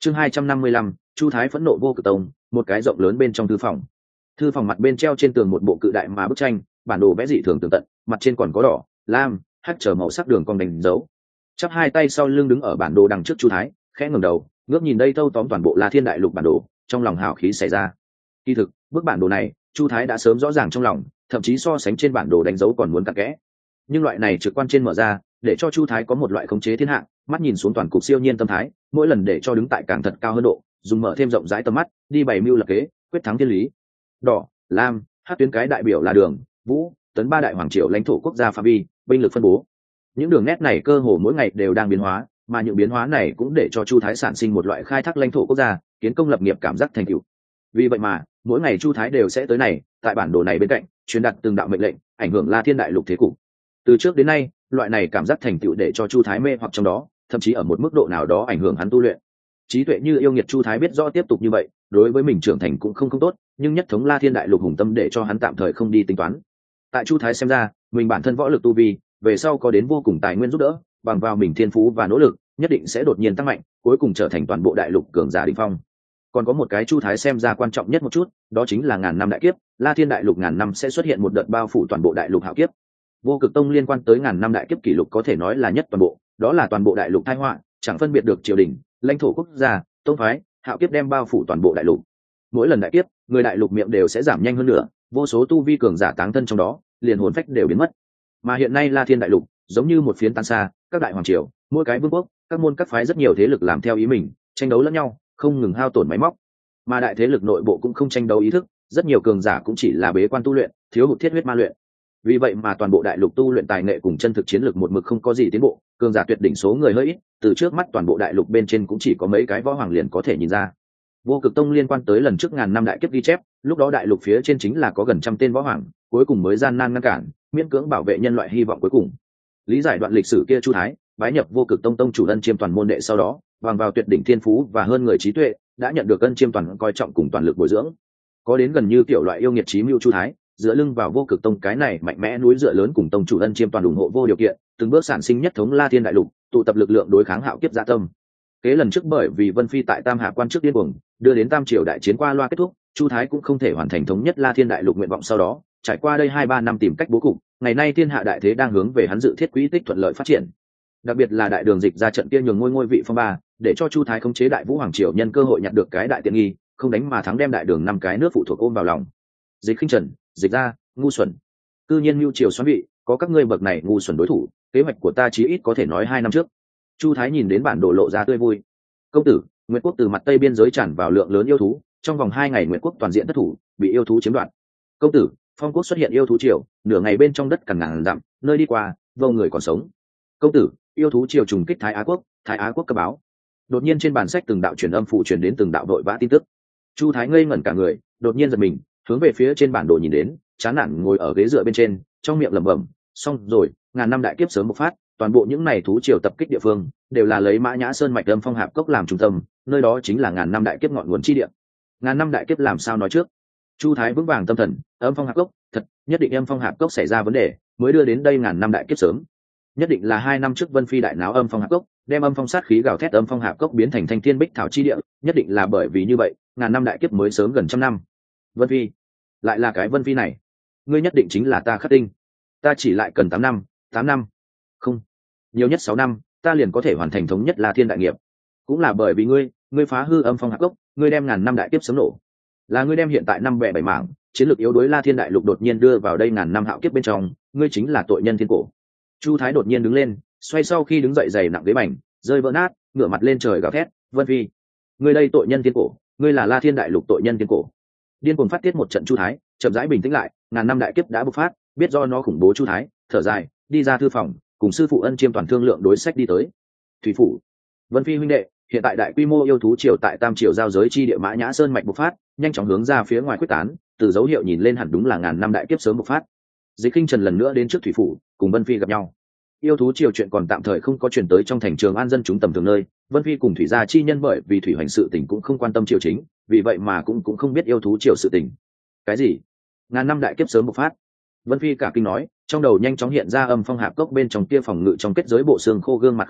Chương 255, Chu Thái phẫn nộ vô cực tông, một cái rộng lớn bên trong thư phòng. Thư phòng mặt bên treo trên tường một bộ cự đại mà bức tranh, bản đồ vẽ dị thường tường tận, mặt trên còn có đỏ, lam, hắc trở màu sắc đường cong đánh dấu. Chắp hai tay sau lưng đứng ở bản đồ đằng trước Chu Thái, khẽ ngẩng đầu, ngước nhìn đây thâu tóm toàn bộ La Thiên Đại Lục bản đồ, trong lòng hào khí xảy ra. Kỳ thực, bức bản đồ này, Chu Thái đã sớm rõ ràng trong lòng, thậm chí so sánh trên bản đồ đánh dấu còn muốn cặn kẽ. Nhưng loại này trực quan trên mở ra, để cho Chu Thái có một loại khống chế thiên hạ, mắt nhìn xuống toàn cục siêu nhiên tâm thái, mỗi lần để cho đứng tại càng thật cao hơn độ, dùng mở thêm rộng rãi tầm mắt, đi bày mưu lập kế, quyết thắng thiên lý. Đỏ, lam, hắc tuyến cái đại biểu là đường, vũ, tấn ba đại hoàng triều lãnh thổ quốc gia phạm vi, binh lực phân bố. Những đường nét này cơ hồ mỗi ngày đều đang biến hóa, mà những biến hóa này cũng để cho Chu Thái sản sinh một loại khai thác lãnh thổ quốc gia, kiến công lập nghiệp cảm giác thành tựu. Vì vậy mà, mỗi ngày Chu Thái đều sẽ tới này, tại bản đồ này bên cạnh, truyền đạt từng đạo mệnh lệnh, ảnh hưởng La Thiên Đại Lục thế cục. Từ trước đến nay, loại này cảm giác thành tựu để cho Chu Thái mê hoặc trong đó, thậm chí ở một mức độ nào đó ảnh hưởng hắn tu luyện. Trí tuệ như yêu nghiệt Chu Thái biết rõ tiếp tục như vậy, đối với mình trưởng thành cũng không tốt, nhưng nhất thống La Thiên Đại Lục hùng tâm để cho hắn tạm thời không đi tính toán. Tại Chu Thái xem ra, mình bản thân võ lực tu vi, về sau có đến vô cùng tài nguyên giúp đỡ, bằng vào mình thiên phú và nỗ lực, nhất định sẽ đột nhiên tăng mạnh, cuối cùng trở thành toàn bộ đại lục cường giả đỉnh phong. Còn có một cái Chu Thái xem ra quan trọng nhất một chút, đó chính là ngàn năm đại kiếp, La Thiên Đại Lục ngàn năm sẽ xuất hiện một đợt bao phủ toàn bộ đại lục hạo kiếp. Vô Cực Tông liên quan tới ngàn năm đại kiếp kỷ lục có thể nói là nhất toàn bộ, đó là toàn bộ đại lục tai họa, chẳng phân biệt được triều đình, lãnh thổ quốc gia, tông phái, hạo kiếp đem bao phủ toàn bộ đại lục. Mỗi lần đại kiếp, người đại lục miệng đều sẽ giảm nhanh hơn nữa, vô số tu vi cường giả táng thân trong đó, liền hồn phách đều biến mất. Mà hiện nay La Thiên Đại Lục giống như một phiến tan xa, các đại hoàng triều, mỗi cái vương quốc, các môn các phái rất nhiều thế lực làm theo ý mình, tranh đấu lẫn nhau, không ngừng hao tổn máy móc. Mà đại thế lực nội bộ cũng không tranh đấu ý thức, rất nhiều cường giả cũng chỉ là bế quan tu luyện, thiếu hụt thiết huyết ma luyện. Vì vậy mà toàn bộ đại lục tu luyện tài nghệ cùng chân thực chiến lược một mực không có gì tiến bộ, cường giả tuyệt đỉnh số người hơi ít, từ trước mắt toàn bộ đại lục bên trên cũng chỉ có mấy cái võ hoàng liền có thể nhìn ra. Vô Cực Tông liên quan tới lần trước ngàn năm đại kiếp ghi chép, lúc đó đại lục phía trên chính là có gần trăm tên võ hoàng, cuối cùng mới gian nan ngăn cản, miễn cưỡng bảo vệ nhân loại hy vọng cuối cùng. Lý giải đoạn lịch sử kia Chu Thái, bái nhập Vô Cực Tông tông chủ Ân Chiêm toàn môn đệ sau đó, bằng vào tuyệt đỉnh thiên phú và hơn người trí tuệ, đã nhận được Ân Chiêm toàn coi trọng cùng toàn lực bồi dưỡng. Có đến gần như kiểu loại yêu nghiệt chí mưu Chu Thái, dựa lưng vào Vô Cực Tông cái này mạnh mẽ núi dựa lớn cùng tông chủ Ân Chiêm toàn ủng hộ vô điều kiện, từng bước sản sinh nhất thống La Thiên Đại Lục, tụ tập lực lượng đối kháng hạo kiếp dạ tâm. Kế lần trước bởi vì Vân Phi tại Tam Hà quan trước điên cuồng, đưa đến Tam Triều đại chiến qua loa kết thúc, Chu Thái cũng không thể hoàn thành thống nhất La Thiên Đại Lục nguyện vọng sau đó, trải qua đây 2-3 năm tìm cách bố cục, ngày nay thiên hạ đại thế đang hướng về hắn dự thiết quỹ tích thuận lợi phát triển. Đặc biệt là đại đường dịch ra trận kia nhường ngôi vị phong ba, để cho Chu Thái khống chế Đại Vũ hoàng triều nhân cơ hội nhặt được cái đại tiện nghi, không đánh mà thắng đem đại đường 5 cái nước phụ thuộc ôm vào lòng. Dịch Khinh Trần, dịch ra, ngu xuẩn. Cư nhiên mưu triều xoắn vị, có các ngươi bậc này ngu xuẩn đối thủ, kế hoạch của ta chí ít có thể nói 2 năm trước. Chu Thái nhìn đến bản đồ lộ ra tươi vui. Công tử, Nguyệt quốc từ mặt tây biên giới tràn vào lượng lớn yêu thú, trong vòng 2 ngày Nguyệt quốc toàn diện thất thủ, bị yêu thú chiếm đoạt. Công tử, Phong quốc xuất hiện yêu thú triều, nửa ngày bên trong đất cằn ngàn dặm, nơi đi qua, vô người còn sống. Công tử, yêu thú triều trùng kích Thái Á quốc cấp báo. Đột nhiên trên bản sách từng đạo truyền âm phụ truyền đến từng đạo đội vã tin tức. Chu Thái ngây ngẩn cả người, đột nhiên giật mình, hướng về phía trên bản đồ nhìn đến, chán nản ngồi ở ghế dựa bên trên, trong miệng lẩm bẩm, xong rồi, ngàn năm đại kiếp sớm bộc phát, toàn bộ những này thú triều tập kích địa phương đều là lấy Mã Nhã Sơn mạch Âm Phong Hạp Cốc làm trung tâm, nơi đó chính là ngàn năm đại kiếp ngọn nguồn chi địa. Ngàn năm đại kiếp làm sao nói trước? Chu Thái vững vàng tâm thần, Âm Phong Hạp Cốc, thật, nhất định Âm Phong Hạp Cốc xảy ra vấn đề, mới đưa đến đây ngàn năm đại kiếp sớm. Nhất định là 2 năm trước Vân Phi đại náo Âm Phong Hạp Cốc, đem âm phong sát khí gào thét Âm Phong Hạp Cốc biến thành thanh thiên bích thảo chi địa, nhất định là bởi vì như vậy, ngàn năm đại kiếp mới sớm gần trăm năm. Vân Phi, lại là cái Vân Phi này, ngươi nhất định chính là ta khắc tinh. Ta chỉ lại cần 8 năm, không, nhiều nhất 6 năm, ta liền có thể hoàn thành thống nhất La Thiên đại nghiệp. Cũng là bởi vì ngươi phá hư Âm Phong Hạp Cốc, ngươi đem ngàn năm đại kiếp sớm nổ. Là ngươi đem hiện tại 5 bè 7 mảng, chiến lược yếu đuối La Thiên đại lục đột nhiên đưa vào đây ngàn năm hạo kiếp bên trong, ngươi chính là tội nhân thiên cổ. Chu Thái đột nhiên đứng lên, xoay sau khi đứng dậy giày nặng ghế bành, rơi vỡ nát, ngửa mặt lên trời gào thét, Vân Phi, ngươi đây tội nhân thiên cổ, ngươi là La Thiên đại lục tội nhân thiên cổ. Điên cuồng phát tiết một trận Chu Thái, chậm rãi bình tĩnh lại, ngàn năm đại kiếp đã bộc phát, biết do nó khủng bố Chu Thái, thở dài, đi ra thư phòng, cùng sư phụ Ân Chiêm toàn thương lượng đối sách đi tới. Thủy phủ, Vân Phi huynh đệ, hiện tại đại quy mô yêu thú triều tại Tam Triều giao giới chi địa Mã Nhã Sơn mạch bộc phát, nhanh chóng hướng ra phía ngoài quyết tán, từ dấu hiệu nhìn lên hẳn đúng là ngàn năm đại kiếp sớm bộc phát. Dịch Khinh Trần lần nữa đến trước thủy phủ, cùng Vân Phi gặp nhau. Yêu thú triều chuyện còn tạm thời không có chuyển tới trong thành Trường An dân chúng tầm thường nơi, Vân Phi cùng thủy gia chi nhân bởi vì thủy hoành sự tình cũng không quan tâm triều chính, vì vậy mà cũng không biết yêu thú triều sự tình. Cái gì? Ngàn năm đại kiếp sớm bộc phát? Vân Phi cả kinh nói, trong đầu nhanh chóng hiện ra Âm Phong Hạp Cốc bên trong kia phòng ngự trong kết giới bộ xương khô gương mặt khổng lồ,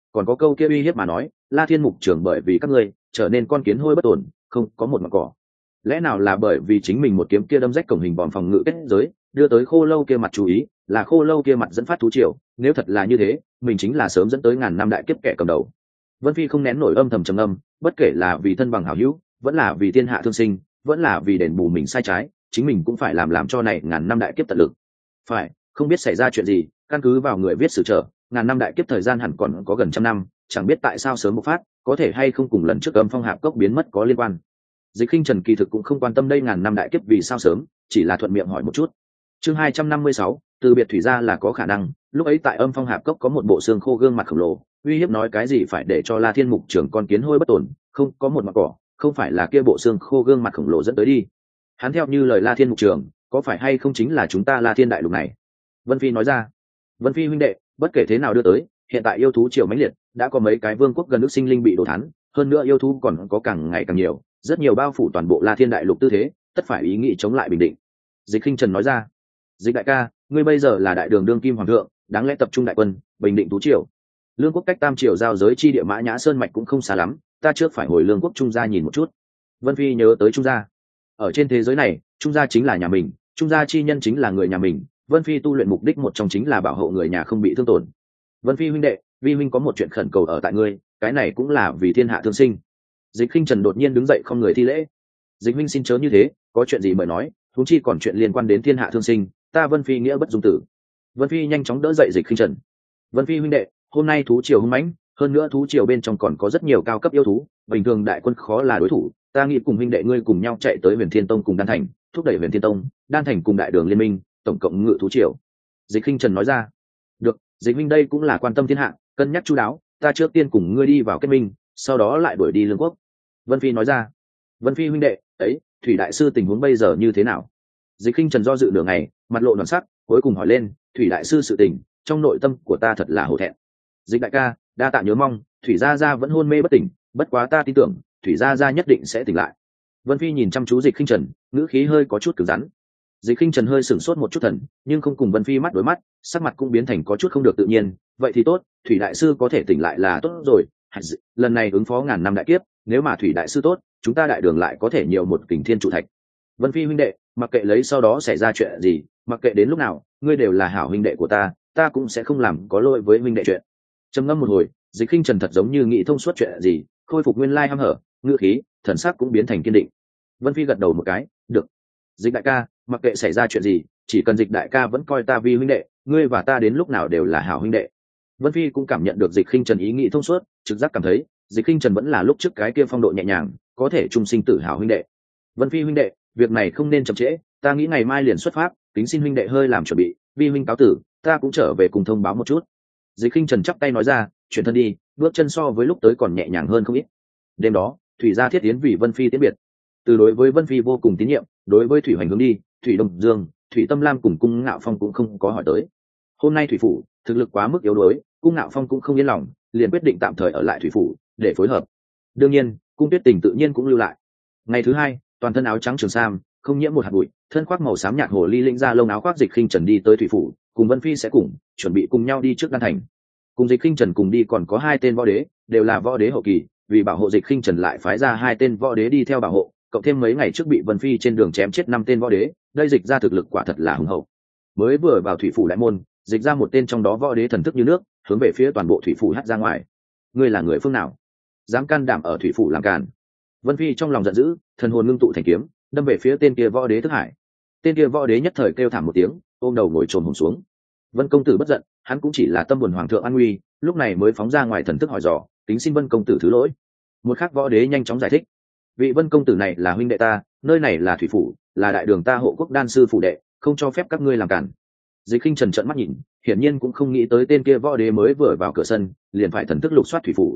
còn có câu kia uy hiếp mà nói, La Thiên Mục Trường bởi vì các ngươi trở nên con kiến hôi bất ổn, không có một mặt cỏ. Lẽ nào là bởi vì chính mình một kiếm kia đâm rách cổng hình bòn phòng ngự kết giới, đưa tới khô lâu kia mặt chú ý, là khô lâu kia mặt dẫn phát thú triều, nếu thật là như thế, mình chính là sớm dẫn tới ngàn năm đại kiếp kẻ cầm đầu. Vân Phi không nén nổi âm thầm trầm âm, bất kể là vì thân bằng hảo hữu, vẫn là vì thiên hạ thương sinh, vẫn là vì đền bù mình sai trái, chính mình cũng phải làm cho này ngàn năm đại kiếp tận lực. Phải, không biết xảy ra chuyện gì, căn cứ vào người viết sử trở, ngàn năm đại kiếp thời gian hẳn còn có gần trăm năm, chẳng biết tại sao sớm bộc phát, có thể hay không cùng lần trước Âm Phong Hạp Cốc biến mất có liên quan. Dịch Khinh Trần kỳ thực cũng không quan tâm đây ngàn năm đại kiếp vì sao sớm, chỉ là thuận miệng hỏi một chút. Chương 256, từ biệt thủy ra là có khả năng, lúc ấy tại Âm Phong Hạp Cốc có một bộ xương khô gương mặt khổng lồ, uy hiếp nói cái gì phải để cho La Thiên Mục Trưởng con kiến hôi bất tổn, không có một mặt cỏ, không phải là kia bộ xương khô gương mặt khổng lồ dẫn tới đi. Hắn theo như lời La Thiên Mục Trưởng, có phải hay không chính là chúng ta La Thiên đại lục này? Vân Phi nói ra. Vân Phi huynh đệ, bất kể thế nào đưa tới, hiện tại yêu thú triều mãnh liệt, đã có mấy cái vương quốc gần nước sinh linh bị đổ thán, hơn nữa yêu thú còn có càng ngày càng nhiều, rất nhiều bao phủ toàn bộ La Thiên đại lục tư thế, tất phải ý nghĩ chống lại bình định. Dịch Khinh Trần nói ra. Dịch đại ca, ngươi bây giờ là đại đường đương kim hoàng thượng, đáng lẽ tập trung đại quân, bình định thú triều. Lương quốc cách Tam triều giao giới chi địa Mã Nhã Sơn mạch cũng không xa lắm, ta trước phải hồi Lương quốc Trung gia nhìn một chút. Vân Phi nhớ tới Trung gia. Ở trên thế giới này, Trung gia chính là nhà mình, Trung gia chi nhân chính là người nhà mình. Vân Phi tu luyện mục đích một trong chính là bảo hộ người nhà không bị thương tổn. Vân Phi huynh đệ, vi huynh có một chuyện khẩn cầu ở tại ngươi, cái này cũng là vì thiên hạ thương sinh. Dịch Khinh Trần đột nhiên đứng dậy không người thi lễ. Dịch huynh xin chớ như thế, có chuyện gì mời nói, huống chi còn chuyện liên quan đến thiên hạ thương sinh, ta Vân Phi nghĩa bất dung tử. Vân Phi nhanh chóng đỡ dậy Dịch Khinh Trần. Vân Phi huynh đệ, hôm nay thú triều hung mãnh, hơn nữa thú triều bên trong còn có rất nhiều cao cấp yêu thú, bình thường đại quân khó là đối thủ, ta nghĩ cùng huynh đệ ngươi cùng nhau chạy tới Huyền Thiên Tông cùng Đan Thành, thúc đẩy Huyền Thiên Tông, Đan Thành cùng đại đường liên minh, tổng cộng ngự thú triều. Dịch Khinh Trần nói ra. Được, Dịch huynh đây cũng là quan tâm thiên hạ, cân nhắc chu đáo, ta trước tiên cùng ngươi đi vào kết minh, sau đó lại đuổi đi Lương quốc. Vân Phi nói ra. Vân Phi huynh đệ, ấy, Thủy đại sư tình huống bây giờ như thế nào? Dịch Khinh Trần do dự nửa ngày, mặt lộ đoàn sắc, cuối cùng hỏi lên, Thủy đại sư sự tình, trong nội tâm của ta thật là hổ thẹn. Dịch đại ca, đa tạ nhớ mong, Thủy gia gia vẫn hôn mê bất tỉnh, bất quá ta tin tưởng, Thủy gia gia nhất định sẽ tỉnh lại. Vân Phi nhìn chăm chú Dịch Khinh Trần, ngữ khí hơi có chút cứng rắn. Dịch Khinh Trần hơi sửng sốt một chút thần, nhưng không cùng Vân Phi mắt đối mắt, sắc mặt cũng biến thành có chút không được tự nhiên. Vậy thì tốt, Thủy đại sư có thể tỉnh lại là tốt rồi. Lần này ứng phó ngàn năm đại kiếp, nếu mà Thủy đại sư tốt, chúng ta đại đường lại có thể nhiều một kình thiên trụ thạch. Vân Phi huynh đệ, mặc kệ lấy sau đó xảy ra chuyện gì, mặc kệ đến lúc nào, ngươi đều là hảo huynh đệ của ta, ta cũng sẽ không làm có lỗi với huynh đệ chuyện. Trầm ngâm một hồi, Dịch Khinh Trần thật giống như nghĩ thông suốt chuyện gì, khôi phục nguyên lai hăm hở, ngữ khí, thần sắc cũng biến thành kiên định. Vân Phi gật đầu một cái, được. Dịch đại ca, mặc kệ xảy ra chuyện gì, chỉ cần Dịch đại ca vẫn coi ta vi huynh đệ, ngươi và ta đến lúc nào đều là hảo huynh đệ. Vân Phi cũng cảm nhận được Dịch Khinh Trần ý nghĩ thông suốt, trực giác cảm thấy Dịch Khinh Trần vẫn là lúc trước cái kia phong độ nhẹ nhàng, có thể chung sinh tử hảo huynh đệ. Vân Phi huynh đệ, việc này không nên chậm trễ, ta nghĩ ngày mai liền xuất phát, kính xin huynh đệ hơi làm chuẩn bị, vi huynh cáo tử, ta cũng trở về cùng thông báo một chút. Dịch Khinh Trần chắp tay nói ra, chuyển thân đi, bước chân so với lúc tới còn nhẹ nhàng hơn không ít. Đêm đó, Thủy gia thiết tiến vì Vân Phi tiễn biệt. Từ đối với Vân Phi vô cùng tín nhiệm, đối với Thủy Hoành hướng đi, Thủy Đông Dương, Thủy Tâm Lam cùng Cung Ngạo Phong cũng không có hỏi tới. Hôm nay Thủy phủ thực lực quá mức yếu đuối, Cung Ngạo Phong cũng không yên lòng, liền quyết định tạm thời ở lại Thủy phủ để phối hợp. Đương nhiên, Cung Tuyết Tình tự nhiên cũng lưu lại. Ngày thứ hai, toàn thân áo trắng trường sam, không nhiễm một hạt bụi, thân khoác màu xám nhạt hồ ly linh ra lông áo khoác Dịch Khinh Trần đi tới Thủy phủ, cùng Vân Phi sẽ cùng chuẩn bị cùng nhau đi trước Đan Thành. Cùng Dịch Khinh Trần cùng đi còn có hai tên võ đế, đều là võ đế hậu kỳ, vì bảo hộ Dịch Khinh Trần lại phái ra hai tên võ đế đi theo bảo hộ, cộng thêm mấy ngày trước bị Vân Phi trên đường chém chết năm tên võ đế, đây Dịch ra thực lực quả thật là hùng hậu. Mới vừa vào Thủy phủ đại môn, Dịch ra một tên trong đó võ đế thần thức như nước, hướng về phía toàn bộ Thủy phủ hất ra ngoài. Ngươi là người phương nào, dám can đảm ở Thủy phủ làm càn? Vân Phi trong lòng giận dữ, thần hồn ngưng tụ thành kiếm, đâm về phía tên kia võ đế thức hải. Tên kia võ đế nhất thời kêu thảm một tiếng, ôm đầu ngồi trồm hổm xuống. Vân công tử bất giận, hắn cũng chỉ là tâm buồn hoàng thượng an nguy, lúc này mới phóng ra ngoài thần thức hỏi dò, tính xin Vân công tử thứ lỗi. Một khắc võ đế nhanh chóng giải thích, vị Vân công tử này là huynh đệ ta, nơi này là Thủy phủ, là đại đường ta hộ quốc đan sư phủ đệ, không cho phép các ngươi làm cản. Dịch Khinh Trần trợn mắt nhìn, hiển nhiên cũng không nghĩ tới tên kia võ đế mới vừa vào cửa sân, liền phải thần thức lục soát Thủy phủ.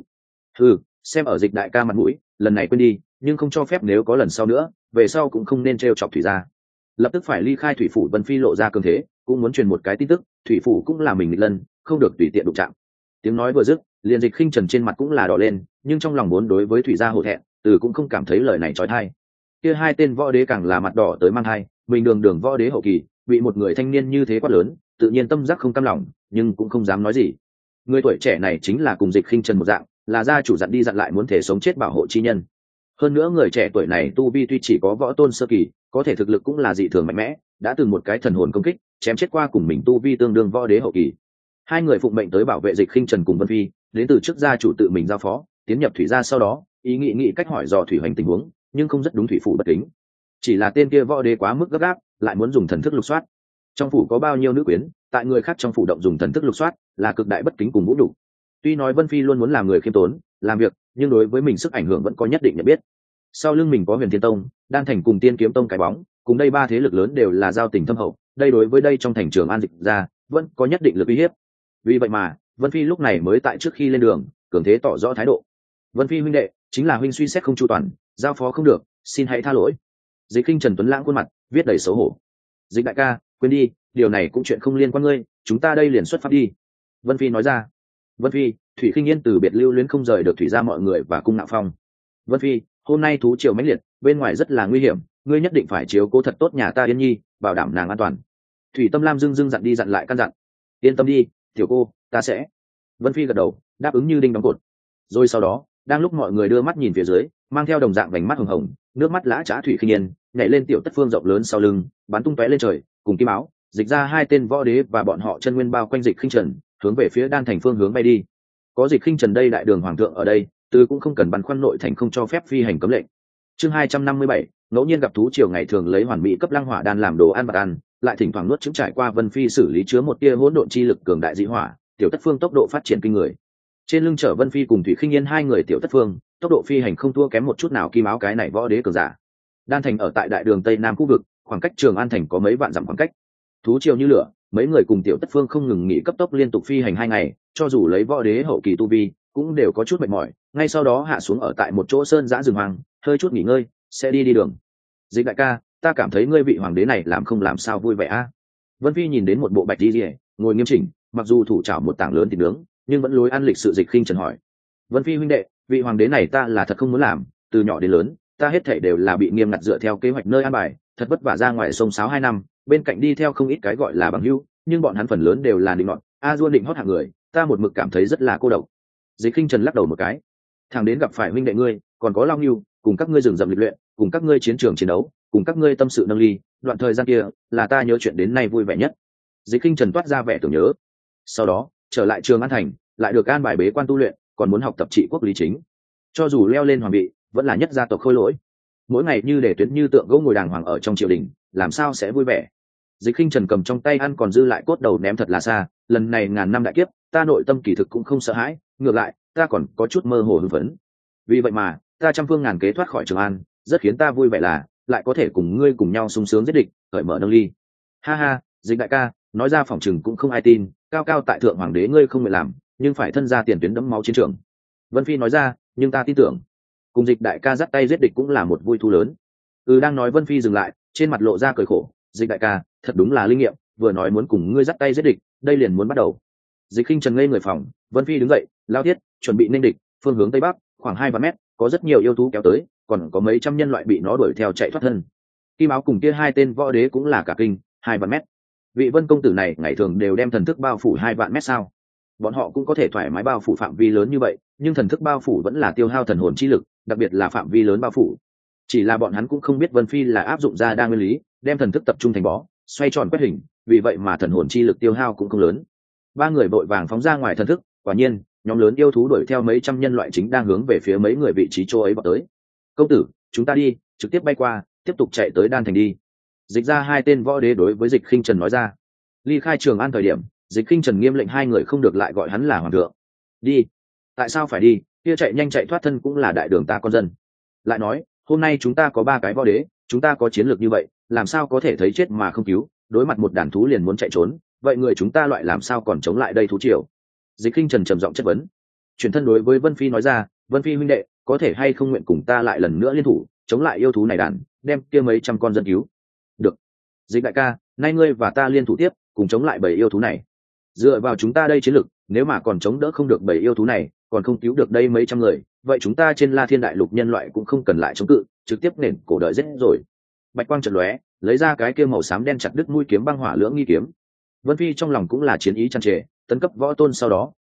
Xem ở Dịch đại ca mặt mũi, lần này quên đi, nhưng không cho phép nếu có lần sau nữa, về sau cũng không nên trêu chọc Thủy gia. Lập tức phải ly khai Thủy phủ. Vân Phi lộ ra cường thế, cũng muốn truyền một cái tin tức, Thủy phủ cũng là mình nghịch lân, không được tùy tiện đụng chạm. Tiếng nói vừa dứt, liền Dịch Khinh Trần trên mặt cũng là đỏ lên, nhưng trong lòng muốn đối với Thủy gia hổ thẹn, cũng không cảm thấy lời này trói tai. Kia hai tên võ đế càng là mặt đỏ tới mang hai, mình đường võ đế hậu kỳ, bị một người thanh niên như thế quát lớn, tự nhiên tâm giác không cam lòng, nhưng cũng không dám nói gì. Người tuổi trẻ này chính là cùng Dịch Khinh Trần một dạng, là gia chủ dặn đi dặn lại muốn thể sống chết bảo hộ chi nhân. Hơn nữa người trẻ tuổi này tu vi tuy chỉ có võ tôn sơ kỳ, có thể thực lực cũng là dị thường mạnh mẽ, đã từng một cái thần hồn công kích chém chết qua cùng mình tu vi tương đương võ đế hậu kỳ. Hai người phụng mệnh tới bảo vệ Dịch Khinh Trần cùng Vân Phi, đến từ trước gia chủ tự mình giao phó, tiến nhập thủy gia sau đó, ý nghĩ cách hỏi dò thủy hoành tình huống, nhưng không rất đúng thủy phủ bất kính. Chỉ là tên kia võ đế quá mức gấp gáp, lại muốn dùng thần thức lục soát. Trong phủ có bao nhiêu nữ quyến, tại người khác trong phủ động dùng thần thức lục soát, là cực đại bất kính cùng vũ đủ. Tuy nói Vân Phi luôn muốn làm người khiêm tốn, làm việc, nhưng đối với mình sức ảnh hưởng vẫn có nhất định nhận biết. Sau lưng mình có Huyền Thiên Tông, Đan Thành cùng Tiên Kiếm Tông cái bóng, cùng đây ba thế lực lớn đều là giao tình thâm hậu, đây đối với đây trong thành Trường An Dịch ra vẫn có nhất định lực uy hiếp. Vì vậy mà Vân Phi lúc này mới tại trước khi lên đường cường thế tỏ rõ thái độ. Vân Phi huynh đệ, chính là huynh suy xét không chu toàn, giao phó không được, xin hãy tha lỗi. Dịch Khinh Trần tuấn lãng khuôn mặt viết đầy xấu hổ. Dịch đại ca, quên đi, điều này cũng chuyện không liên quan ngươi, chúng ta đây liền xuất phát đi. Vân Phi nói ra. Vân Phi, Thủy Khinh Yên từ biệt lưu luyến không rời được thủy ra mọi người và cung Nạo Phong. Vân Phi, hôm nay thú triều mãnh liệt, bên ngoài rất là nguy hiểm, ngươi nhất định phải chiếu cố thật tốt nhà ta Yên Nhi, bảo đảm nàng an toàn. Thủy Tâm Lam dưng dặn đi dặn lại căn dặn. Yên tâm đi, tiểu cô, ta sẽ. Vân Phi gật đầu, đáp ứng như đinh đóng cột. Rồi sau đó, đang lúc mọi người đưa mắt nhìn phía dưới, mang theo đồng dạng vành mắt hồng hồng, nước mắt lã chã Thủy Khinh Yên nhảy lên tiểu tất phương rộng lớn sau lưng, bắn tung tóe lên trời, cùng Kim Áo, Dịch ra hai tên võ đế và bọn họ chân nguyên bao quanh Dịch Khinh Trần, hướng về phía Đan Thành phương hướng bay đi. Có Dịch Khinh Trần đây đại đường hoàng thượng ở đây, từ cũng không cần băn khoăn nội thành không cho phép phi hành cấm lệnh. Chương 257, ngẫu nhiên gặp thú triều ngày thường lấy hoàn mỹ cấp lăng hỏa đan làm đồ ăn bạc ăn, lại thỉnh thoảng nuốt chứng trải qua Vân Phi xử lý chứa một tia hỗn độn chi lực cường đại dị hỏa, tiểu tất phương tốc độ phát triển kinh người. Trên lưng chở Vân Phi cùng Thủy Khinh Yên hai người tiểu tất phương, tốc độ phi hành không thua kém một chút nào Kim Áo cái này võ đế cường giả. Đan Thành ở tại đại đường tây nam khu vực, khoảng cách Trường An thành có mấy vạn dặm khoảng cách. Thú triều như lửa, mấy người cùng tiểu tất phương không ngừng nghỉ cấp tốc liên tục phi hành 2 ngày, cho dù lấy võ đế hậu kỳ tu vi, cũng đều có chút mệt mỏi, ngay sau đó hạ xuống ở tại một chỗ sơn giã rừng hoang, hơi chút nghỉ ngơi, sẽ đi đường. Dịch đại ca, ta cảm thấy ngươi vị hoàng đế này làm không làm sao vui vẻ a. Vân Phi nhìn đến một bộ bạch y liễu, ngồi nghiêm chỉnh, mặc dù thủ trảo một tảng lớn thịt nướng, nhưng vẫn lối ăn lịch sự. Dịch Khinh Trần hỏi. Vân Phi huynh đệ, vị hoàng đế này ta là thật không muốn làm, từ nhỏ đến lớn, ta hết thảy đều là bị nghiêm ngặt dựa theo kế hoạch nơi an bài, thật vất vả ra ngoài sông sáo 2 năm, bên cạnh đi theo không ít cái gọi là bằng hữu, nhưng bọn hắn phần lớn đều là định nọt, a dua định hót hạng người, ta một mực cảm thấy rất là cô độc. Dịch Khinh Trần lắc đầu một cái. Thằng đến gặp phải huynh đệ ngươi, còn có Long Nưu, cùng các ngươi rừng rậm lịch luyện, cùng các ngươi chiến trường chiến đấu, cùng các ngươi tâm sự nâng ly, đoạn thời gian kia là ta nhớ chuyện đến nay vui vẻ nhất. Dịch Khinh Trần toát ra vẻ tưởng nhớ. Sau đó trở lại Trường An thành, lại được an bài bế quan tu luyện, còn muốn học tập trị quốc lý chính. Cho dù leo lên hoàng vị, vẫn là nhất gia tộc khôi lỗi, mỗi ngày như để tuyến như tượng gỗ ngồi đàng hoàng ở trong triều đình, làm sao sẽ vui vẻ. Dịch Khinh Trần cầm trong tay ăn còn dư lại cốt đầu ném thật là xa, lần này ngàn năm đại kiếp, ta nội tâm kỳ thực cũng không sợ hãi, ngược lại ta còn có chút mơ hồ hưng phấn. Vì vậy mà ta trăm phương ngàn kế thoát khỏi Trường An, rất khiến ta vui vẻ là lại có thể cùng ngươi cùng nhau sung sướng giết địch, cởi mở nâng ly. Ha ha, Dịch đại ca, nói ra phỏng chừng cũng không ai tin, cao cao tại thượng hoàng đế ngươi không nguyện làm, nhưng phải thân ra tiền tuyến đẫm máu chiến trường. Vân Phi nói ra, nhưng ta tin tưởng, cùng Dịch đại ca dắt tay giết địch cũng là một vui thú lớn. Đang nói Vân Phi dừng lại, trên mặt lộ ra cười khổ. Dịch đại ca, thật đúng là linh nghiệm, vừa nói muốn cùng ngươi dắt tay giết địch, đây liền muốn bắt đầu. Dịch Khinh Trần ngây người phòng, Vân Phi đứng dậy, lao thiết, chuẩn bị nên địch, phương hướng tây bắc, khoảng 2 vạn mét, có rất nhiều yêu thú kéo tới, còn có mấy trăm nhân loại bị nó đuổi theo chạy thoát thân. Kim Áo cùng kia 2 tên võ đế cũng là cả kinh, 2 vạn mét. Vị Vân công tử này ngày thường đều đem thần thức bao phủ 2 vạn mét sao? Bọn họ cũng có thể thoải mái bao phủ phạm vi lớn như vậy, nhưng thần thức bao phủ vẫn là tiêu hao thần hồn chi lực, đặc biệt là phạm vi lớn bao phủ. Chỉ là bọn hắn cũng không biết Vân Phi là áp dụng ra đa nguyên lý, đem thần thức tập trung thành bó, xoay tròn quét hình, vì vậy mà thần hồn chi lực tiêu hao cũng không lớn. 3 người vội vàng phóng ra ngoài thần thức, quả nhiên nhóm lớn yêu thú đuổi theo mấy trăm nhân loại chính đang hướng về phía mấy người vị trí chỗ ấy vào tới. Công tử, chúng ta đi, trực tiếp bay qua, tiếp tục chạy tới Đan Thành đi. Dịch ra 2 tên võ đế đối với Dịch Khinh Trần nói ra. Ly khai Trường An thời điểm, Dịch Khinh Trần nghiêm lệnh 2 người không được lại gọi hắn là hoàng thượng. Đi. Tại sao phải đi, kia chạy nhanh chạy thoát thân cũng là đại đường ta con dân. Lại nói, hôm nay chúng ta có 3 cái võ đế, chúng ta có chiến lược như vậy, làm sao có thể thấy chết mà không cứu, đối mặt một đàn thú liền muốn chạy trốn, vậy người chúng ta loại làm sao còn chống lại đây thú triều. Dịch Khinh Trần trầm giọng chất vấn. Chuyển thân đối với Vân Phi nói ra, Vân Phi huynh đệ, có thể hay không nguyện cùng ta lại lần nữa liên thủ, chống lại yêu thú này đàn, đem kia mấy trăm con dân cứu. Được. Dịch đại ca, nay ngươi và ta liên thủ tiếp, cùng chống lại bầy yêu thú này. Dựa vào chúng ta đây chiến lực, nếu mà còn chống đỡ không được bầy yêu thú này, còn không cứu được đây mấy trăm người, vậy chúng ta trên La Thiên đại lục nhân loại cũng không cần lại chống cự, trực tiếp nền cổ đợi giết rồi. Bạch quang chợt lóe, lấy ra cái kia màu xám đen chặt đứt mũi kiếm băng hỏa lưỡng nghi kiếm. Vân Phi trong lòng cũng là chiến ý tràn trề, tấn cấp võ tôn sau đó,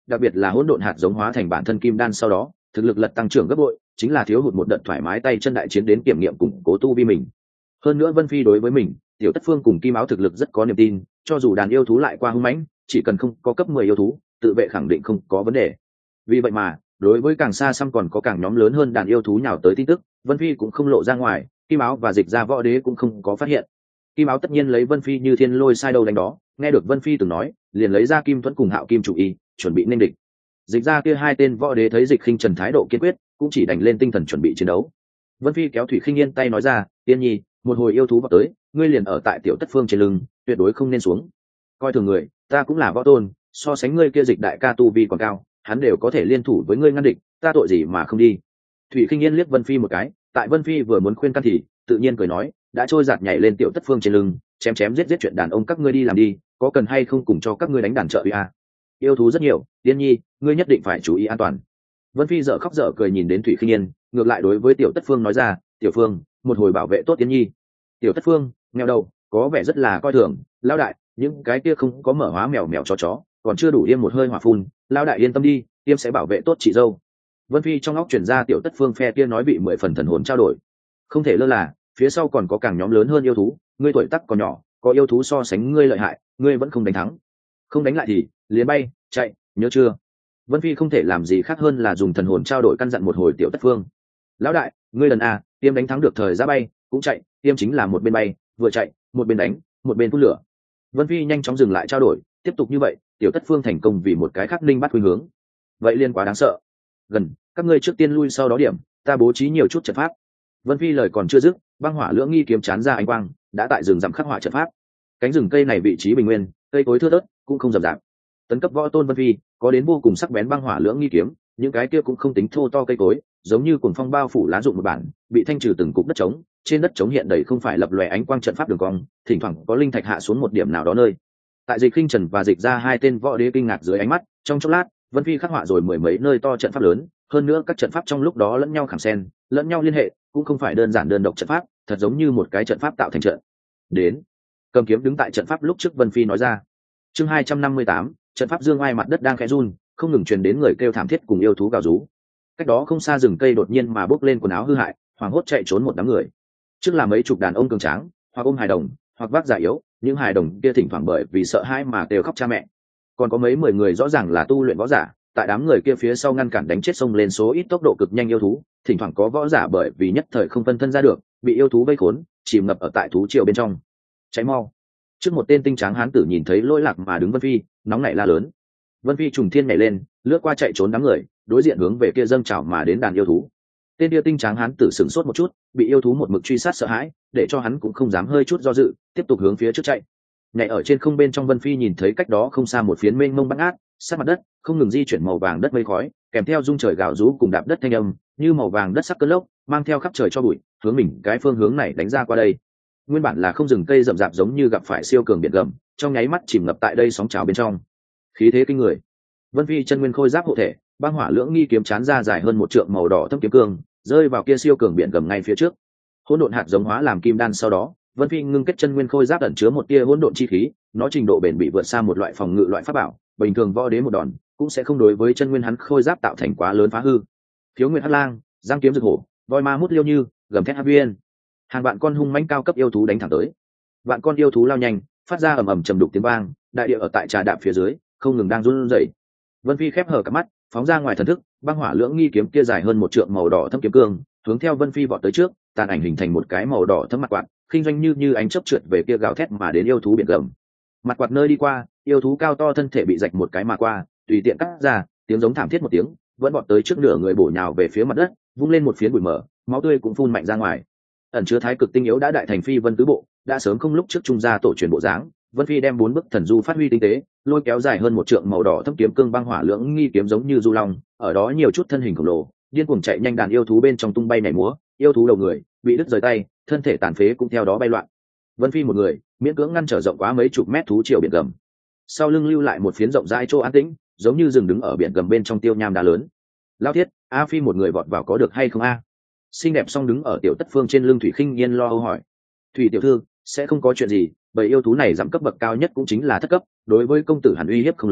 đặc biệt là hỗn độn hạt giống hóa thành bản thân kim đan sau đó thực lực lật tăng trưởng gấp bội, chính là thiếu hụt một đợt thoải mái tay chân đại chiến đến kiểm nghiệm củng cố tu vi mình. Hơn nữa Vân Phi đối với mình, Tiểu Tất Phương cùng Kim Áo thực lực rất có niềm tin, cho dù đàn yêu thú lại qua hung mãnh, chỉ cần không có cấp 10 yêu thú, tự vệ khẳng định không có vấn đề. Vì vậy mà, đối với càng xa xăm còn có càng nhóm lớn hơn đàn yêu thú nhào tới tin tức, Vân Phi cũng không lộ ra ngoài, Kim Áo và Dịch Ra Võ Đế cũng không có phát hiện. Kim Áo tất nhiên lấy Vân Phi như thiên lôi sai đâu đánh đó, nghe được Vân Phi từng nói, liền lấy ra Kim Thuẫn cùng Hạo Kim chủ y, chuẩn bị nên địch. Dịch Ra kia hai tên võ đế thấy Dịch Khinh Trần thái độ kiên quyết, cũng chỉ đành lên tinh thần chuẩn bị chiến đấu. Vân Phi kéo Thủy Khinh Yên tay nói ra, Tiên Nhi, một hồi yêu thú vào tới, ngươi liền ở tại Tiểu Tất Phương trên lưng, tuyệt đối không nên xuống. Coi thường người, ta cũng là võ tôn, so sánh ngươi kia Dịch đại ca tu vi còn cao, hắn đều có thể liên thủ với ngươi ngăn địch, ta tội gì mà không đi. Thủy Khinh Yên liếc Vân Phi một cái, tại Vân Phi vừa muốn khuyên can thì tự nhiên cười nói, đã trôi giạt nhảy lên Tiểu Tất Phương trên lưng, chém chém giết giết chuyện đàn ông các ngươi đi làm đi, có cần hay không cùng cho các ngươi đánh đàn trợ uy à? Yêu thú rất nhiều, Tiên Nhi, ngươi nhất định phải chú ý an toàn. Vân Phi dở khóc dở cười nhìn đến Thủy Khinh Yên, ngược lại đối với Tiểu Tất Phương nói ra, Tiểu Phương, một hồi bảo vệ tốt Tiên Nhi. Tiểu Tất Phương nghèo đầu, có vẻ rất là coi thường, lão đại, những cái kia không có mở hóa mèo mèo chó, còn chưa đủ Yêm một hơi hỏa phun, lão đại yên tâm đi, Yêm sẽ bảo vệ tốt chị dâu. Vân Phi trong óc chuyển ra Tiểu Tất Phương phe kia nói bị 10 phần thần hồn trao đổi, không thể lơ là, phía sau còn có càng nhóm lớn hơn yêu thú, ngươi tuổi tác còn nhỏ, có yêu thú so sánh ngươi lợi hại, ngươi vẫn không đánh thắng, không đánh lại thì liền bay chạy, nhớ chưa? Vân Phi không thể làm gì khác hơn là dùng thần hồn trao đổi căn dặn một hồi Tiểu Tất Phương. Lão đại, ngươi lần à, Tiêm đánh thắng được thời ra bay cũng chạy, Tiêm chính là một bên bay vừa chạy, một bên đánh, một bên phun lửa. Vân Phi nhanh chóng dừng lại trao đổi, tiếp tục như vậy, Tiểu Tất Phương thành công vì một cái khắc linh bắt khuynh hướng. Vậy liên quá đáng sợ. Gần, các ngươi trước tiên lui sau đó điểm, ta bố trí nhiều chút trận pháp. Vân Phi lời còn chưa dứt, băng hỏa lưỡng nghi kiếm chán ra ánh quang, đã tại rừng rậm khắc họa trận pháp. Cánh rừng cây này vị trí bình nguyên, cây cối thưa thớt, cũng không rậm rạp. Tấn cấp võ tôn Vân Phi có đến vô cùng sắc bén băng hỏa lưỡng nghi kiếm, những cái kia cũng không tính thô to cây cối, giống như cuồng phong bao phủ lá rụng một bản, bị thanh trừ từng cục đất trống, trên đất trống hiện đầy không phải lập lòe ánh quang trận pháp đường cong, thỉnh thoảng có linh thạch hạ xuống một điểm nào đó nơi. Tại Dịch Khinh Trần và Dịch Ra hai tên võ đế kinh ngạc dưới ánh mắt, trong chốc lát, Vân Phi khắc họa rồi mười mấy nơi to trận pháp lớn, hơn nữa các trận pháp trong lúc đó lẫn nhau khảm xen, lẫn nhau liên hệ, cũng không phải đơn giản đơn độc trận pháp, thật giống như một cái trận pháp tạo thành trận. Đến, cầm kiếm đứng tại trận pháp lúc trước Vân Phi nói ra. Chương 258, trận pháp dương oai mặt đất đang khẽ run, không ngừng truyền đến người kêu thảm thiết cùng yêu thú gào rú. Cách đó không xa rừng cây đột nhiên mà bốc lên quần áo hư hại, hoảng hốt chạy trốn một đám người. Trước là mấy chục đàn ông cường tráng, hoặc ôm hài đồng, hoặc vác già yếu, những hài đồng kia thỉnh thoảng bởi vì sợ hãi mà đều khóc cha mẹ. Còn có mấy 10 người rõ ràng là tu luyện võ giả, tại đám người kia phía sau ngăn cản đánh chết xông lên số ít tốc độ cực nhanh yêu thú, thỉnh thoảng có võ giả bởi vì nhất thời không phân thân ra được, bị yêu thú vây khốn, chìm ngập ở tại thú triều bên trong. Cháy mau! Trước một tên tinh tráng hán tử nhìn thấy Lỗi Lạc mà đứng Vân Phi, nóng nảy la lớn. Vân Phi trùng thiên nhảy lên, lướt qua chạy trốn đám người, đối diện hướng về kia dâng trào mà đến đàn yêu thú. Tên kia tinh tráng hán tử sửng sốt một chút, bị yêu thú một mực truy sát sợ hãi, để cho hắn cũng không dám hơi chút do dự, tiếp tục hướng phía trước chạy. Nhảy ở trên không bên trong Vân Phi nhìn thấy cách đó không xa một phiến mênh mông băng ác, sát mặt đất, không ngừng di chuyển màu vàng đất mây khói, kèm theo rung trời gào rú cùng đạp đất thanh âm, như màu vàng đất sắc cơn lốc, mang theo khắp trời cho bụi, hướng mình cái phương hướng này đánh ra qua đây. Nguyên bản là không rừng cây rậm rạp giống như gặp phải siêu cường biển gầm, trong nháy mắt chìm ngập tại đây sóng trào bên trong. Khí thế kinh người. Vân Phi chân nguyên khôi giáp hộ thể, băng hỏa lưỡng nghi kiếm chán ra dài hơn 1 trượng màu đỏ thâm kiếm cương, rơi vào kia siêu cường biển gầm ngay phía trước. Hỗn độn hạt giống hóa làm kim đan sau đó, Vân Phi ngưng kết chân nguyên khôi giáp ẩn chứa một tia hỗn độn chi khí, nó trình độ bền bỉ vượt xa một loại phòng ngự loại pháp bảo, bình thường võ đế một đòn cũng sẽ không đối với chân nguyên hắn khôi giáp tạo thành quá lớn phá hư. Thiếu Nguyệt Hắc Lang, giang kiếm rực hổ, voi ma mút liêu như, gầm thét hắc viên. Hàng vạn con hung mãnh cao cấp yêu thú đánh thẳng tới. Vạn con yêu thú lao nhanh, phát ra ầm ầm trầm đục tiếng vang, đại địa ở tại trà đạp phía dưới, không ngừng đang run rẩy. Vân Phi khép hờ cặp mắt, phóng ra ngoài thần thức, băng hỏa lưỡng nghi kiếm kia dài hơn 1 trượng màu đỏ thâm kiếm cương, hướng theo Vân Phi vọt tới trước, tàn ảnh hình thành một cái màu đỏ thâm mặt quạt, khinh doanh như ánh chớp trượt về kia gào thét mà đến yêu thú biển gầm. Mặt quạt nơi đi qua, yêu thú cao to thân thể bị rạch một cái mà qua, tùy tiện cắt ra, tiếng giống thảm thiết một tiếng, vẫn vọt tới trước nửa người bổ nhào về phía mặt đất, vung lên một phiến bụi mờ, máu tươi cũng phun mạnh ra ngoài. Ẩn chứa thái cực tinh yếu đã đại thành phi vân tứ bộ, đã sớm không lúc trước trung gia tổ truyền bộ dáng. Vân Phi đem 4 bức thần du phát huy tinh tế, lôi kéo dài hơn 1 trượng màu đỏ thâm kiếm cương băng hỏa lưỡng nghi kiếm giống như du long, ở đó nhiều chút thân hình khổng lồ, điên cuồng chạy nhanh đàn yêu thú bên trong tung bay nhảy múa, yêu thú đầu người bị đứt rời tay, thân thể tàn phế cũng theo đó bay loạn. Vân Phi một người miễn cưỡng ngăn trở rộng quá mấy chục mét thú triều biển gầm, sau lưng lưu lại một phiến rộng rãi chỗ an tĩnh, giống như rừng đứng ở biển gầm bên trong tiêu nham đá lớn. Lao thiết, A Phi một người vọt vào có được hay không a? Xinh đẹp song đứng ở Tiểu Tất Phương trên lưng Thủy Khinh Yên lo âu hỏi. Thủy tiểu thư, sẽ không có chuyện gì, bởi yêu thú này giảm cấp bậc cao nhất cũng chính là thất cấp, đối với công tử hẳn uy hiếp không lớn,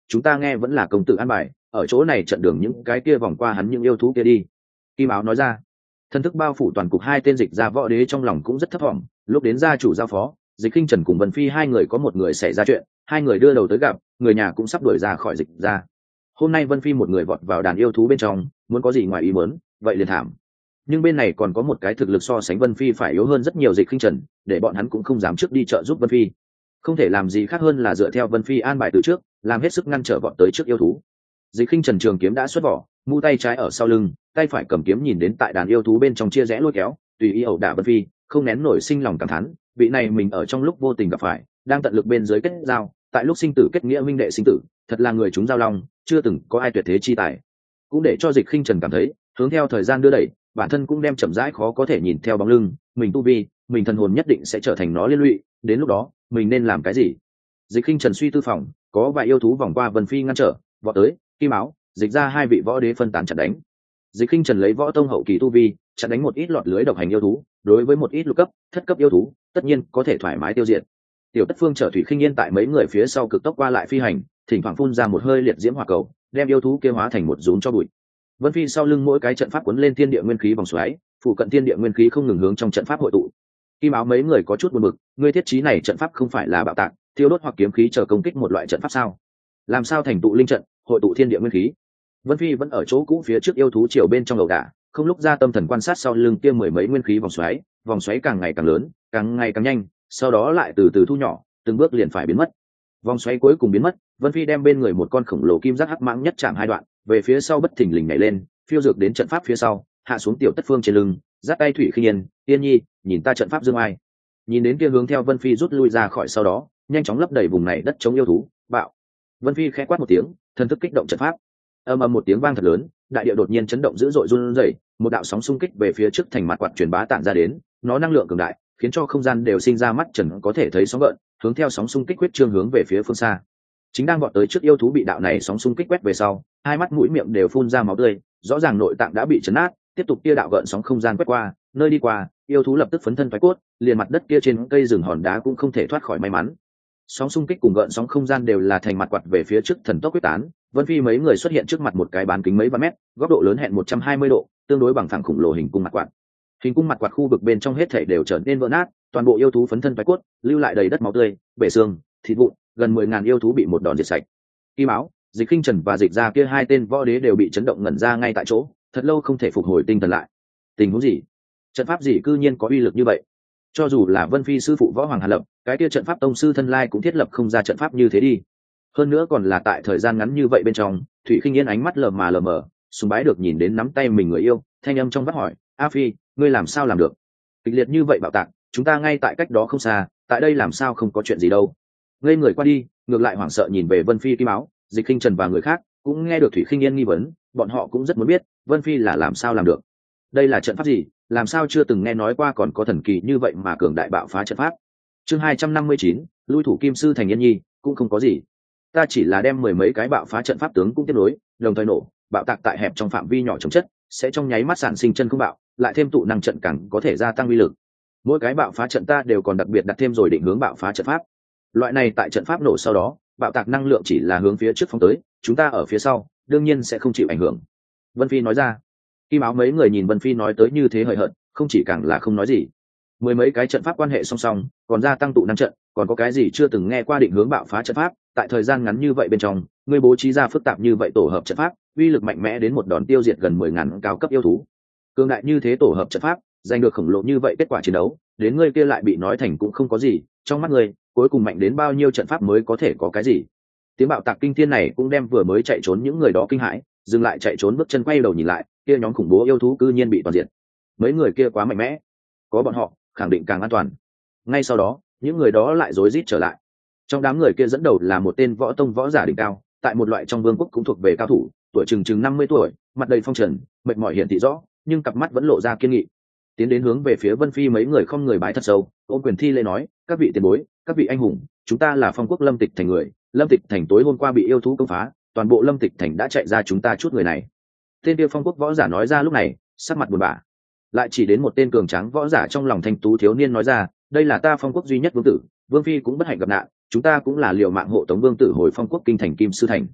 chúng ta nghe vẫn là công tử an bài, ở chỗ này trận đường những cái kia vòng qua hắn những yêu thú kia đi. Kim áo nói ra. Thân thức bao phủ toàn cục hai tên dịch ra võ đế trong lòng cũng rất thấp vọng. Lúc đến gia chủ giao phó, Dịch Khinh Trần cùng Vân Phi hai người có một người xảy ra chuyện, hai người đưa đầu tới gặp, người nhà cũng sắp đuổi ra khỏi dịch ra. Hôm nay Vân Phi một người vọt vào đàn yêu thú bên trong, muốn có gì ngoài ý muốn, vậy liền thảm. Nhưng bên này còn có một cái thực lực so sánh Vân Phi phải yếu hơn rất nhiều Dịch Khinh Trần, để bọn hắn cũng không dám trước đi trợ giúp Vân Phi. Không thể làm gì khác hơn là dựa theo Vân Phi an bài từ trước, làm hết sức ngăn trở bọn tới trước yêu thú. Dịch Khinh Trần trường kiếm đã xuất vỏ, mu tay trái ở sau lưng, tay phải cầm kiếm nhìn đến tại đàn yêu thú bên trong chia rẽ lôi kéo, tùy ý ẩu đả Vân Phi, không nén nổi sinh lòng cảm thán, vị này mình ở trong lúc vô tình gặp phải, đang tận lực bên dưới kết giao, tại lúc sinh tử kết nghĩa minh đệ sinh tử, thật là người chúng giao long, chưa từng có ai tuyệt thế chi tài. Cũng để cho Dịch Khinh Trần cảm thấy, hướng theo thời gian đưa đẩy, bản thân cũng đem chậm rãi khó có thể nhìn theo bóng lưng, mình tu vi, mình thần hồn nhất định sẽ trở thành nó liên lụy, đến lúc đó, mình nên làm cái gì? Dịch Khinh Trần suy tư phòng, có vài yêu thú vòng qua Vân Phi ngăn trở, vọt tới, Kim áo, Dịch ra hai vị võ đế phân tán chặn đánh. Dịch Khinh Trần lấy võ tông hậu kỳ tu vi, chặn đánh một ít lọt lưới độc hành yêu thú, đối với một ít lục cấp, thất cấp yêu thú, tất nhiên có thể thoải mái tiêu diệt. Tiểu Tất Phương chở Thủy Khinh Yên tại mấy người phía sau cực tốc qua lại phi hành, thỉnh thoảng phun ra một hơi liệt diễm hỏa cầu, đem yêu thú kia hóa thành một rún cho bụi. Vân Phi sau lưng mỗi cái trận pháp cuốn lên thiên địa nguyên khí vòng xoáy, phụ cận thiên địa nguyên khí không ngừng hướng trong trận pháp hội tụ. Kim áo mấy người có chút buồn bực, ngươi thiết trí này trận pháp không phải là bạo tạc, thiêu đốt hoặc kiếm khí chờ công kích một loại trận pháp sao? Làm sao thành tụ linh trận, hội tụ thiên địa nguyên khí? Vân Phi vẫn ở chỗ cũ phía trước yêu thú triều bên trong ẩu đả, không lúc ra tâm thần quan sát sau lưng kia mười mấy nguyên khí vòng xoáy càng ngày càng lớn, càng ngày càng nhanh, sau đó lại từ từ thu nhỏ, từng bước liền phải biến mất. Vòng xoáy cuối cùng biến mất, Vân Phi đem bên người một con khổng lồ kim giác hắc mãng nhất chạm hai đoạn, về phía sau bất thình lình nhảy lên, phiêu dược đến trận pháp phía sau, hạ xuống Tiểu Tất Phương trên lưng, giắt tay Thủy Khinh Yên, Tiên Nhi, nhìn ta trận pháp dương ai. Nhìn đến kia hướng theo Vân Phi rút lui ra khỏi sau đó, nhanh chóng lấp đầy vùng này đất chống yêu thú, bạo. Vân Phi khẽ quát một tiếng, thần thức kích động trận pháp. Ầm ầm một tiếng vang thật lớn, đại địa đột nhiên chấn động dữ dội run rẩy, một đạo sóng xung kích về phía trước thành mặt quạt truyền bá tản ra đến, nó năng lượng cường đại, khiến cho không gian đều sinh ra mắt trần có thể thấy sóng gợn, hướng theo sóng xung kích huyết trương hướng về phía phương xa. Chính đang vọt tới trước yêu thú bị đạo này sóng xung kích quét về sau, hai mắt mũi miệng đều phun ra máu tươi, rõ ràng nội tạng đã bị chấn nát, tiếp tục kia đạo gợn sóng không gian quét qua, nơi đi qua, yêu thú lập tức phấn thân thoái cốt, liền mặt đất kia trên cây rừng hòn đá cũng không thể thoát khỏi may mắn. Sóng xung kích cùng gợn sóng không gian đều là thành mặt quạt về phía trước thần tốc quyết tán. Vân Phi mấy người xuất hiện trước mặt một cái bán kính mấy vạn mét, góc độ lớn hẹn 120 độ, tương đối bằng phẳng khủng lồ hình cung mặt quạt. Hình cung mặt quạt khu vực bên trong hết thảy đều trở nên vỡ nát, toàn bộ yêu thú phấn thân thoái cốt, lưu lại đầy đất máu tươi, bể xương, thịt vụn, gần 10.000 yêu thú bị một đòn diệt sạch. Kim áo, Dịch Khinh Trần và Dịch ra kia hai tên võ đế đều bị chấn động ngẩn ra ngay tại chỗ, thật lâu không thể phục hồi tinh thần lại. Tình huống gì? Trận pháp gì cư nhiên có uy lực như vậy? Cho dù là Vân Phi sư phụ Võ Hoàng Hàn Lập, cái kia trận pháp tông sư thân lai cũng thiết lập không ra trận pháp như thế đi. Hơn nữa còn là tại thời gian ngắn như vậy bên trong, Thủy Khinh Yên ánh mắt lờ mờ, sùng bái được nhìn đến nắm tay mình người yêu, thanh âm trong vắt hỏi, "A Phi, ngươi làm sao làm được? Kịch liệt như vậy bạo tạc, chúng ta ngay tại cách đó không xa, tại đây làm sao không có chuyện gì đâu." Ngây người qua đi, ngược lại hoảng sợ nhìn về Vân Phi Kim áo, Dịch Khinh Trần và người khác, cũng nghe được Thủy Khinh Yên nghi vấn, bọn họ cũng rất muốn biết, Vân Phi là làm sao làm được. Đây là trận pháp gì, làm sao chưa từng nghe nói qua còn có thần kỳ như vậy mà cường đại bạo phá trận pháp. Chương 259, lui thủ Kim sư thành Yên Nhi, cũng không có gì. Ta chỉ là đem mười mấy cái bạo phá trận pháp tướng cũng tiếp nối, đồng thời nổ, bạo tạc tại hẹp trong phạm vi nhỏ chống chất, sẽ trong nháy mắt sản sinh chân không bạo, lại thêm tụ năng trận càng có thể gia tăng uy lực. Mỗi cái bạo phá trận ta đều còn đặc biệt đặt thêm rồi định hướng bạo phá trận pháp. Loại này tại trận pháp nổ sau đó, bạo tạc năng lượng chỉ là hướng phía trước phóng tới, chúng ta ở phía sau, đương nhiên sẽ không chịu ảnh hưởng. Vân Phi nói ra. Kim áo mấy người nhìn Vân Phi nói tới như thế hời hợt, không chỉ càng là không nói gì. Mười mấy cái trận pháp quan hệ song song, còn gia tăng tụ năng trận, còn có cái gì chưa từng nghe qua định hướng bạo phá trận pháp, tại thời gian ngắn như vậy bên trong, ngươi bố trí ra phức tạp như vậy tổ hợp trận pháp, uy lực mạnh mẽ đến một đòn tiêu diệt gần 10.000 cao cấp yêu thú. Cường đại như thế tổ hợp trận pháp, giành được khổng lồ như vậy kết quả chiến đấu, đến ngươi kia lại bị nói thành cũng không có gì, trong mắt ngươi, cuối cùng mạnh đến bao nhiêu trận pháp mới có thể có cái gì? Tiếng bạo tạc kinh thiên này cũng đem vừa mới chạy trốn những người đó kinh hãi, dừng lại chạy trốn bước chân quay đầu nhìn lại, kia nhóm khủng bố yêu thú cư nhiên bị toàn diệt. Mấy người kia quá mạnh mẽ, có bọn họ, khẳng định càng an toàn. Ngay sau đó, những người đó lại rối rít trở lại. Trong đám người kia dẫn đầu là một tên võ tông võ giả đỉnh cao, tại một loại trong vương quốc cũng thuộc về cao thủ, tuổi chừng 50 tuổi, mặt đầy phong trần, mệt mỏi hiển thị rõ, nhưng cặp mắt vẫn lộ ra kiên nghị. Tiến đến hướng về phía Vân Phi mấy người không người bái thật sâu, ôm quyền thi lễ nói, các vị tiền bối, các vị anh hùng, chúng ta là Phong quốc Lâm Tịch thành người, Lâm Tịch thành tối hôm qua bị yêu thú công phá, toàn bộ Lâm Tịch thành đã chạy ra chúng ta chút người này. Tên kia Phong quốc võ giả nói ra lúc này, sắc mặt buồn bã. Lại chỉ đến một tên cường tráng võ giả trong lòng thanh tú thiếu niên nói ra, đây là ta Phong quốc duy nhất vương tử, Vương Phi cũng bất hạnh gặp nạn, chúng ta cũng là liều mạng hộ tống vương tử hồi Phong quốc kinh thành Kim sư thành,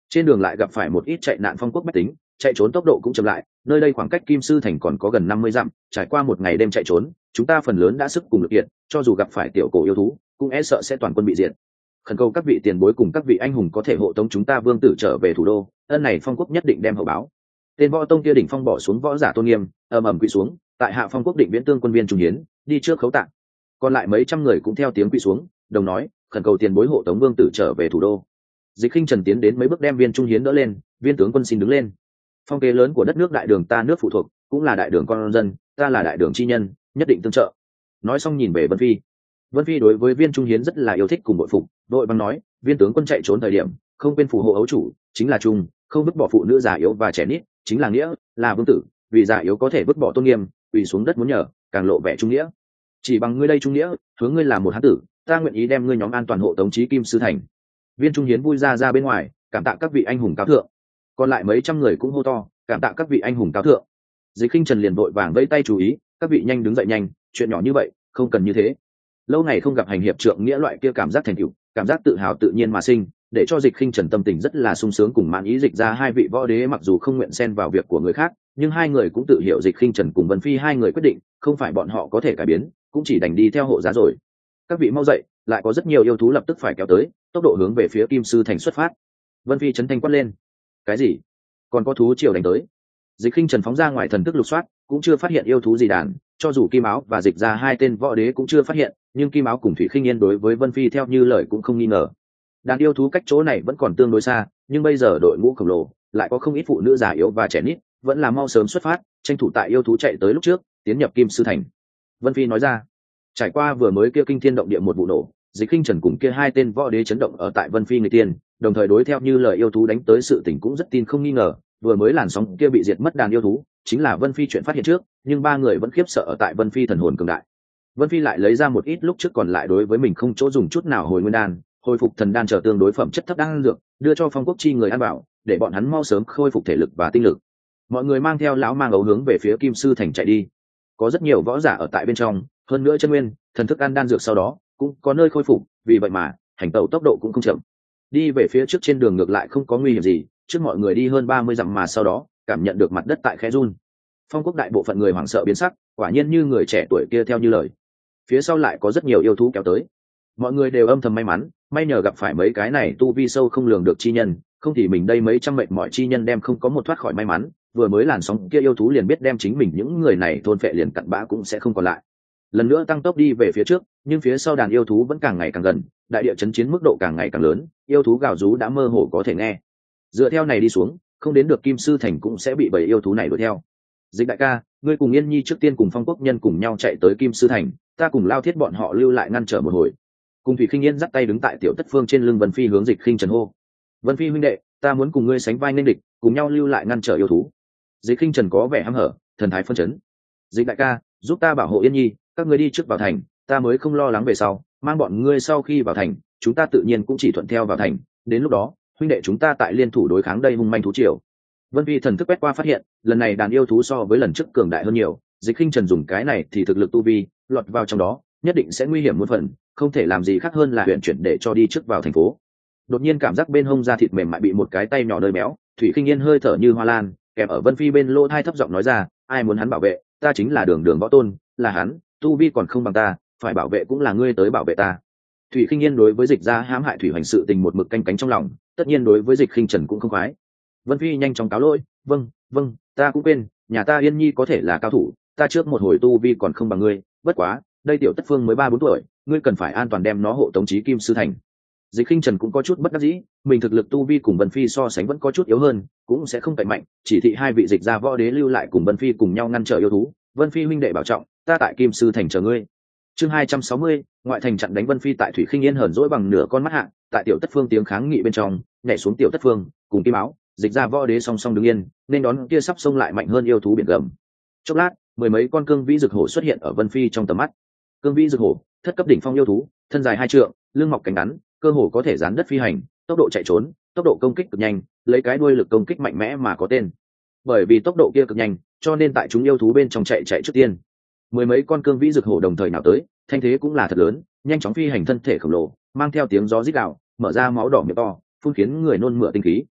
trên đường lại gặp phải một ít chạy nạn phong quốc bách tính, chạy trốn tốc độ cũng chậm lại, nơi đây khoảng cách Kim Sư Thành còn có gần 50 dặm, trải qua một ngày đêm chạy trốn, chúng ta phần lớn đã sức cùng lực kiện, cho dù gặp phải tiểu cổ yêu thú cũng e sợ sẽ toàn quân bị diệt. Khẩn cầu các vị tiền bối cùng các vị anh hùng có thể hộ tống chúng ta vương tử trở về thủ đô, ân này phong quốc nhất định đem hậu báo. Tên võ tông kia đỉnh phong bỏ xuống võ giả tôn nghiêm, ầm ầm quỳ xuống, tại hạ phong quốc định viễn tương quân viên trung hiến, đi trước khấu tạ. Còn lại mấy trăm người cũng theo tiếng quỳ xuống, đồng nói khẩn cầu tiền bối hộ tống vương tử trở về thủ đô. Dịch Khinh Trần tiến đến mấy bước đem viên trung hiến đỡ lên, viên tướng quân xin đứng lên. Phong kế lớn của đất nước đại đường ta nước phụ thuộc, cũng là đại đường con dân, ta là đại đường chi nhân, nhất định tương trợ. Nói xong nhìn về Vân Phi. Vân Phi đối với viên trung hiến rất là yêu thích cùng bội phục, đội bằng nói viên tướng quân chạy trốn thời điểm không quên phù hộ ấu chủ, chính là trung, không vứt bỏ phụ nữ già yếu và trẻ nít, chính là nghĩa, là vương tử, vì già yếu có thể vứt bỏ tôn nghiêm, quỳ xuống đất muốn nhờ, càng lộ vẻ trung nghĩa. Chỉ bằng ngươi đây trung nghĩa, hướng ngươi là một hán tử, ta nguyện ý đem ngươi nhóm an toàn hộ tống chí Kim Sư Thành. Viên trung hiến vui ra bên ngoài, cảm tạ các vị anh hùng cao thượng. Còn lại mấy trăm người cũng hô to, cảm tạ các vị anh hùng cao thượng. Dịch Khinh Trần liền vội vàng vẫy tay chú ý, các vị nhanh đứng dậy nhanh, chuyện nhỏ như vậy không cần như thế. Lâu ngày không gặp hành hiệp trượng nghĩa loại kia cảm giác thành tựu, cảm giác tự hào tự nhiên mà sinh, để cho Dịch Khinh Trần tâm tình rất là sung sướng cùng mãn ý. Dịch ra hai vị võ đế mặc dù không nguyện xen vào việc của người khác, nhưng hai người cũng tự hiểu Dịch Khinh Trần cùng Vân Phi hai người quyết định không phải bọn họ có thể cải biến, cũng chỉ đành đi theo hộ giá rồi. Các vị mau dậy, lại có rất nhiều yêu thú lập tức phải kéo tới, tốc độ hướng về phía Kim Sư Thành xuất phát. Vân Phi chấn thanh quát lên. Cái gì? Còn có thú triều đánh tới? Dịch Khinh Trần phóng ra ngoài thần thức lục soát, cũng chưa phát hiện yêu thú gì đàn, cho dù Kim Áo và Dịch ra hai tên võ đế cũng chưa phát hiện, nhưng Kim Áo cùng Thủy Khinh Yên đối với Vân Phi theo như lời cũng không nghi ngờ. Đàn yêu thú cách chỗ này vẫn còn tương đối xa, nhưng bây giờ đội ngũ khổng lồ, lại có không ít phụ nữ già yếu và trẻ nít, vẫn là mau sớm xuất phát, tranh thủ tại yêu thú chạy tới lúc trước, tiến nhập Kim Sư Thành. Vân Phi nói ra. Trải qua vừa mới kia kinh thiên động địa một vụ nổ, Dịch Khinh Trần cùng kia hai tên võ đế chấn động ở tại Vân Phi người tiên, đồng thời đối theo như lời yêu thú đánh tới sự tình cũng rất tin không nghi ngờ, vừa mới làn sóng kia bị diệt mất đàn yêu thú, chính là Vân Phi chuyện phát hiện trước, nhưng ba người vẫn khiếp sợ ở tại Vân Phi thần hồn cường đại. Vân Phi lại lấy ra một ít lúc trước còn lại đối với mình không chỗ dùng chút nào hồi nguyên đan, hồi phục thần đan trở tương đối phẩm chất thấp đan dược, đưa cho Phong Quốc chi người ăn bảo, để bọn hắn mau sớm khôi phục thể lực và tinh lực. Mọi người mang theo lão mang ấu hướng về phía Kim Sư Thành chạy đi. Có rất nhiều võ giả ở tại bên trong, hơn nữa chân nguyên, thần thức ăn đan dược sau đó cũng có nơi khôi phục, vì vậy mà hành tẩu tốc độ cũng không chậm. Đi về phía trước trên đường ngược lại không có nguy hiểm gì, trước mọi người đi hơn 30 dặm mà sau đó cảm nhận được mặt đất tại khẽ run. Phong Quốc đại bộ phận người hoảng sợ biến sắc, quả nhiên như người trẻ tuổi kia theo như lời. Phía sau lại có rất nhiều yêu thú kéo tới. Mọi người đều âm thầm may mắn, may nhờ gặp phải mấy cái này tu vi sâu không lường được chi nhân, không thì mình đây mấy trăm mệnh mọi chi nhân đem không có một thoát khỏi may mắn, vừa mới làn sóng kia yêu thú liền biết đem chính mình những người này thôn phệ liền cặn bã cũng sẽ không còn lại. Lần nữa tăng tốc đi về phía trước, nhưng phía sau đàn yêu thú vẫn càng ngày càng gần, đại địa chấn chiến mức độ càng ngày càng lớn, yêu thú gào rú đã mơ hồ có thể nghe. Dựa theo này đi xuống, không đến được Kim Sư Thành cũng sẽ bị bầy yêu thú này đuổi theo. Dịch đại ca, ngươi cùng Yên Nhi trước tiên cùng Phong Quốc nhân cùng nhau chạy tới Kim Sư Thành, ta cùng Lao Thiết bọn họ lưu lại ngăn trở một hồi. Cùng Thủy Khinh Yên dắt tay đứng tại tiểu tất phương trên lưng Vân Phi hướng Dịch Khinh Trần hô. Vân Phi huynh đệ, ta muốn cùng ngươi sánh vai nên địch, cùng nhau lưu lại ngăn trở yêu thú. Dịch Khinh Trần có vẻ hăm hở, thần thái phân chấn. Dịch đại ca, giúp ta bảo hộ Yên Nhi, các ngươi đi trước vào thành, ta mới không lo lắng về sau, mang bọn ngươi sau khi vào thành, chúng ta tự nhiên cũng chỉ thuận theo vào thành, đến lúc đó, huynh đệ chúng ta tại liên thủ đối kháng đây hung manh thú triều. Vân Phi thần thức quét qua phát hiện, lần này đàn yêu thú so với lần trước cường đại hơn nhiều, Dịch Khinh Trần dùng cái này thì thực lực tu vi lọt vào trong đó, nhất định sẽ nguy hiểm muôn phần, không thể làm gì khác hơn là huyện chuyển để cho đi trước vào thành phố. Đột nhiên cảm giác bên hông da thịt mềm mại bị một cái tay nhỏ nơi béo, Thủy Khinh Yên hơi thở như hoa lan, kèm ở Vân Phi bên lỗ tai thấp giọng nói ra, ai muốn hắn bảo vệ, ta chính là Đường Đường võ tôn, là hắn, tu vi còn không bằng ta, phải bảo vệ cũng là ngươi tới bảo vệ ta. Thủy Khinh Yên đối với Dịch gia hãm hại thủy hoành sự tình một mực canh cánh trong lòng, tất nhiên đối với Dịch Khinh Trần cũng không khoái. Vân Phi nhanh chóng cáo lỗi, vâng, ta cũng quên, nhà ta Yên Nhi có thể là cao thủ, ta trước một hồi tu vi còn không bằng ngươi, bất quá, đây tiểu tất phương mới 3-4 tuổi, ngươi cần phải an toàn đem nó hộ tống chí Kim Sư Thành. Dịch Khinh Trần cũng có chút bất đắc dĩ, mình thực lực tu vi cùng Vân Phi so sánh vẫn có chút yếu hơn, cũng sẽ không cậy mạnh, chỉ thị hai vị Dịch gia võ đế lưu lại cùng Vân Phi cùng nhau ngăn trở yêu thú. Vân Phi huynh đệ bảo trọng, ta tại Kim Sư Thành chờ ngươi. Chương 260, ngoại thành chặn đánh Vân Phi tại Thủy Khinh Yên hờn dỗi bằng nửa con mắt hạ, tại tiểu tất phương tiếng kháng nghị bên trong, nhảy xuống tiểu tất phương, cùng Kim Áo, Dịch gia võ đế song song đứng yên, nên đón kia sắp xông lại mạnh hơn yêu thú biển gầm. Chốc lát, mười mấy con cương vĩ rực hổ xuất hiện ở Vân Phi trong tầm mắt. Cương vĩ rực hổ, thất cấp đỉnh phong yêu thú, thân dài 2 trượng, lưng mọc cánh ngắn, cơ hồ có thể dán đất phi hành, tốc độ chạy trốn, tốc độ công kích cực nhanh, lấy cái đuôi lực công kích mạnh mẽ mà có tên. Bởi vì tốc độ kia cực nhanh, cho nên tại chúng yêu thú bên trong chạy trước tiên. Mười mấy con cương vĩ rực hổ đồng thời nào tới, thanh thế cũng là thật lớn, nhanh chóng phi hành thân thể khổng lồ, mang theo tiếng gió rít gào, mở ra máu đỏ miệng to, phun khiến người nôn mửa tinh khí.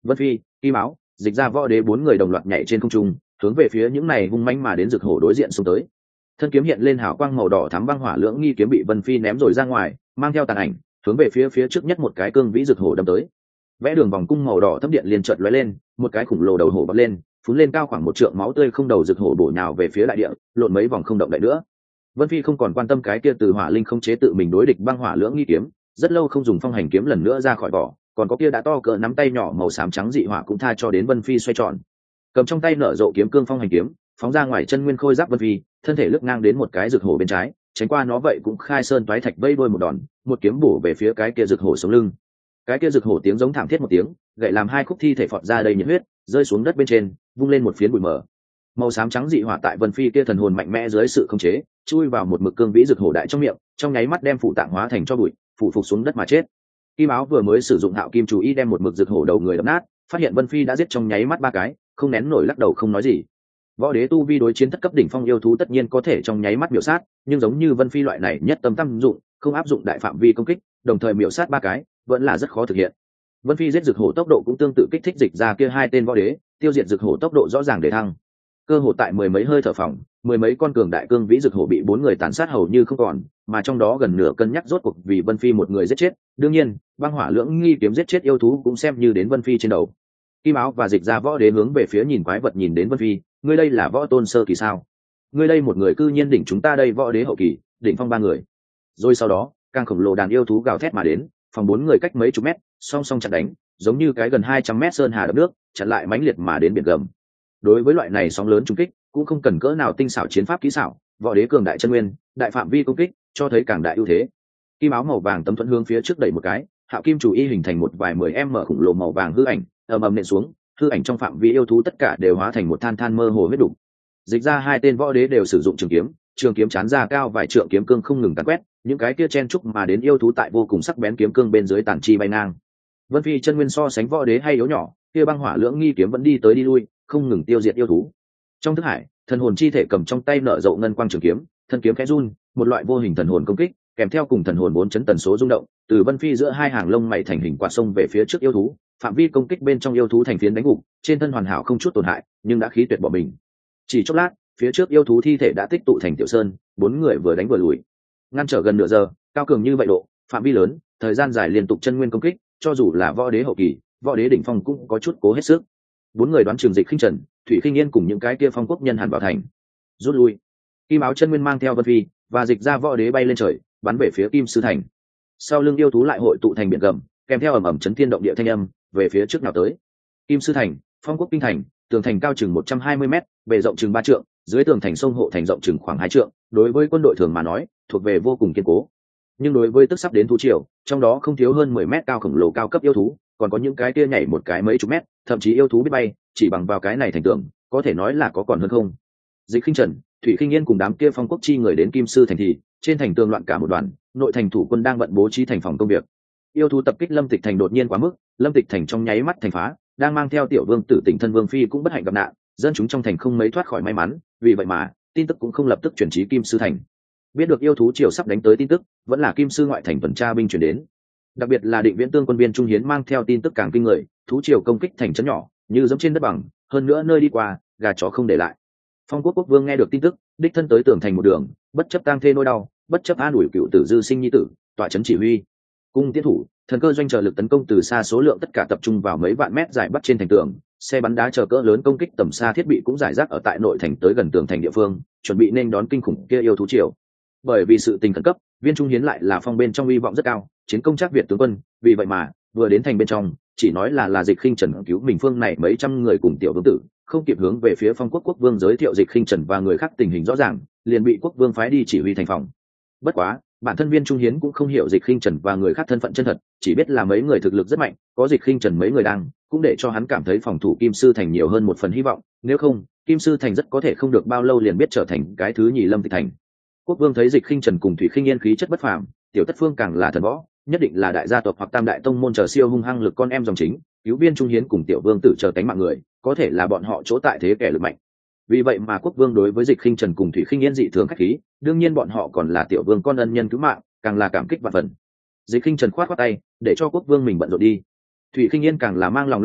Vân Phi, Kim Áo, Dịch Ra Võ Đế bốn người đồng loạt nhảy trên không trung, hướng về phía những này hung manh mà đến rực hổ đối diện xuống tới. Thân kiếm hiện lên hào quang màu đỏ thắm, băng hỏa lưỡng nghi kiếm bị Vân Phi ném rồi ra ngoài, mang theo tàn ảnh, hướng về phía trước nhất một cái cương vĩ rực hổ đâm tới. Vẽ đường vòng cung màu đỏ thấm điện liền chợt lóe lên, một cái khủng lồ đầu hổ bật lên, phun lên cao khoảng 1 trượng máu tươi không đầu rực hổ bổ nhào về phía đại địa, lộn mấy vòng không động đậy nữa. Vân Phi không còn quan tâm cái kia từ hỏa linh không chế tự mình đối địch băng hỏa lưỡng nghi kiếm, rất lâu không dùng phong hành kiếm lần nữa ra khỏi vỏ, còn có kia đã to cỡ nắm tay nhỏ màu xám trắng dị hỏa cũng tha cho đến Vân Phi xoay tròn. Cầm trong tay nở rộ kiếm cương phong hành kiếm, phóng ra ngoài chân nguyên khôi giáp Vân Phi, thân thể lướt ngang đến một cái rực hổ bên trái, tránh qua nó vậy cũng khai sơn toái thạch vây đôi một đòn, một kiếm bổ về phía cái kia rực hổ sống lưng. Cái kia rực hổ tiếng giống thảm thiết một tiếng, gậy làm hai khúc thi thể phọt ra đầy nhiệt huyết, rơi xuống đất bên trên, vung lên một phiến bụi mờ. Màu xám trắng dị hỏa tại Vân Phi kia thần hồn mạnh mẽ dưới sự khống chế, chui vào một mực cương vĩ rực hổ đại trong miệng, trong nháy mắt đem phụ tạng hóa thành cho bụi, phụ phục xuống đất mà chết. Kim Áo vừa mới sử dụng Hạo Kim chú ý đem một mực rực hổ đầu người đập nát, phát hiện Vân Phi đã giết trong nháy mắt 3 cái, không nén nổi lắc đầu không nói gì. Võ đế tu vi đối chiến thất cấp đỉnh phong yêu thú tất nhiên có thể trong nháy mắt miểu sát, nhưng giống như Vân Phi loại này nhất tâm tam dụng, không áp dụng đại phạm vi công kích, đồng thời miểu sát 3 cái, vẫn là rất khó thực hiện. Vân Phi giết rực hổ tốc độ cũng tương tự kích thích Dịch Ra kia hai tên võ đế, tiêu diệt rực hổ tốc độ rõ ràng để thăng. Cơ hồ tại mười mấy hơi thở phòng, mười mấy con cường đại cương vĩ rực hổ bị 4 người tàn sát hầu như không còn, mà trong đó gần nửa cân nhắc rốt cuộc vì Vân Phi một người giết chết. Đương nhiên, băng hỏa lưỡng nghi kiếm giết chết yêu thú cũng xem như đến Vân Phi trên đầu. Kim Áo và Dịch Ra võ đế hướng về phía nhìn quái vật nhìn đến Vân Phi, ngươi đây là võ tôn sơ kỳ sao? Ngươi đây một người cư nhiên đỉnh chúng ta đây võ đế hậu kỳ, đỉnh phong 3 người. Rồi sau đó, càng khổng lồ đàn yêu thú gào thét mà đến, phòng 4 người cách mấy chục mét, song song chặn đánh, giống như cái gần 200 mét sơn hà đập nước, chặn lại mãnh liệt mà đến biển gầm. Đối với loại này sóng lớn trùng kích, cũng không cần cỡ nào tinh xảo chiến pháp kỹ xảo, võ đế cường đại chân nguyên, đại phạm vi công kích, cho thấy càng đại ưu thế. Kim Áo màu vàng tấm thuẫn hướng phía trước đẩy một cái, Hạo Kim chủ y hình thành một vài 10m khủng lồ màu vàng hư ảnh, ầm ầm nện xuống, hư ảnh trong phạm vi yêu thú tất cả đều hóa thành một than mơ hồ huyết đủ. Dịch Ra hai tên võ đế đều sử dụng trường kiếm chán ra cao vài trượng kiếm cương không ngừng tàn quét, những cái kia chen trúc mà đến yêu thú tại vô cùng sắc bén kiếm cương bên dưới tàn chi bay ngang. Vân Phi chân nguyên so sánh võ đế hay yếu nhỏ, kia băng hỏa lưỡng nghi kiếm vẫn đi tới đi lui, không ngừng tiêu diệt yêu thú. Trong thức hải, thần hồn chi thể cầm trong tay nở rộ ngân quang trường kiếm, thân kiếm khẽ run, một loại vô hình thần hồn công kích, kèm theo cùng thần hồn 4 chấn tần số rung động, từ Vân Phi giữa hai hàng lông mày thành hình quạt sông về phía trước yêu thú, phạm vi công kích bên trong yêu thú thành phiến đánh gục, trên thân hoàn hảo không chút tổn hại, nhưng đã khí tuyệt bỏ mình. Chỉ chốc lát, phía trước yêu thú thi thể đã tích tụ thành tiểu sơn, 4 người vừa đánh vừa lùi. Ngăn trở gần nửa giờ, cao cường như vậy độ, phạm vi lớn, thời gian dài liên tục chân nguyên công kích, cho dù là võ đế hậu kỳ, võ đế đỉnh phong cũng có chút cố hết sức. 4 người đoán trường Dịch Khinh Trần, Thủy Khinh Yên cùng những cái kia phong quốc nhân hàn vào thành. Rút lui. Kim Áo chân nguyên mang theo Vân Phi và Dịch Ra võ đế bay lên trời, bắn về phía Kim Sư thành. Sau lưng yêu thú lại hội tụ thành biển gầm, kèm theo ầm ầm chấn thiên động địa thanh âm, về phía trước nào tới. Kim Sư thành, phong quốc kinh thành, tường thành cao chừng 120m, bề rộng chừng 3 trượng, dưới tường thành sông hộ thành rộng chừng khoảng 2 trượng, đối với quân đội thường mà nói, thuộc về vô cùng kiên cố. Nhưng đối với tức sắp đến thú triều, trong đó không thiếu hơn 10 mét cao khổng lồ cao cấp yêu thú, còn có những cái kia nhảy một cái mấy chục mét, thậm chí yêu thú biết bay, chỉ bằng vào cái này thành tường, có thể nói là có còn hơn không. Dịch Khinh Trần, Thủy Khinh Yên cùng đám kia phong quốc chi người đến Kim Sư thành thì, trên thành tường loạn cả một đoàn, nội thành thủ quân đang bận bố trí thành phòng công việc. Yêu thú tập kích Lâm Tịch thành đột nhiên quá mức, Lâm Tịch thành trong nháy mắt thành phá, đang mang theo tiểu vương tử tỉnh thân Vương Phi cũng bất hạnh gặp nạn, dân chúng trong thành không mấy thoát khỏi may mắn, vì vậy mà tin tức cũng không lập tức chuyển trí Kim Sư thành. Biết được yêu thú triều sắp đánh tới tin tức, vẫn là Kim Sư ngoại thành tuần tra binh chuyển đến. Đặc biệt là Định Viễn Tương quân viên Trung Hiến mang theo tin tức càng kinh người, thú triều công kích thành trấn nhỏ, như giống trên đất bằng, hơn nữa nơi đi qua, gà chó không để lại. Phong Quốc quốc vương nghe được tin tức, đích thân tới tường thành một đường, bất chấp tang thê nỗi đau, bất chấp an ủi cựu tử dư sinh nhi tử, tọa trấn chỉ huy. Cung tiến thủ, thần cơ doanh chờ lực tấn công từ xa số lượng tất cả tập trung vào mấy vạn mét dài bắt trên thành tường, xe bắn đá chờ cỡ lớn công kích tầm xa thiết bị cũng giải rác ở tại nội thành tới gần tường thành địa phương, chuẩn bị nên đón kinh khủng kia yêu thú triều. Bởi vì sự tình khẩn cấp, viên Trung Hiến lại là phong bên trong hy vọng rất cao, chiến công chắc Việt tướng quân, vì vậy mà vừa đến thành bên trong, chỉ nói là Dịch Khinh Trần cứu mình phương này mấy trăm người cùng tiểu vương tử, không kịp hướng về phía Phong Quốc quốc vương giới thiệu Dịch Khinh Trần và người khác tình hình rõ ràng, liền bị quốc vương phái đi chỉ huy thành phòng. Bất quá, bản thân viên Trung Hiến cũng không hiểu Dịch Khinh Trần và người khác thân phận chân thật, chỉ biết là mấy người thực lực rất mạnh, có Dịch Khinh Trần mấy người đang, cũng để cho hắn cảm thấy phòng thủ Kim Sư thành nhiều hơn một phần hy vọng, nếu không, Kim Sư thành rất có thể không được bao lâu liền biết trở thành cái thứ nhì Lâm Tịch thành. Quốc vương thấy Dịch Khinh Trần cùng Thủy Khinh Yên khí chất bất phàm, tiểu tất phương càng là thần võ, nhất định là đại gia tộc hoặc tam đại tông môn chờ siêu hung hăng lực con em dòng chính, cứu viên Trung Hiến cùng tiểu vương tử chờ cánh mạng người, có thể là bọn họ chỗ tại thế kẻ lực mạnh. Vì vậy mà quốc vương đối với Dịch Khinh Trần cùng Thủy Khinh Yên dị thường khách khí, đương nhiên bọn họ còn là tiểu vương con ân nhân cứu mạng, càng là cảm kích vạn phần. Dịch Khinh Trần khoát tay, để cho quốc vương mình bận rộn đi. Thủy Khinh Yên càng là mang lòng lo âu,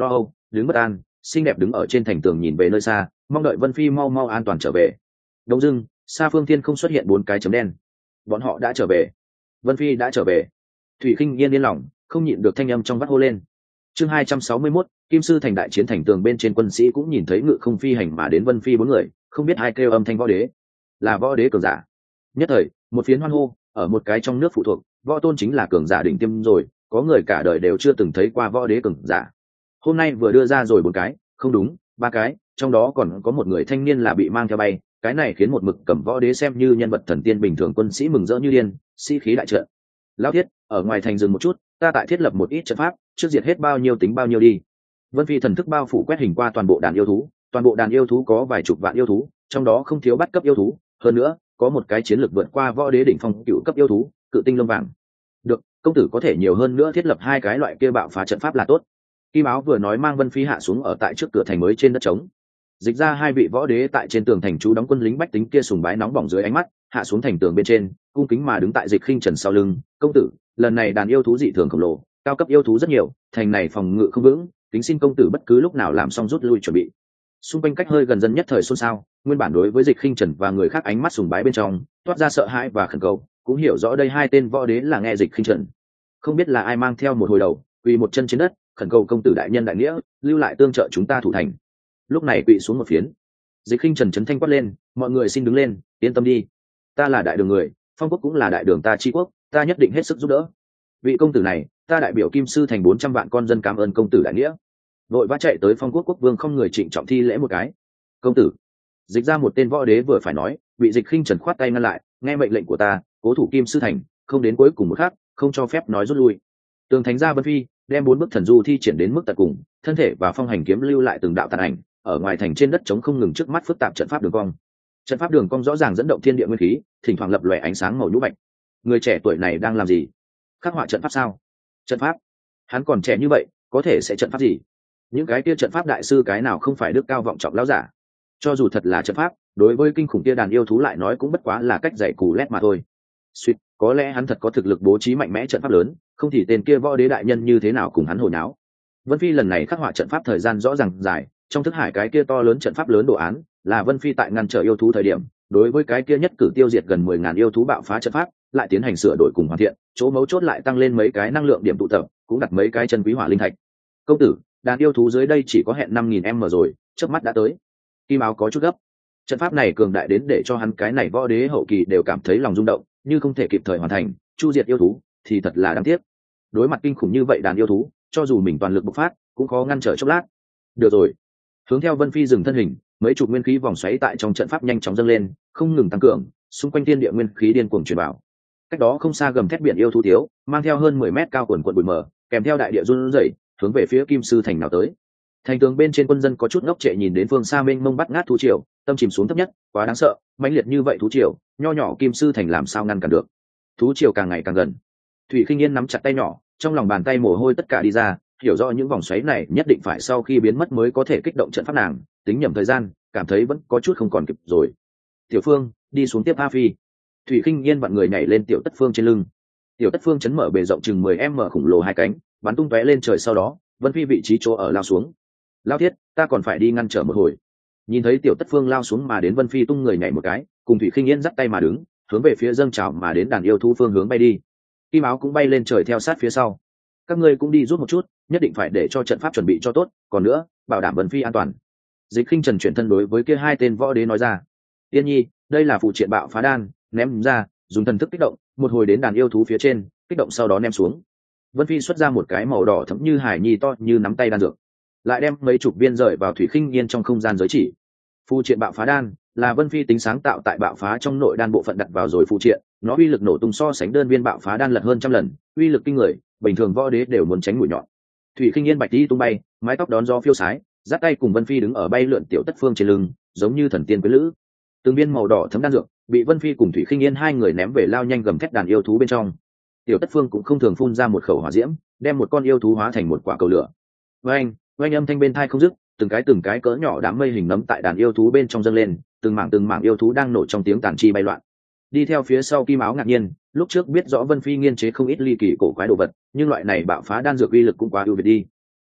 đứng bất an, xinh đẹp đứng ở trên thành tường nhìn về nơi xa, mong đợi Vân Phi mau mau an toàn trở về. Đông dưng, xa phương thiên không xuất hiện 4 cái chấm đen. Bọn họ đã trở về. Vân Phi đã trở về. Thủy Khinh Yên yên lòng, không nhịn được thanh âm trong vắt hô lên. Chương 261, Kim Sư thành đại chiến thành tường bên trên quân sĩ cũng nhìn thấy ngự không phi hành mà đến Vân Phi 4 người, không biết ai kêu âm thanh võ đế. Là võ đế cường giả. Nhất thời, một phiến hoan hô, ở một cái trong nước phụ thuộc, võ tôn chính là cường giả đỉnh tiêm rồi, có người cả đời đều chưa từng thấy qua võ đế cường giả. Hôm nay vừa đưa ra rồi 4 cái, không đúng, 3 cái, trong đó còn có một người thanh niên là bị mang theo bay, cái này khiến một mực cầm võ đế xem như nhân vật thần tiên bình thường quân sĩ mừng rỡ như điên, sĩ khí đại trận. Lão thiết, ở ngoài thành dừng một chút, ta tại thiết lập một ít trận pháp, trước diệt hết bao nhiêu tính bao nhiêu đi. Vân Phi thần thức bao phủ quét hình qua toàn bộ đàn yêu thú, toàn bộ đàn yêu thú có vài chục vạn yêu thú, trong đó không thiếu bắt cấp yêu thú, hơn nữa, có một cái chiến lược vượt qua võ đế đỉnh phong cựu cấp yêu thú, cự tinh lông vàng. Được, công tử có thể nhiều hơn nữa thiết lập 2 cái loại kia bạo phá trận pháp là tốt. Kim Áo vừa nói mang Vân Phi hạ xuống ở tại trước cửa thành mới trên đất trống. Dịch ra 2 vị võ đế tại trên tường thành chú đóng quân lính bách tính kia sùng bái nóng bỏng dưới ánh mắt, hạ xuống thành tường bên trên, cung kính mà đứng tại Dịch Khinh Trần sau lưng. Công tử, lần này đàn yêu thú dị thường khổng lồ, cao cấp yêu thú rất nhiều, thành này phòng ngự không vững, kính xin công tử bất cứ lúc nào làm xong rút lui chuẩn bị. Xung quanh cách hơi gần dân nhất thời xôn xao, nguyên bản đối với Dịch Khinh Trần và người khác ánh mắt sùng bái bên trong toát ra sợ hãi và khẩn cầu, cũng hiểu rõ đây 2 tên võ đế là nghe Dịch Khinh Trần. Không biết là ai mang theo một hồi đầu, quỳ một chân trên đất, khẩn cầu công tử đại nhân đại nghĩa, lưu lại tương trợ chúng ta thủ thành. Lúc này quỳ xuống một phiến. Dịch Khinh Trần chấn thanh quát lên, mọi người xin đứng lên, yên tâm đi, ta là đại đường người, Phong quốc cũng là đại đường ta chi quốc, ta nhất định hết sức giúp đỡ. Vị công tử này, ta đại biểu Kim Sư thành 400 vạn con dân cảm ơn công tử đại nghĩa. Vội vã chạy tới Phong quốc quốc vương không người trịnh trọng thi lễ một cái. Công tử. Dịch ra một tên võ đế vừa phải nói, bị Dịch Khinh Trần khoát tay ngăn lại, nghe mệnh lệnh của ta, cố thủ Kim Sư thành, không đến cuối cùng một khắc, không cho phép nói rút lui. Tường thành ra Vân Phi đem 4 bước thần du thi triển đến mức tận cùng, thân thể và phong hành kiếm lưu lại từng đạo tàn ảnh, ở ngoài thành trên đất trống không ngừng trước mắt phức tạp trận pháp đường cong. Trận pháp đường cong rõ ràng dẫn động thiên địa nguyên khí, thỉnh thoảng lập lòe ánh sáng màu nhũ bạch. Người trẻ tuổi này đang làm gì? Khắc họa trận pháp sao? Trận pháp? Hắn còn trẻ như vậy, có thể sẽ trận pháp gì? Những cái kia trận pháp đại sư cái nào không phải đức cao vọng trọng lão giả? Cho dù thật là trận pháp, đối với kinh khủng kia đàn yêu thú lại nói cũng bất quá là cách dạy cù lét mà thôi. Suýt, có lẽ hắn thật có thực lực bố trí mạnh mẽ trận pháp lớn, không thì tên kia võ đế đại nhân như thế nào cùng hắn hồi náo. Vân Phi lần này khắc họa trận pháp thời gian rõ ràng dài, trong thức hải cái kia to lớn trận pháp lớn đồ án là Vân Phi tại ngăn trở yêu thú thời điểm, đối với cái kia nhất cử tiêu diệt gần 10.000 yêu thú bạo phá trận pháp, lại tiến hành sửa đổi cùng hoàn thiện, chỗ mấu chốt lại tăng lên mấy cái năng lượng điểm tụ tập, cũng đặt mấy cái chân quý hỏa linh thạch. Công tử, đàn yêu thú dưới đây chỉ có hẹn 5.000 m rồi, chớp mắt đã tới. Kim Áo có chút gấp. Trận pháp này cường đại đến để cho hắn cái này võ đế hậu kỳ đều cảm thấy lòng rung động, như không thể kịp thời hoàn thành, chu diệt yêu thú thì thật là đáng tiếc. Đối mặt kinh khủng như vậy đàn yêu thú, cho dù mình toàn lực bộc phát, cũng khó ngăn trở chốc lát. Được rồi. Hướng theo Vân Phi dừng thân hình, mấy chục nguyên khí vòng xoáy tại trong trận pháp nhanh chóng dâng lên, không ngừng tăng cường, xung quanh thiên địa nguyên khí điên cuồng truyền vào. Cách đó không xa gầm thét biển yêu thú thiếu, mang theo hơn 10 mét cao quần quần bụi mờ, kèm theo đại địa run rẩy, hướng về phía Kim Sư thành nào tới. Thành tường bên trên quân dân có chút ngốc trệ nhìn đến phương xa mênh mông bắt ngát thú triều, tâm chìm xuống thấp nhất, quá đáng sợ, mãnh liệt như vậy thú triều, nho nhỏ Kim Sư thành làm sao ngăn cản được. Thú triều càng ngày càng gần. Thủy Khinh Yên nắm chặt tay nhỏ, trong lòng bàn tay mồ hôi tất cả đi ra, hiểu rõ những vòng xoáy này nhất định phải sau khi biến mất mới có thể kích động trận pháp nàng, tính nhầm thời gian, cảm thấy vẫn có chút không còn kịp rồi. Tiểu Phương, đi xuống tiếp A Phi. Thủy Khinh Yên vặn người nhảy lên Tiểu Tất Phương trên lưng. Tiểu Tất Phương chấn mở bề rộng chừng 10 m khủng lồ 2 cánh, bắn tung tóe lên trời, sau đó Vân Phi vị trí chỗ ở lao xuống. Lao thiết, ta còn phải đi ngăn trở một hồi. Nhìn thấy Tiểu Tất Phương lao xuống mà đến, Vân Phi tung người nhảy một cái, cùng Thủy Khinh Yên dắt tay mà đứng, hướng về phía dâng trào mà đến đàn yêu thú phương hướng bay đi. Kim Áo cũng bay lên trời theo sát phía sau. Các ngươi cũng đi rút một chút, nhất định phải để cho trận pháp chuẩn bị cho tốt, còn nữa, bảo đảm Vân Phi an toàn. Dịch Khinh Trần chuyển thân đối với kia 2 tên võ đế nói ra. Tiên nhi, đây là phụ triện bạo phá đan, ném ra, dùng thần thức kích động, một hồi đến đàn yêu thú phía trên, kích động sau đó ném xuống. Vân Phi xuất ra một cái màu đỏ thẫm như hải nhi to như nắm tay đan dược, lại đem mấy chục viên rời vào Thủy Khinh Yên trong không gian giới chỉ. Phụ triện bạo phá đan là Vân Phi tính sáng tạo tại bạo phá trong nội đan bộ phận đặt vào rồi phụ triện, nó uy lực nổ tung so sánh đơn viên bạo phá đan lật hơn trăm lần, uy lực kinh người, bình thường võ đế đều muốn tránh mũi nhọn. Thủy Khinh Yên bạch đi tung bay, mái tóc đón gió phiêu sái, dắt tay cùng Vân Phi đứng ở bay lượn Tiểu Tất Phương trên lưng, giống như thần tiên quý lữ. Từng viên màu đỏ thấm đan dược bị Vân Phi cùng Thủy Khinh Yên 2 người ném về lao nhanh gầm thét đàn yêu thú bên trong. Tiểu Tất Phương cũng không thường phun ra một khẩu hỏa diễm, đem một con yêu thú hóa thành một quả cầu lửa. Oanh, oanh âm thanh bên tai không dứt, từng cái cỡ nhỏ đám mây hình nấm tại đàn yêu thú bên trong dâng lên, từng mảng yêu thú đang nổ trong tiếng tàn chi bay loạn. Đi theo phía sau Kim Áo ngạc nhiên, lúc trước biết rõ Vân Phi nghiên chế không ít ly kỳ cổ quái đồ vật, nhưng loại này bạo phá đan dược uy lực cũng quá ưu việt đi.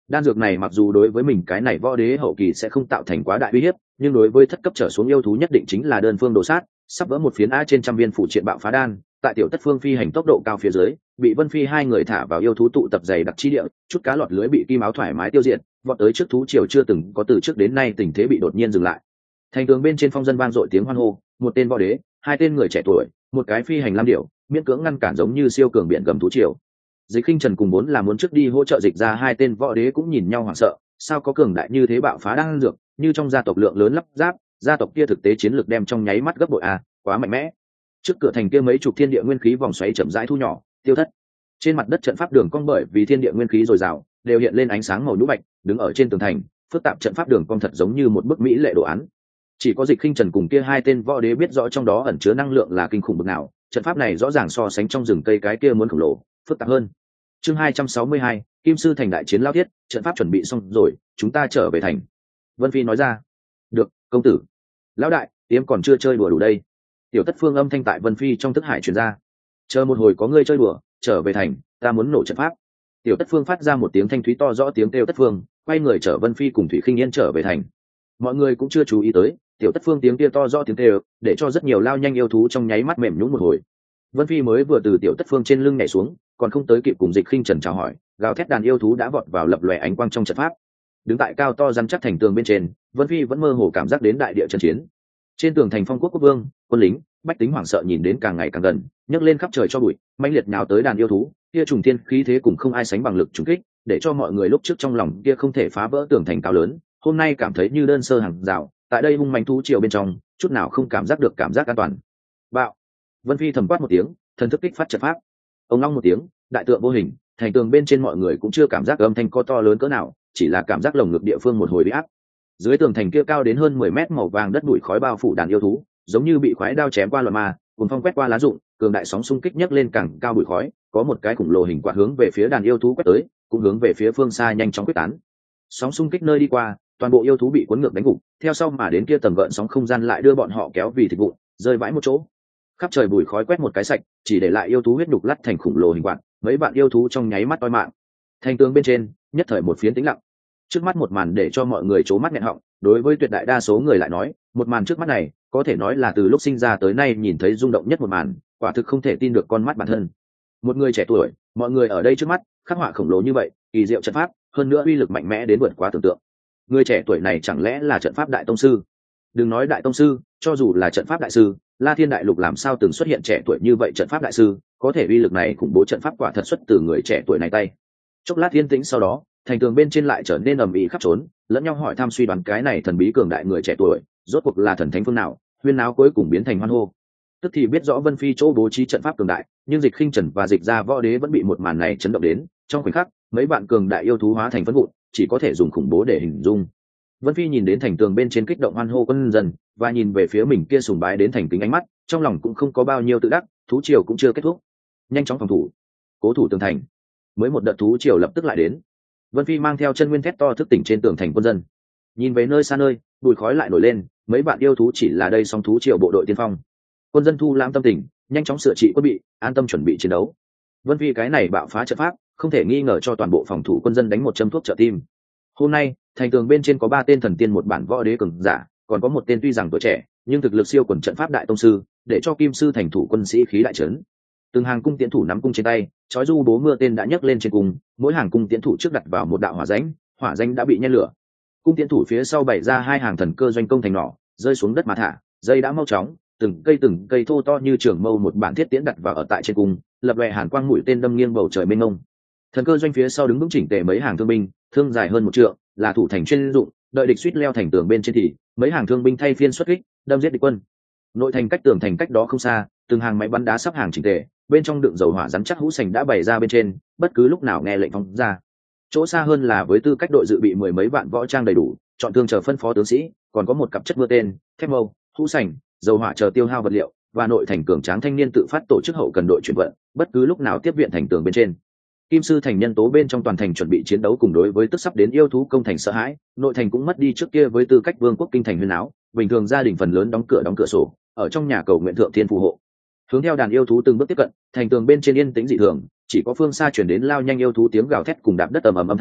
Đan dược này mặc dù đối với mình cái này võ đế hậu kỳ sẽ không tạo thành quá đại uy hiếp, nhưng đối với thất cấp trở xuống yêu thú nhất định chính là đơn phương đồ sát, sắp vỡ một phiến a trên trăm viên phụ triện bạo phá đan, tại tiểu tất phương phi hành tốc độ cao phía dưới, bị Vân Phi hai người thả vào yêu thú tụ tập dày đặc chi địa, chút cá lọt lưới bị kim áo thoải mái tiêu diệt, vọt tới trước thú triều chưa từng có từ trước đến nay tình thế bị đột nhiên dừng lại. Thành tường bên trên phong dân vang dội tiếng hoan hô, một tên võ đế, hai tên người trẻ tuổi, một cái phi hành lam điểu, miễn cưỡng ngăn cản giống như siêu cường biển gầm thú triều. Dịch Khinh Trần cùng muốn là muốn trước đi hỗ trợ dịch ra hai tên võ đế cũng nhìn nhau hoảng sợ, sao có cường đại như thế bạo phá đang dược, như trong gia tộc lượng lớn lắp ráp, gia tộc kia thực tế chiến lược đem trong nháy mắt gấp bội a, quá mạnh mẽ. Trước cửa thành kia mấy chục thiên địa nguyên khí vòng xoáy chậm rãi thu nhỏ, tiêu thất. Trên mặt đất trận pháp đường cong bởi vì thiên địa nguyên khí dồi dào, đều hiện lên ánh sáng màu nhũ bạch, đứng ở trên tường thành, phức tạp trận pháp đường cong thật giống như một bức mỹ lệ đồ án. Chỉ có Dịch Khinh Trần cùng kia hai tên võ đế biết rõ trong đó ẩn chứa năng lượng là kinh khủng bậc nào, trận pháp này rõ ràng so sánh trong rừng cây cái kia muốn khổng lồ, phức tạp hơn. Chương 262, Kim sư thành đại chiến lao thiết, trận pháp chuẩn bị xong rồi, chúng ta trở về thành. Vân Phi nói ra. Được, công tử. Lão đại, tiêm còn chưa chơi đùa đủ đây. Tiểu Tất Phương âm thanh tại Vân Phi trong thức hải truyền ra. Chờ một hồi có ngươi chơi đùa, trở về thành, ta muốn nổ trận pháp. Tiểu Tất Phương phát ra một tiếng thanh thúy to rõ tiếng kêu Tất Phương, quay người chở Vân Phi cùng Thủy Khinh Yên trở về thành. Mọi người cũng chưa chú ý tới, Tiểu Tất Phương tiếng kia to rõ tiếng kêu, để cho rất nhiều lao nhanh yêu thú trong nháy mắt mềm nhũn một hồi. Vân Phi mới vừa từ Tiểu Tất Phương trên lưng nhảy xuống, còn không tới kịp cùng Dịch Khinh Trần chào hỏi, gào thét đàn yêu thú đã vọt vào lập lòe ánh quang trong trận pháp. Đứng tại cao to rắn chắc thành tường bên trên, Vân Phi vẫn mơ hồ cảm giác đến đại địa trận chiến. Trên tường thành Phong Quốc quốc vương, quân lính, bách tính hoảng sợ nhìn đến càng ngày càng gần, nhấc lên khắp trời cho bụi, mãnh liệt nhào tới đàn yêu thú, kia trùng thiên khí thế cùng không ai sánh bằng lực trùng kích, để cho mọi người lúc trước trong lòng kia không thể phá vỡ tường thành cao lớn, hôm nay cảm thấy như đơn sơ hàng rào, tại đây hung mãnh thú triều bên trong, chút nào không cảm giác được cảm giác an toàn. Bạo! Vân Phi thầm quát một tiếng, thần thức kích phát trận pháp. Ông long một tiếng, đại tượng vô hình, thành tường bên trên mọi người cũng chưa cảm giác âm thanh có to lớn cỡ nào, chỉ là cảm giác lồng ngực địa phương một hồi bị áp. Dưới tường thành kia cao đến hơn 10 mét màu vàng đất bụi khói bao phủ đàn yêu thú, giống như bị khoái đao chém qua loạn ma, cuồng phong quét qua lá rụng, cường đại sóng xung kích nhấc lên càng cao bụi khói, có một cái khủng lồ hình quạt hướng về phía đàn yêu thú quét tới, cũng hướng về phía phương xa nhanh chóng quyết tán. Sóng xung kích nơi đi qua, toàn bộ yêu thú bị cuốn ngược đánh gục, theo sau mà đến kia tầng gợn sóng không gian lại đưa bọn họ kéo vì thịt vụn, rơi vãi một chỗ. Khắp trời bụi khói quét một cái sạch, chỉ để lại yêu thú huyết nhục lắt thành khủng lồ hình quạt, mấy bạn yêu thú trong nháy mắt toi mạng. Thành tường bên trên, nhất thời một phiến tĩnh lặng. Trước mắt một màn để cho mọi người trố mắt nghẹn họng, đối với tuyệt đại đa số người lại nói, một màn trước mắt này có thể nói là từ lúc sinh ra tới nay nhìn thấy rung động nhất một màn, quả thực không thể tin được con mắt bản thân. Một người trẻ tuổi, mọi người ở đây trước mắt, khắc họa khổng lồ như vậy, kỳ diệu trận pháp, hơn nữa uy lực mạnh mẽ đến vượt quá tưởng tượng. Người trẻ tuổi này chẳng lẽ là trận pháp đại tông sư? Đừng nói đại tông sư, cho dù là trận pháp đại sư, La Thiên Đại Lục làm sao từng xuất hiện trẻ tuổi như vậy trận pháp đại sư, có thể uy lực này khủng bố trận pháp quả thật xuất từ người trẻ tuổi này tay. Chốc lát yên tĩnh sau đó, thành tường bên trên lại trở nên ầm ĩ khắp trốn, lẫn nhau hỏi thăm suy đoán cái này thần bí cường đại người trẻ tuổi, rốt cuộc là thần thánh phương nào, huyên náo cuối cùng biến thành hoan hô. Tức thì biết rõ Vân Phi chỗ bố trí trận pháp cường đại, nhưng Dịch Khinh Trần và Dịch gia võ đế vẫn bị một màn này chấn động đến, trong khoảnh khắc, mấy bạn cường đại yêu thú hóa thành phấn vụn, chỉ có thể dùng khủng bố để hình dung. Vân Phi nhìn đến thành tường bên trên kích động hoan hô quân dân, và nhìn về phía mình kia sùng bái đến thành kính ánh mắt, trong lòng cũng không có bao nhiêu tự đắc, thú triều cũng chưa kết thúc. Nhanh chóng phòng thủ, cố thủ tường thành. Mới một đợt thú triều lập tức lại đến. Vân Phi mang theo chân nguyên thét to thức tỉnh trên tường thành quân dân. Nhìn về nơi xa nơi, bụi khói lại nổi lên, mấy bạn yêu thú chỉ là đây song thú triều bộ đội tiên phong. Quân dân thu lãm tâm tình, nhanh chóng sửa trị quân bị, an tâm chuẩn bị chiến đấu. Vân Phi cái này bạo phá trận pháp, không thể nghi ngờ cho toàn bộ phòng thủ quân dân đánh một châm thuốc trợ tim. Hôm nay, thành tường bên trên có 3 tên thần tiên một bản võ đế cường giả, còn có một tên tuy rằng tuổi trẻ, nhưng thực lực siêu quần trận pháp đại tông sư, để cho Kim sư thành thủ quân sĩ khí đại trấn. Từng hàng cung tiễn thủ nắm cung trên tay, chói du bố mưa tên đã nhấc lên trên cung, mỗi hàng cung tiễn thủ trước đặt vào một đạo hỏa danh đã bị nhen lửa. Cung tiễn thủ phía sau bày ra 2 hàng thần cơ doanh công thành nỏ, rơi xuống đất mà thả, dây đã mau chóng, từng cây thô to như trường mâu một bản thiết tiễn đặt vào ở tại trên cung, lập lòe hàn quang mũi tên đâm nghiêng bầu trời mênh mông. Thần cơ doanh phía sau đứng vững chỉnh tề mấy hàng thương binh, thương dài hơn 1 trượng, là thủ thành chuyên dụng, đợi địch suýt leo thành tường bên trên thì mấy hàng thương binh thay phiên xuất kích, đâm giết địch quân. Nội thành cách tường thành cách đó không xa, từng hàng máy bắn đá sắp hàng chỉnh tề, bên trong đựng dầu hỏa rắn chắc hũ sành đã bày ra bên trên, bất cứ lúc nào nghe lệnh phóng ra. Chỗ xa hơn là với tư cách đội dự bị 10 mấy vạn võ trang đầy đủ, chọn thương chờ phân phó tướng sĩ, còn có một cặp chất mưa tên, thép mâu, hũ sành, dầu hỏa chờ tiêu hao vật liệu, và nội thành cường tráng thanh niên tự phát tổ chức hậu cần đội chuyển vận, bất cứ lúc nào tiếp viện thành tường bên trên. Kim sư thành nhân tố bên trong toàn thành chuẩn bị chiến đấu cùng đối với tức sắp đến yêu thú công thành sợ hãi, nội thành cũng mất đi trước kia với tư cách vương quốc kinh thành huyên áo, bình thường gia đình phần lớn đóng cửa sổ, ở trong nhà cầu nguyện thượng thiên phù hộ. Hướng theo đàn yêu thú từng bước tiếp cận, thành tường bên trên yên tĩnh dị thường, chỉ có phương xa chuyển đến lao nhanh yêu thú tiếng gào thét cùng đạp đất ầm ầm âm thanh,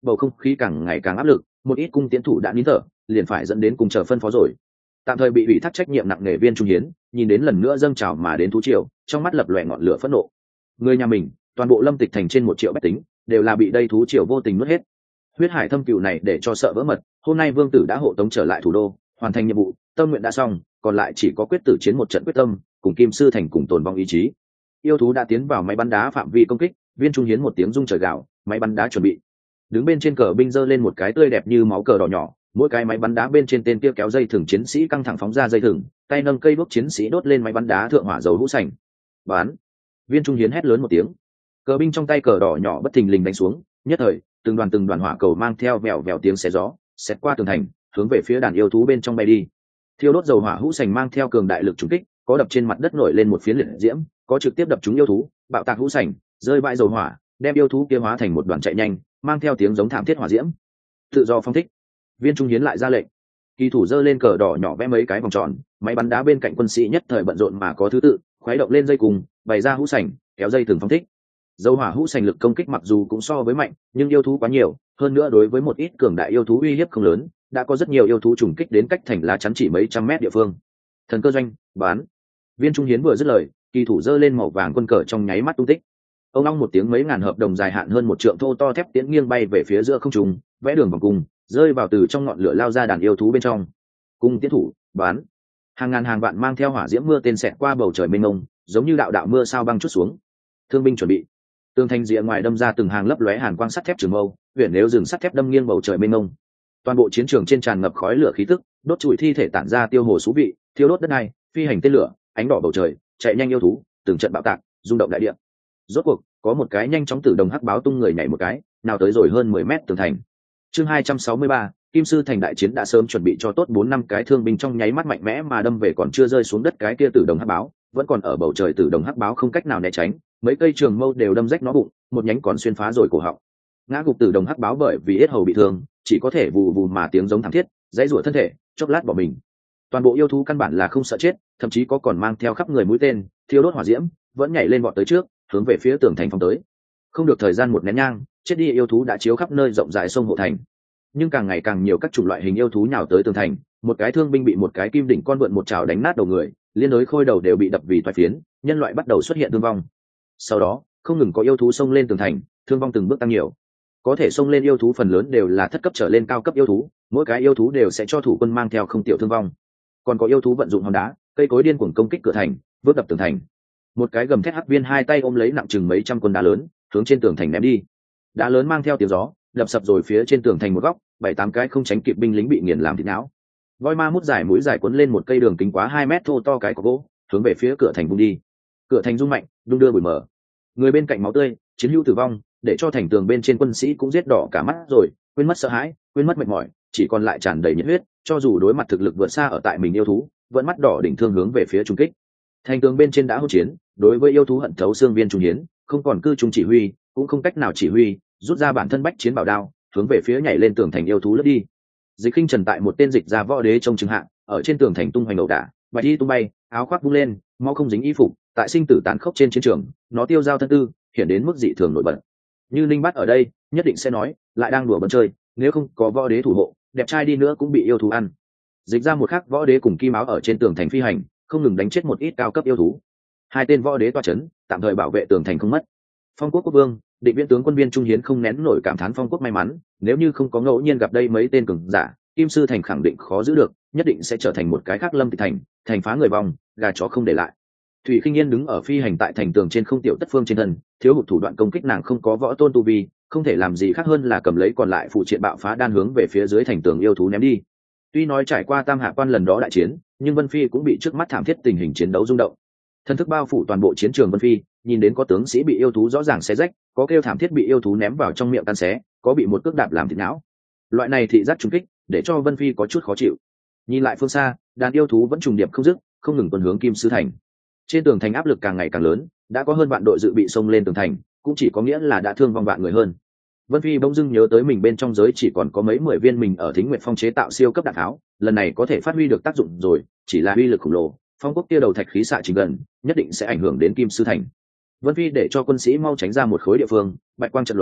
bầu không khí càng ngày càng áp lực, một ít cung tiến thủ đã nín thở, liền phải dẫn đến cùng chờ phân phó rồi. Tạm thời bị ủy thác trách nhiệm nặng nề Viên Trung Hiến nhìn đến lần nữa dâng trào mà đến thú triều, trong mắt lập lòe ngọn lửa phẫn nộ. Người nhà mình, toàn bộ Lâm Tịch thành trên 1 triệu bách tính, đều là bị đây thú triều vô tình nuốt hết. Huyết hải thâm cừu này để cho sợ vỡ mật, hôm nay vương tử đã hộ tống trở lại thủ đô, hoàn thành nhiệm vụ, tâm nguyện đã xong, còn lại chỉ có quyết tử chiến một trận quyết tâm, cùng Kim Sư thành cùng tồn vong ý chí. Yêu thú đã tiến vào máy bắn đá phạm vi công kích, Viên Trung Hiến một tiếng rung trời gào, máy bắn đá chuẩn bị. Đứng bên trên cờ binh giơ lên một cái tươi đẹp như máu cờ đỏ nhỏ, mỗi cái máy bắn đá bên trên tên kia kéo dây thừng chiến sĩ căng thẳng phóng ra dây thừng, tay nâng cây bốc chiến sĩ đốt lên máy bắn đá thượng hỏa dầu hũ sành. Bán. Viên Trung Hiến hét lớn một tiếng, cờ binh trong tay cờ đỏ nhỏ bất thình lình đánh xuống, nhất thời từng đoàn hỏa cầu mang theo vèo vèo tiếng xé gió xẹt qua tường thành, hướng về phía đàn yêu thú bên trong bay đi. Thiêu đốt dầu hỏa hũ sành mang theo cường đại lực trúng kích, có đập trên mặt đất nổi lên một phiến liệt diễm, có trực tiếp đập trúng yêu thú, bạo tạc hũ sành, rơi bãi dầu hỏa, đem yêu thú kia hóa thành một đoàn chạy nhanh, mang theo tiếng giống thảm thiết hỏa diễm. Tự do phong thích. Viên Trung Hiến lại ra lệnh, kỳ thủ giơ lên cờ đỏ nhỏ vẽ mấy cái vòng tròn, máy bắn đá bên cạnh quân sĩ nhất thời bận rộn mà có thứ tự, khuấy động lên dây cùng, bày ra hũ sành, kéo dây từng phong thích. Dầu hỏa hũ sành lực công kích mặc dù cũng so với mạnh, nhưng yêu thú quá nhiều, hơn nữa đối với một ít cường đại yêu thú uy hiếp không lớn, đã có rất nhiều yêu thú trùng kích đến cách thành lá chắn chỉ mấy trăm mét địa phương. Thần cơ doanh, bán. Viên Trung Hiến vừa dứt lời, kỳ thủ giơ lên màu vàng quân cờ trong nháy mắt tung tích. Ông long một tiếng, mấy ngàn hợp đồng dài hạn hơn 1 trượng thô to thép tiễn nghiêng bay về phía giữa không trung, vẽ đường vòng cung, rơi vào từ trong ngọn lửa lao ra đàn yêu thú bên trong. Cung tiến thủ, bán. Hàng ngàn hàng vạn mang theo hỏa diễm mưa tên xẹt qua bầu trời mênh mông, giống như đạo đạo mưa sao băng chút xuống. Thương binh chuẩn bị. Tường thành rìa ngoài đâm ra từng hàng lấp lóe hàn quang sắt thép trường mâu, huyền nếu rừng sắt thép đâm nghiêng bầu trời mênh mông. Toàn bộ chiến trường trên tràn ngập khói lửa khí tức, đốt trụi thi thể tản ra tiêu hồ xú vị, thiêu đốt đất này, phi hành tên lửa, ánh đỏ bầu trời, chạy nhanh yêu thú, từng trận bạo tạc, rung động đại địa. Rốt cuộc, có một cái nhanh chóng tử đồng hắc báo tung người nhảy một cái, nào tới rồi hơn 10 mét tường thành. Chương 263, Kim Sư thành đại chiến đã sớm chuẩn bị cho tốt 4-5 cái thương binh trong nháy mắt mạnh mẽ mà đâm về còn chưa rơi xuống đất cái kia tử đồng hắc báo, vẫn còn ở bầu trời tử đồng hắc báo không cách nào né tránh, mấy cây trường mâu đều đâm rách nó bụng, một nhánh còn xuyên phá rồi cổ họng. Ngã gục tử đồng hắc báo bởi vì yết hầu bị thương, chỉ có thể vù vù mà tiếng giống thảm thiết, dãy rủa thân thể, chốc lát bỏ mình. Toàn bộ yêu thú căn bản là không sợ chết, thậm chí có còn mang theo khắp người mũi tên, thiêu đốt hỏa diễm, vẫn nhảy lên vọt tới trước, hướng về phía tường thành phóng tới. Không được thời gian một nén nhang, chết đi yêu thú đã chiếu khắp nơi rộng rãi sông hộ thành. Nhưng càng ngày càng nhiều các chủng loại hình yêu thú nhào tới tường thành, một cái thương binh bị một cái kim đỉnh con vượn một chảo đánh nát đầu người, liên đối khôi đầu đều bị đập vì toái phiến, nhân loại bắt đầu xuất hiện thương vong. Sau đó, không ngừng có yêu thú xông lên tường thành, thương vong từng bước tăng nhiều. Có thể xông lên yêu thú phần lớn đều là thất cấp trở lên cao cấp yêu thú, mỗi cái yêu thú đều sẽ cho thủ quân mang theo không tiểu thương vong. Còn có yêu thú vận dụng hòn đá, cây cối điên cuồng công kích cửa thành, vượt đập tường thành. Một cái gầm thét hắc viên hai tay ôm lấy nặng chừng mấy trăm cân đá lớn, hướng trên tường thành ném đi. Đá lớn mang theo tiếng gió, đập sập rồi phía trên tường thành một góc, 7-8 cái không tránh kịp binh lính bị nghiền làm thịt não. Voi ma mút dài mũi dài cuốn lên một cây đường kính quá 2 mét thô to cái cọc gỗ, hướng về phía cửa thành vung đi. Cửa thành rung mạnh, đung đưa bụi mờ. Người bên cạnh máu tươi, chiến hữu tử vong, để cho thành tường bên trên quân sĩ cũng giết đỏ cả mắt rồi, quên mất sợ hãi, quên mất mệt mỏi, chỉ còn lại tràn đầy nhiệt huyết, cho dù đối mặt thực lực vượt xa ở tại mình yêu thú, vẫn mắt đỏ đỉnh thương hướng về phía trung kích. Thành tường bên trên đã hỗn chiến, đối với yêu thú hận thấu xương Viên Trung Hiến, không còn cư trung chỉ huy, cũng không cách nào chỉ huy, rút ra bản thân bách chiến bảo đao, hướng về phía nhảy lên tường thành yêu thú lướt đi. Dịch Khinh Trần tại một tên dịch gia võ đế trong trường hạng, ở trên tường thành tung hoành ẩu đả, bạch y tung bay, áo khoác vung lên, mau không dính y phục, tại sinh tử tàn khốc trên chiến trường, nó tiêu dao thân tư, hiện đến mức dị thường nổi bật. Như Linh Bát ở đây, nhất định sẽ nói, lại đang đùa bỡn chơi, nếu không có võ đế thủ hộ, đẹp trai đi nữa cũng bị yêu thú ăn. Dịch ra một khắc võ đế cùng Kim Áo ở trên tường thành phi hành, không ngừng đánh chết một ít cao cấp yêu thú. Hai tên võ đế toa chấn, tạm thời bảo vệ tường thành không mất. Phong Quốc quốc vương, Định Viễn tướng quân Viên Trung Hiến không nén nổi cảm thán Phong Quốc may mắn, nếu như không có ngẫu nhiên gặp đây mấy tên cường giả, Kim Sư thành khẳng định khó giữ được, nhất định sẽ trở thành một cái khác Lâm Tịch thành, thành phá người vòng, gà chó không để lại. Thủy Khinh Yên đứng ở phi hành tại thành tường trên không tiểu tất phương trên thân, thiếu hụt thủ đoạn công kích nàng không có võ tôn tu vi, không thể làm gì khác hơn là cầm lấy còn lại phụ triện bạo phá đan hướng về phía dưới thành tường yêu thú ném đi. Tuy nói trải qua Tam Hạ Quan lần đó đại chiến, nhưng Vân Phi cũng bị trước mắt thảm thiết tình hình chiến đấu rung động. Thân thức bao phủ toàn bộ chiến trường Vân Phi, nhìn đến có tướng sĩ bị yêu thú rõ ràng xé rách, có kêu thảm thiết bị yêu thú ném vào trong miệng tan xé, có bị một cước đạp làm thịt não. Loại này thị giác trùng kích, để cho Vân Phi có chút khó chịu. Nhìn lại phương xa, đàn yêu thú vẫn trùng điệp không dứt, không ngừng tuần hướng Kim Sư thành. Trên tường thành áp lực càng ngày càng lớn, đã có hơn vạn đội dự bị xông lên tường thành, cũng chỉ có nghĩa là đã thương vong vạn người hơn. Vân Phi bỗng dưng nhớ tới mình bên trong giới chỉ còn có mấy 10 viên mình ở Thính Nguyệt Phong chế tạo siêu cấp đạn tháo, lần này có thể phát huy được tác dụng rồi, chỉ là uy lực khổng lồ, Phong Quốc tia đầu thạch khí xạ trình gần, nhất định sẽ ảnh hưởng đến Kim Sư thành. Vân Phi để cho quân sĩ mau tránh ra một khối địa phương, bạch quang chợt lóe,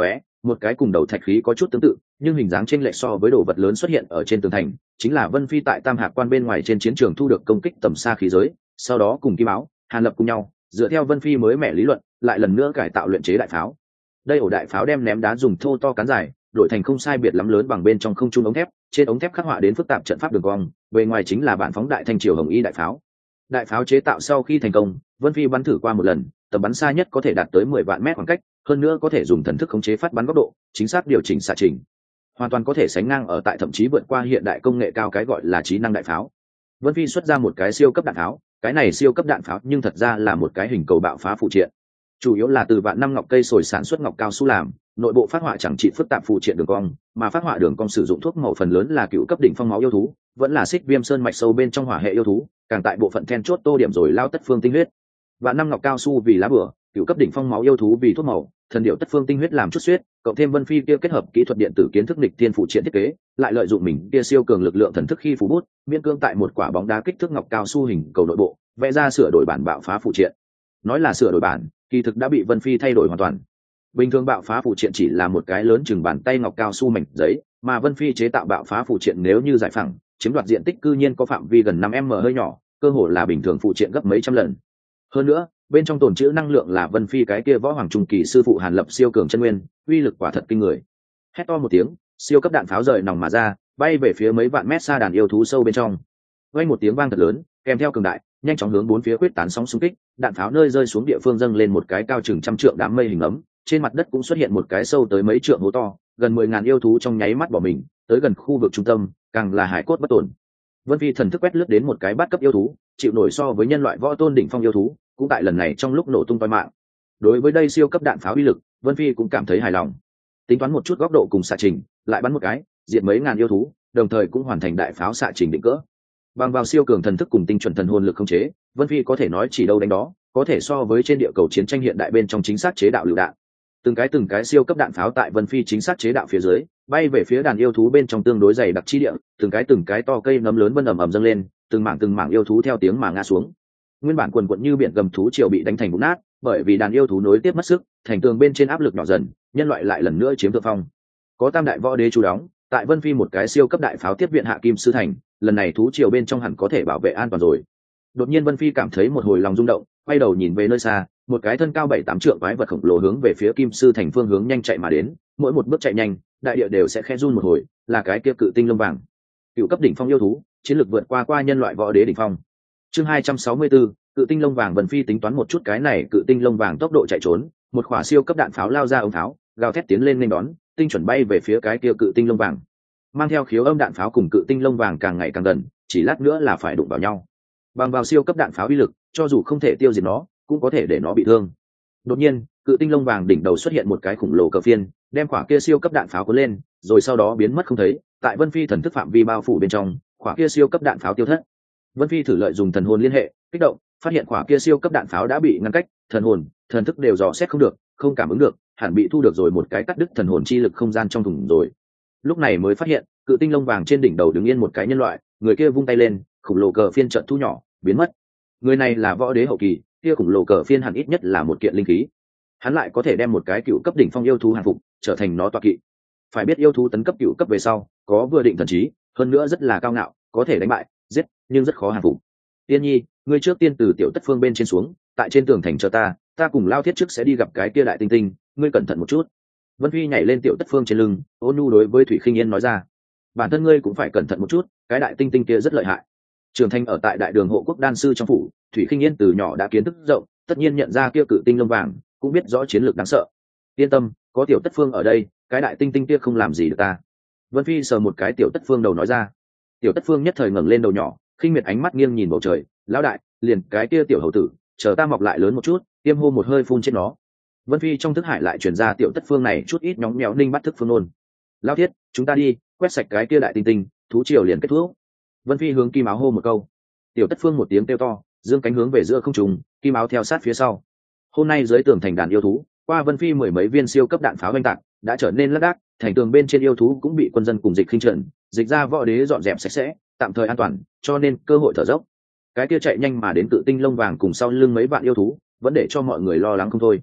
một cái cùng đầu thạch khí có chút tương tự nhưng hình dáng chênh lệch so với đồ vật lớn xuất hiện ở trên tường thành, chính là Vân Phi tại Tam Hạc Quan bên ngoài trên chiến trường thu được công kích tầm xa khí giới, sau đó cùng Kim Áo, Hàn Lập cùng nhau, dựa theo Vân Phi mới mẻ lý luận, lại lần nữa cải tạo luyện chế đại pháo. Đây ổ đại pháo đem ném đá dùng thô to cán dài, đổi thành không sai biệt lắm lớn bằng bên trong không trung ống thép, trên ống thép khắc họa đến phức tạp trận pháp đường cong, bề ngoài chính là bản phóng đại thanh triều hồng y đại pháo. Đại pháo chế tạo sau khi thành công, Vân Phi bắn thử qua một lần, tầm bắn xa nhất có thể đạt tới 10 vạn mét khoảng cách, hơn nữa có thể dùng thần thức khống chế phát bắn góc độ, chính xác điều chỉnh xạ trình, hoàn toàn có thể sánh ngang ở tại thậm chí vượt qua hiện đại công nghệ cao cái gọi là trí năng đại pháo. Vân Phi xuất ra một cái siêu cấp đạn pháo, cái này siêu cấp đạn pháo nhưng thật ra là một cái hình cầu bạo phá phụ triện, chủ yếu là từ vạn năm ngọc cây sồi sản xuất ngọc cao su làm, nội bộ phát họa chẳng trị phức tạp phụ triện đường cong, mà phát họa đường cong sử dụng thuốc màu phần lớn là cựu cấp đỉnh phong máu yêu thú, vẫn là xích viêm sơn mạch sâu bên trong hỏa hệ yêu thú, càng tại bộ phận then chốt tô điểm rồi lao tất phương tinh huyết. Vạn năm ngọc cao su vì lá bửa, cựu cấp đỉnh phong máu yêu thú vì thuốc màu, thần điệu tất phương tinh huyết làm chút xuyết, cộng thêm Vân Phi kia kết hợp kỹ thuật điện tử kiến thức nghịch thiên phụ triện thiết kế, lại lợi dụng mình kia siêu cường lực lượng thần thức khi phủ bút, miễn cương tại một quả bóng đá kích thước ngọc cao su hình cầu nội bộ, vẽ ra sửa đổi bản bạo phá phụ triện. Nói là sửa đổi bản, kỳ thực đã bị Vân Phi thay đổi hoàn toàn. Bình thường bạo phá phụ triện chỉ là một cái lớn chừng bàn tay ngọc cao su mảnh giấy, mà Vân Phi chế tạo bạo phá phụ triện nếu như giải phẳng, chiếm đoạt diện tích cư nhiên có phạm vi gần 5m hơi nhỏ, cơ hồ là bình thường phụ triện gấp mấy trăm lần. Hơn nữa, bên trong tồn trữ năng lượng là Vân Phi cái kia võ hoàng trung kỳ sư phụ Hàn Lập siêu cường chân nguyên, uy lực quả thật kinh người. Hét to một tiếng, siêu cấp đạn pháo rời nòng mà ra, bay về phía mấy vạn mét xa đàn yêu thú sâu bên trong. Vang một tiếng vang thật lớn, kèm theo cường đại, nhanh chóng hướng bốn phía quyết tán sóng xung kích, đạn pháo nơi rơi xuống địa phương dâng lên một cái cao chừng trăm trượng đám mây hình ấm, trên mặt đất cũng xuất hiện một cái sâu tới mấy trượng hố to, gần 10.000 yêu thú trong nháy mắt bỏ mình, tới gần khu vực trung tâm, càng là hải cốt bất tổn. Vân Phi thần thức quét lướt đến một cái bát cấp yêu thú, chịu nổi so với nhân loại võ tôn đỉnh phong yêu thú, cũng tại lần này trong lúc nổ tung toi mạng. Đối với đây siêu cấp đạn pháo uy lực, Vân Phi cũng cảm thấy hài lòng. Tính toán một chút góc độ cùng xạ trình, lại bắn một cái, diệt mấy ngàn yêu thú, đồng thời cũng hoàn thành đại pháo xạ trình định cỡ. Bằng vào siêu cường thần thức cùng tinh chuẩn thần hồn lực khống chế, Vân Phi có thể nói chỉ đâu đánh đó, có thể so với trên địa cầu chiến tranh hiện đại bên trong chính xác chế đạo lựu đạn. Từng cái siêu cấp đạn pháo tại Vân Phi chính xác chế đạo phía dưới, bay về phía đàn yêu thú bên trong tương đối dày đặc chi địa, từng cái to cây nấm lớn vân ầm ầm dâng lên, từng mảng yêu thú theo tiếng mà ngã xuống. Nguyên bản quần quật như biển gầm thú triều bị đánh thành vụn nát, bởi vì đàn yêu thú nối tiếp mất sức, thành tường bên trên áp lực nhỏ dần, nhân loại lại lần nữa chiếm thượng phong. Có tam đại võ đế chú đóng, tại Vân Phi một cái siêu cấp đại pháo tiếp viện hạ kim sư thành, lần này thú triều bên trong hẳn có thể bảo vệ an toàn rồi. Đột nhiên Vân Phi cảm thấy một hồi lòng rung động, quay đầu nhìn về nơi xa, một cái thân cao 7-8 trượng quái vật khổng lồ hướng về phía kim sư thành phương hướng nhanh chạy mà đến, mỗi một bước chạy nhanh, đại địa đều sẽ khẽ run một hồi, là cái kia cự tinh lông vàng. Cựu cấp đỉnh phong yêu thú, chiến lược vượt qua nhân loại võ đế đỉnh phong. Chương 264, cự tinh lông vàng. Vân Phi tính toán một chút cái này cự tinh lông vàng tốc độ chạy trốn, một quả siêu cấp đạn pháo lao ra ống tháo, gào thét tiến lên nên đón, tinh chuẩn bay về phía cái kia cự tinh lông vàng. Mang theo khiếu âm đạn pháo cùng cự tinh lông vàng càng ngày càng gần, chỉ lát nữa là phải đụng vào nhau. Bằng vào siêu cấp đạn pháo uy lực, cho dù không thể tiêu diệt nó, cũng có thể để nó bị thương. Đột nhiên, cự tinh lông vàng đỉnh đầu xuất hiện một cái khủng lồ cờ phiên, đem quả kia siêu cấp đạn pháo cuốn lên, rồi sau đó biến mất không thấy. Tại Vân Phi thần thức phạm vi bao phủ bên trong, quả kia siêu cấp đạn pháo tiêu thất. Vân Phi thử lợi dùng thần hồn liên hệ, kích động, phát hiện quả kia siêu cấp đạn pháo đã bị ngăn cách, thần hồn, thần thức đều dò xét không được, không cảm ứng được, hẳn bị thu được rồi một cái cắt đứt thần hồn chi lực không gian trong thùng rồi. Lúc này mới phát hiện, cự tinh lông vàng trên đỉnh đầu đứng yên một cái nhân loại, người kia vung tay lên, khủng lồ cờ phiên chợt thu nhỏ, biến mất. Người này là võ đế hậu kỳ, kia khủng lồ cờ phiên hẳn ít nhất là một kiện linh khí. Hắn lại có thể đem một cái cựu cấp đỉnh phong yêu thú hàng phục, trở thành nó tọa kỵ. Phải biết yêu thú tấn cấp cựu cấp về sau, có vừa định thần trí, hơn nữa rất là cao ngạo, có thể đánh bại, giết, nhưng rất khó hàng phục. Tiên Nhi, ngươi trước tiên từ tiểu tất phương bên trên xuống, tại trên tường thành chờ ta cùng Lao Thiết trước sẽ đi gặp cái kia đại tinh tinh, ngươi cẩn thận một chút. Vân Phi nhảy lên tiểu tất phương trên lưng, ôn nhu đối với Thủy Khinh Yên nói ra, bản thân ngươi cũng phải cẩn thận một chút, cái đại tinh tinh kia rất lợi hại. Trường Thanh ở tại đại đường hộ quốc đan sư trong phủ, Thủy Khinh Yên từ nhỏ đã kiến thức rộng, tất nhiên nhận ra kia cự tinh lông vàng, cũng biết rõ chiến lược đáng sợ. Yên tâm, có tiểu tất phương ở đây, cái đại tinh tinh kia không làm gì được ta. Vân Phi sờ một cái tiểu tất phương đầu nói ra. Tiểu tất phương nhất thời ngẩng lên đầu nhỏ, khinh miệt ánh mắt nghiêng nhìn bầu trời, lão đại, liền cái kia tiểu hầu tử, chờ ta mọc lại lớn một chút, tiêm hô một hơi phun chết nó. Vân Phi trong thức hải lại truyền ra tiểu tất phương này chút ít nhóng nhẽo ninh bắt thức phương ôn. Lão Thiết, chúng ta đi, quét sạch cái kia đại tinh tinh, thú triều liền kết thúc. Vân Phi hướng Kim Áo hô một câu. Tiểu tất phương một tiếng kêu to, dương cánh hướng về giữa không trung, Kim Áo theo sát phía sau. Hôm nay dưới tường thành đàn yêu thú, qua Vân Phi mười mấy viên siêu cấp đạn pháo oanh tạc, đã trở nên lác đác, thành tường bên trên yêu thú cũng bị quân dân cùng dịch khinh trận, dịch ra võ đế dọn dẹp sạch sẽ, tạm thời an toàn, cho nên cơ hội thở dốc. Cái kia chạy nhanh mà đến cự tinh lông vàng cùng sau lưng mấy vạn yêu thú, vẫn để cho mọi người lo lắng không thôi.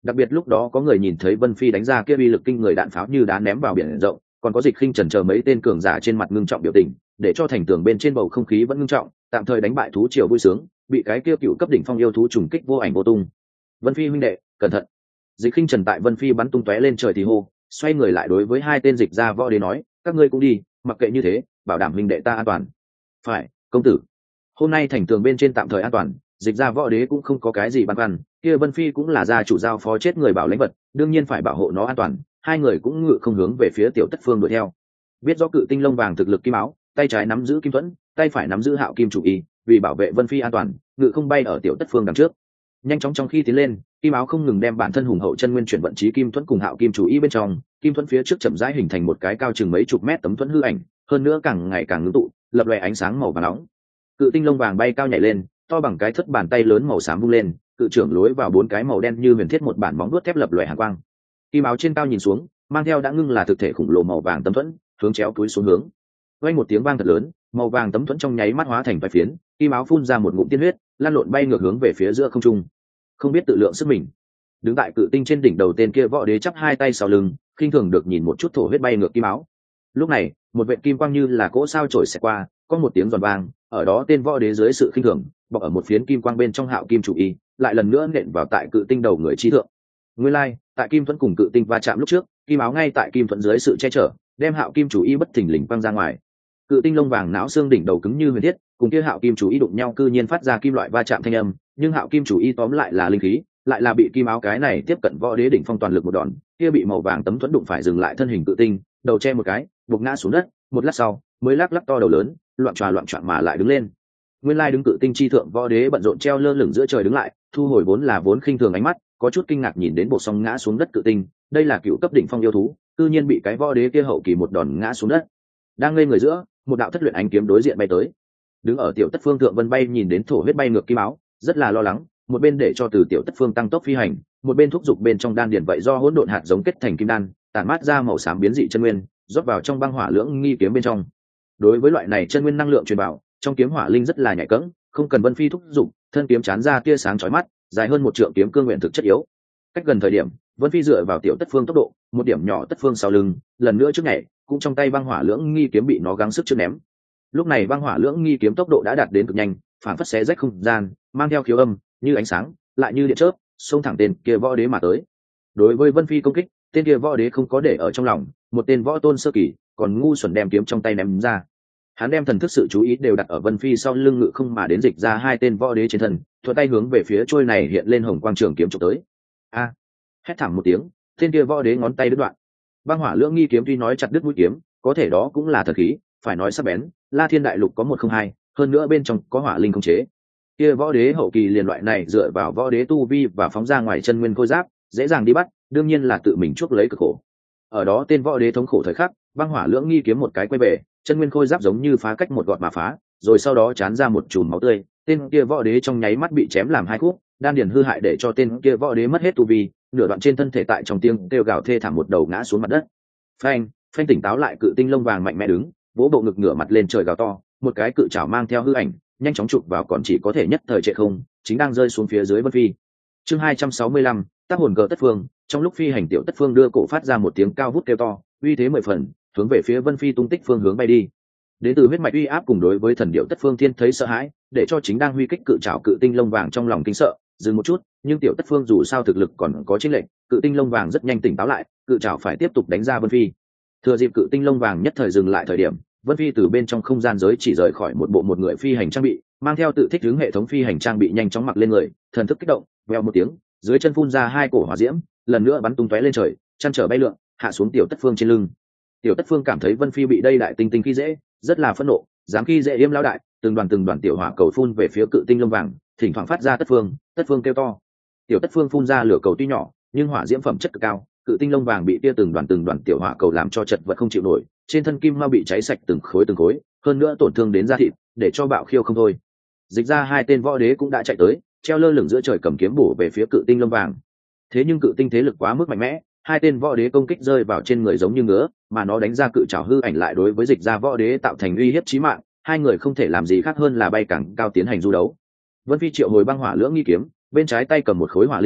Đặc biệt lúc đó có người nhìn thấy Vân Phi đánh ra kia uy lực kinh người đạn pháo như đá ném vào biển rộng, còn có Dịch Khinh Trần chờ mấy tên cường giả trên mặt ngưng trọng biểu tình, để cho thành tường bên trên bầu không khí vẫn ngưng trọng, tạm thời đánh bại thú triều vui sướng, bị cái kia cựu cấp đỉnh phong yêu thú trùng kích vô ảnh vô tung. Vân Phi huynh đệ, cẩn thận! Dịch Khinh Trần tại Vân Phi bắn tung tóe lên trời thì hô, xoay người lại đối với hai tên dịch gia võ đế nói, các ngươi cũng đi, mặc kệ như thế, bảo đảm huynh đệ ta an toàn. Phải, công tử. Hôm nay thành tường bên trên tạm thời an toàn, dịch gia võ đế cũng không có cái gì băn khoăn, kia Vân Phi cũng là gia chủ giao phó chết người bảo lãnh vật, đương nhiên phải bảo hộ nó an toàn. Hai người cũng ngự không hướng về phía Tiểu Tất Phương đuổi theo. Biết rõ cự tinh lông vàng thực lực kim áo, tay trái nắm giữ kim thuẫn, tay phải nắm giữ hạo kim chủ y, vì bảo vệ Vân Phi an toàn, ngự không bay ở Tiểu Tất Phương đằng trước. Nhanh chóng trong khi tiến lên, kim áo không ngừng đem bản thân hùng hậu chân nguyên chuyển vận trí kim thuẫn cùng hạo kim chủ y bên trong, kim thuẫn phía trước chậm rãi hình thành một cái cao chừng mấy chục mét tấm thuẫn hư ảnh, hơn nữa càng ngày càng ngưng tụ, lập lòe ánh sáng màu vàng nóng. Cự tinh lông vàng bay cao nhảy lên, to bằng cái thất bàn tay lớn màu xám vung lên, cự trưởng lối vào bốn cái màu đen như huyền thiết một bản móng vuốt thép lập lòe hàn quang. Kim áo trên cao nhìn xuống, mang theo đã ngưng là thực thể khủng lồ màu vàng tấm thuẫn, hướng chéo túi xuống hướng. Vang một tiếng vang thật lớn, màu vàng tấm thuẫn trong nháy mắt hóa thành vài phiến, kim áo phun ra một ngụm tiên huyết, lăn lộn bay ngược hướng về phía giữa không trung. Không biết tự lượng sức mình, đứng tại cự tinh trên đỉnh đầu tên kia võ đế chắp hai tay sau lưng, khinh thường được nhìn một chút thổ huyết bay ngược kim áo. Lúc này, một vệt kim quang như là cỗ sao trổi xẹt qua, có một tiếng giòn vang, ở đó tên võ đế dưới sự khinh thường, bọc ở một phiến kim quang bên trong hạo kim chủ y, lại lần nữa nện vào tại cự tinh đầu người trí thượng. Nguyên lai, tại kim thuẫn cùng cự tinh va chạm lúc trước, kim áo ngay tại kim thuẫn dưới sự che chở, đem hạo kim chủ y bất thình lình quăng ra ngoài. Cự tinh lông vàng não xương đỉnh đầu cứng như huyền thiết, cùng kia hạo kim chủ y đụng nhau cư nhiên phát ra kim loại va chạm thanh âm, nhưng hạo kim chủ y tóm lại là linh khí, lại là bị kim áo cái này tiếp cận võ đế đỉnh phong toàn lực một đòn, kia bị màu vàng tấm thuẫn đụng phải dừng lại thân hình cự tinh, đầu che một cái, buộc ngã xuống đất, một lát sau, mới lắc lắc to đầu lớn, loạn choạng mà lại đứng lên. Nguyên lai đứng cự tinh chi thượng võ đế bận rộn treo lơ lửng giữa trời đứng lại, thu hồi vốn khinh thường ánh mắt, có chút kinh ngạc nhìn đến bộ song ngã xuống đất cự tinh, đây là cựu cấp đỉnh phong yêu thú, tự nhiên bị cái võ đế kia hậu kỳ một đòn ngã xuống đất. Đang ngây người giữa, một đạo thất luyện ánh kiếm đối diện bay tới. Đứng ở Tiểu Tất Phương thượng Vân bay nhìn đến thổ huyết bay ngược kim áo, rất là lo lắng, một bên để cho từ Tiểu Tất Phương tăng tốc phi hành, một bên thúc giục bên trong đan điển vậy do hỗn độn hạt giống kết thành kim đan, tản mát ra màu xám biến dị chân nguyên, rót vào trong băng hỏa lưỡng nghi kiếm bên trong. Đối với loại này chân nguyên năng lượng truyền vào, trong kiếm hỏa linh rất là nhạy cẫng, không cần Vân Phi thúc giục, thân kiếm chán ra tia sáng chói mắt, dài hơn một trượng kiếm cương nguyện thực chất yếu. Cách gần thời điểm, Vân Phi dựa vào Tiểu Tất Phương tốc độ, một điểm nhỏ Tất Phương sau lưng, lần nữa trước nhảy, cũng trong tay băng hỏa lưỡng nghi kiếm bị nó gắng sức trước ném. Lúc này băng hỏa lưỡng nghi kiếm tốc độ đã đạt đến cực nhanh, phản phất xé rách không gian, mang theo khiếu âm, như ánh sáng, lại như điện chớp, xông thẳng tên kia võ đế mà tới. Đối với Vân Phi công kích, tên kia võ đế không có để ở trong lòng, một tên võ tôn sơ kỳ, còn ngu xuẩn đem kiếm trong tay ném ra. Hắn đem thần thức sự chú ý đều đặt ở Vân Phi sau lưng ngự không mà đến dịch ra hai tên võ đế trên thân, thuận tay hướng về phía trôi này hiện lên hồng quang trường kiếm chụp tới. A! Hét thảm một tiếng, tên kia võ đế ngón tay đứt đoạn. Băng hỏa lưỡng nghi kiếm tuy nói chặt đứt mũi kiếm, có thể đó cũng là thật khí, phải nói sắc bén, La Thiên đại lục có 102, hơn nữa bên trong có hỏa linh khống chế. Kia võ đế hậu kỳ liền loại này dựa vào võ đế tu vi và phóng ra ngoài chân nguyên khôi giáp, dễ dàng đi bắt, đương nhiên là tự mình chuốc lấy cực khổ. Ở đó tên võ đế thống khổ thời khắc, băng hỏa lưỡng nghi kiếm một cái quay về, chân nguyên khôi giáp giống như phá cách một gọt mà phá, rồi sau đó chán ra một chùm máu tươi, tên kia võ đế trong nháy mắt bị chém làm hai khúc, đan điền hư hại để cho tên kia võ đế mất hết tu vi, nửa đoạn trên thân thể tại trong tiếng kêu gào thê thảm một đầu ngã xuống mặt đất. Phanh tỉnh táo lại cự tinh lông vàng mạnh mẽ đứng, vỗ bộ ngực ngửa mặt lên trời gào to, một cái cự chảo mang theo hư ảnh, nhanh chóng chụp vào còn chỉ có thể nhất thời trệ không, chính đang rơi xuống phía dưới Vân Phi. Chương 265, tác hồn cờ Tất Phương, trong lúc phi hành Tiểu Tất Phương đưa cổ phát ra một tiếng cao vút kêu to, uy thế 10 phần, hướng về phía Vân Phi tung tích phương hướng bay đi. Đến từ huyết mạch uy áp cùng đối với thần điệu Tất Phương Thiên thấy sợ hãi, để cho chính đang huy kích cự trảo cự tinh lông vàng trong lòng kinh sợ, dừng một chút, nhưng Tiểu Tất Phương dù sao thực lực còn có chênh lệch, cự tinh lông vàng rất nhanh tỉnh táo lại, cự trảo phải tiếp tục đánh ra Vân Phi. Thừa dịp cự tinh lông vàng nhất thời dừng lại thời điểm, Vân Phi từ bên trong không gian giới chỉ rời khỏi một bộ một người phi hành trang bị, mang theo tự thích hướng hệ thống phi hành trang bị nhanh chóng mặc lên người, thần thức kích động, vèo một tiếng, dưới chân phun ra hai cổ hỏa diễm, lần nữa bắn tung tóe lên trời, chăn trở bay lượn, hạ xuống Tiểu Tất Phương trên lưng. Tiểu Tất Phương cảm thấy Vân Phi bị đây đại tinh tinh khi dễ, rất là phẫn nộ, dám khi dễ yếm lão đại, từng đoàn tiểu hỏa cầu phun về phía cự tinh lông vàng, thỉnh thoảng phát ra Tất Phương kêu to. Tiểu Tất Phương phun ra lửa cầu tuy nhỏ, nhưng hỏa diễm phẩm chất cực cao, cự tinh lông vàng bị tia từng đoàn tiểu hỏa cầu làm cho chật vật không chịu nổi, trên thân kim mao bị cháy sạch từng khối, hơn nữa tổn thương đến da thịt, để cho bạo khiêu không thôi. Dịch ra hai tên võ đế cũng đã chạy tới, treo lơ lửng giữa trời cầm kiếm bổ về phía cự tinh lông vàng. Thế nhưng cự tinh thế lực quá mức mạnh mẽ, hai tên võ đế công kích rơi vào trên người giống như ngứa, mà nó đánh ra cự trảo hư ảnh lại đối với dịch ra võ đế tạo thành uy hiếp chí mạng, hai người không thể làm gì khác hơn là bay càng cao tiến hành du đấu. Vân Phi triệu hồi băng hỏa lưỡng nghi kiếm, bên trái tay cầm một khối hỏa linh thạch,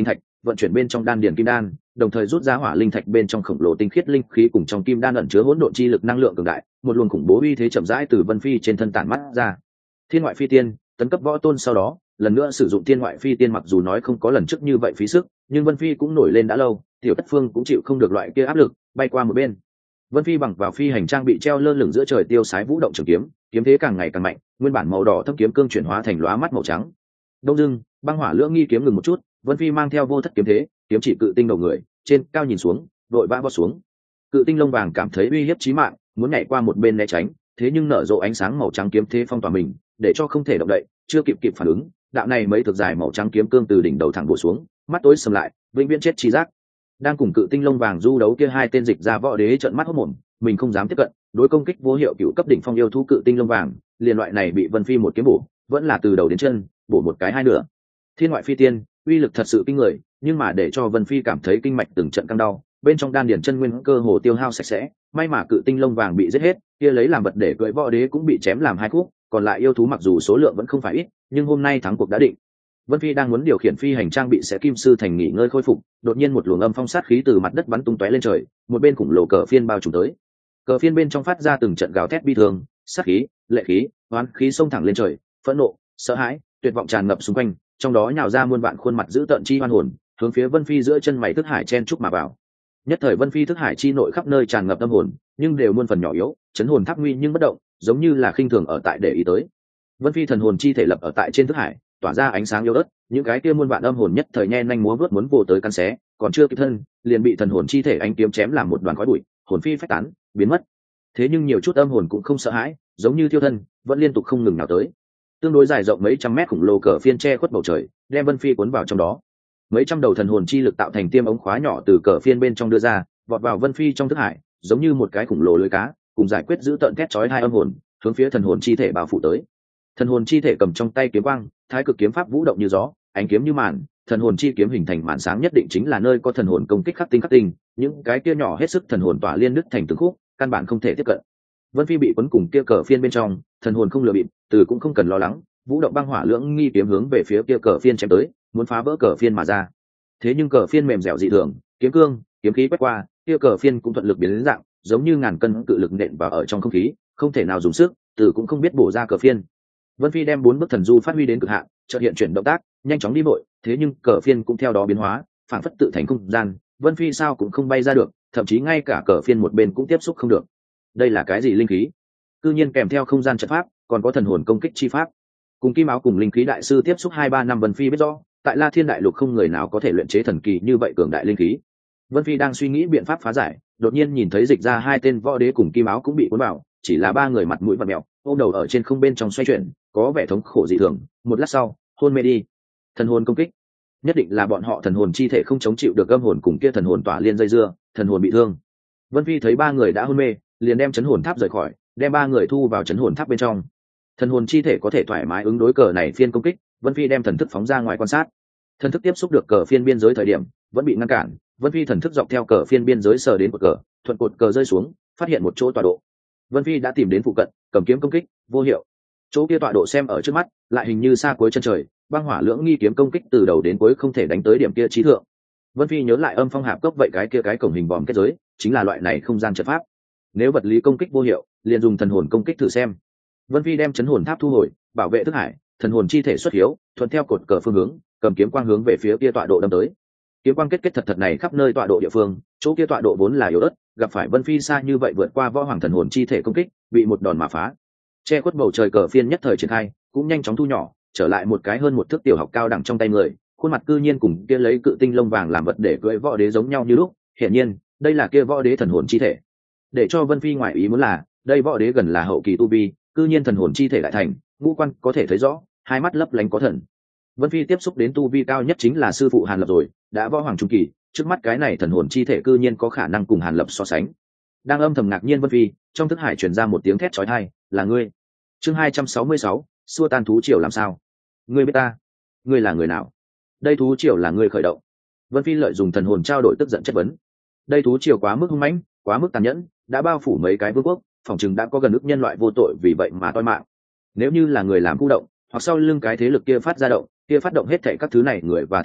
vận chuyển bên trong đan điền kim đan, đồng thời rút ra hỏa linh thạch bên trong khổng lồ tinh khiết linh khí cùng trong kim đan ẩn chứa hỗn độn chi lực năng lượng cường đại, một luồng khủng bố uy thế chậm rãi từ Vân Phi trên thân tản mắt ra. Thiên ngoại phi tiên, tấn cấp võ tôn sau đó, lần nữa sử dụng thiên ngoại phi tiên, mặc dù nói không có lần trước như vậy phí sức, nhưng Vân Phi cũng nổi lên đã lâu, Tiểu Tất Phương cũng chịu không được loại kia áp lực, bay qua một bên. Vân Phi bằng vào phi hành trang bị treo lơ lửng giữa trời tiêu sái vũ động trường kiếm, kiếm thế càng ngày càng mạnh, nguyên bản màu đỏ thâm kiếm cương chuyển hóa thành lóa mắt màu trắng. Đông dưng, băng hỏa lưỡng nghi kiếm ngừng một chút, Vân Phi mang theo vô thất kiếm thế, kiếm chỉ cự tinh đầu người, trên cao nhìn xuống, vội vã vọt xuống. Cự tinh lông vàng cảm thấy uy hiếp chí mạng, muốn nhảy qua một bên né tránh, thế nhưng nở rộ ánh sáng màu trắng kiếm thế phong tỏa mình, để cho không thể động đậy, chưa kịp phản ứng, đạo này mấy thực dài màu trắng kiếm cương từ đỉnh đầu thẳng bổ xuống, mắt tối sầm lại, vĩnh viễn chết chi giác. Đang cùng cự tinh lông vàng du đấu kia hai tên dịch ra võ đế trợn mắt hốt mồm, mình không dám tiếp cận, đối công kích vô hiệu cựu cấp đỉnh phong yêu thú cự tinh lông vàng, liền loại này bị Vân Phi một kiếm bổ, vẫn là từ đầu đến chân, bổ một cái hai nửa. Thiên ngoại phi tiên, uy lực thật sự kinh người, nhưng mà để cho Vân Phi cảm thấy kinh mạch từng trận căng đau, bên trong đan điển chân nguyên cơ hồ tiêu hao sạch sẽ, may mà cự tinh lông vàng bị giết hết, kia lấy làm vật để cưỡi võ đế cũng bị chém làm hai khúc, còn lại yêu thú mặc dù số lượng vẫn không phải ít, nhưng hôm nay thắng cuộc đã định. Vân Phi đang muốn điều khiển phi hành trang bị sẽ kim sư thành nghỉ ngơi khôi phục, đột nhiên một luồng âm phong sát khí từ mặt đất bắn tung tóe lên trời, một bên khủng lồ cờ phiên bao trùm tới. Cờ phiên bên trong phát ra từng trận gào thét bi thương, sát khí, lệ khí, oán khí xông thẳng lên trời, phẫn nộ, sợ hãi, tuyệt vọng tràn ngập xung quanh, trong đó nhào ra muôn vạn khuôn mặt dữ tợn chi oan hồn, hướng phía Vân Phi giữa chân mày thức hải chen chúc mà vào. Nhất thời Vân Phi thức hải chi nội khắp nơi tràn ngập tâm hồn, nhưng đều muôn phần nhỏ yếu, chấn hồn tháp nguy nhưng bất động, giống như là khinh thường ở tại để ý tới. Vân Phi thần hồn chi thể lập ở tại trên thức hải, tỏa ra ánh sáng yếu ớt, những cái kia muôn vạn âm hồn nhất thời nhe nhanh múa vớt muốn vồ tới căn xé, còn chưa kịp thân, liền bị thần hồn chi thể ánh kiếm chém làm một đoàn khói bụi, hồn phi phách tán, biến mất. Thế nhưng nhiều chút âm hồn cũng không sợ hãi, giống như thiêu thân, vẫn liên tục không ngừng nào tới. Tương đối dài rộng mấy trăm mét khủng lồ cờ phiên che khuất bầu trời, đem Vân Phi cuốn vào trong đó. Mấy trăm đầu thần hồn chi lực tạo thành tiêm ống khóa nhỏ từ cờ phiên bên trong đưa ra, vọt vào Vân Phi trong thức hải, giống như một cái khủng lồ lưới cá, cùng giải quyết giữ tận thét chói hai âm hồn, hướng phía thần hồn chi thể bao phủ tới. Thần hồn chi thể cầm trong tay kiếm quang, thái cực kiếm pháp vũ động như gió, ánh kiếm như màn, thần hồn chi kiếm hình thành màn sáng nhất định chính là nơi có thần hồn công kích khắc tinh, những cái kia nhỏ hết sức thần hồn tỏa liên đứt thành từng khúc, căn bản không thể tiếp cận. Vân Phi bị cuốn cùng kia cờ phiên bên trong, thần hồn không lừa bịp, từ cũng không cần lo lắng, vũ động băng hỏa lưỡng nghi kiếm hướng về phía kia cờ phiên chém tới, muốn phá vỡ cờ phiên mà ra. Thế nhưng cờ phiên mềm dẻo dị thường, kiếm cương, kiếm khí quét qua, kia cờ phiên cũng thuận lực biến dạng, giống như ngàn cân cự lực nện vào ở trong không khí, không thể nào dùng sức, từ cũng không biết bổ ra cờ phiên. Vân Phi đem 4 bước thần du phát huy đến cực hạn, chợt hiện chuyển động tác, nhanh chóng đi vội, thế nhưng cờ phiên cũng theo đó biến hóa, phản phất tự thành không gian, Vân Phi sao cũng không bay ra được, thậm chí ngay cả cờ phiên một bên cũng tiếp xúc không được. Đây là cái gì linh khí? Cư nhiên kèm theo không gian trận pháp, còn có thần hồn công kích chi pháp. Cùng Kim Áo cùng linh khí đại sư tiếp xúc 2-3 năm, Vân Phi biết rõ, tại La Thiên đại lục không người nào có thể luyện chế thần kỳ như vậy cường đại linh khí. Vân Phi đang suy nghĩ biện pháp phá giải, đột nhiên nhìn thấy dịch ra hai tên võ đế cùng Kim Áo cũng bị cuốn vào, chỉ là ba người mặt mũi vặn mèo, ôm đầu ở trên không bên trong xoay chuyển, có vẻ thống khổ dị thường, một lát sau, hôn mê đi. Thần hồn công kích, nhất định là bọn họ thần hồn chi thể không chống chịu được âm hồn cùng kia thần hồn tỏa liên dây dưa, thần hồn bị thương. Vân Phi thấy ba người đã hôn mê, liền đem chấn hồn tháp rời khỏi, đem ba người thu vào chấn hồn tháp bên trong. Thần hồn chi thể có thể thoải mái ứng đối cờ này phiên công kích, Vân Phi đem thần thức phóng ra ngoài quan sát. Thần thức tiếp xúc được cờ phiên biên giới thời điểm, vẫn bị ngăn cản, Vân Phi thần thức dọc theo cờ phiên biên giới sờ đến cột cờ, thuận cột cờ rơi xuống, phát hiện một chỗ tọa độ. Vân Phi đã tìm đến phụ cận, cầm kiếm công kích, vô hiệu. Chỗ kia tọa độ xem ở trước mắt, lại hình như xa cuối chân trời, băng hỏa lưỡng nghi kiếm công kích từ đầu đến cuối không thể đánh tới điểm kia chí thượng. Vân Phi nhớ lại âm phong hạp cốc vậy cái kia cái cổng hình vòm kết giới, chính là loại này không gian trận pháp. Nếu vật lý công kích vô hiệu, liền dùng thần hồn công kích thử xem. Vân Phi đem chấn hồn tháp thu hồi, bảo vệ thức hải, thần hồn chi thể xuất hiếu, thuận theo cột cờ phương hướng, cầm kiếm quang hướng về phía kia tọa độ đâm tới. Kiếm quang kết thật này khắp nơi tọa độ địa phương, chỗ kia tọa độ vốn là yếu ớt, gặp phải Vân Phi xa như vậy vượt qua võ hoàng thần hồn chi thể công kích, bị một đòn mà phá. Che khuất bầu trời cờ phiên nhất thời triển khai, cũng nhanh chóng thu nhỏ, trở lại một cái hơn một thước tiểu học cao đẳng trong tay người, khuôn mặt cư nhiên cùng kia lấy cự tinh lông vàng làm vật để cưỡi võ đế giống nhau như lúc, hiển nhiên, đây là kia võ đế thần hồn chi thể. Để cho Vân Phi ngoại ý muốn là, đây võ đế gần là hậu kỳ tu vi, cư nhiên thần hồn chi thể lại thành, ngũ quan có thể thấy rõ, hai mắt lấp lánh có thần. Vân Phi tiếp xúc đến tu vi cao nhất chính là sư phụ Hàn Lập rồi, đã võ hoàng trung kỳ, trước mắt cái này thần hồn chi thể cư nhiên có khả năng cùng Hàn Lập so sánh. Đang âm thầm ngạc nhiên Vân Phi, trong thức hải truyền ra một tiếng thét chói tai, là ngươi. Chương 266, xua tan thú triều làm sao? Ngươi biết ta? Ngươi là người nào? Đây thú triều là ngươi khởi động. Vân Phi lợi dùng thần hồn trao đổi tức giận chất vấn. Đây thú triều quá mức hung mãnh, quá mức tàn nhẫn, đã bao phủ mấy cái vương quốc, phỏng chừng đã có gần ức nhân loại vô tội vì vậy mà toi mạng. Nếu như là người làm khu động, hoặc sau lưng cái thế lực kia phát ra động, kia phát động hết thảy các thứ này người và thế lực,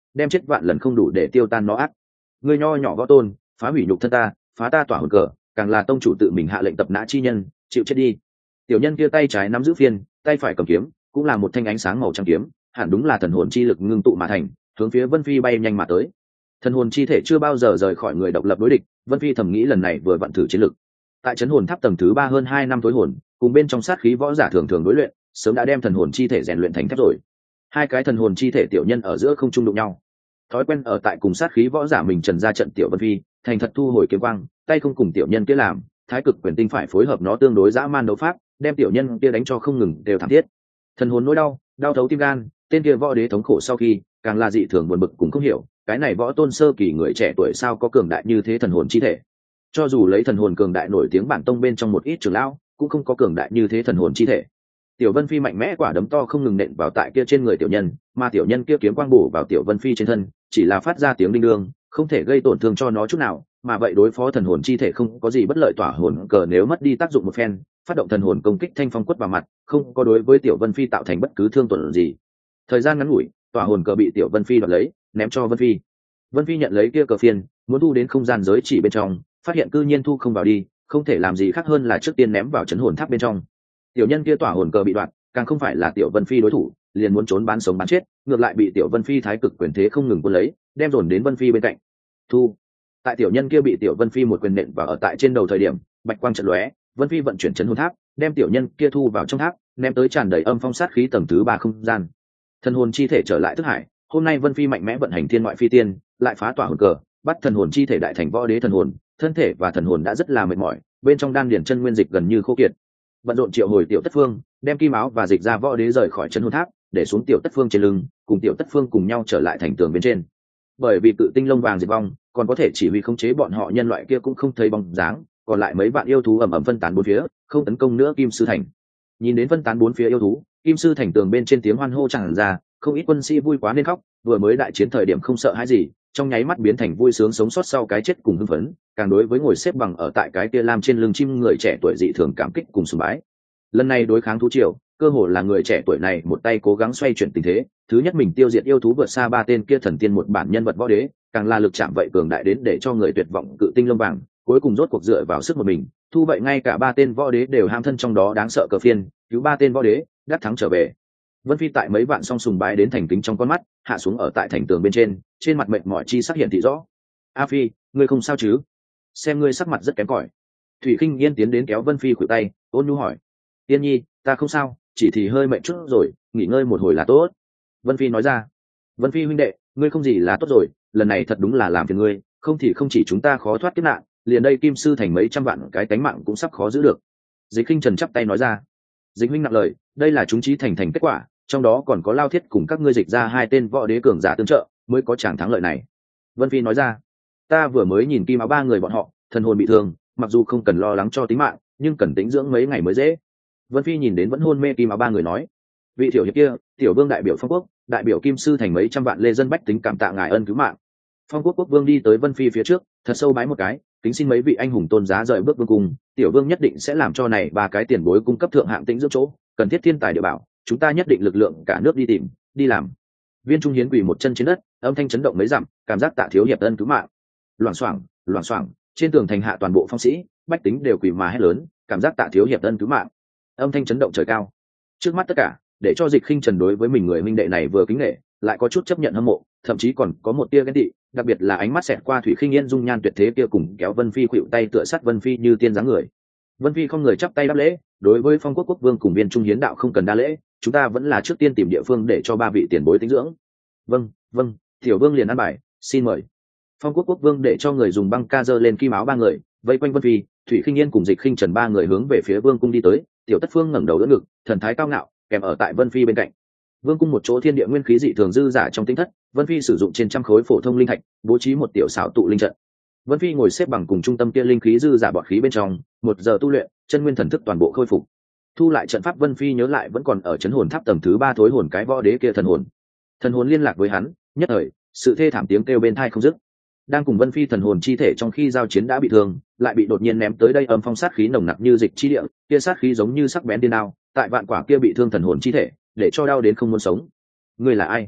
đem chết vạn lần không đủ để tiêu tan nó ác. Ngươi nho nhỏ võ tôn, phá hủy nhục thân ta, phá ta tỏa hồn cờ, càng là tông chủ tự mình hạ lệnh tập nã chi nhân, chịu chết đi. Tiểu nhân kia tay trái nắm giữ phiên, tay phải cầm kiếm, cũng là một thanh ánh sáng màu trắng kiếm, hẳn đúng là thần hồn chi lực ngưng tụ mà thành, hướng phía Vân Phi bay nhanh mà tới. Thần hồn chi thể chưa bao giờ rời khỏi người độc lập đối địch, Vân Phi thầm nghĩ lần này vừa vận thử chiến lực. Tại trấn hồn tháp tầng thứ 3 hơn 2 năm tối hồn, cùng bên trong sát khí võ giả thường thường đối luyện, sớm đã đem thần hồn chi thể rèn luyện thành thép rồi. Hai cái thần hồn chi thể tiểu nhân ở giữa không trung đụng nhau. Thói quen ở tại cùng sát khí võ giả mình trần ra trận tiểu Vân Phi, thành thật thu hồi kiếm quang, tay không cùng tiểu nhân kia làm, thái cực quyền tinh phải phối hợp nó tương đối dã man đấu pháp, đem tiểu nhân kia đánh cho không ngừng đều thảm thiết. Thần hồn nỗi đau, đau thấu tim gan, tên kia võ đế thống khổ sau khi, càng là dị thường buồn bực cũng không hiểu, cái này võ tôn sơ kỳ người trẻ tuổi sao có cường đại như thế thần hồn chi thể. Cho dù lấy thần hồn cường đại nổi tiếng bản tông bên trong một ít trưởng lão, cũng không có cường đại như thế thần hồn chi thể. Tiểu Vân Phi mạnh mẽ quả đấm to không ngừng nện vào tại kia trên người tiểu nhân, mà tiểu nhân kia kiếm quang bổ vào tiểu Vân Phi trên thân, chỉ là phát ra tiếng đinh đương, không thể gây tổn thương cho nó chút nào, mà vậy đối phó thần hồn chi thể không có gì bất lợi, tỏa hồn cờ nếu mất đi tác dụng một phen, phát động thần hồn công kích thanh phong quất vào mặt, không có đối với tiểu Vân Phi tạo thành bất cứ thương tổn gì. Thời gian ngắn ngủi, tỏa hồn cờ bị tiểu Vân Phi đoạt lấy, ném cho Vân Phi. Vân Phi nhận lấy kia cờ phiên, muốn thu đến không gian giới chỉ bên trong, phát hiện cư nhiên thu không vào đi, không thể làm gì khác hơn là trước tiên ném vào trấn hồn tháp bên trong. Tiểu nhân kia tỏa hồn cờ bị đoạt, càng không phải là tiểu Vân Phi đối thủ, liền muốn trốn bán sống bán chết, ngược lại bị tiểu Vân Phi thái cực quyền thế không ngừng cuốn lấy, đem dồn đến Vân Phi bên cạnh. Thu. Tại tiểu nhân kia bị tiểu Vân Phi một quyền nện vào ở tại trên đầu thời điểm, bạch quang chợt lóe, Vân Phi vận chuyển trấn hồn tháp, đem tiểu nhân kia thu vào trong tháp, ném tới tràn đầy âm phong sát khí tầng thứ 3 không gian. Thần hồn chi thể trở lại thức hải, hôm nay Vân Phi mạnh mẽ vận hành thiên ngoại phi tiên, lại phá tỏa hồn cờ, bắt thần hồn chi thể đại thành võ đế thần hồn, thân thể và thần hồn đã rất là mệt mỏi, bên trong đan điển chân nguyên dịch gần như khô kiệt. Vận rộn triệu hồi tiểu Tất Phương, đem kim áo và dịch ra võ đế rời khỏi trấn hồn tháp, để xuống tiểu Tất Phương trên lưng, cùng tiểu Tất Phương cùng nhau trở lại thành tường bên trên. Bởi vì cự tinh lông vàng diệt vong, còn có thể chỉ huy khống chế bọn họ nhân loại kia cũng không thấy bóng dáng, còn lại mấy vạn yêu thú ầm ầm phân tán bốn phía, không tấn công nữa Kim Sư Thành. Nhìn đến phân tán bốn phía yêu thú, Kim Sư Thành tường bên trên tiếng hoan hô tràn ra, không ít quân sĩ vui quá nên khóc, vừa mới đại chiến thời điểm không sợ hãi gì, trong nháy mắt biến thành vui sướng sống sót sau cái chết cùng hưng phấn, càng đối với ngồi xếp bằng ở tại cái kia lam trên lưng chim người trẻ tuổi dị thường cảm kích cùng sùng bái. Lần này đối kháng thú triều, cơ hồ là người trẻ tuổi này một tay cố gắng xoay chuyển tình thế, thứ nhất mình tiêu diệt yêu thú vượt xa 3 tên kia thần tiên một bản nhân vật võ đế, càng là lực chạm vậy cường đại đến để cho người tuyệt vọng cự tinh lông vàng, cuối cùng rốt cuộc dựa vào sức một mình, thu vậy ngay cả 3 tên võ đế đều ham thân trong đó đáng sợ cờ phiên, cứu 3 tên võ đế, đắc thắng trở về. Vân Phi tại mấy vạn song sùng bái đến thành kính trong con mắt, hạ xuống ở tại thành tường bên trên mặt mệt mỏi chi sắc hiện thị rõ. A Phi, ngươi không sao chứ? Xem ngươi sắc mặt rất kém cỏi. Thủy Khinh Yên tiến đến kéo Vân Phi khuỷu tay, ôn nhu hỏi. Yên Nhi, ta không sao, chỉ thì hơi mệt chút rồi, nghỉ ngơi một hồi là tốt. Vân Phi nói ra. Vân Phi huynh đệ, ngươi không gì là tốt rồi, lần này thật đúng là làm phiền ngươi, không thì không chỉ chúng ta khó thoát kiếp nạn, liền đây Kim Sư Thành mấy trăm vạn cái tánh mạng cũng sắp khó giữ được. Dịch Khinh Trần chắp tay nói ra. Dịch huynh nặng lời, đây là chúng chí thành kết quả, trong đó còn có Lao Thiết cùng các ngươi dịch ra 2 tên võ đế cường giả tương trợ, mới có chàng thắng lợi này. Vân Phi nói ra. Ta vừa mới nhìn Kim Áo 3 người bọn họ, thần hồn bị thương, mặc dù không cần lo lắng cho tính mạng, nhưng cần tĩnh dưỡng mấy ngày mới dễ. Vân Phi nhìn đến vẫn hôn mê Kim Áo 3 người nói. Vị tiểu hiệp kia, tiểu vương đại biểu Phong Quốc, đại biểu Kim Sư Thành mấy trăm vạn lê dân bách tính cảm tạ ngài ân cứu mạng. Phong Quốc quốc vương đi tới Vân Phi phía trước, thật sâu bái một cái, kính xin mấy vị anh hùng tôn giá rời bước vương cung, tiểu vương nhất định sẽ làm cho này 3 cái tiền bối cung cấp thượng hạng tĩnh dưỡng chỗ, cần thiết thiên tài địa bảo, chúng ta nhất định lực lượng cả nước đi tìm, đi làm. Viên Trung Hiến quỳ một chân trên đất, âm thanh chấn động mấy dặm, cảm giác tạ thiếu hiệp ân cứu mạng. Loảng xoảng, trên tường thành hạ toàn bộ phong sĩ, bách tính đều quỳ mà hét lớn, cảm giác tạ thiếu hiệp ân cứu mạng. Âm thanh chấn động trời cao. Trước mắt tất cả, để cho Dịch Khinh Trần đối với mình người huynh đệ này vừa kính nể, lại có chút chấp nhận hâm mộ, thậm chí còn có một tia ghen tị, đặc biệt là ánh mắt xẹt qua Thủy Khinh Yên dung nhan tuyệt thế kia cùng kéo Vân Phi khuỵu tay tựa sát Vân Phi như tiên dáng người. Vân Phi không người chắp tay đáp lễ, đối với Phong Quốc quốc vương cùng Viên Trung Hiến đạo không cần đa lễ, chúng ta vẫn là trước tiên tìm địa phương để cho 3 vị tiền bối tĩnh dưỡng. Vâng, tiểu vương liền ăn bài, xin mời. Phong Quốc quốc vương để cho người dùng băng ca dơ lên Kim Áo 3 người, vây quanh Vân Phi, Thủy Khinh Yên cùng Dịch Khinh Trần 3 người hướng về phía vương cung đi tới, tiểu Tất Phương ngẩng đầu đỡ ngực, thần thái cao ngạo, kèm ở tại Vân Phi bên cạnh. Vương cung một chỗ thiên địa nguyên khí dị thường dư giả trong tinh thất, Vân Phi sử dụng trên trăm khối phổ thông linh thạch, bố trí một tiểu xảo tụ linh trận. Vân Phi ngồi xếp bằng cùng trung tâm kia linh khí dư giả bọt khí bên trong, 1 giờ tu luyện, chân nguyên thần thức toàn bộ khôi phục. Thu lại trận pháp, Vân Phi nhớ lại vẫn còn ở trấn hồn tháp tầng thứ 3 thối hồn cái võ đế kia thần hồn. Thần hồn liên lạc với hắn, nhất thời, sự thê thảm tiếng kêu bên tai không dứt. Đang cùng Vân Phi thần hồn chi thể trong khi giao chiến đã bị thương, lại bị đột nhiên ném tới đây âm phong sát khí nồng nặc như dịch chi địa, kia sát khí giống như sắc bén điên đao, tại vạn quả kia bị thương thần hồn chi thể, để cho đau đến không muốn sống. Ngươi là ai?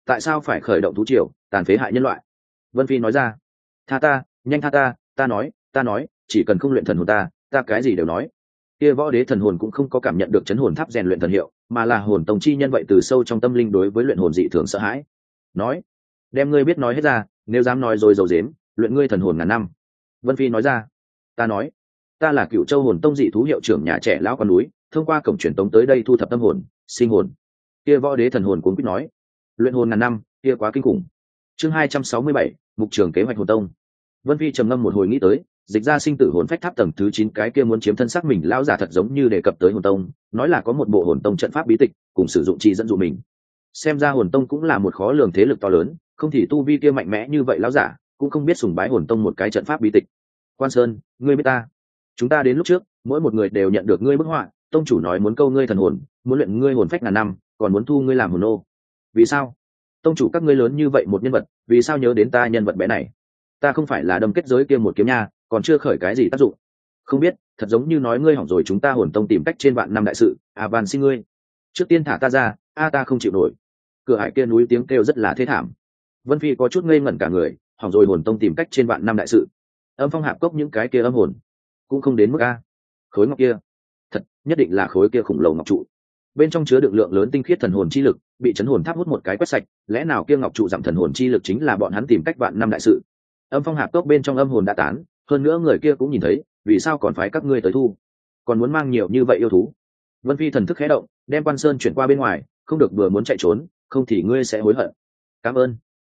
tại sao phải khởi động thú triều tàn phế hại nhân loại? Vân Phi nói ra. Tha ta, nhanh tha ta, ta nói chỉ cần không luyện thần hồn ta cái gì đều nói. Kia võ đế thần hồn cũng không có cảm nhận được chấn hồn tháp rèn luyện thần hiệu, mà là hồn tông chi nhân vậy từ sâu trong tâm linh đối với luyện hồn dị thường sợ hãi. Nói, đem ngươi biết nói hết ra, nếu dám nói rồi dầu dếm, luyện ngươi thần hồn ngàn năm. Vân Phi nói ra. Ta nói, ta là Cựu Châu hồn tông dị thú hiệu trưởng nhà trẻ lão con núi, thông qua cổng truyền tống tới đây thu thập tâm hồn, sinh hồn. Kia võ đế thần hồn cuống quýt nói, luyện hồn ngàn năm, kia quá kinh khủng. Chương 267, mục trường kế hoạch hồn tông. Vân Phi trầm ngâm một hồi nghĩ tới, dịch ra sinh tử hồn phách tháp tầng thứ 9 cái kia muốn chiếm thân xác mình lão giả thật giống như đề cập tới hồn tông, nói là có một bộ hồn tông trận pháp bí tịch, cùng sử dụng chi dẫn dụ mình. Xem ra hồn tông cũng là một khó lường thế lực to lớn, không thì tu vi kia mạnh mẽ như vậy lão giả, cũng không biết sùng bái hồn tông một cái trận pháp bí tịch. Quan Sơn, ngươi biết ta, chúng ta đến lúc trước, mỗi một người đều nhận được ngươi bức họa, tông chủ nói muốn câu ngươi thần hồn, muốn luyện ngươi hồn phách ngàn năm, còn muốn thu ngươi làm hồn nô. Vì sao? Tông chủ các ngươi lớn như vậy một nhân vật, vì sao nhớ đến ta nhân vật bé này? Ta không phải là đâm kết giới kia một kiếm nha, còn chưa khởi cái gì tác dụng. Không biết, thật giống như nói ngươi hỏng rồi chúng ta hồn tông tìm cách trên vạn năm đại sự, van xin ngươi trước tiên thả ta ra, ta không chịu nổi. Cửa hải kia núi tiếng kêu rất là thê thảm. Vân Phi có chút ngây ngẩn cả người, hỏng rồi hồn tông tìm cách trên vạn năm đại sự. Âm phong hạp cốc những cái kia âm hồn cũng không đến mức a. Khối ngọc kia, thật nhất định là khối kia khủng lồ ngọc trụ, bên trong chứa đựng lượng lớn tinh khiết thần hồn chi lực, bị chấn hồn tháp hút một cái quét sạch, lẽ nào kia ngọc trụ giảm thần hồn chi lực chính là bọn hắn tìm cách vạn năm đại sự. Âm phong hạp cốc bên trong âm hồn đã tán, hơn nữa người kia cũng nhìn thấy, vì sao còn phái các ngươi tới thu, còn muốn mang nhiều như vậy yêu thú? Vân Phi thần thức khẽ động, đem Quan Sơn chuyển qua bên ngoài, không được vừa muốn chạy trốn, không thì ngươi sẽ hối hận. Cảm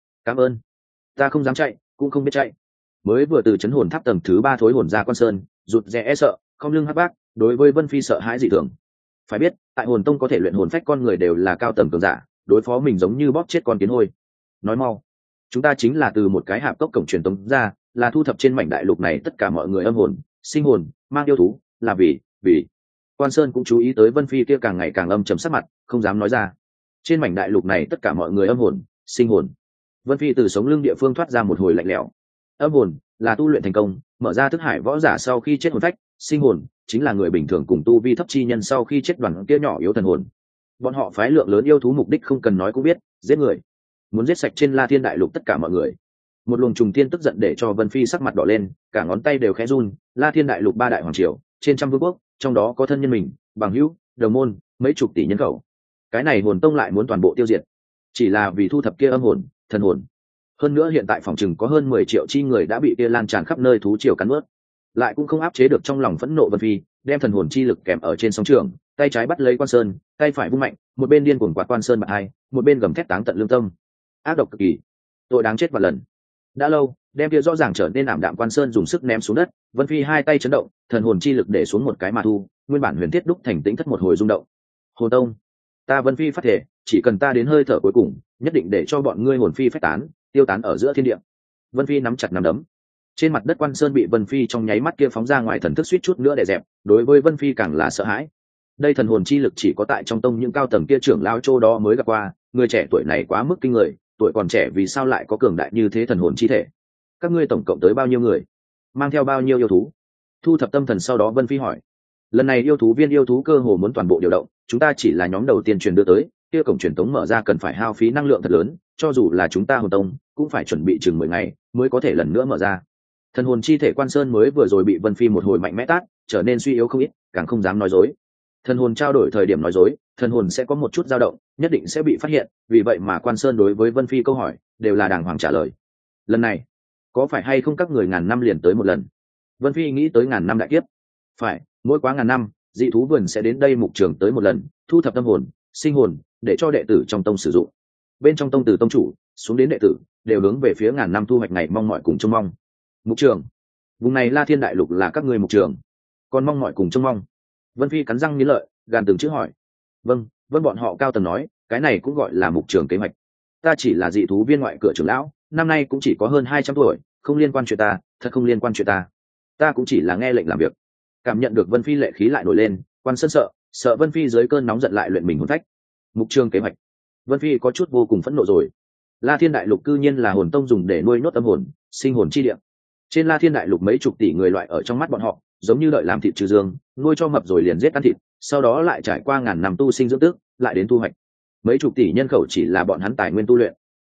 ơn, ta không dám chạy, cũng không biết chạy. Mới vừa từ chấn hồn tháp tầng thứ 3 thối hồn ra Quan Sơn, rụt rè e sợ, không lưng hắc bác, đối với Vân Phi sợ hãi dị thường. Phải biết, tại hồn tông có thể luyện hồn phách con người đều là cao tầng cường giả, đối phó mình giống như bóp chết con kiến hôi. Nói mau, chúng ta chính là từ một cái hạp cốc cổng truyền tống ra, là thu thập trên mảnh đại lục này tất cả mọi người âm hồn, sinh hồn, mang yêu thú, là vì Quan Sơn cũng chú ý tới Vân Phi kia càng ngày càng âm trầm sắc mặt, không dám nói ra. Trên mảnh đại lục này tất cả mọi người âm hồn, sinh hồn. Vân Phi từ sống lưng địa phương thoát ra một hồi lạnh lẽo. Âm hồn là tu luyện thành công, mở ra thức hải võ giả sau khi chết hồn phách, sinh hồn chính là người bình thường cùng tu vi thấp chi nhân sau khi chết đoàn kia nhỏ yếu thần hồn. Bọn họ phái lượng lớn yêu thú mục đích không cần nói cũng biết, giết người, muốn giết sạch trên La Thiên đại lục tất cả mọi người. Một luồng trùng thiên tức giận để cho Vân Phi sắc mặt đỏ lên, cả ngón tay đều khẽ run. La Thiên đại lục 3 đại hoàng triều, trên trăm vương quốc, trong đó có thân nhân mình, bằng hữu, đồng môn, mấy chục tỷ nhân khẩu. Cái này hồn tông lại muốn toàn bộ tiêu diệt, chỉ là vì thu thập kia âm hồn, thần hồn. Hơn nữa hiện tại phòng chừng có hơn 10 triệu chi người đã bị kia lan tràn khắp nơi thú triều cắn nuốt, lại cũng không áp chế được trong lòng phẫn nộ Vân Phi, đem thần hồn chi lực kèm ở trên sóng trường, tay trái bắt lấy Quan Sơn, tay phải vung mạnh, một bên điên cuồng quạt Quan Sơn bạc hai, một bên gầm thét táng tận lương tâm. Ác độc cực kỳ, tội đáng chết vạn lần. Đã lâu, đem kia rõ ràng trở nên ảm đạm Quan Sơn dùng sức ném xuống đất, Vân Phi hai tay chấn động, thần hồn chi lực để xuống một cái mà thu, nguyên bản huyền thiết đúc thành tĩnh thất một hồi rung động. Hồn tông, ta Vân Phi phát thể, chỉ cần ta đến hơi thở cuối cùng, nhất định để cho bọn ngươi hồn phi phách tán, tiêu tán ở giữa thiên địa. Vân Phi nắm chặt nắm đấm. Trên mặt đất Quan Sơn bị Vân Phi trong nháy mắt kia phóng ra ngoài thần thức suýt chút nữa để dẹp, đối với Vân Phi càng là sợ hãi. Đây thần hồn chi lực chỉ có tại trong tông những cao tầng kia trưởng lao châu đó mới gặp qua, người trẻ tuổi này quá mức kinh người, tuổi còn trẻ vì sao lại có cường đại như thế thần hồn chi thể? Các ngươi tổng cộng tới bao nhiêu người? Mang theo bao nhiêu yêu thú? Thu thập tâm thần sau đó Vân Phi hỏi. Lần này yêu thú viên yêu thú cơ hồ muốn toàn bộ điều động, chúng ta chỉ là nhóm đầu tiên truyền đưa tới, kia cổng truyền tống mở ra cần phải hao phí năng lượng thật lớn, cho dù là chúng ta hồn tông cũng phải chuẩn bị chừng 10 ngày mới có thể lần nữa mở ra. Thần hồn chi thể Quan Sơn mới vừa rồi bị Vân Phi một hồi mạnh mẽ tát, trở nên suy yếu không ít, càng không dám nói dối. Thần hồn trao đổi thời điểm nói dối, thần hồn sẽ có một chút dao động, nhất định sẽ bị phát hiện, vì vậy mà Quan Sơn đối với Vân Phi câu hỏi đều là đàng hoàng trả lời. Lần này có phải hay không các người ngàn năm liền tới một lần? Vân Phi nghĩ tới ngàn năm đại kiếp. Phải, mỗi quá ngàn năm, dị thú vườn sẽ đến đây mục trường tới một lần, thu thập tâm hồn, sinh hồn, để cho đệ tử trong tông sử dụng. Bên trong tông từ tông chủ xuống đến đệ tử đều hướng về phía ngàn năm thu hoạch ngày mong mọi cùng trông mong. Mục trường, vùng này La Thiên đại lục là các ngươi mục trường, còn mong mọi cùng trông mong. Vân Phi cắn răng nghiến lợi, gàn từng chữ hỏi. Vâng, bọn họ cao tầng nói, cái này cũng gọi là mục trường kế hoạch. Ta chỉ là dị thú viên ngoại cửa trưởng lão, năm nay cũng chỉ có hơn 200 tuổi, không liên quan chuyện ta, thật không liên quan chuyện ta. Ta cũng chỉ là nghe lệnh làm việc. Cảm nhận được Vân Phi lệ khí lại nổi lên, Quan Sơn sợ Vân Phi dưới cơn nóng giận lại luyện mình hồn phách. Mục trường kế hoạch. Vân Phi có chút vô cùng phẫn nộ rồi. La Thiên đại lục cư nhiên là hồn tông dùng để nuôi nốt tâm hồn, sinh hồn chi địa. Trên La Thiên đại lục mấy chục tỷ người loại ở trong mắt bọn họ, giống như đợi làm thịt trừ dương, nuôi cho mập rồi liền giết ăn thịt, sau đó lại trải qua ngàn năm tu sinh dưỡng tước, lại đến thu hoạch. Mấy chục tỷ nhân khẩu chỉ là bọn hắn tài nguyên tu luyện,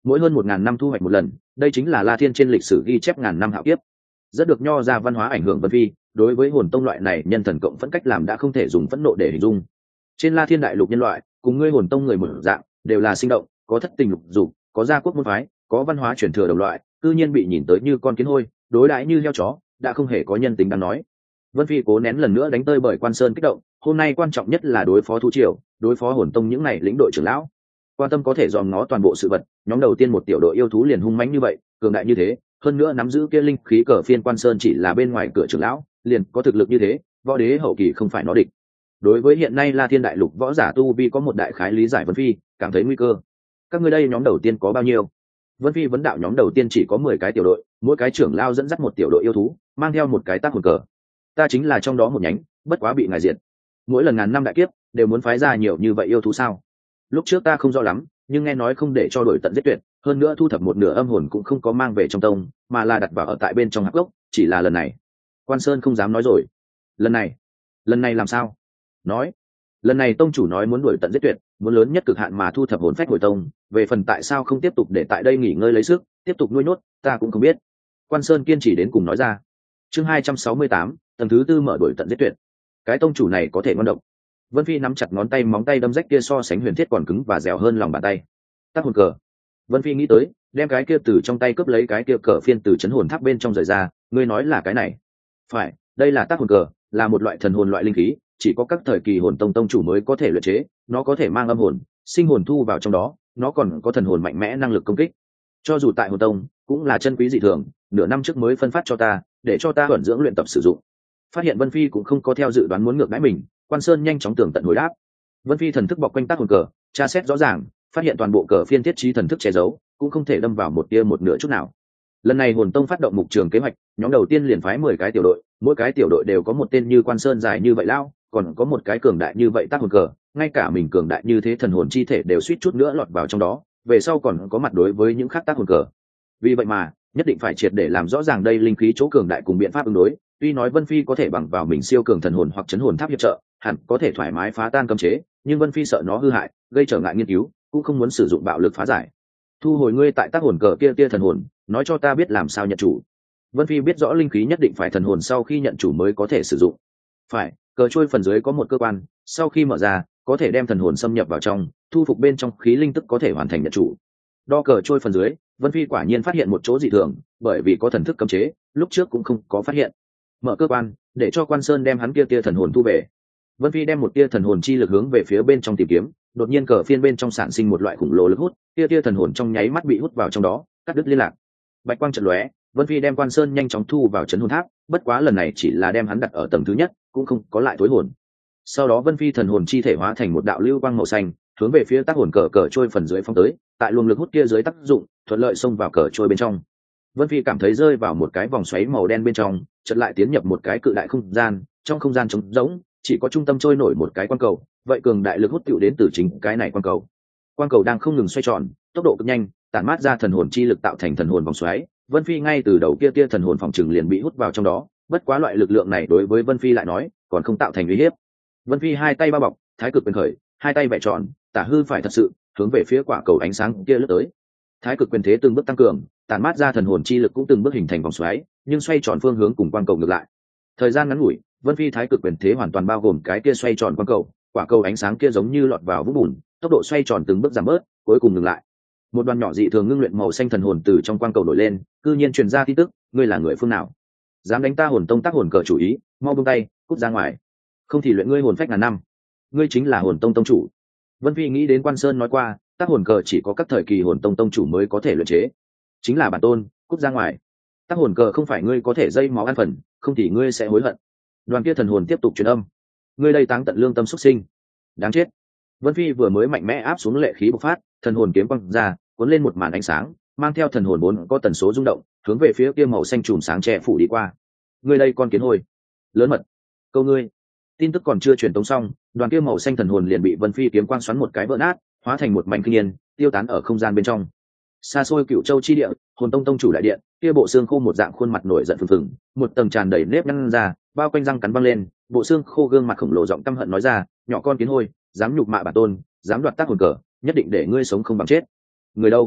mỗi hơn 1.000 năm thu hoạch một lần, đây chính là La Thiên trên lịch sử ghi chép ngàn năm hạo kiếp. Rất được nho ra văn hóa ảnh hưởng Vân Phi, đối với hồn tông loại này nhân thần cộng phẫn cách làm đã không thể dùng phẫn nộ để hình dung. Trên La Thiên đại lục nhân loại, cùng ngươi hồn tông người một dạng, đều là sinh động, có thất tình lục dục, có gia quốc môn phái, có văn hóa truyền thừa đồng loại, cư nhiên bị nhìn tới như con kiến hôi, đối đãi như heo chó, đã không hề có nhân tính đáng nói. Vân Phi cố nén lần nữa đánh tơi bởi Quan Sơn kích động, hôm nay quan trọng nhất là đối phó thú triều, đối phó hồn tông những này lĩnh đội trưởng lão. Quan tâm có thể dòm ngó toàn bộ sự vật, nhóm đầu tiên một tiểu đội yêu thú liền hung mãnh như vậy, cường đại như thế, hơn nữa nắm giữ kia linh khí cờ phiên Quan Sơn chỉ là bên ngoài cửa trưởng lão, liền có thực lực như thế, võ đế hậu kỳ không phải nó địch. Đối với hiện nay La Thiên đại lục võ giả tu vi có một đại khái lý giải Vân Phi, cảm thấy nguy cơ. Các ngươi đây nhóm đầu tiên có bao nhiêu? Vân Phi vấn đạo. Nhóm đầu tiên chỉ có 10 cái tiểu đội, mỗi cái trưởng lao dẫn dắt một tiểu đội yêu thú, mang theo một cái tác hồn cờ. Ta chính là trong đó một nhánh, bất quá bị ngài diệt. Mỗi lần ngàn năm đại kiếp đều muốn phái ra nhiều như vậy yêu thú sao? Lúc trước ta không rõ lắm, nhưng nghe nói không để cho đội tận giết tuyệt, hơn nữa thu thập một nửa âm hồn cũng không có mang về trong tông, mà là đặt vào ở tại bên trong hắc gốc. Chỉ là lần này, Quan Sơn không dám nói rồi. Lần này làm sao? Nói, lần này tông chủ nói muốn đuổi tận giết tuyệt, muốn lớn nhất cực hạn mà thu thập hồn phách hồi tông. Về phần tại sao không tiếp tục để tại đây nghỉ ngơi lấy sức, tiếp tục nuôi nhốt, ta cũng không biết. Quan Sơn kiên trì đến cùng nói ra. Chương 268, tầng thứ 4 mở đuổi tận giết tuyệt. Cái tông chủ này có thể ngon độc. Vân Phi nắm chặt ngón tay, móng tay đâm rách kia so sánh huyền thiết còn cứng và dẻo hơn lòng bàn tay. Tác hồn cờ. Vân Phi nghĩ tới, đem cái kia từ trong tay cướp lấy cái kia cờ phiên từ chấn hồn tháp bên trong rời ra. Ngươi nói là cái này? Phải, đây là tác hồn cờ, là một loại thần hồn loại linh khí, chỉ có các thời kỳ hồn tông tông chủ mới có thể luyện chế. Nó có thể mang âm hồn, sinh hồn thu vào trong đó, nó còn có thần hồn mạnh mẽ năng lực công kích. Cho dù tại hồn tông, cũng là chân quý dị thường. Nửa năm trước mới phân phát cho ta, để cho ta ẩn dưỡng luyện tập sử dụng. Phát hiện Vân Phi cũng không có theo dự đoán muốn ngược đãi mình, Quan Sơn nhanh chóng tường tận hồi đáp. Vân Phi thần thức bọc quanh tác hồn cờ, tra xét rõ ràng, phát hiện toàn bộ cờ phiên thiết trí thần thức che giấu, cũng không thể đâm vào một tia một nửa chút nào. Lần này hồn tông phát động mục trường kế hoạch, nhóm đầu tiên liền phái 10 cái tiểu đội, mỗi cái tiểu đội đều có một tên như Quan Sơn dài như vậy lao, còn có một cái cường đại như vậy tác hồn cờ, ngay cả mình cường đại như thế thần hồn chi thể đều suýt chút nữa lọt vào trong đó, về sau còn có mặt đối với những khác tác hồn cờ. Vì vậy mà, nhất định phải triệt để làm rõ ràng đây linh khí chỗ cường đại cùng biện pháp ứng đối. Tuy nói Vân Phi có thể bằng vào mình siêu cường thần hồn hoặc chấn hồn tháp hiệp trợ, hẳn có thể thoải mái phá tan cấm chế, nhưng Vân Phi sợ nó hư hại, gây trở ngại nghiên cứu, cũng không muốn sử dụng bạo lực phá giải. Thu hồi ngươi tại tác hồn cờ kia tia thần hồn, nói cho ta biết làm sao nhận chủ. Vân Phi biết rõ linh khí nhất định phải thần hồn sau khi nhận chủ mới có thể sử dụng. Phải, cờ trôi phần dưới có một cơ quan, sau khi mở ra, có thể đem thần hồn xâm nhập vào trong, thu phục bên trong khí linh tức có thể hoàn thành nhận chủ. Đo cờ trôi phần dưới, Vân Phi quả nhiên phát hiện một chỗ dị thường, bởi vì có thần thức cấm chế, lúc trước cũng không có phát hiện. Mở cơ quan, để cho Quan Sơn đem hắn kia tia thần hồn thu về. Vân Phi đem một tia thần hồn chi lực hướng về phía bên trong tìm kiếm, đột nhiên cờ phiên bên trong sản sinh một loại khủng lồ lực hút, tia thần hồn trong nháy mắt bị hút vào trong đó, cắt đứt liên lạc. Bạch quang chợt lóe, Vân Phi đem Quan Sơn nhanh chóng thu vào chấn hồn tháp, bất quá lần này chỉ là đem hắn đặt ở tầng thứ nhất, cũng không có lại tối hồn. Sau đó Vân Phi thần hồn chi thể hóa thành một đạo lưu quang màu xanh, hướng về phía tác hồn cờ trôi phần dưới phong tới, tại luồng lực hút kia dưới tác dụng, thuận lợi xông vào cờ trôi bên trong. Vân Phi cảm thấy rơi vào một cái vòng xoáy màu đen bên trong, chợt lại tiến nhập một cái cự đại không gian, trong không gian trống rỗng, chỉ có trung tâm trôi nổi một cái quang cầu, vậy cường đại lực hút tụ đến từ chính cái này quang cầu. Quang cầu đang không ngừng xoay tròn, tốc độ cực nhanh, tản mát ra thần hồn chi lực tạo thành thần hồn vòng xoáy. Vân Phi ngay từ đầu kia thần hồn phòng trừng liền bị hút vào trong đó, bất quá loại lực lượng này đối với Vân Phi lại nói, còn không tạo thành uy hiếp. Vân Phi hai tay bao bọc, thái cực quyền khởi, hai tay vẽ tròn, tả hư phải thật sự, hướng về phía quả cầu ánh sáng kia lướt tới. Thái cực quyền thế từng bước tăng cường, tản mát ra thần hồn chi lực cũng từng bước hình thành vòng xoáy, nhưng xoay tròn phương hướng cùng quang cầu ngược lại. Thời gian ngắn ngủi, Vân Phi thái cực quyền thế hoàn toàn bao gồm cái kia xoay tròn quang cầu, quả cầu ánh sáng kia giống như lọt vào vũng bùn, tốc độ xoay tròn từng bước giảm bớt, cuối cùng ngừng lại. Một đoàn nhỏ dị thường ngưng luyện màu xanh thần hồn từ trong quang cầu nổi lên, cư nhiên truyền ra tin tức, ngươi là người phương nào? Dám đánh ta hồn tông tác hồn cờ chủ ý, mau buông tay, cút ra ngoài. Không thì luyện ngươi hồn phách ngàn năm. Ngươi chính là hồn tông tông chủ. Vân Phi nghĩ đến Quan Sơn nói qua, tác hồn cờ chỉ có các thời kỳ hồn tông tông chủ mới có thể luyện chế. Chính là bản tôn, cút ra ngoài. Tác hồn cờ không phải ngươi có thể dây máu ăn phần, không thì ngươi sẽ hối hận. Đoàn kia thần hồn tiếp tục truyền âm. Ngươi đây táng tận lương tâm xuất sinh. Đáng chết. Vân Phi vừa mới mạnh mẽ áp xuống lệ khí bộc phát, thần hồn kiếm quang ra, cuốn lên một màn ánh sáng, mang theo thần hồn vốn có tần số rung động, hướng về phía kia màu xanh chùm sáng che phủ đi qua. Ngươi đây con kiến hôi, lớn mật. Câu ngươi. Tin tức còn chưa truyền tống xong, đoàn kia màu xanh thần hồn liền bị Vân Phi kiếm quang xoắn một cái vỡ nát, hóa thành một mảnh kinh nhiên, tiêu tán ở không gian bên trong. Xa xôi Cựu Châu chi địa, hồn tông tông chủ đại điện, kia bộ xương khô một dạng khuôn mặt nổi giận phừng phừng, một tầng tràn đầy nếp nhăn ra, bao quanh răng cắn băng lên, bộ xương khô gương mặt khổng lồ giọng căm hận nói ra, nhỏ con kiến hôi, dám nhục mạ bản tôn, dám đoạt tác hồn cờ, nhất định để ngươi sống không bằng chết. Người đâu?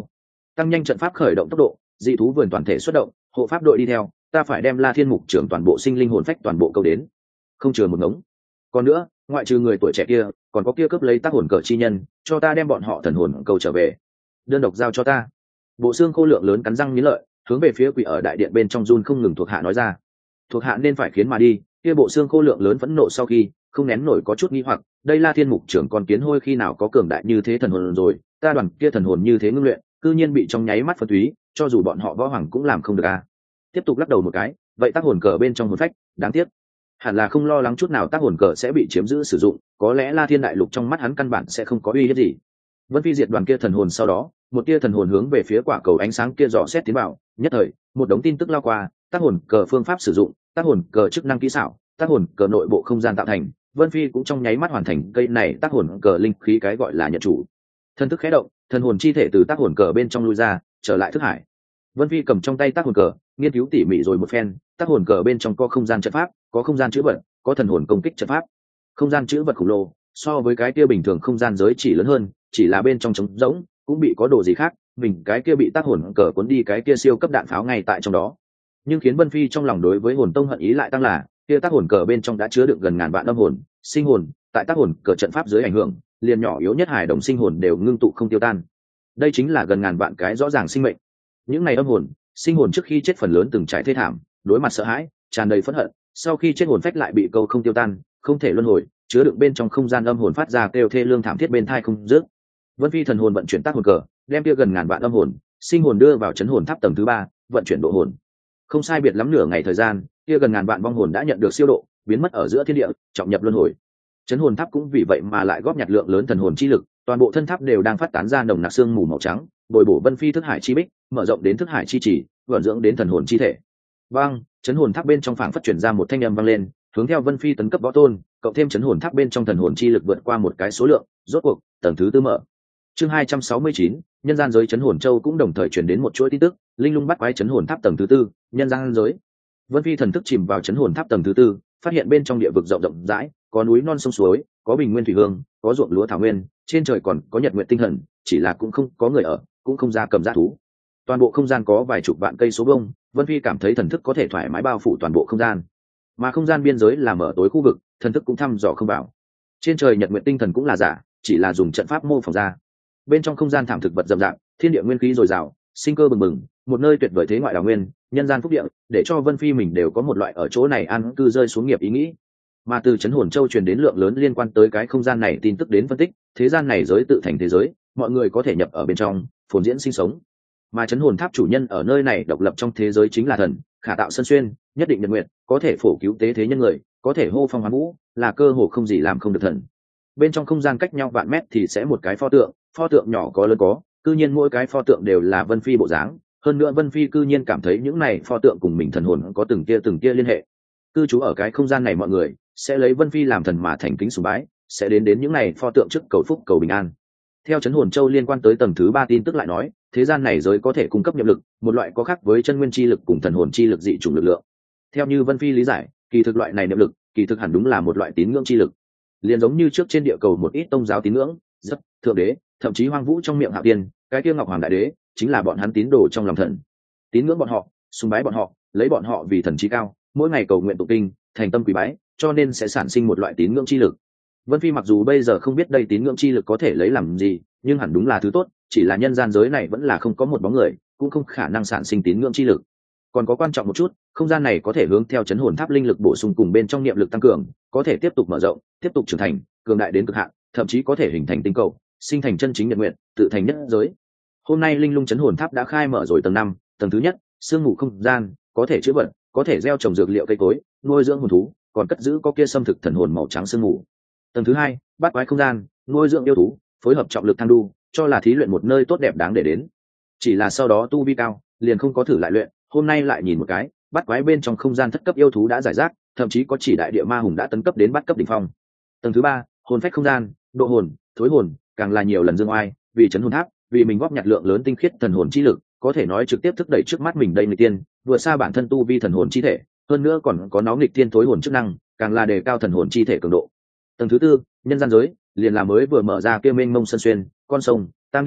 tăng nhanh trận pháp khởi động tốc độ, dị thú vườn toàn thể xuất động, hộ pháp đội đi theo, ta phải đem La Thiên Mục trưởng toàn bộ sinh linh hồn phách toàn bộ câu đến, không chừa một ngống. Còn nữa, ngoại trừ người tuổi trẻ kia, còn có kia cướp lấy tác hồn cờ chi nhân, cho ta đem bọn họ thần hồn câu trở về, đơn độc giao cho ta. Bộ xương khô lượng lớn cắn răng nghiến lợi, hướng về phía quỷ ở đại điện bên trong run không ngừng thuộc hạ nói ra. Thuộc hạ nên phải khiến mà đi. Kia bộ xương khô lượng lớn phẫn nộ sau khi không nén nổi có chút nghi hoặc, đây La Thiên Mục trưởng còn kiến hôi khi nào có cường đại như thế thần hồn rồi, ta đoàn kia thần hồn như thế ngưng luyện, cư nhiên bị trong nháy mắt phân túy, cho dù bọn họ võ hoàng cũng làm không được a. Tiếp tục lắc đầu một cái, vậy tác hồn cờ bên trong hồn phách, đáng tiếc. Hẳn là không lo lắng chút nào tác hồn cờ sẽ bị chiếm giữ sử dụng, có lẽ La Thiên đại lục trong mắt hắn căn bản sẽ không có uy hiếp gì. Vân Phi diệt đoàn kia thần hồn sau đó, một tia thần hồn hướng về phía quả cầu ánh sáng kia dò xét tiến vào, nhất thời, một đống tin tức lao qua, tác hồn cờ phương pháp sử dụng, tác hồn cờ chức năng kỹ xảo, tác hồn cờ nội bộ không gian tạo thành, Vân Phi cũng trong nháy mắt hoàn thành cây này tác hồn cờ linh khí cái gọi là nhận chủ. Thân thức khẽ động, thần hồn chi thể từ tác hồn cờ bên trong lui ra, trở lại thức hải. Vân Phi cầm trong tay tác hồn cờ, nghiên cứu tỉ mỉ rồi một phen, tác hồn cờ bên trong có không gian trận pháp, có không gian chữ vật, có thần hồn công kích trận pháp. Không gian chữ vật khổng lồ, so với cái kia bình thường không gian giới chỉ lớn hơn, chỉ là bên trong trống rỗng, cũng bị có đồ gì khác, mình cái kia bị tác hồn cờ cuốn đi cái kia siêu cấp đạn pháo ngay tại trong đó. Nhưng khiến Vân Phi trong lòng đối với hồn tông hận ý lại tăng là, kia tác hồn cờ bên trong đã chứa đựng gần ngàn vạn âm hồn, sinh hồn, tại tác hồn cờ trận pháp dưới ảnh hưởng, liền nhỏ yếu nhất hài đồng sinh hồn đều ngưng tụ không tiêu tan. Đây chính là gần ngàn vạn cái rõ ràng sinh mệnh. Những này âm hồn, sinh hồn trước khi chết phần lớn từng trải thê thảm, đối mặt sợ hãi, tràn đầy phẫn hận, sau khi chết hồn phách lại bị câu không tiêu tan, không thể luân hồi, chứa đựng bên trong không gian âm hồn phát ra kêu thê lương thảm thiết bên thai không dứt. Vân Phi thần hồn vận chuyển tác hồn cờ, đem kia gần ngàn vạn âm hồn, sinh hồn đưa vào chấn hồn tháp tầng thứ 3, vận chuyển độ hồn. Không sai biệt lắm nửa ngày thời gian, kia gần ngàn vạn vong hồn đã nhận được siêu độ, biến mất ở giữa thiên địa, trọng nhập luân hồi. Chấn hồn tháp cũng vì vậy mà lại góp nhặt lượng lớn thần hồn chi lực, toàn bộ thân tháp đều đang phát tán ra nồng nặc xương mù màu trắng, bồi bổ Vân Phi thức hải chi bích, mở rộng đến thức hải chi chỉ, vận dưỡng đến thần hồn chi thể. Vang, chấn hồn tháp bên trong phảng phất chuyển ra một thanh âm vang lên, hướng theo Vân Phi tấn cấp võ tôn, cộng thêm chấn hồn tháp bên trong thần hồn chi lực vượt qua một cái số lượng, rốt cuộc, tầng thứ 4 mở. Chương 269, nhân gian giới chấn hồn châu cũng đồng thời truyền đến một chuỗi tin tức, linh lung bắt quái chấn hồn tháp tầng thứ 4, nhân gian giới. Vân Phi thần thức chìm vào chấn hồn tháp tầng thứ 4, phát hiện bên trong địa vực rộng rộng rãi, có núi non sông suối, có bình nguyên thủy hương, có ruộng lúa thảo nguyên, trên trời còn có nhật nguyệt tinh thần, chỉ là cũng không có người ở, cũng không ra cầm dã thú. Toàn bộ không gian có vài chục vạn cây số vuông, Vân Phi cảm thấy thần thức có thể thoải mái bao phủ toàn bộ không gian. Mà không gian biên giới là mở tối khu vực, thần thức cũng thăm dò không vào. Trên trời nhật nguyệt tinh thần cũng là giả, chỉ là dùng trận pháp mô phỏng ra. Bên trong không gian thảm thực vật rậm rạp, thiên địa nguyên khí dồi dào, sinh cơ bừng bừng, một nơi tuyệt vời thế ngoại đào nguyên, nhân gian phúc địa, để cho Vân Phi mình đều có một loại ở chỗ này an cư rơi xuống nghiệp ý nghĩ. Mà từ chấn hồn châu truyền đến lượng lớn liên quan tới cái không gian này tin tức đến phân tích, thế gian này giới tự thành thế giới, mọi người có thể nhập ở bên trong, phồn diễn sinh sống. Mà chấn hồn tháp chủ nhân ở nơi này độc lập trong thế giới chính là thần, khả tạo sân xuyên, nhất định nhật nguyện, có thể phổ cứu tế thế nhân người, có thể hô phong hoán vũ, là cơ hồ không gì làm không được thần. Bên trong không gian cách nhau vạn mét thì sẽ một cái pho tượng nhỏ có lớn có, cư nhiên mỗi cái pho tượng đều là Vân Phi bộ dáng, hơn nữa Vân Phi cư nhiên cảm thấy những này pho tượng cùng mình thần hồn có từng kia liên hệ. Cư trú ở cái không gian này mọi người sẽ lấy Vân Phi làm thần mà thành kính sùng bái, sẽ đến những này pho tượng trước cầu phúc cầu bình an. Theo chấn hồn châu liên quan tới tầng thứ 3 tin tức lại nói, thế gian này giới có thể cung cấp nhập lực, một loại có khác với chân nguyên chi lực cùng thần hồn chi lực dị chủng lực lượng. Theo như Vân Phi lý giải, kỳ thực loại này nhập lực, kỳ thực hẳn đúng là một loại tín ngưỡng chi lực. Liền giống như trước trên địa cầu một ít tông giáo tín ngưỡng, rất thượng đế, thậm chí hoang vũ trong miệng Hạo Tiên, cái kia Ngọc Hoàng đại đế, chính là bọn hắn tín đồ trong lòng thần. Tín ngưỡng bọn họ, sùng bái bọn họ, lấy bọn họ vì thần chí cao, mỗi ngày cầu nguyện tụng kinh, thành tâm quý bái, cho nên sẽ sản sinh một loại tín ngưỡng chi lực. Vân Phi mặc dù bây giờ không biết đây tín ngưỡng chi lực có thể lấy làm gì, nhưng hẳn đúng là thứ tốt, chỉ là nhân gian giới này vẫn là không có một bóng người, cũng không khả năng sản sinh tín ngưỡng chi lực. Còn có quan trọng một chút, không gian này có thể hướng theo chấn hồn tháp linh lực bổ sung cùng bên trong niệm lực tăng cường, có thể tiếp tục mở rộng, tiếp tục trưởng thành, cường đại đến cực hạn, thậm chí có thể hình thành tinh cầu, sinh thành chân chính nhật nguyện, tự thành nhất giới. Hôm nay linh lung chấn hồn tháp đã khai mở rồi tầng 5, tầng thứ nhất, sương mù không gian, có thể chữa bệnh, có thể gieo trồng dược liệu cây cối, nuôi dưỡng hồn thú, còn cất giữ có kia xâm thực thần hồn màu trắng sương mù. Tầng thứ 2, bát quái không gian, nuôi dưỡng yêu thú, phối hợp trọng lực thăng đu, cho là thí luyện một nơi tốt đẹp đáng để đến. Chỉ là sau đó tu vi cao, liền không có thử lại luyện, hôm nay lại nhìn một cái, bát quái bên trong không gian thất cấp yêu thú đã giải rác, thậm chí có chỉ đại địa ma hùng đã tấn cấp đến bát cấp đỉnh phong. Tầng thứ 3, hồn phách không gian, độ hồn, thối hồn, càng là nhiều lần dương oai, vì chấn hồn tháp, vì mình góp nhặt lượng lớn tinh khiết thần hồn chi lực, có thể nói trực tiếp thức đẩy trước mắt mình đây người tiên, vừa xa bản thân tu vi thần hồn chi thể, hơn nữa còn có nó nghịch tiên thối hồn chức năng, càng là đề cao thần hồn chi thể cường độ. Tầng thứ 4, nhân gian giới, liền là mới vừa mở ra kia mênh mông sân xuyên, con sông, tam điển,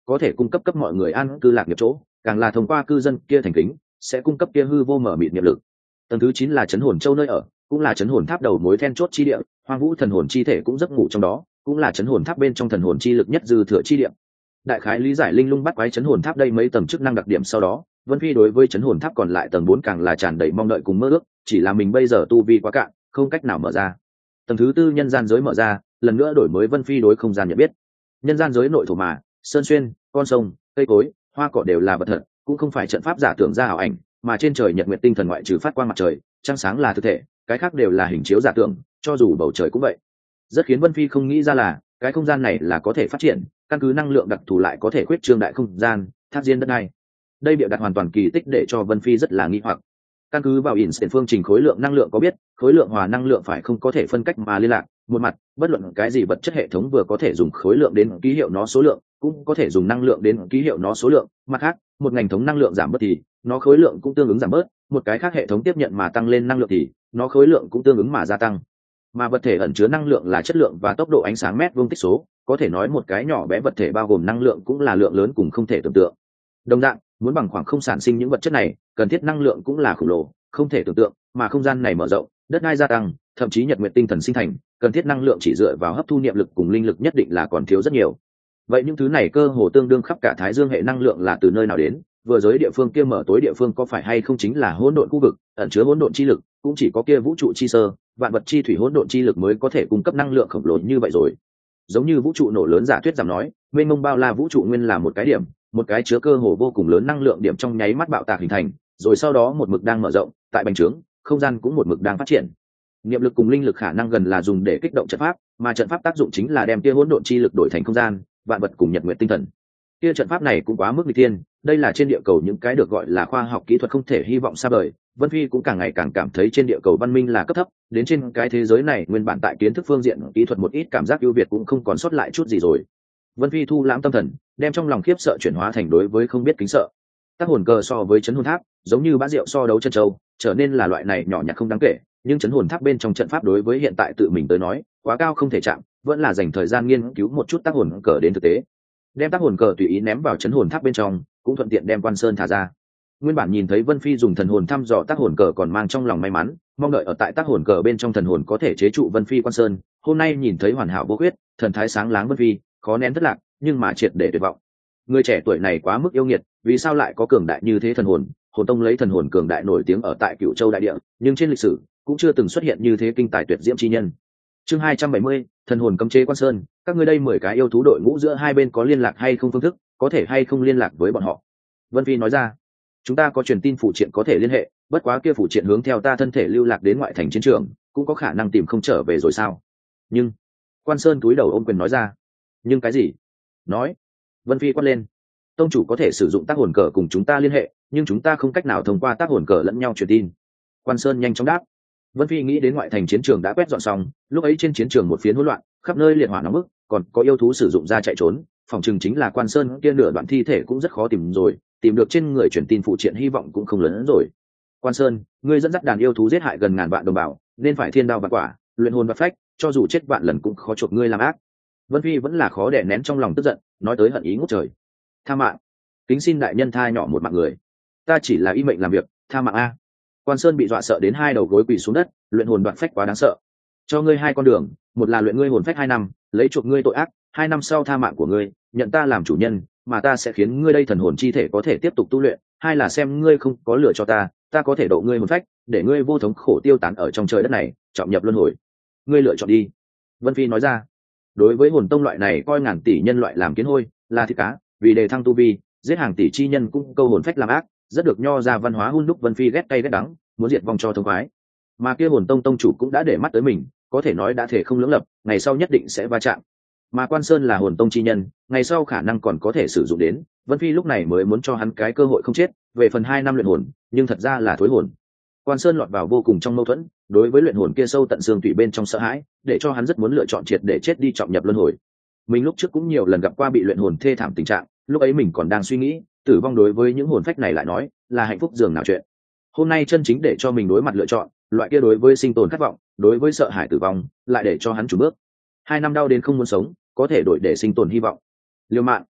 có thể cung cấp cấp mọi người an cư lạc nghiệp chỗ, càng là thông qua cư dân kia thành kính sẽ cung cấp kia hư vô mở mịt nghiệp lực. Tầng thứ 9 là chấn hồn châu nơi ở, cũng là chấn hồn tháp đầu mối then chốt chi địa, hoang vũ thần hồn chi thể cũng giấc ngủ trong đó, cũng là chấn hồn tháp bên trong thần hồn chi lực nhất dư thừa chi địa. Đại khái lý giải linh lung bắt quái chấn hồn tháp đây mấy tầng chức năng đặc điểm sau đó, Vân Phi đối với chấn hồn tháp còn lại tầng 4 càng là tràn đầy mong đợi cùng mơ ước, chỉ là mình bây giờ tu vi quá cạn, không cách nào mở ra. Tầng thứ 4 nhân gian giới mở ra, lần nữa đổi mới Vân Phi đối không gian nhận biết. Nhân gian giới nội thổ mà, sơn xuyên, con sông, cây cối, hoa cỏ đều là vật thật, cũng không phải trận pháp giả tưởng ra ảo ảnh, mà trên trời nhật nguyệt tinh thần ngoại trừ phát quang mặt trời, trăng sáng là thực thể, cái khác đều là hình chiếu giả tưởng, cho dù bầu trời cũng vậy. Rất khiến Vân Phi không nghĩ ra là, cái không gian này là có thể phát triển, căn cứ năng lượng đặc thù lại có thể khuyết trương đại không gian, thác diên đất này. Đây biểu đặt hoàn toàn kỳ tích để cho Vân Phi rất là nghi hoặc. Căn cứ vào Einstein phương trình khối lượng năng lượng có biết, khối lượng hòa năng lượng phải không có thể phân cách mà liên lạc, một mặt, bất luận cái gì vật chất hệ thống vừa có thể dùng khối lượng đến ký hiệu nó số lượng, cũng có thể dùng năng lượng đến ký hiệu nó số lượng, mặt khác, một ngành thống năng lượng giảm bớt thì nó khối lượng cũng tương ứng giảm bớt, một cái khác hệ thống tiếp nhận mà tăng lên năng lượng thì nó khối lượng cũng tương ứng mà gia tăng. Mà vật thể ẩn chứa năng lượng là chất lượng và tốc độ ánh sáng mét vuông tích số, có thể nói một cái nhỏ bé vật thể bao gồm năng lượng cũng là lượng lớn cùng không thể tưởng tượng. Đồng dạng, muốn bằng khoảng không sản sinh những vật chất này, cần thiết năng lượng cũng là khổng lồ, không thể tưởng tượng, mà không gian này mở rộng, đất đai gia tăng, thậm chí nhật nguyệt tinh thần sinh thành, cần thiết năng lượng chỉ dựa vào hấp thu niệm lực cùng linh lực nhất định là còn thiếu rất nhiều. Vậy những thứ này cơ hồ tương đương khắp cả Thái Dương hệ năng lượng là từ nơi nào đến? Vừa giới địa phương kia mở tối địa phương có phải hay không chính là hỗn độn khu vực, ẩn chứa hỗn độn chi lực, cũng chỉ có kia vũ trụ chi sơ, vạn vật chi thủy hỗn độn chi lực mới có thể cung cấp năng lượng khổng lồ như vậy rồi. Giống như vũ trụ nổ lớn giả thuyết giảm nói, mênh mông bao la vũ trụ nguyên là một cái điểm, một cái chứa cơ hồ vô cùng lớn năng lượng điểm trong nháy mắt bạo tạc hình thành, rồi sau đó một mực đang mở rộng, tại bành trướng, không gian cũng một mực đang phát triển. Niệm lực cùng linh lực khả năng gần là dùng để kích động trận pháp, mà trận pháp tác dụng chính là đem kia hỗn độn chi lực đổi thành không gian, vạn vật cùng nhật nguyệt tinh thần. Kia trận pháp này cũng quá mức nghịch thiên, đây là trên địa cầu những cái được gọi là khoa học kỹ thuật không thể hy vọng xa vời. Vân Phi cũng càng ngày càng cảm thấy trên địa cầu văn minh là cấp thấp, đến trên cái thế giới này nguyên bản tại kiến thức phương diện kỹ thuật một ít cảm giác ưu việt cũng không còn sót lại chút gì rồi. Vân Phi thu lãm tâm thần, đem trong lòng khiếp sợ chuyển hóa thành đối với không biết kính sợ. Tác hồn cờ so với chấn hồn tháp, giống như bát rượu so đấu chân châu, trở nên là loại này nhỏ nhặt không đáng kể, nhưng chấn hồn tháp bên trong trận pháp đối với hiện tại tự mình tới nói, quá cao không thể chạm, vẫn là dành thời gian nghiên cứu một chút tác hồn cờ đến thực tế. Đem tác hồn cờ tùy ý ném vào chấn hồn tháp bên trong, cũng thuận tiện đem Quan Sơn thả ra. Nguyên bản nhìn thấy Vân Phi dùng thần hồn thăm dò tác hồn cờ còn mang trong lòng may mắn, mong đợi ở tại tác hồn cờ bên trong thần hồn có thể chế trụ Vân Phi Quan Sơn, hôm nay nhìn thấy hoàn hảo vô khuyết, thần thái sáng láng Vân Phi, khó nén thất lạc, nhưng mà triệt để tuyệt vọng. Người trẻ tuổi này quá mức yêu nghiệt, vì sao lại có cường đại như thế thần hồn? Hồn Tông lấy thần hồn cường đại nổi tiếng ở tại Cửu Châu đại địa, nhưng trên lịch sử cũng chưa từng xuất hiện như thế kinh tài tuyệt diễm chi nhân. Chương 270, thần hồn cấm chế Quan Sơn, các ngươi đây 10 cái yêu thú đội ngũ giữa hai bên có liên lạc hay không phương thức, có thể hay không liên lạc với bọn họ? Vân Phi nói ra, chúng ta có truyền tin phụ triện có thể liên hệ, bất quá kia phụ triện hướng theo ta thân thể lưu lạc đến ngoại thành chiến trường, cũng có khả năng tìm không trở về rồi sao? Nhưng Quan Sơn túi đầu ôm quyền nói ra, nhưng cái gì? Nói. Vân Phi quát lên, tông chủ có thể sử dụng tác hồn cờ cùng chúng ta liên hệ, nhưng chúng ta không cách nào thông qua tác hồn cờ lẫn nhau truyền tin. Quan Sơn nhanh chóng đáp. Vân Phi nghĩ đến ngoại thành chiến trường đã quét dọn xong, lúc ấy trên chiến trường một phiến hỗn loạn, khắp nơi liệt hỏa nóng bức, còn có yêu thú sử dụng ra chạy trốn, phòng chừng chính là Quan Sơn kia nửa đoạn thi thể cũng rất khó tìm rồi, tìm được trên người truyền tin phụ triện hy vọng cũng không lớn hơn rồi. Quan Sơn, ngươi dẫn dắt đàn yêu thú giết hại gần ngàn vạn đồng bào, nên phải thiên đao vạn quả, luyện hồn vạn phách, cho dù chết vạn lần cũng khó chuộc ngươi làm ác. Vân Phi vẫn là khó đè nén trong lòng tức giận, nói tới hận ý ngút trời. Tha mạng, kính xin đại nhân tha nhỏ một mạng người, ta chỉ là y mệnh làm việc, tha mạng a. Quan Sơn bị dọa sợ đến hai đầu gối quỳ xuống đất, luyện hồn đoạn phách quá đáng sợ. Cho ngươi hai con đường, một là luyện ngươi hồn phách 2 năm, lấy chuộc ngươi tội ác, 2 năm sau tha mạng của ngươi, nhận ta làm chủ nhân, mà ta sẽ khiến ngươi đây thần hồn chi thể có thể tiếp tục tu luyện, hai là xem ngươi không có lựa cho ta, ta có thể độ ngươi hồn phách, để ngươi vô thống khổ tiêu tán ở trong trời đất này, trọng nhập luân hồi. Ngươi lựa chọn đi. Vân Phi nói ra. Đối với hồn tông loại này coi ngàn tỷ nhân loại làm kiến hôi, là thịt cá, vì đề thăng tu vi, giết hàng tỷ chi nhân cũng câu hồn phách làm ác, rất được nho ra văn hóa hun đúc. Vân Phi ghét cay ghét đắng, muốn diệt vong cho thông khoái. Mà kia hồn tông tông chủ cũng đã để mắt tới mình, có thể nói đã thể không lưỡng lập, ngày sau nhất định sẽ va chạm. Mà Quan Sơn là hồn tông chi nhân, ngày sau khả năng còn có thể sử dụng đến, Vân Phi lúc này mới muốn cho hắn cái cơ hội không chết. Về phần 2 năm luyện hồn, nhưng thật ra là thối hồn. Quan Sơn lọt vào vô cùng trong mâu thuẫn, đối với luyện hồn kia sâu tận xương tủy bên trong sợ hãi, để cho hắn rất muốn lựa chọn triệt để chết đi trọng nhập luân hồi. Mình lúc trước cũng nhiều lần gặp qua bị luyện hồn thê thảm tình trạng, lúc ấy mình còn đang suy nghĩ, tử vong đối với những hồn phách này lại nói là hạnh phúc dường nào chuyện. Hôm nay chân chính để cho mình đối mặt lựa chọn, loại kia đối với sinh tồn khát vọng, đối với sợ hãi tử vong, lại để cho hắn chùn bước. 2 năm đau đến không muốn sống, có thể đổi để sinh tồn hy vọng. Liều mạng.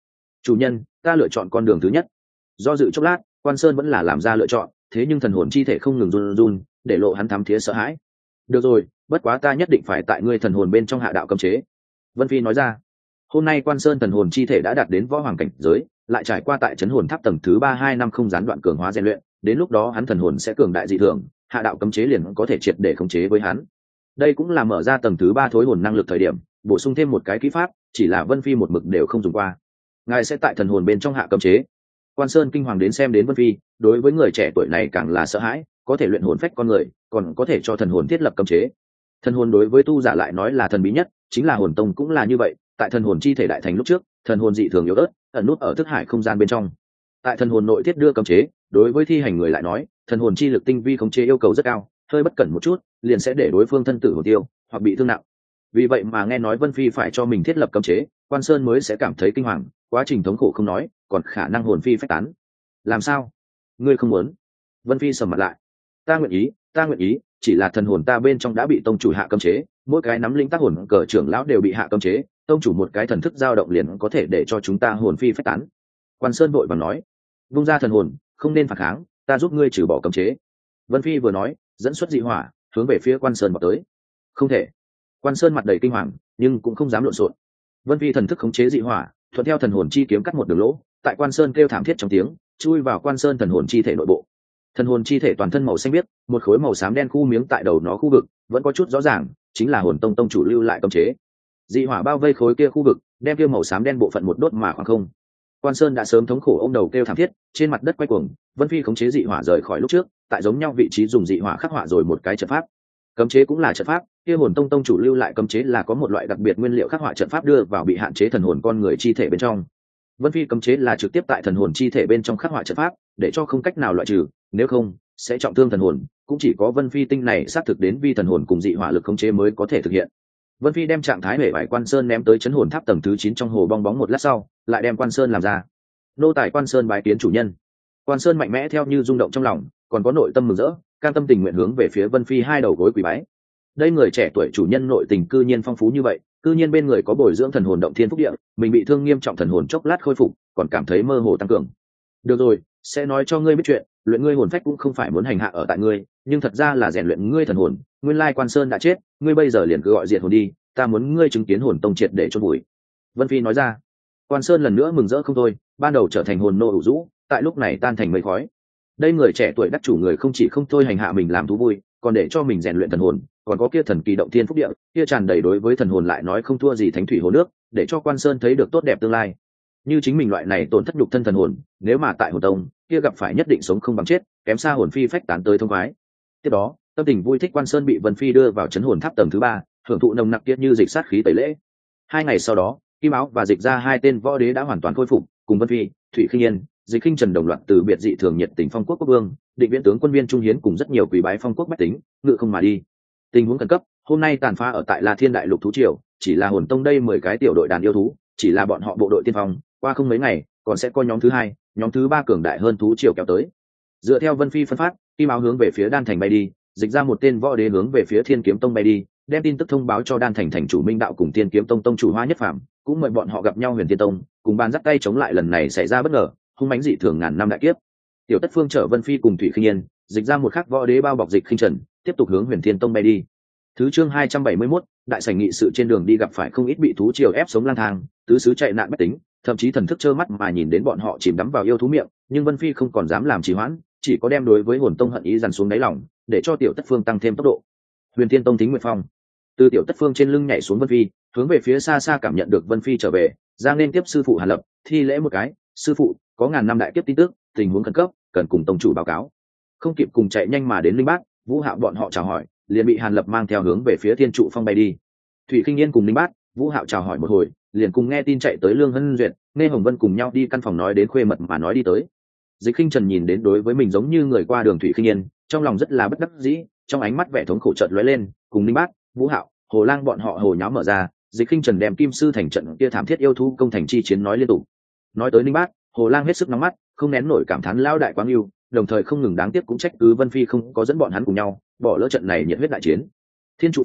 Chủ nhân, ta lựa chọn con đường thứ nhất. Do dự chốc lát, Quan Sơn vẫn là làm ra lựa chọn, thế nhưng thần hồn chi thể không ngừng run run, để lộ hắn thắm thía sợ hãi. Được rồi, bất quá ta nhất định phải tại ngươi thần hồn bên trong hạ đạo cấm chế. Vân Phi nói ra. Hôm nay Quan Sơn thần hồn chi thể đã đạt đến võ hoàng cảnh giới, lại trải qua tại trấn hồn tháp tầng thứ 3 2 năm không gián đoạn cường hóa rèn luyện, đến lúc đó hắn thần hồn sẽ cường đại dị thường, hạ đạo cấm chế liền có thể triệt để khống chế với hắn. Đây cũng là mở ra tầng thứ 3 thối hồn năng lực thời điểm, bổ sung thêm một cái kỹ pháp, chỉ là Vân Phi một mực đều không dùng qua. Ngài sẽ tại thần hồn bên trong hạ cấm chế. Quan Sơn kinh hoàng đến xem đến Vân Phi, đối với người trẻ tuổi này càng là sợ hãi, có thể luyện hồn phách con người, còn có thể cho thần hồn thiết lập cấm chế. Thần hồn đối với tu giả lại nói là thần bí nhất, chính là hồn tông cũng là như vậy, tại thần hồn chi thể đại thành lúc trước, thần hồn dị thường yếu ớt, ẩn nút ở thức hải không gian bên trong. Tại thần hồn nội thiết đưa cấm chế, đối với thi hành người lại nói, thần hồn chi lực tinh vi khống chế yêu cầu rất cao, hơi bất cẩn một chút, liền sẽ để đối phương thân tử hồn tiêu, hoặc bị thương nặng. Vì vậy mà nghe nói Vân Phi phải cho mình thiết lập cấm chế, Quan Sơn mới sẽ cảm thấy kinh hoàng, quá trình thống khổ không nói, còn khả năng hồn phi phách tán. Làm sao? Ngươi không muốn? Vân Phi sầm mặt lại. Ta nguyện ý, chỉ là thần hồn ta bên trong đã bị tông chủ hạ cấm chế, mỗi cái nắm linh tác hồn cờ trưởng lão đều bị hạ cấm chế, tông chủ một cái thần thức dao động liền có thể để cho chúng ta hồn phi phách tán. Quan Sơn vội vàng nói, vung ra thần hồn, không nên phản kháng, ta giúp ngươi trừ bỏ cấm chế. Vân Phi vừa nói, dẫn xuất dị hỏa, hướng về phía Quan Sơn vào tới. Không thể. Quan Sơn mặt đầy kinh hoàng, nhưng cũng không dám lộn xộn. Vân Phi thần thức khống chế dị hỏa, thuận theo thần hồn chi kiếm cắt một đường lỗ, tại Quan Sơn kêu thảm thiết trong tiếng, chui vào Quan Sơn thần hồn chi thể nội bộ. Thần hồn chi thể toàn thân màu xanh biếc, một khối màu xám đen khu miếng tại đầu nó khu vực, vẫn có chút rõ ràng, chính là hồn tông tông chủ lưu lại cấm chế. Dị hỏa bao vây khối kia khu vực, đem kia màu xám đen bộ phận một đốt mà khoảng không. Quan Sơn đã sớm thống khổ ôm đầu kêu thảm thiết, trên mặt đất quay cuồng, Vân Phi khống chế dị hỏa rời khỏi lúc trước, tại giống nhau vị trí dùng dị hỏa khắc họa rồi một cái trận pháp. Cấm chế cũng là trận pháp, kia hồn tông tông chủ lưu lại cấm chế là có một loại đặc biệt nguyên liệu khắc họa trận pháp đưa vào bị hạn chế thần hồn con người chi thể bên trong. Vân Phi cấm chế là trực tiếp tại thần hồn chi thể bên trong khắc họa trận pháp, để cho không cách nào loại trừ, nếu không sẽ trọng thương thần hồn, cũng chỉ có Vân Phi tinh này xác thực đến vi thần hồn cùng dị hỏa lực khống chế mới có thể thực hiện. Vân Phi đem trạng thái hể vải Quan Sơn ném tới chấn hồn tháp tầng thứ 9 trong hồ bong bóng một lát sau, lại đem Quan Sơn làm ra. Nô tài Quan Sơn bái kiến chủ nhân. Quan Sơn mạnh mẽ theo như rung động trong lòng, còn có nội tâm mừng rỡ, cam tâm tình nguyện hướng về phía Vân Phi hai đầu gối quỳ bái. Đây người trẻ tuổi chủ nhân nội tình cư nhiên phong phú như vậy, cư nhiên bên người có bồi dưỡng thần hồn động thiên phúc địa, mình bị thương nghiêm trọng thần hồn chốc lát khôi phục, còn cảm thấy mơ hồ tăng cường. Được rồi, sẽ nói cho ngươi biết chuyện, luyện ngươi hồn phách cũng không phải muốn hành hạ ở tại ngươi, nhưng thật ra là rèn luyện ngươi thần hồn. Nguyên lai Quan Sơn đã chết, ngươi bây giờ liền cứ gọi diệt hồn đi, ta muốn ngươi chứng kiến hồn tông triệt để chôn bụi. Vân Phi nói ra. Quan Sơn lần nữa mừng rỡ không thôi, ban đầu trở thành hồn nô ủ rũ, tại lúc này tan thành mây khói. Đây người trẻ tuổi đắc chủ người không chỉ không thôi hành hạ mình làm thú vui, còn để cho mình rèn luyện thần hồn, còn có kia thần kỳ động thiên phúc địa, kia tràn đầy đối với thần hồn lại nói không thua gì thánh thủy hồ nước, để cho Quan Sơn thấy được tốt đẹp tương lai. Như chính mình loại này tổn thất nhục thân thần hồn, nếu mà tại hồn tông, kia gặp phải nhất định sống không bằng chết, kém xa hồn phi phách tán tới thông khoái. Tiếp đó, tâm tình vui thích Quan Sơn bị Vân Phi đưa vào chấn hồn tháp tầng thứ 3, hưởng thụ nồng nặc kiết như dịch sát khí tẩy lễ. 2 ngày sau đó, Kim Áo và Dịch Ra hai tên võ đế đã hoàn toàn khôi phục, cùng Vân Phi, Thủy Khinh Yên, Dịch Khinh Trần đồng loạt từ biệt dị thường nhiệt tình Phong Quốc quốc vương, Định Viễn tướng quân viên Trung Hiến cùng rất nhiều quý bái Phong Quốc bách tính, ngự không mà đi. Tình huống khẩn cấp, hôm nay tàn phá ở tại La Thiên Đại Lục thú triều, chỉ là hồn tông đây 10 cái tiểu đội đàn yêu thú, chỉ là bọn họ bộ đội tiên phong, qua không mấy ngày, còn sẽ có nhóm thứ 2, nhóm thứ 3 cường đại hơn thú triều kéo tới. Dựa theo Vân Phi phân phát, Kim Áo hướng về phía Đan Thành bay đi, Dịch Ra một tên võ đế hướng về phía Thiên Kiếm Tông bay đi, đem tin tức thông báo cho Đan Thành thành chủ Minh Đạo cùng Thiên Kiếm Tông tông chủ Hoa Nhất Phàm, cũng mời bọn họ gặp nhau Huyền Thiên Tông, cùng bàn dắt tay chống lại lần này xảy ra bất ngờ, hung mãnh dị thường ngàn năm đại kiếp. Tiểu Tất Phương chở Vân Phi cùng Thủy Khinh Yên, Dịch Ra một khắc võ đế bao bọc Dịch Khinh Trần, tiếp tục hướng Huyền Thiên Tông bay đi. Thứ chương 271, đại sảnh nghị sự trên đường đi gặp phải không ít bị thú triều ép sống lang thang, tứ xứ chạy nạn bất tính, thậm chí thần thức trơ mắt mà nhìn đến bọn họ chìm đắm vào yêu thú miệng, nhưng Vân Phi không còn dám làm trì hoãn, chỉ có đem đối với hồn tông hận ý dằn xuống đáy lòng, để cho Tiểu Tất Phương tăng thêm tốc độ. Huyền Thiên Tông Thính Nguyệt Phong, từ Tiểu Tất Phương trên lưng nhảy xuống Vân Phi, hướng về phía xa xa cảm nhận được Vân Phi trở về, ra nên tiếp sư phụ Hàn Lập, thi lễ một cái, sư phụ, có ngàn năm đại kiếp tin tức, tình huống khẩn cấp, cần cùng tông chủ báo cáo. Không kịp cùng chạy nhanh mà đến Linh Bác, Vũ Hạo bọn họ chào hỏi, liền bị Hàn Lập mang theo hướng về phía Thiên Trụ Phong bay đi. Thủy Khinh Yên cùng Linh Bác, Vũ Hạo chào hỏi một hồi, liền cùng nghe tin chạy tới Lương Hân Duyệt, Nghe Hồng Vân cùng nhau đi căn phòng nói đến khuê mật mà nói đi tới. Dịch Khinh Trần nhìn đến đối với mình giống như người qua đường Thủy Khinh Yên, trong lòng rất là bất đắc dĩ, trong ánh mắt vẻ thống khổ chợt lóe lên, cùng Linh Bác, Vũ Hạo, Hồ Lang bọn họ hồ nháo mở ra, Dịch Khinh Trần đem Kim Sư thành trận kia thảm thiết yêu thú công thành chi chiến nói liên tục. Nói tới Linh Bác, Hồ Lang hết sức nóng mắt, không nén nổi cảm thán lao đại quang yêu, đồng thời không ngừng đáng tiếc cũng trách cứ Vân Phi không có dẫn bọn hắn cùng nhau, bỏ lỡ trận này nhiệt huyết đại chiến. Thiên Trụ Phong,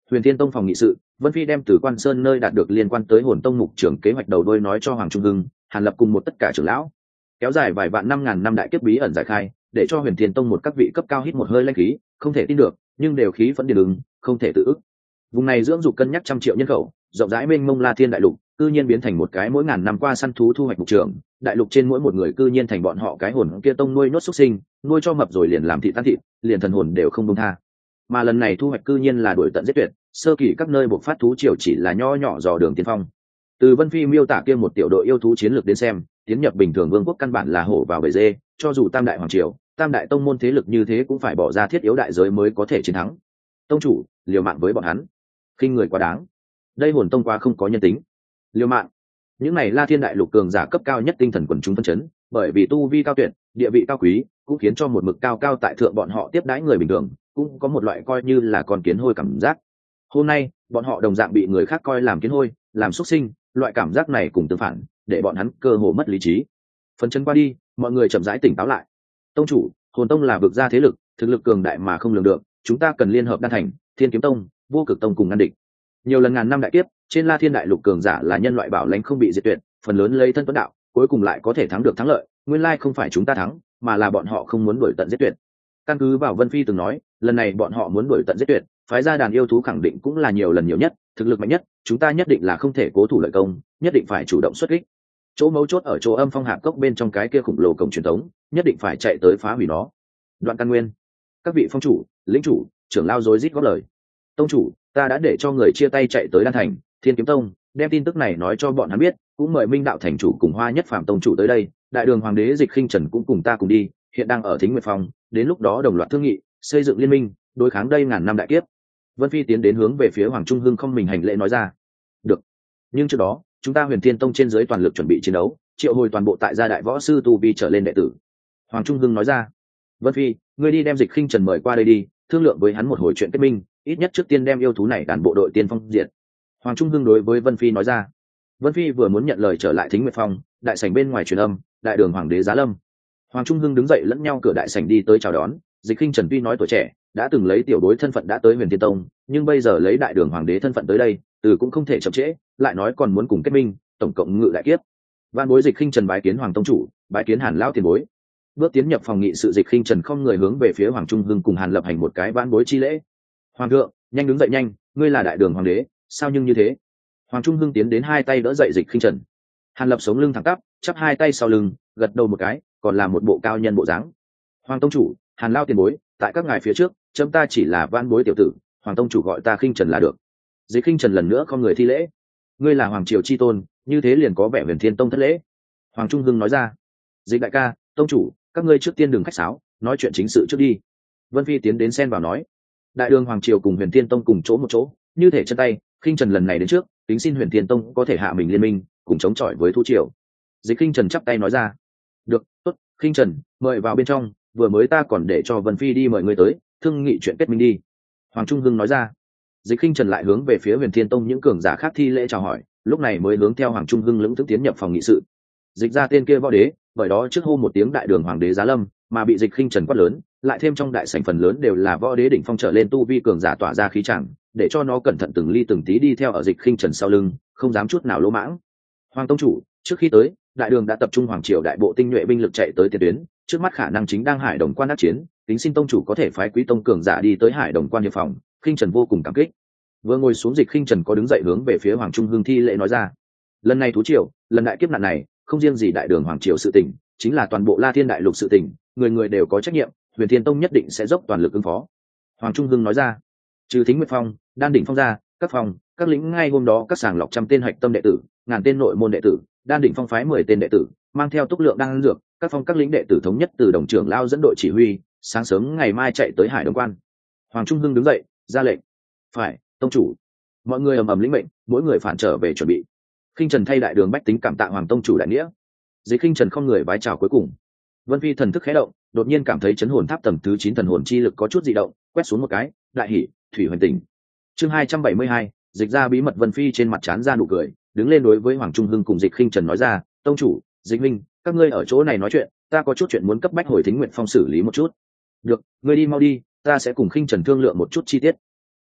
Huyền Thiên Tông phòng nghị sự, Vân Phi đem từ Quan Sơn nơi đạt được liên quan tới Hồn Tông mục trưởng kế hoạch đầu đuôi nói cho Hoàng Trung Hưng, Hàn Lập cùng một tất cả trưởng lão. Kéo dài vài vạn 5.000 năm đại kiếp bí ẩn giải khai, để cho Huyền Thiên Tông một các vị cấp cao hít một hơi lãnh khí, không thể tin được, nhưng đều khí phẫn điên ứng, không thể tự ức. Vùng này dưỡng dục cân nhắc 100 triệu nhân khẩu, rộng rãi mênh mông La Thiên đại lục, cư nhiên biến thành một cái mỗi ngàn năm qua săn thú thu hoạch mục trưởng, đại lục trên mỗi một người cư nhiên thành bọn họ cái hồn kia tông nuôi nốt xuất sinh, nuôi cho mập rồi liền làm thịt tan thịt, liền thần hồn đều không buông tha. Mà lần này thu hoạch cư nhiên là đuổi tận giết tuyệt, sơ kỳ các nơi buộc phát thú triều chỉ là nho nhỏ dò đường tiên phong. Từ Vân Phi miêu tả kia một tiểu đội yêu thú chiến lược đến xem, tiến nhập bình thường vương quốc căn bản là hổ vào bầy dê, cho dù tam đại hoàng triều, tam đại tông môn thế lực như thế cũng phải bỏ ra thiết yếu đại giới mới có thể chiến thắng. Tông chủ liều mạng với bọn hắn, khinh người quá đáng, đây hồn tông qua không có nhân tính. Liều mạng, những này La Thiên đại lục cường giả cấp cao nhất tinh thần quần chúng phân chấn, bởi vì tu vi cao tuyệt, địa vị cao quý, cũng khiến cho một mực cao cao tại thượng bọn họ tiếp đãi người bình thường, cũng có một loại coi như là con kiến hôi cảm giác. Hôm nay bọn họ đồng dạng bị người khác coi làm kiến hôi, làm xuất sinh, loại cảm giác này cùng tương phản, để bọn hắn cơ hồ mất lý trí. Phấn chấn qua đi, mọi người chậm rãi tỉnh táo lại. Tông chủ, hồn tông là vực gia thế lực, thực lực cường đại mà không lường được, chúng ta cần liên hợp đan thành, Thiên Kiếm Tông, Vô Cực Tông cùng ngăn địch. Nhiều lần ngàn năm đại kiếp, trên La Thiên đại lục cường giả là nhân loại bảo lãnh không bị diệt tuyệt, phần lớn lấy thân tuấn đạo, cuối cùng lại có thể thắng được thắng lợi, nguyên lai không phải chúng ta thắng, mà là bọn họ không muốn đuổi tận giết tuyệt. Căn cứ vào Vân Phi từng nói, lần này bọn họ muốn đuổi tận giết tuyệt, phái ra đàn yêu thú khẳng định cũng là nhiều lần nhiều nhất, thực lực mạnh nhất, chúng ta nhất định là không thể cố thủ lợi công, nhất định phải chủ động xuất kích. Chỗ mấu chốt ở chỗ Âm Phong Hạp Cốc bên trong cái kia khủng lồ cổng truyền thống, nhất định phải chạy tới phá hủy nó. Đoạn Căn Nguyên, các vị phong chủ, lĩnh chủ, trưởng lao rối rít góp lời. Tông chủ, ta đã để cho người chia tay chạy tới Đan Thành, Thiên Kiếm Tông, đem tin tức này nói cho bọn hắn biết, cũng mời Minh đạo thành chủ cùng Hoa Nhất Phàm tông chủ tới đây, đại đường hoàng đế Dịch Khinh Trần cũng cùng ta cùng đi, hiện đang ở Thính Nguyệt Phong, đến lúc đó đồng loạt thương nghị, xây dựng liên minh, đối kháng đây ngàn năm đại kiếp. Vân Phi tiến đến hướng về phía Hoàng Trung Hưng không mình hành lễ nói ra. Được, nhưng trước đó, chúng ta Huyền Thiên Tông trên dưới toàn lực chuẩn bị chiến đấu, triệu hồi toàn bộ tại gia đại võ sư tu vi trở lên đệ tử. Hoàng Trung Hưng nói ra. Vân Phi, ngươi đi đem Dịch Khinh Trần mời qua đây đi, thương lượng với hắn một hồi chuyện kết minh, ít nhất trước tiên đem yêu thú này đàn bộ đội tiên phong diệt. Hoàng Trung Hưng đối với Vân Phi nói ra. Vân Phi vừa muốn nhận lời trở lại Thính Nguyệt Phong, đại sảnh bên ngoài truyền âm, đại đường hoàng đế Giá Lâm. Hoàng Trung Hưng đứng dậy lẫn nhau cửa đại sảnh đi tới chào đón. Dịch Khinh Trần tuy nói tuổi trẻ, đã từng lấy tiểu bối thân phận đã tới Huyền Thiên Tông, nhưng bây giờ lấy đại đường hoàng đế thân phận tới đây, từ cũng không thể chậm trễ, lại nói còn muốn cùng kết minh, tổng cộng ngự đại kiếp. Van bối Dịch Khinh Trần bái kiến Hoàng tông chủ, bái kiến Hàn lão tiền bối. Bước tiến nhập phòng nghị sự, Dịch Khinh Trần không người hướng về phía Hoàng Trung Hưng cùng Hàn Lập hành một cái van bối chi lễ. Hoàng thượng, nhanh đứng dậy nhanh, ngươi là đại đường hoàng đế, sao nhưng như thế? Hoàng Trung Hưng tiến đến hai tay đỡ dậy Dịch Khinh Trần. Hàn Lập sống lưng thẳng tắp, chắp hai tay sau lưng, gật đầu một cái, còn là một bộ cao nhân bộ dáng. Hoàng tông chủ, Hàn lao tiền bối, tại các ngài phía trước, chấm ta chỉ là van bối tiểu tử, Hoàng tông chủ gọi ta Khinh Trần là được. Dịch Khinh Trần lần nữa không người thi lễ. Ngươi là hoàng triều chi tôn, như thế liền có vẻ Huyền Thiên Tông thất lễ. Hoàng Trung Hưng nói ra. Dịch đại ca, tông chủ, các ngươi trước tiên đừng khách sáo, nói chuyện chính sự trước đi. Vân Phi tiến đến xen vào nói. Đại đường hoàng triều cùng Huyền Thiên Tông cùng chỗ một chỗ, như thể chân tay, Khinh Trần lần này đến trước, tính xin Huyền Thiên Tông có thể hạ mình liên minh, cùng chống chọi với thu triều. Dịch Khinh Trần chắp tay nói ra. Được, tốt, Khinh Trần, mời vào bên trong, vừa mới ta còn để cho Vân Phi đi mời ngươi tới, thương nghị chuyện kết minh đi. Hoàng Trung Hưng nói ra. Dịch Khinh Trần lại hướng về phía Huyền Thiên Tông những cường giả khác thi lễ chào hỏi, lúc này mới hướng theo Hoàng Trung Hưng lững thững tiến nhập phòng nghị sự. Dịch ra tên kia võ đế, bởi đó trước hô một tiếng đại đường hoàng đế Giá Lâm, mà bị Dịch Khinh Trần quát lớn, lại thêm trong đại sảnh phần lớn đều là võ đế đỉnh phong trở lên tu vi cường giả tỏa ra khí chẳng, để cho nó cẩn thận từng ly từng tí đi theo ở Dịch Khinh Trần sau lưng, không dám chút nào lỗ mãng. Hoàng tông chủ, trước khi tới, đại đường đã tập trung hoàng triều đại bộ tinh nhuệ binh lực chạy tới tiền tuyến, trước mắt khả năng chính đang Hải Đồng Quan đắc chiến, tính xin tông chủ có thể phái Quý tông cường giả đi tới Hải Đồng Quan hiệp phòng. Khinh Trần vô cùng cảm kích. Vừa ngồi xuống, Dịch Khinh Trần có đứng dậy hướng về phía Hoàng Trung Hưng thi lễ nói ra. Lần này thú triều, lần đại kiếp nạn này, không riêng gì đại đường hoàng triều sự tình, chính là toàn bộ La Thiên đại lục sự tình, người người đều có trách nhiệm, Huyền Thiên Tông nhất định sẽ dốc toàn lực ứng phó. Hoàng Trung Hưng nói ra. Trừ Thính Nguyệt Phong, Đan Đỉnh Phong ra, các phòng, các lĩnh ngay hôm đó các sàng lọc 100 tên hạch tâm đệ tử, ngàn tên nội môn đệ tử, Đan Đỉnh Phong phái 10 tên đệ tử, mang theo túc lượng đang dược, các phong các lĩnh đệ tử thống nhất từ đồng trưởng lao dẫn đội chỉ huy, sáng sớm ngày mai chạy tới Hải Đồng Quan. Hoàng Trung Hưng đứng dậy, ra lệnh. Phải, tông chủ. Mọi người ầm ầm lĩnh mệnh, mỗi người phản trở về chuẩn bị. Khinh Trần thay đại đường bách tính cảm tạ Hoàng tông chủ đại nghĩa. Dịch Khinh Trần không người vái chào cuối cùng. Vân Phi thần thức khẽ động, đột nhiên cảm thấy chấn hồn tháp tầng thứ 9 thần hồn chi lực có chút dị động, quét xuống một cái, đại hỉ, thủy huyền tỉnh. Chương 272, dịch ra bí mật. Vân Phi trên mặt trán ra nụ cười, đứng lên đối với Hoàng Trung Hưng cùng Dịch Khinh Trần nói ra, tông chủ, Dịch Minh, các ngươi ở chỗ này nói chuyện, ta có chút chuyện muốn cấp bách hồi Thính Nguyệt Phong xử lý một chút. Được, ngươi đi mau đi, ta sẽ cùng Khinh Trần thương lượng một chút chi tiết.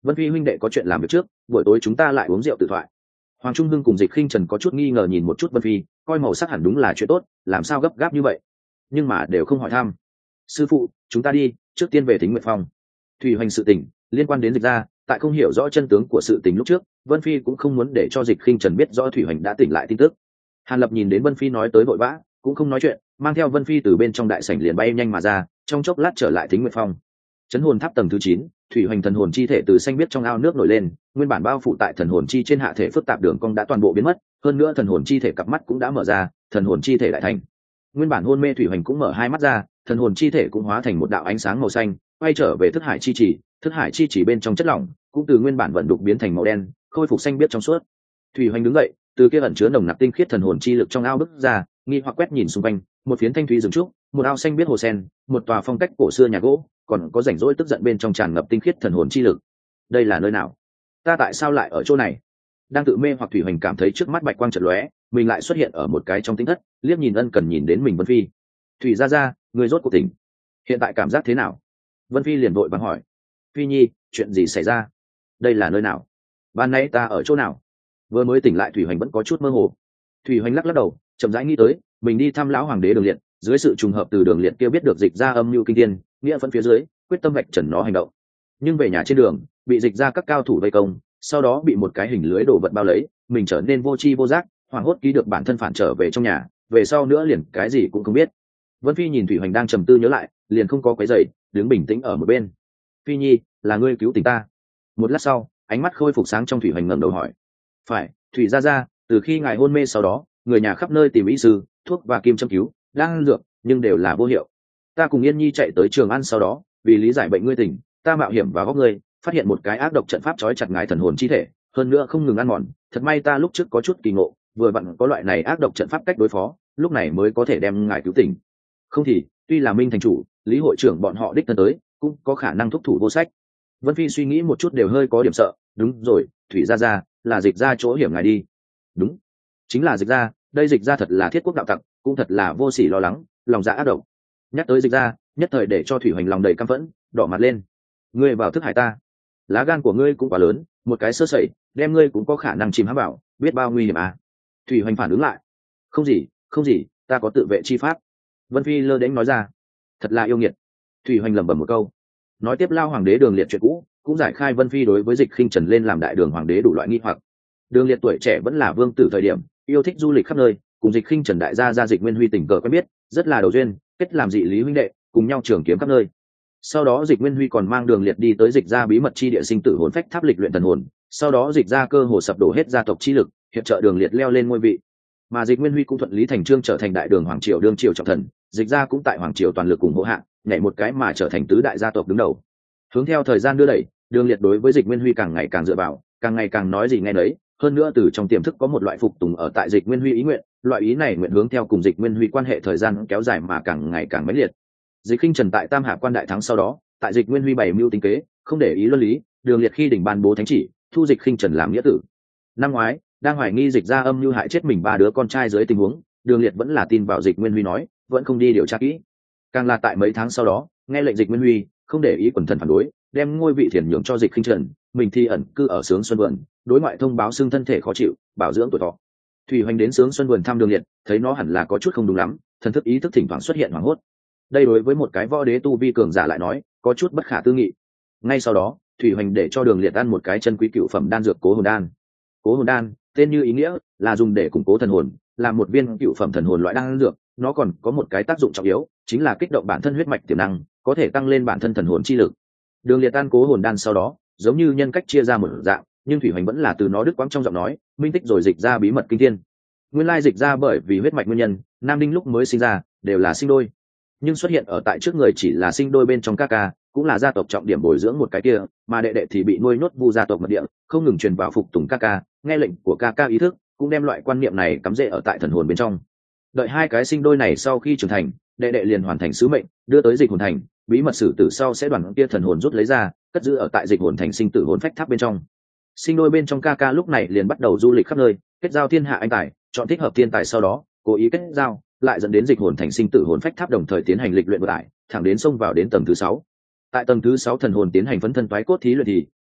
Vân Phi huynh đệ có chuyện làm việc trước, buổi tối chúng ta lại uống rượu tự thoại. Hoàng Trung Hưng cùng Dịch Khinh Trần có chút nghi ngờ nhìn một chút Vân Phi, coi màu sắc hẳn đúng là chuyện tốt, làm sao gấp gáp như vậy, nhưng mà đều không hỏi thăm. Sư phụ, chúng ta đi, trước tiên về Thính Nguyệt Phong. Thủy Hoành sự tình liên quan đến Dịch gia, tại không hiểu rõ chân tướng của sự tình lúc trước, Vân Phi cũng không muốn để cho Dịch Khinh Trần biết rõ Thủy Hoành đã tỉnh lại tin tức. Hàn Lập nhìn đến Vân Phi nói tới vội vã, cũng không nói chuyện, mang theo Vân Phi từ bên trong đại sảnh liền bay nhanh mà ra, trong chốc lát trở lại Thính Nguyệt Phong. Chấn hồn tháp tầng thứ 9, Thủy Hoành thần hồn chi thể từ xanh biết trong ao nước nổi lên, nguyên bản bao phủ tại thần hồn chi trên hạ thể phức tạp đường cong đã toàn bộ biến mất, hơn nữa thần hồn chi thể cặp mắt cũng đã mở ra, thần hồn chi thể đại thành. Nguyên bản hôn mê Thủy Hoành cũng mở hai mắt ra, thần hồn chi thể cũng hóa thành một đạo ánh sáng màu xanh, quay trở về thức hải chi chỉ, thức hải chi chỉ bên trong chất lỏng cũng từ nguyên bản vận đục biến thành màu đen, khôi phục xanh biết trong suốt. Thủy Hoành đứng dậy, từ kia ẩn chứa nồng nặc tinh khiết thần hồn chi lực trong ao bước ra, nghi hoặc quét nhìn xung quanh, một phiến thanh thủy rừng trúc, một ao xanh biết hồ sen, một tòa phong cách cổ xưa nhà gỗ, còn có rảnh rỗi tức giận bên trong tràn ngập tinh khiết thần hồn chi lực. Đây là nơi nào? Ta tại sao lại ở chỗ này? Đang tự mê hoặc Thủy Hoành cảm thấy trước mắt bạch quang chợt lóe, mình lại xuất hiện ở một cái trong tinh thất, liếc nhìn Ân Cần nhìn đến mình Vân Phi. Thủy gia, người rốt cuộc tỉnh, hiện tại cảm giác thế nào? Vân Phi liền vội vàng hỏi. Phi nhi, chuyện gì xảy ra? Đây là nơi nào? Ban nãy ta ở chỗ nào? Vừa mới tỉnh lại Thủy Hoành vẫn có chút mơ hồ. Thủy Hoành lắc lắc đầu, chậm rãi nghĩ tới, mình đi thăm lão hoàng đế Đường Liệt, dưới sự trùng hợp từ Đường Liệt kia biết được Dịch gia âm mưu kinh thiên, nghĩa phân phía dưới, quyết tâm vạch trần nó hành động. Nhưng về nhà trên đường, bị Dịch gia các cao thủ vây công, sau đó bị một cái hình lưới đổ vật bao lấy, mình trở nên vô tri vô giác, hoảng hốt ký được bản thân phản trở về trong nhà, về sau nữa liền cái gì cũng không biết. Vân Phi nhìn Thủy Hoành đang trầm tư nhớ lại, liền không có quấy rầy, đứng bình tĩnh ở một bên. Phi nhi, là ngươi cứu tỉnh ta. Một lát sau, ánh mắt khôi phục sáng trong Thủy Hoành ngẩng đầu hỏi. Phải, Thủy gia, từ khi ngài hôn mê sau đó, người nhà khắp nơi tìm y sư, thuốc và kim châm cứu, đang dược, nhưng đều là vô hiệu. Ta cùng Yên Nhi chạy tới Trường An sau đó, vì lý giải bệnh ngươi tỉnh, ta mạo hiểm vào góc ngươi, phát hiện một cái ác độc trận pháp trói chặt ngài thần hồn chi thể, hơn nữa không ngừng ăn mòn. Thật may ta lúc trước có chút kỳ ngộ, vừa vặn có loại này ác độc trận pháp cách đối phó, lúc này mới có thể đem ngài cứu tỉnh. Không thì, tuy là Minh thành chủ, Lý hội trưởng bọn họ đích thân tới, cũng có khả năng thúc thủ vô sách. Vân Phi suy nghĩ một chút đều hơi có điểm sợ. Đúng rồi, Thủy gia, là Dịch gia chỗ hiểm ngài đi. Đúng, chính là Dịch gia, đây Dịch gia thật là thiết quốc đạo tặc, cũng thật là vô sỉ lo lắng, lòng dạ ác độc. Nhắc tới Dịch gia, nhất thời để cho Thủy Hoành lòng đầy căm phẫn, đỏ mặt lên. Ngươi vào thức hải ta, lá gan của ngươi cũng quá lớn, một cái sơ sẩy, đem ngươi cũng có khả năng chìm hãm vào, biết bao nguy hiểm à? Thủy Hoành phản ứng lại. Không gì, ta có tự vệ chi pháp. Vân Phi lơ đễnh nói ra. Thật là yêu nghiệt. Thủy Hoành lẩm bẩm một câu, nói tiếp lao hoàng đế Đường Liệt chuyện cũ, cũng giải khai Vân Phi đối với Dịch Khinh Trần lên làm đại đường hoàng đế đủ loại nghi hoặc. Đường Liệt tuổi trẻ vẫn là vương tử thời điểm, yêu thích du lịch khắp nơi, cùng Dịch Khinh Trần đại gia Dịch Nguyên Huy tình cờ quen biết, rất là đầu duyên, kết làm dị lý huynh đệ, cùng nhau trường kiếm khắp nơi. Sau đó Dịch Nguyên Huy còn mang Đường Liệt đi tới Dịch gia bí mật chi địa sinh tử hồn phách tháp lịch luyện thần hồn, sau đó Dịch gia cơ hồ sập đổ hết gia tộc chi lực, hiệp trợ Đường Liệt leo lên ngôi vị. Mà Dịch Nguyên Huy cũng thuận lý thành chương trở thành đại đường hoàng triều đương triều trọng thần, Dịch gia cũng tại hoàng triều toàn lực ủng hộ hạ, nhảy một cái mà trở thành tứ đại gia tộc đứng đầu. Hướng theo thời gian đưa đẩy, Đường Liệt đối với Dịch Nguyên Huy càng ngày càng dựa vào, càng ngày càng nói gì nghe nấy, hơn nữa từ trong tiềm thức có một loại phục tùng ở tại Dịch Nguyên Huy ý nguyện, loại ý này nguyện hướng theo cùng Dịch Nguyên Huy quan hệ thời gian kéo dài mà càng ngày càng mãnh liệt. Dịch Khinh Trần tại Tam Hạ quan đại thắng sau đó, tại Dịch Nguyên Huy bày mưu tính kế, không để ý luân lý, Đường Liệt khi đỉnh ban bố thánh chỉ, thu Dịch Khinh Trần làm nghĩa tử. Năm ngoái, đang hoài nghi Dịch gia âm mưu hại chết mình ba đứa con trai dưới tình huống, Đường Liệt vẫn là tin vào Dịch Nguyên Huy nói, vẫn không đi điều tra kỹ. Càng là tại mấy tháng sau đó, nghe lệnh Dịch Nguyên Huy, không để ý quần thần phản đối, đem ngôi vị thiền nhường cho Dịch Khinh Trần, mình thì ẩn cư ở Sướng Xuân Vườn, đối ngoại thông báo xương thân thể khó chịu, bảo dưỡng tuổi thọ. Thủy Hoành đến Sướng Xuân Vườn thăm Đường Liệt, thấy nó hẳn là có chút không đúng lắm, thần thức ý thức thỉnh thoảng xuất hiện hoảng hốt. Đây đối với một cái võ đế tu vi cường giả lại nói, có chút bất khả tư nghị. Ngay sau đó, Thủy Hoành để cho Đường Liệt ăn một cái chân quý cựu phẩm đan dược Cố Hồn Đan. Cố Hồn Đan, tên như ý nghĩa, là dùng để củng cố thần hồn, là một viên cựu phẩm thần hồn loại đan dược, nó còn có một cái tác dụng trọng yếu, chính là kích động bản thân huyết mạch tiềm năng, có thể tăng lên bản thân thần hồn chi lực. Đường Liệt ăn Cố Hồn Đan sau đó, giống như nhân cách chia ra một dạng, nhưng Thủy Hoành vẫn là từ nó đứt quãng trong giọng nói, minh tích rồi Dịch ra bí mật kinh thiên. Nguyên lai Dịch ra bởi vì huyết mạch nguyên nhân, nam đinh lúc mới sinh ra đều là sinh đôi, nhưng xuất hiện ở tại trước người chỉ là sinh đôi bên trong ca ca, cũng là gia tộc trọng điểm bồi dưỡng một cái kia, mà đệ đệ thì bị nuôi nhốt vu gia tộc mật địa, không ngừng truyền vào phục tùng ca ca, nghe lệnh của ca ca ý thức, cũng đem loại quan niệm này cắm rễ ở tại thần hồn bên trong. Đợi hai cái sinh đôi này sau khi trưởng thành, đệ đệ liền hoàn thành sứ mệnh, đưa tới Dịch hồn thành, bí mật xử tử sau sẽ đoàn kia thần hồn rút lấy ra, cất giữ ở tại Dịch hồn thành sinh tử hồn phách tháp bên trong. Sinh đôi bên trong ca ca lúc này liền bắt đầu du lịch khắp nơi, kết giao thiên hạ anh tài, chọn thích hợp thiên tài sau đó cố ý kết giao, lại dẫn đến Dịch hồn thành sinh tử hồn phách tháp đồng thời tiến hành lịch luyện vừa tải, thẳng đến xông vào đến tầng thứ 6. Tại tầng thứ 6 thần hồn tiến hành phấn thân toái cốt thí luyện thì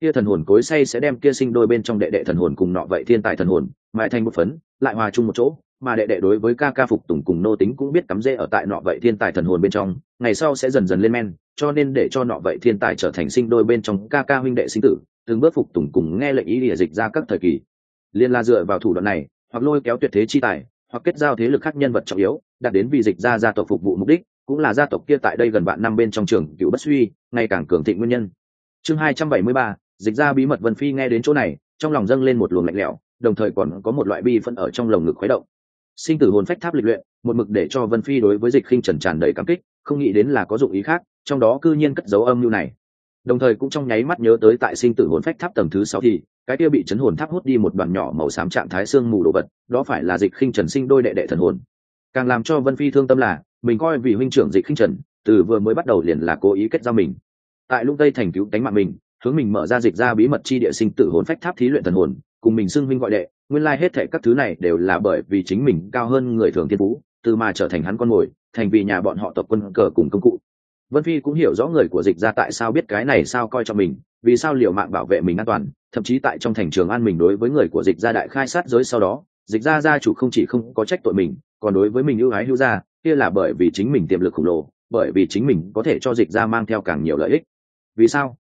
kia thần hồn cối xay sẽ đem kia sinh đôi bên trong đệ đệ thần hồn cùng nọ vậy thiên tài thần hồn mãi thành một phấn, lại hòa chung một chỗ, mà đệ đệ đối với ca ca phục tùng cùng nô tính cũng biết cắm rễ ở tại nọ vậy thiên tài thần hồn bên trong, ngày sau sẽ dần dần lên men, cho nên để cho nọ vậy thiên tài trở thành sinh đôi bên trong ca ca huynh đệ sinh tử, từng bước phục tùng cùng nghe lệnh ý địa dịch ra các thời kỳ. Liên là dựa vào thủ đoạn này, hoặc lôi kéo tuyệt thế chi tài, hoặc kết giao thế lực khác nhân vật trọng yếu, đạt đến vì dịch ra gia tộc phục vụ mục đích, cũng là gia tộc kia tại đây gần vạn năm bên trong trường cựu bất suy, ngày càng cường thịnh nguyên nhân. Chương 273, dịch ra bí mật. Vân Phi nghe đến chỗ này, trong lòng dâng lên một luồng lạnh lẽo, đồng thời còn có một loại bi phẫn ở trong lồng ngực khuấy động. Sinh tử hồn phách tháp lịch luyện, một mực để cho Vân Phi đối với Dịch Khinh Trần tràn đầy cảm kích, không nghĩ đến là có dụng ý khác, trong đó cư nhiên cất dấu âm mưu này. Đồng thời cũng trong nháy mắt nhớ tới tại sinh tử hồn phách tháp tầng thứ 6 thì, cái kia bị chấn hồn tháp hút đi một đoàn nhỏ màu xám trạng thái xương mù đồ vật, đó phải là Dịch Khinh Trần sinh đôi đệ đệ thần hồn. Càng làm cho Vân Phi thương tâm là, mình coi vì huynh trưởng Dịch Khinh Trần, từ vừa mới bắt đầu liền là cố ý kết giao mình. Tại Lũng Tây thành cứu tánh mạng mình, hướng mình mở ra dịch ra bí mật chi địa sinh tử hồn phách tháp thí luyện thần hồn, cùng mình xưng huynh gọi đệ, nguyên lai hết thảy các thứ này đều là bởi vì chính mình cao hơn người thường thiên phú, từ mà trở thành hắn con mồi, thành vì nhà bọn họ tộc quân cờ cùng công cụ. Vân Phi cũng hiểu rõ người của dịch ra tại sao biết cái này sao coi trọng mình, vì sao liều mạng bảo vệ mình an toàn, thậm chí tại trong thành Trường An mình đối với người của dịch ra đại khai sát giới sau đó, dịch ra gia chủ không chỉ không có trách tội mình, còn đối với mình ưu ái hữu gia, kia là bởi vì chính mình tiềm lực khổng lồ, bởi vì chính mình có thể cho dịch ra mang theo càng nhiều lợi ích. Vì sao?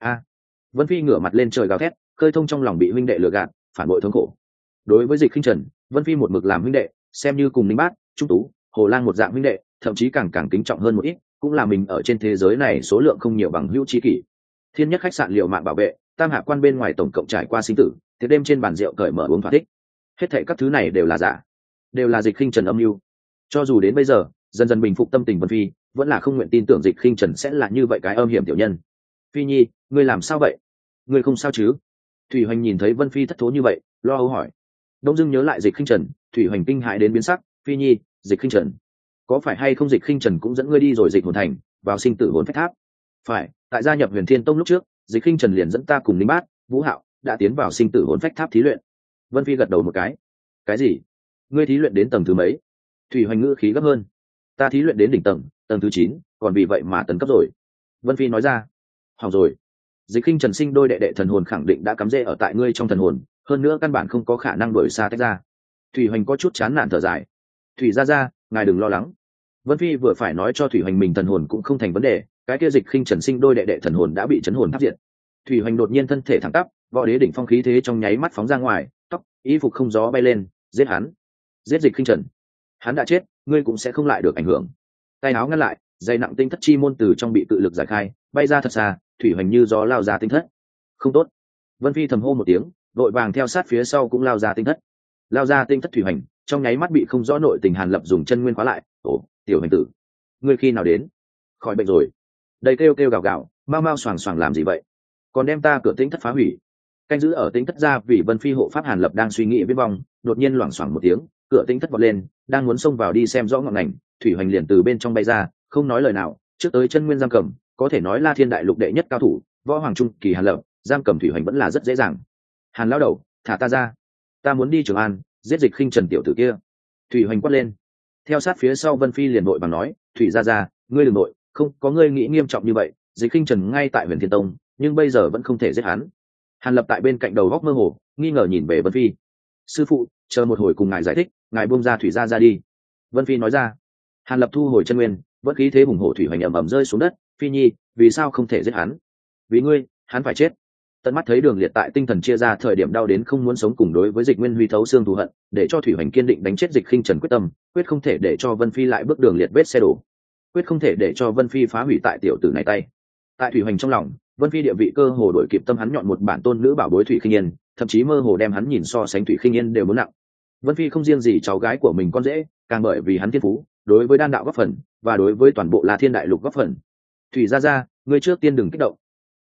Vân Phi ngửa mặt lên trời gào thét, khơi thông trong lòng bị huynh đệ lừa gạt, phản bội thống khổ. Đối với Dịch Khinh Trần, Vân Phi một mực làm huynh đệ, xem như cùng Ninh Bát, Trung Tú, Hồ Lang một dạng huynh đệ, thậm chí càng kính trọng hơn một ít, cũng là mình ở trên thế giới này số lượng không nhiều bằng hữu tri kỷ. Thiên Nhất khách sạn liều mạng bảo vệ, Tam Hạ quan bên ngoài tổng cộng trải qua sinh tử, tiệc đêm trên bàn rượu cởi mở uống thỏa thích. Hết thảy các thứ này đều là giả, đều là Dịch Khinh Trần âm mưu. Cho dù đến bây giờ, dần dần bình phục tâm tình Vân Phi, vẫn là không nguyện tin tưởng Dịch Khinh Trần sẽ là như vậy cái âm hiểm tiểu nhân. Phi Nhi, ngươi làm sao vậy? Ngươi không sao chứ? Thủy Hoành nhìn thấy Vân Phi thất thố như vậy, lo âu hỏi. Đông dưng nhớ lại Dịch Khinh Trần, Thủy Hoành kinh hãi đến biến sắc. Phi Nhi, Dịch Khinh Trần, có phải hay không Dịch Khinh Trần cũng dẫn ngươi đi rồi Dịch hồn thành, vào sinh tử hồn phách tháp? Phải, tại gia nhập Huyền Thiên Tông lúc trước, Dịch Khinh Trần liền dẫn ta cùng Linh Bát, Vũ Hạo đã tiến vào sinh tử hồn phách tháp thí luyện. Vân Phi gật đầu một cái. Cái gì? Ngươi thí luyện đến tầng thứ mấy? Thủy Hoành ngữ khí gấp hơn. Ta thí luyện đến đỉnh tầng, tầng thứ 9, còn vì vậy mà tấn cấp rồi. Vân Phi nói ra. Hỏng rồi. Dịch Khinh Trần sinh đôi đệ đệ thần hồn khẳng định đã cắm rễ ở tại ngươi trong thần hồn, hơn nữa căn bản không có khả năng đuổi xa tách ra. Thủy Hoành có chút chán nản thở dài. Thủy gia, ngài đừng lo lắng. Vân Phi vừa phải nói cho Thủy Hoành mình thần hồn cũng không thành vấn đề, cái kia Dịch Khinh Trần sinh đôi đệ đệ thần hồn đã bị chấn hồn tháp diệt. Thủy Hoành đột nhiên thân thể thẳng tắp, võ đế đỉnh phong khí thế trong nháy mắt phóng ra ngoài, tóc, y phục không gió bay lên, giết hắn. Giết Dịch Khinh Trần. Hắn đã chết, ngươi cũng sẽ không lại được ảnh hưởng. Tay áo ngăn lại, dây nặng tinh thất chi môn từ trong bị tự lực giải khai, bay ra thật xa. Thủy Hoành như gió lao ra tinh thất. Không tốt. Vân Phi thầm hô một tiếng, vội vàng theo sát phía sau cũng lao ra tinh thất. Lao ra tinh thất Thủy Hoành, trong nháy mắt bị không rõ nội tình Hàn Lập dùng chân nguyên khóa lại. Ồ, tiểu Hoành tử, ngươi khi nào đến? Khỏi bệnh rồi. Đây kêu gào gào, mau mau xoàng xoàng làm gì vậy? Còn đem ta cửa tinh thất phá hủy. Canh giữ ở tinh thất ra vì Vân Phi hộ pháp Hàn Lập đang suy nghĩ viết vong, đột nhiên loảng xoảng một tiếng, cửa tinh thất vọt lên, đang muốn xông vào đi xem rõ ngọn ngành, Thủy Hoành liền từ bên trong bay ra, không nói lời nào, trước tới chân nguyên giam cầm, có thể nói La Thiên đại lục đệ nhất cao thủ, võ hoàng trung kỳ Hàn Lập, giam cầm Thủy Hoành vẫn là rất dễ dàng. Hàn lão đầu, thả ta ra, ta muốn đi Trường An, giết Dịch Khinh Trần tiểu tử kia. Thủy Hoành quát lên. Theo sát phía sau Vân Phi liền vội bằng nói, Thủy gia, ngươi đừng nội, không có ngươi nghĩ nghiêm trọng như vậy, Dịch Khinh Trần ngay tại Huyền Thiên Tông, nhưng bây giờ vẫn không thể giết hắn. Hàn Lập tại bên cạnh đầu góc mơ hồ, nghi ngờ nhìn về Vân Phi. Sư phụ, chờ một hồi cùng ngài giải thích, ngài buông ra Thủy gia ra đi. Vân Phi nói ra. Hàn Lập thu hồi chân nguyên, vẫn khí thế hùng hổ Thủy Hoành ầm rơi xuống đất. Phi Nhi, vì sao không thể giết hắn? Vì ngươi, hắn phải chết. Tận mắt thấy Đường Liệt tại tinh thần chia ra thời điểm đau đến không muốn sống cùng đối với Dịch Nguyên Huy thấu xương thù hận, để cho Thủy Hoành kiên định đánh chết Dịch Khinh Trần quyết tâm, quyết không thể để cho Vân Phi lại bước Đường Liệt vết xe đổ, quyết không thể để cho Vân Phi phá hủy tại tiểu tử này tay. Tại Thủy Hoành trong lòng, Vân Phi địa vị cơ hồ đổi kịp tâm hắn nhọn một bản tôn nữ bảo bối Thủy Khinh Yên, thậm chí mơ hồ đem hắn nhìn so sánh Thủy Khinh Yên đều muốn nặng. Vân Phi không riêng gì cháu gái của mình con rể, càng bởi vì hắn thiên phú, đối với đan đạo góp phần, và đối với toàn bộ La Thiên đại lục góp phần. Thủy gia, ngươi trước tiên đừng kích động.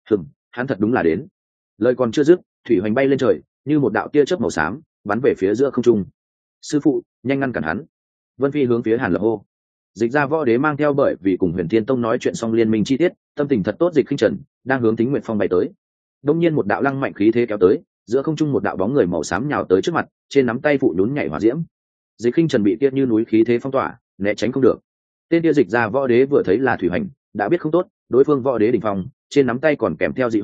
Hắn thật đúng là đến. Lời còn chưa dứt, Thủy Hoành bay lên trời, như một đạo tia chớp màu xám, bắn về phía giữa không trung. Sư phụ, nhanh ngăn cản hắn. Vân Phi hướng phía Hàn Lập hô. Dịch ra võ đế mang theo bởi vì cùng Huyền Thiên Tông nói chuyện xong liên minh chi tiết, tâm tình thật tốt Dịch Khinh Trần, đang hướng Tính Nguyệt Phong bay tới. Đông nhiên một đạo lăng mạnh khí thế kéo tới, giữa không trung một đạo bóng người màu xám nhào tới trước mặt, trên nắm tay phụ nhún nhảy hỏa diễm. Dịch Khinh Trần bị tiết như núi khí thế phong tỏa, né tránh không được. Tên kia dịch ra võ đế vừa thấy là Thủy Hoành, đã biết không tốt, đối phương võ đế đỉnh phong, trên nắm tay còn kèm theo dị hỏa,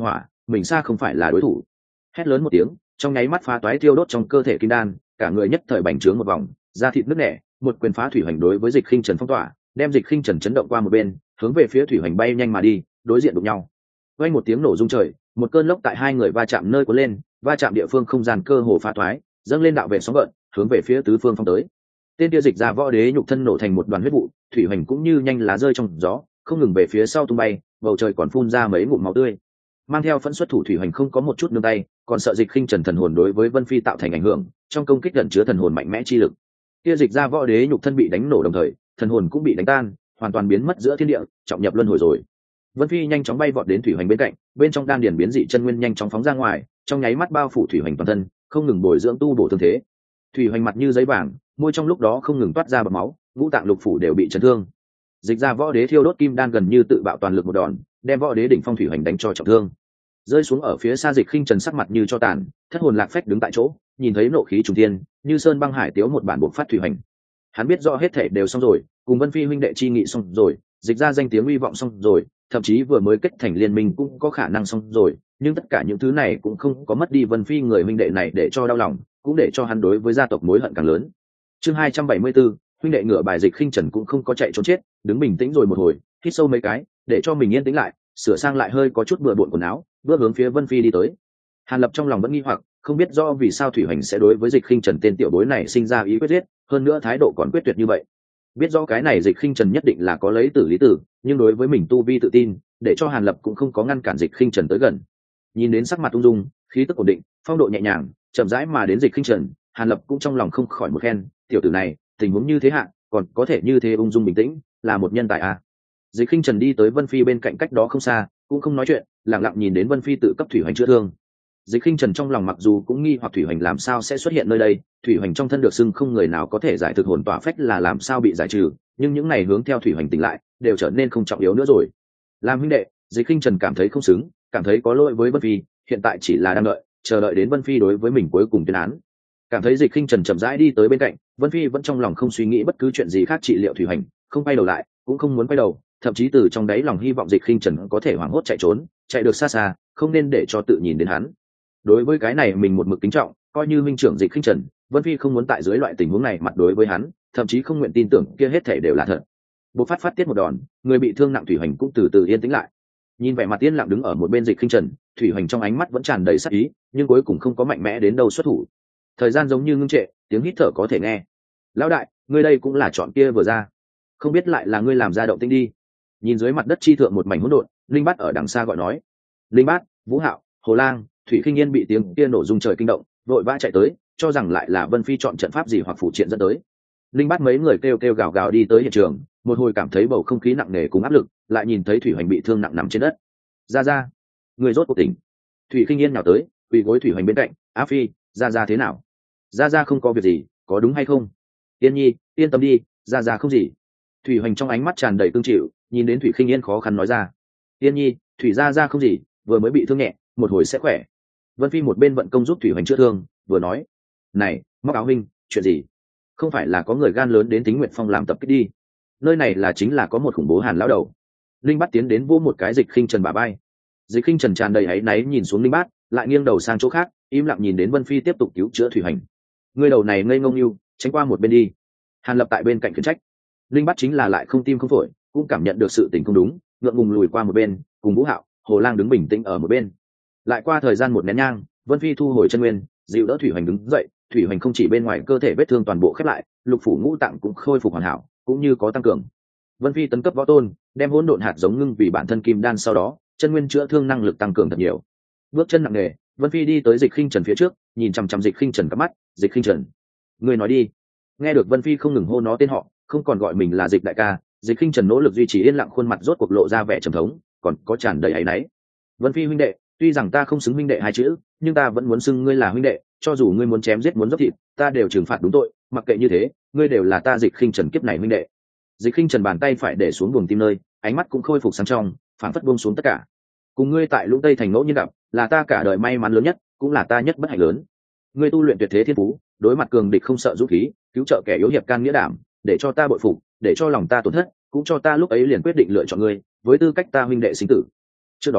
mình xa không phải là đối thủ. Hét lớn một tiếng, trong nháy mắt phá toái tiêu đốt trong cơ thể kim đan, cả người nhất thời bành trướng một vòng, da thịt nứt nẻ, một quyền phá thủy hoành đối với Dịch Khinh Trần phong tỏa, đem Dịch Khinh Trần chấn động qua một bên, hướng về phía thủy hoành bay nhanh mà đi, đối diện đụng nhau. Vang một tiếng nổ rung trời, một cơn lốc tại hai người va chạm nơi cuốn lên, va chạm địa phương không gian cơ hồ phá toái, dâng lên đạo vệ sóng gợn, hướng về phía tứ phương phong tới. Tên kia Dịch ra võ đế nhục thân nổ thành một đoàn huyết vụ, thủy hoành cũng như nhanh lá rơi trong gió, không ngừng về phía sau tung bay, bầu trời còn phun ra mấy ngụm máu tươi. Mang theo phẫn xuất thủ thủy hoành không có một chút nương tay, còn sợ Dịch Khinh Trần thần hồn đối với Vân Phi tạo thành ảnh hưởng, trong công kích gần chứa thần hồn mạnh mẽ chi lực. Kia Dịch ra võ đế nhục thân bị đánh nổ đồng thời, thần hồn cũng bị đánh tan, hoàn toàn biến mất giữa thiên địa, trọng nhập luân hồi rồi. Vân Phi nhanh chóng bay vọt đến thủy hoành bên cạnh, bên trong đan điền biến dị chân nguyên nhanh chóng phóng ra ngoài, trong nháy mắt bao phủ thủy hoành toàn thân, không ngừng bồi dưỡng tu bổ thương thế. Thủy hoành mặt như giấy vàng, môi trong lúc đó không ngừng toát ra bọt máu, ngũ tạng lục phủ đều bị chấn thương. Dịch ra võ đế thiêu đốt kim đan gần như tự bạo toàn lực một đòn, đem võ đế đỉnh phong thủy hoành đánh cho trọng thương. Rơi xuống ở phía xa Dịch Khinh Trần sắc mặt như cho tàn, thất hồn lạc phách đứng tại chỗ, nhìn thấy nộ khí trùng thiên, như sơn băng hải tiếu một bản buộc phát thủy hoành. Hắn biết rõ hết thể đều xong rồi, cùng Vân Phi huynh đệ chi nghị xong rồi, dịch ra danh tiếng uy vọng xong rồi, thậm chí vừa mới kết thành liên minh cũng có khả năng xong rồi, nhưng tất cả những thứ này cũng không có mất đi Vân Phi người huynh đệ này để cho đau lòng, cũng để cho hắn đối với gia tộc mối hận càng lớn. Chương 274, huynh đệ ngựa bài Dịch Khinh Trần cũng không có chạy trốn chết, đứng bình tĩnh rồi một hồi, hít sâu mấy cái, để cho mình yên tĩnh lại, sửa sang lại hơi có chút bừa bộn quần áo, bước hướng phía Vân Phi đi tới. Hàn Lập trong lòng vẫn nghi hoặc, không biết do vì sao Thủy Hoành sẽ đối với Dịch Khinh Trần tên tiểu bối này sinh ra ý quyết giết, hơn nữa thái độ còn quyết tuyệt như vậy. Biết rõ cái này Dịch Khinh Trần nhất định là có lấy tử lý tử, nhưng đối với mình tu vi tự tin, để cho Hàn Lập cũng không có ngăn cản Dịch Khinh Trần tới gần. Nhìn đến sắc mặt ung dung, khí tức ổn định, phong độ nhẹ nhàng, chậm rãi mà đến Dịch Khinh Trần, Hàn Lập cũng trong lòng không khỏi một khen, tiểu tử này, tình huống như thế hạ, còn có thể như thế ung dung bình tĩnh, là một nhân tài à. Dịch Khinh Trần đi tới Vân Phi bên cạnh cách đó không xa, cũng không nói chuyện, lặng lặng nhìn đến Vân Phi tự cấp Thủy Hoành chữa thương. Dịch Khinh Trần trong lòng mặc dù cũng nghi hoặc Thủy Hoành làm sao sẽ xuất hiện nơi đây, Thủy Hoành trong thân được xưng không người nào có thể giải thực hồn tỏa phách là làm sao bị giải trừ, nhưng những này hướng theo Thủy Hoành tỉnh lại, đều trở nên không trọng yếu nữa rồi. Làm huynh đệ, Dịch Khinh Trần cảm thấy không xứng, cảm thấy có lỗi với Vân Phi, hiện tại chỉ là đang đợi, chờ đợi đến Vân Phi đối với mình cuối cùng tuyên án. Cảm thấy Dịch Khinh Trần chậm rãi đi tới bên cạnh, Vân Phi vẫn trong lòng không suy nghĩ bất cứ chuyện gì khác trị liệu Thủy Hoành, không quay đầu lại, cũng không muốn quay đầu, thậm chí từ trong đáy lòng hy vọng Dịch Khinh Trần có thể hoảng hốt chạy trốn, chạy được xa xa, không nên để cho tự nhìn đến hắn. Đối với cái này mình một mực kính trọng, coi như minh trưởng Dịch Khinh Trần, Vân Phi không muốn tại dưới loại tình huống này mặt đối với hắn, thậm chí không nguyện tin tưởng kia hết thể đều là thật. Bộc phát tiết một đòn, người bị thương nặng Thủy Hoành cũng từ từ yên tĩnh lại. Nhìn vẻ mặt yên lặng đứng ở một bên Dịch Khinh Trần, Thủy Hoành trong ánh mắt vẫn tràn đầy sát ý, nhưng cuối cùng không có mạnh mẽ đến đâu xuất thủ. Thời gian giống như ngưng trệ, tiếng hít thở có thể nghe. Lão đại, ngươi đây cũng là chọn kia vừa ra, không biết lại là ngươi làm ra động tĩnh đi. Nhìn dưới mặt đất chi thượng một mảnh hỗn độn, Linh Bát ở đằng xa gọi nói. Linh Bát, Vũ Hạo, Hồ Lang, Thủy Khinh Yên bị tiếng kia nổ rung trời kinh động, vội vã chạy tới, cho rằng lại là Vân Phi chọn trận pháp gì hoặc phụ triện dẫn tới. Linh Bát mấy người kêu kêu gào gào đi tới hiện trường, một hồi cảm thấy bầu không khí nặng nề cùng áp lực, lại nhìn thấy Thủy Hoành bị thương nặng nằm trên đất. Ra, người rốt cuộc tỉnh. Thủy Khinh Yên nhào tới, quỳ gối Thủy Hoành bên cạnh, Á Phi, ra thế nào? Ra không có việc gì, có đúng hay không? Yên Nhi, yên tâm đi, ra không gì. Thủy Hoành trong ánh mắt tràn đầy cương chịu, nhìn đến Thủy Khinh Yên khó khăn nói ra. Yên Nhi, Thủy ra không gì, vừa mới bị thương nhẹ, một hồi sẽ khỏe. Vân Phi một bên vận công giúp Thủy Hoành chữa thương, vừa nói. Này, Móc Áo huynh, chuyện gì? Không phải là có người gan lớn đến Tính Nguyệt Phong làm tập kích đi? Nơi này là chính là có một khủng bố Hàn lão đầu. Linh Bát tiến đến vỗ một cái Dịch Khinh Trần bả vai. Dịch Khinh Trần tràn đầy áy náy nhìn xuống Linh Bát, lại nghiêng đầu sang chỗ khác, im lặng nhìn đến Vân Phi tiếp tục cứu chữa Thủy Hoành. Người đầu này ngây ngông yêu, tránh qua một bên đi. Hàn Lập tại bên cạnh khiển trách. Linh Bát chính là lại không tim không phổi, cũng cảm nhận được sự tình không đúng, ngượng ngùng lùi qua một bên, cùng Vũ Hạo, Hồ Lang đứng bình tĩnh ở một bên. Lại qua thời gian một nén nhang, Vân Phi thu hồi chân nguyên, dịu đỡ Thủy Hoành đứng dậy. Thủy Hoành không chỉ bên ngoài cơ thể vết thương toàn bộ khép lại, lục phủ ngũ tạng cũng khôi phục hoàn hảo, cũng như có tăng cường. Vân Phi tấn cấp võ tôn, đem hỗn độn hạt giống ngưng vì bản thân kim đan, sau đó chân nguyên chữa thương năng lực tăng cường thật nhiều. Bước chân nặng nề, Vân Phi đi tới Dịch Khinh Trần phía trước, nhìn chằm chằm Dịch Khinh Trần cắp mắt. Dịch Khinh Trần, ngươi nói đi. Nghe được Vân Phi không ngừng hô nó tên họ, không còn gọi mình là Dịch đại ca, Dịch Khinh Trần nỗ lực duy trì yên lặng, khuôn mặt rốt cuộc lộ ra vẻ trầm thống, còn có tràn đầy áy náy. Vân Phi huynh đệ, tuy rằng ta không xứng huynh đệ hai chữ, nhưng ta vẫn muốn xưng ngươi là huynh đệ, cho dù ngươi muốn chém giết muốn dốc thịt, ta đều trừng phạt đúng tội, mặc kệ như thế, ngươi đều là ta Dịch Khinh Trần kiếp này huynh đệ. Dịch Khinh Trần bàn tay phải để xuống buồng tim nơi, ánh mắt cũng khôi phục sáng trong, phảng phất buông xuống tất cả. Cùng ngươi tại Lũng Tây thành ngẫu nhiên gặp, là ta cả đời may mắn lớn nhất, cũng là ta nhất bất hạnh lớn. Ngươi tu luyện tuyệt thế thiên phú, đối mặt cường địch không sợ dũng khí, cứu trợ kẻ yếu hiệp can nghĩa đảm, để cho ta bội phục, để cho lòng ta tổn thất, cũng cho ta lúc ấy liền quyết định lựa chọn ngươi, với tư cách ta huynh đệ sinh tử. Trước đó,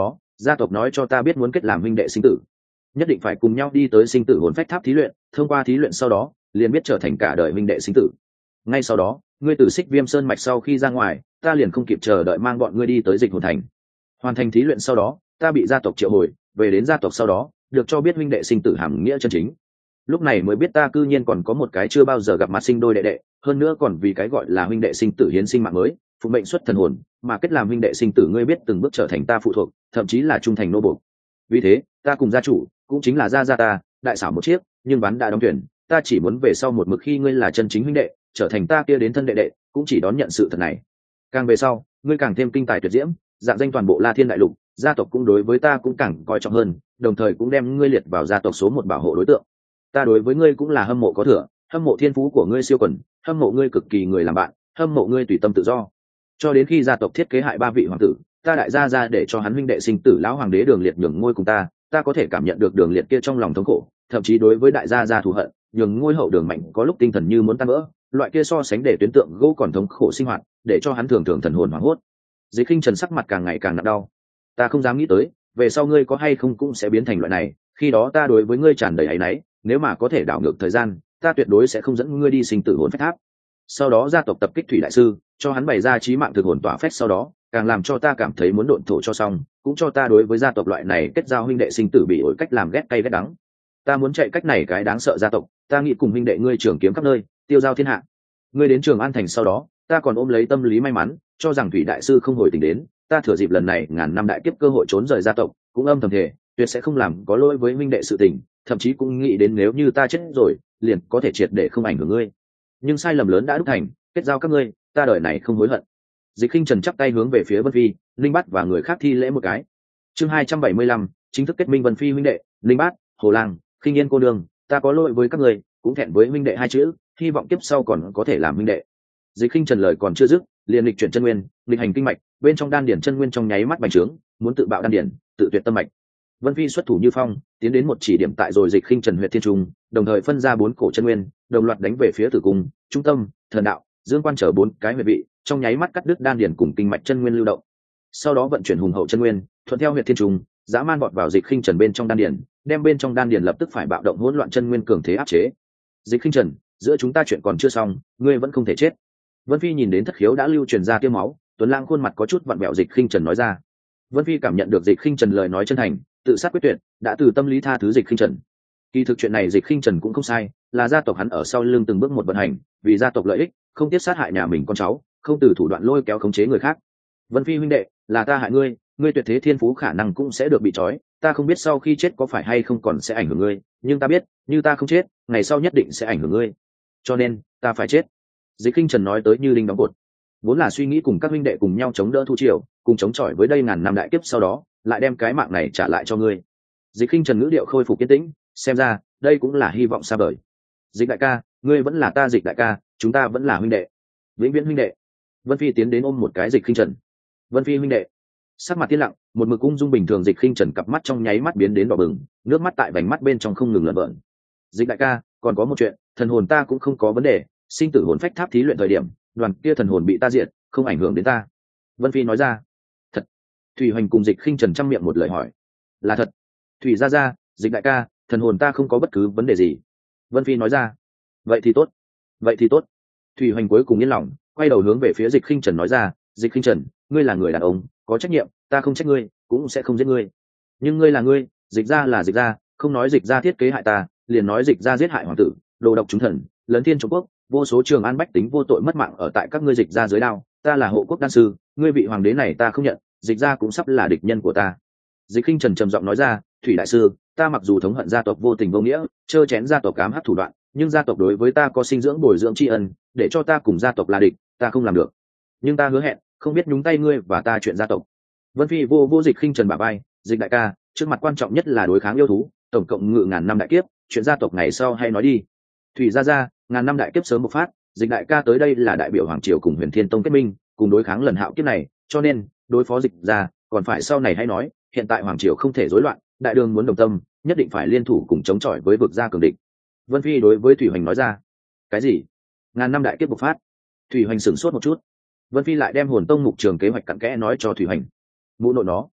gia tộc nói cho ta biết muốn kết làm huynh đệ sinh tử, nhất định phải cùng nhau đi tới sinh tử hồn phách tháp thí luyện, thông qua thí luyện sau đó liền biết trở thành cả đời huynh đệ sinh tử. Ngay sau đó ngươi từ Xích Viêm Sơn mạch sau khi ra ngoài, ta liền không kịp chờ đợi mang bọn ngươi đi tới Dịch Hồn Thành. Hoàn thành thí luyện sau đó, ta bị gia tộc triệu hồi, về đến gia tộc sau đó, được cho biết huynh đệ sinh tử hàm nghĩa chân chính. Lúc này mới biết ta cư nhiên còn có một cái chưa bao giờ gặp mặt sinh đôi đệ đệ, hơn nữa còn vì cái gọi là huynh đệ sinh tử hiến sinh mạng mới, phụ mệnh xuất thần hồn, mà kết làm huynh đệ sinh tử ngươi biết từng bước trở thành ta phụ thuộc, thậm chí là trung thành nô bộc. Vì thế, ta cùng gia chủ, cũng chính là gia ta, đại xảo một chiếc, nhưng ván đã đóng thuyền, ta chỉ muốn về sau một mực khi ngươi là chân chính huynh đệ, trở thành ta kia đến thân đệ đệ, cũng chỉ đón nhận sự thật này. Càng về sau, ngươi càng thêm kinh tài tuyệt diễm, dạng danh toàn bộ La Thiên đại lục, gia tộc cũng đối với ta cũng càng coi trọng hơn, đồng thời cũng đem ngươi liệt vào gia tộc số một bảo hộ đối tượng. Ta đối với ngươi cũng là hâm mộ có thừa, hâm mộ thiên phú của ngươi siêu quần, hâm mộ ngươi cực kỳ người làm bạn, hâm mộ ngươi tùy tâm tự do. Cho đến khi gia tộc thiết kế hại 3 vị hoàng tử, ta đại gia ra để cho hắn huynh đệ sinh tử lão hoàng đế Đường Liệt nhường ngôi cùng ta có thể cảm nhận được Đường Liệt kia trong lòng thống khổ, thậm chí đối với đại gia thù hận, nhường ngôi hậu Đường Mạnh có lúc tinh thần như muốn tan vỡ, loại kia so sánh để tuyến tượng gỗ còn thống khổ sinh hoạt, để cho hắn thường thường thần hồn hoảng hốt. Dịch Khinh Trần sắc mặt càng ngày càng nặng đau. Ta không dám nghĩ tới, về sau ngươi có hay không cũng sẽ biến thành loại này, khi đó ta đối với ngươi tràn đầy áy náy, nếu mà có thể đảo ngược thời gian, ta tuyệt đối sẽ không dẫn ngươi đi sinh tử hồn phách tháp. Sau đó gia tộc tập kích Thủy đại sư, cho hắn bày ra chí mạng thực hồn tỏa phách, sau đó càng làm cho ta cảm thấy muốn độn thổ cho xong, cũng cho ta đối với gia tộc loại này kết giao huynh đệ sinh tử bị ổi cách làm ghét cay ghét đắng. Ta muốn chạy cách này cái đáng sợ gia tộc, ta nghĩ cùng huynh đệ ngươi trường kiếm khắp nơi, tiêu giao thiên hạ. Ngươi đến Trường An thành sau đó, ta còn ôm lấy tâm lý may mắn, cho rằng Thủy đại sư không hồi tỉnh đến, ta thừa dịp lần này ngàn năm đại kiếp cơ hội trốn rời gia tộc, cũng âm thầm thề, tuyệt sẽ không làm có lỗi với huynh đệ sự tình, thậm chí cũng nghĩ đến nếu như ta chết rồi, liền có thể triệt để không ảnh hưởng ngươi. Nhưng sai lầm lớn đã đúc thành, kết giao các ngươi, ta đời này không hối hận. Dịch Khinh Trần chắp tay hướng về phía Vân Phi, Linh Bát và người khác thi lễ một cái. Chương 275, chính thức kết minh Vân Phi huynh đệ, Linh Bát, Hồ Lang, Khinh Yên cô nương, ta có lỗi với các ngươi, cũng thẹn với huynh đệ hai chữ, hy vọng kiếp sau còn có thể làm huynh đệ. Dịch Khinh Trần lời còn chưa dứt, liền lịch chuyển chân nguyên, lịch hành kinh mạch, bên trong đan điển chân nguyên trong nháy mắt bành trướng, muốn tự bạo đan điển, tự tuyệt tâm mạch. Vân Phi xuất thủ như phong, tiến đến một chỉ điểm tại rồi Dịch Khinh Trần huyệt thiên trung, đồng thời phân ra 4 cổ chân nguyên, đồng loạt đánh về phía tử cung, trung tâm, thần đạo, dương quan trở 4 cái huyệt vị, trong nháy mắt cắt đứt đan điển cùng kinh mạch chân nguyên lưu động. Sau đó vận chuyển hùng hậu chân nguyên, thuận theo huyệt thiên trung, dã man vọt vào Dịch Khinh Trần bên trong đan điển, đem bên trong đan điển lập tức phải bạo động hỗn loạn chân nguyên cường thế áp chế. Dịch Khinh Trần, giữa chúng ta chuyện còn chưa xong, ngươi vẫn không thể chết. Vân Phi nhìn đến thất khiếu đã lưu truyền ra tiêu máu, Tuấn Lang khuôn mặt có chút vặn vẹo. Dịch Khinh Trần nói ra. Vân Phi cảm nhận được Dịch Khinh Trần lời nói chân thành, tự sát quyết tuyệt, đã từ tâm lý tha thứ Dịch Khinh Trần. Kỳ thực chuyện này Dịch Khinh Trần cũng không sai, là gia tộc hắn ở sau lưng từng bước một vận hành, vì gia tộc lợi ích, không tiếc sát hại nhà mình con cháu, không từ thủ đoạn lôi kéo khống chế người khác. Vân Phi huynh đệ, là ta hại ngươi, ngươi tuyệt thế thiên phú khả năng cũng sẽ được bị trói, ta không biết sau khi chết có phải hay không còn sẽ ảnh hưởng ngươi, nhưng ta biết, như ta không chết, ngày sau nhất định sẽ ảnh hưởng ngươi. Cho nên, ta phải chết. Dịch Khinh Trần nói tới như linh đóng cột, vốn là suy nghĩ cùng các huynh đệ cùng nhau chống đỡ Thu Triều, cùng chống chọi với đây ngàn năm đại kiếp, sau đó lại đem cái mạng này trả lại cho ngươi. Dịch Khinh Trần ngữ điệu khôi phục kiên tĩnh, xem ra đây cũng là hy vọng xa vời. Dịch đại ca, ngươi vẫn là ta Dịch đại ca, chúng ta vẫn là huynh đệ, vĩnh viễn huynh đệ. Vân Phi tiến đến ôm một cái Dịch Khinh Trần. Vân Phi huynh đệ. Sắc mặt tiến lặng, một mực ung dung bình thường Dịch Khinh Trần cặp mắt trong nháy mắt biến đến đỏ bừng, nước mắt tại vành mắt bên trong không ngừng lởn vởn. Dịch đại ca, còn có một chuyện, thần hồn ta cũng không có vấn đề, sinh tử hồn phách tháp thí luyện thời điểm, đoàn kia thần hồn bị ta diệt, không ảnh hưởng đến ta. Vân Phi nói ra. Thật. Thủy Hoành cùng Dịch Khinh Trần chăm miệng một lời hỏi. Là thật. Thủy gia, Dịch đại ca, thần hồn ta không có bất cứ vấn đề gì. Vân Phi nói ra. Vậy thì tốt. Vậy thì tốt. Thủy Hoành cuối cùng yên lòng, quay đầu hướng về phía Dịch Khinh Trần nói ra. Dịch Khinh Trần, ngươi là người đàn ông, có trách nhiệm, ta không trách ngươi, cũng sẽ không giết ngươi. Nhưng ngươi là ngươi, Dịch gia là Dịch gia, không nói Dịch gia thiết kế hại ta, liền nói Dịch gia giết hại hoàng tử, đồ độc chúng thần, lấn thiên chống quốc, vô số Trường An bách tính vô tội mất mạng ở tại các ngươi Dịch gia dưới đao, ta là hộ quốc đan sư, ngươi vị hoàng đế này ta không nhận, Dịch gia cũng sắp là địch nhân của ta. Dịch Khinh Trần trầm giọng nói ra. Thủy đại sư, ta mặc dù thống hận gia tộc vô tình vô nghĩa, trơ chén gia tộc cám hắc thủ đoạn, nhưng gia tộc đối với ta có sinh dưỡng bồi dưỡng tri ân, để cho ta cùng gia tộc là địch, ta không làm được. Nhưng ta hứa hẹn, không biết nhúng tay ngươi và ta chuyện gia tộc. Vân Phi vô Dịch Khinh Trần bả vai. Dịch đại ca, trước mặt quan trọng nhất là đối kháng yêu thú, tổng cộng ngự ngàn năm đại kiếp, chuyện gia tộc ngày sau hay nói đi. Thủy gia, ngàn năm đại kiếp sớm bộc phát, Dịch đại ca tới đây là đại biểu hoàng triều cùng Huyền Thiên Tông kết minh, cùng đối kháng lần hạo kiếp này, cho nên đối phó Dịch gia còn phải sau này hay nói, hiện tại hoàng triều không thể rối loạn, đại đường muốn đồng tâm, nhất định phải liên thủ cùng chống chọi với vực gia cường địch. Vân Phi đối với Thủy Hoành nói ra. Cái gì? Ngàn năm đại kiếp bộc phát? Thủy Hoành sửng sốt một chút. Vân Phi lại đem Hồn Tông mục trường kế hoạch cặn kẽ nói cho Thủy Hoành. Mụ nội nó.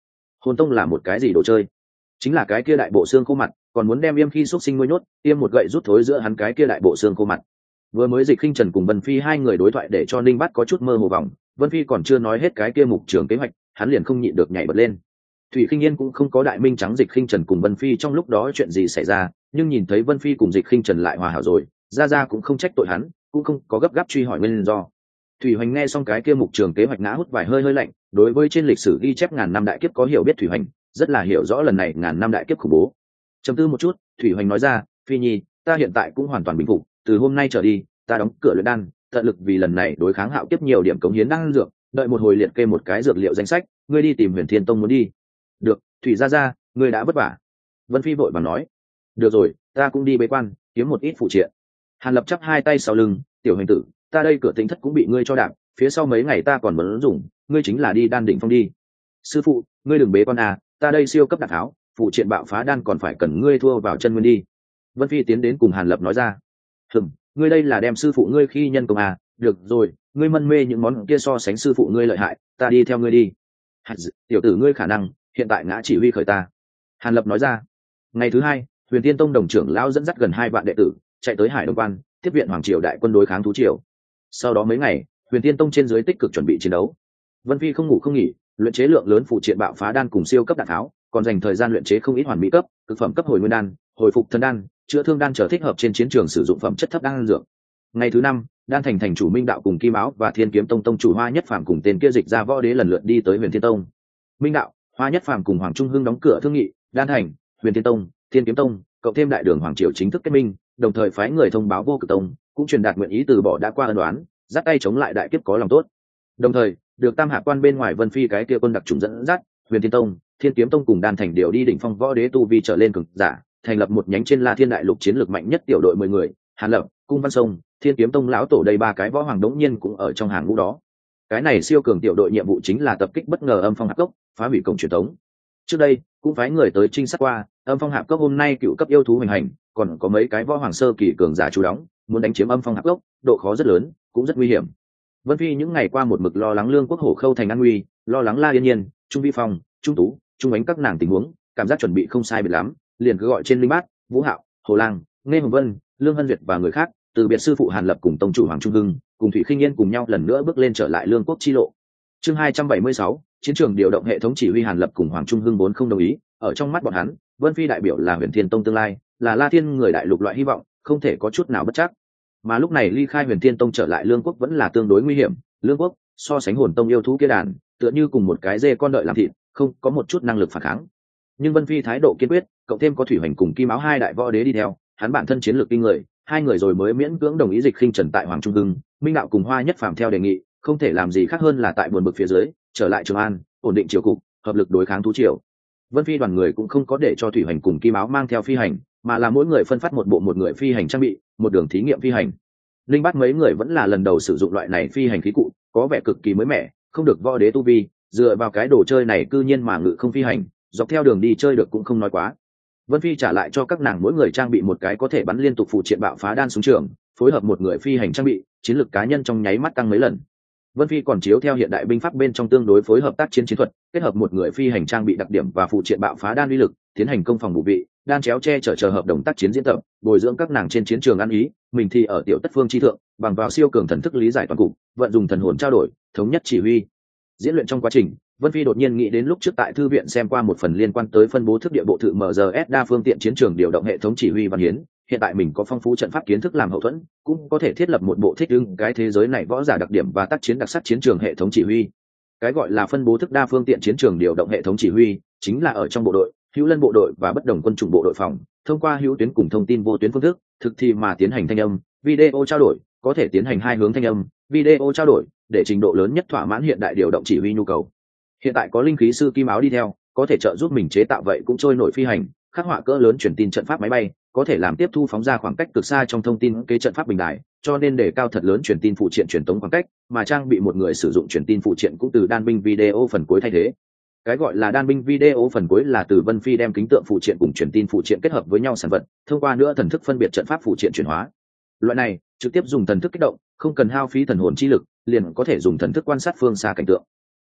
Hồn tông là một cái gì đồ chơi? Chính là cái kia đại bộ xương khô mặt, còn muốn đem Yêm khi xuất sinh nuôi nhốt, Yêm một gậy rút thối giữa hắn cái kia đại bộ xương khô mặt. Vừa mới Dịch Khinh Trần cùng Vân Phi hai người đối thoại để cho Ninh Bát có chút mơ hồ vòng, Vân Phi còn chưa nói hết cái kia mục trường kế hoạch, hắn liền không nhịn được nhảy bật lên. Thủy Khinh Yên cũng không có đại minh trắng Dịch Khinh Trần cùng Vân Phi trong lúc đó chuyện gì xảy ra, nhưng nhìn thấy Vân Phi cùng Dịch Khinh Trần lại hòa hảo rồi, ra cũng không trách tội hắn, cũng không có gấp gáp truy hỏi nguyên do. Thủy Hoành nghe xong cái kia mục trường kế hoạch ngã hút vài hơi hơi lạnh, đối với trên lịch sử ghi chép ngàn năm đại kiếp có hiểu biết Thủy Hoành, rất là hiểu rõ lần này ngàn năm đại kiếp khủng bố. Trầm tư một chút, Thủy Hoành nói ra, Phi Nhi, ta hiện tại cũng hoàn toàn bình phục, từ hôm nay trở đi, ta đóng cửa luyện đan, tận lực vì lần này đối kháng Hạo kiếp nhiều điểm cống hiến đan dược, đợi một hồi liệt kê một cái dược liệu danh sách, ngươi đi tìm Huyền Thiên Tông muốn đi. Được, Thủy gia, ngươi đã vất vả. Vân Phi vội vàng nói, được rồi, ta cũng đi bế quan, kiếm một ít phụ triện. Hàn Lập chắp hai tay sau lưng, tiểu Hoành tử, ta đây cửa tính thất cũng bị ngươi cho đạp, phía sau mấy ngày ta còn muốn dùng, ngươi chính là đi đan đỉnh phong đi. Sư phụ, ngươi đừng bế quan à, ta đây siêu cấp đạn tháo, phụ triện bạo phá đan còn phải cần ngươi thua vào chân nguyên đi. Vân Phi tiến đến cùng Hàn Lập nói ra, ngươi đây là đem sư phụ ngươi khi nhân công à, được rồi, ngươi mân mê những món kia so sánh sư phụ ngươi lợi hại, ta đi theo ngươi đi. Tiểu tử ngươi khả năng hiện tại ngã chỉ huy khởi ta. Hàn Lập nói ra. Ngày thứ hai, Huyền Thiên Tông đồng trưởng lão dẫn dắt gần 2 vạn đệ tử chạy tới Hải Đông Quan tiếp viện hoàng triều đại quân đối kháng thú triều. Sau đó mấy ngày, Huyền Thiên Tông trên dưới tích cực chuẩn bị chiến đấu. Vân Phi không ngủ không nghỉ, luyện chế lượng lớn phụ triện bạo phá đan cùng siêu cấp đạn tháo, còn dành thời gian luyện chế không ít hoàn mỹ cấp, cực phẩm cấp hồi nguyên đan, hồi phục thần đan, chữa thương đan trở thích hợp trên chiến trường sử dụng phẩm chất thấp đan dược. Ngày thứ 5, đan thành chủ Minh Đạo cùng Kim Áo và Thiên Kiếm Tông tông chủ Hoa Nhất Phàm cùng tên kia dịch ra võ đế lần lượt đi tới Huyền Thiên Tông. Minh Đạo, Hoa Nhất Phàm cùng Hoàng Trung Hưng đóng cửa thương nghị, đan thành, Huyền Thiên Tông, Thiên Kiếm Tông, cộng thêm đại đường hoàng triều chính thức kết minh, đồng thời phái người thông báo Vô Cực Tông, cũng truyền đạt nguyện ý từ bỏ đã qua ân oán, dắt tay chống lại đại kiếp có lòng tốt. Đồng thời, được Tam Hạ Quan bên ngoài Vân Phi cái kia quân đặc trùng dẫn dắt, Huyền Thiên Tông, Thiên Kiếm Tông cùng đan thành đều đi đỉnh phong võ đế tu vi trở lên cường giả, thành lập một nhánh trên La Thiên đại lục chiến lược mạnh nhất tiểu đội 10 người, Hàn Lập, Cung Văn Sông, Thiên Kiếm Tông lão tổ đây 3 cái võ hoàng đống nhiên cũng ở trong hàng ngũ đó. Cái này siêu cường tiểu đội nhiệm vụ chính là tập kích bất ngờ Âm Phong Hạp Cốc, phá hủy cổng truyền thống. Trước đây, cũng phái người tới trinh sát qua, Âm Phong Hạp Cốc hôm nay cựu cấp yêu thú hành hành, còn có mấy cái võ hoàng sơ kỳ cường giả chủ đóng, muốn đánh chiếm Âm Phong Hạp Cốc, độ khó rất lớn, cũng rất nguy hiểm. Vân Phi những ngày qua một mực lo lắng Lương Quốc Hổ Khâu thành an nguy, lo lắng La Yên Nhiên, Trung Vi Phong, Trung Tú, Trung Ánh các nàng tình huống, cảm giác chuẩn bị không sai biệt lắm, liền cứ gọi trên Linh Bát, Vũ Hạo, Hồ Lang, Nghe Hồng Vân, Lương Hân Duyệt và người khác, từ biệt sư phụ Hàn Lập cùng tông chủ Hoàng Trung Hưng, cùng Thủy Khinh Yên cùng nhau lần nữa bước lên trở lại Lương Quốc chi lộ. Chương 276, chiến trường điều động hệ thống chỉ huy. Hàn Lập cùng Hoàng Trung Hưng vốn không đồng ý, ở trong mắt bọn hắn, Vân Phi đại biểu là Huyền Thiên Tông tương lai, là La Thiên người đại lục loại hy vọng, không thể có chút nào bất chắc. Mà lúc này ly khai Huyền Thiên Tông trở lại Lương Quốc vẫn là tương đối nguy hiểm, Lương Quốc so sánh Hồn Tông yêu thú kia đàn, tựa như cùng một cái dê con đợi làm thịt, không có một chút năng lực phản kháng. Nhưng Vân Phi thái độ kiên quyết, cộng thêm có Thủy Hoành cùng Kim Áo hai đại võ đế đi theo, hắn bản thân chiến lược kinh người, hai người rồi mới miễn cưỡng đồng ý Dịch Khinh Trần tại Hoàng Trung Hưng, Minh Đạo cùng Hoa Nhất Phàm theo đề nghị, không thể làm gì khác hơn là tại buồn bực phía dưới, trở lại Trường An, ổn định triều cục, hợp lực đối kháng thú triều. Vân Phi đoàn người cũng không có để cho Thủy Hoành cùng Kim Áo mang theo phi hành, mà là mỗi người phân phát một bộ một người phi hành trang bị, một đường thí nghiệm phi hành. Linh Bát mấy người vẫn là lần đầu sử dụng loại này phi hành khí cụ, có vẻ cực kỳ mới mẻ, không được võ đế tu vi, dựa vào cái đồ chơi này cư nhiên mà ngự không phi hành, dọc theo đường đi chơi được cũng không nói quá. Vân Phi trả lại cho các nàng mỗi người trang bị một cái có thể bắn liên tục phụ triện bạo phá đan súng trường, phối hợp một người phi hành trang bị, chiến lược cá nhân trong nháy mắt tăng mấy lần. Vân Phi còn chiếu theo hiện đại binh pháp bên trong tương đối phối hợp tác chiến chiến thuật, kết hợp một người phi hành trang bị đặc điểm và phụ triện bạo phá đan uy lực, tiến hành công phòng bổ vị, đan chéo che chở hợp đồng tác chiến diễn tập, bồi dưỡng các nàng trên chiến trường ăn ý, mình thì ở tiểu tất phương chi thượng, bằng vào siêu cường thần thức lý giải toàn cục, vận dụng thần hồn trao đổi, thống nhất chỉ huy. Diễn luyện trong quá trình, Vân Phi đột nhiên nghĩ đến lúc trước tại thư viện xem qua một phần liên quan tới phân bố thức địa bộ thự MGS đa phương tiện chiến trường điều động hệ thống chỉ huy văn hiến, hiện tại mình có phong phú trận pháp kiến thức làm hậu thuẫn, cũng có thể thiết lập một bộ thích ứng cái thế giới này võ giả đặc điểm và tác chiến đặc sắc chiến trường hệ thống chỉ huy. Cái gọi là phân bố thức đa phương tiện chiến trường điều động hệ thống chỉ huy, chính là ở trong bộ đội, hữu lân bộ đội và bất đồng quân chủng bộ đội phòng, thông qua hữu tuyến cùng thông tin vô tuyến phương thức, thực thi mà tiến hành thanh âm, video trao đổi, có thể tiến hành hai hướng thanh âm, video trao đổi, để trình độ lớn nhất thỏa mãn hiện đại điều động chỉ huy nhu cầu. Hiện tại có linh khí sư Kim Áo đi theo, có thể trợ giúp mình chế tạo vậy cũng trôi nổi phi hành, khắc họa cỡ lớn truyền tin trận pháp máy bay, có thể làm tiếp thu phóng ra khoảng cách cực xa trong thông tin kế trận pháp bình đại, cho nên để cao thật lớn truyền tin phụ triện truyền tống khoảng cách, mà trang bị một người sử dụng truyền tin phụ triện cũng từ đan binh video phần cuối thay thế. Cái gọi là đan binh video phần cuối là từ Vân Phi đem kính tượng phụ triện cùng truyền tin phụ triện kết hợp với nhau sản vật, thông qua nữa thần thức phân biệt trận pháp phụ triện chuyển hóa. Loại này trực tiếp dùng thần thức kích động, không cần hao phí thần hồn chi lực, liền có thể dùng thần thức quan sát phương xa cảnh tượng.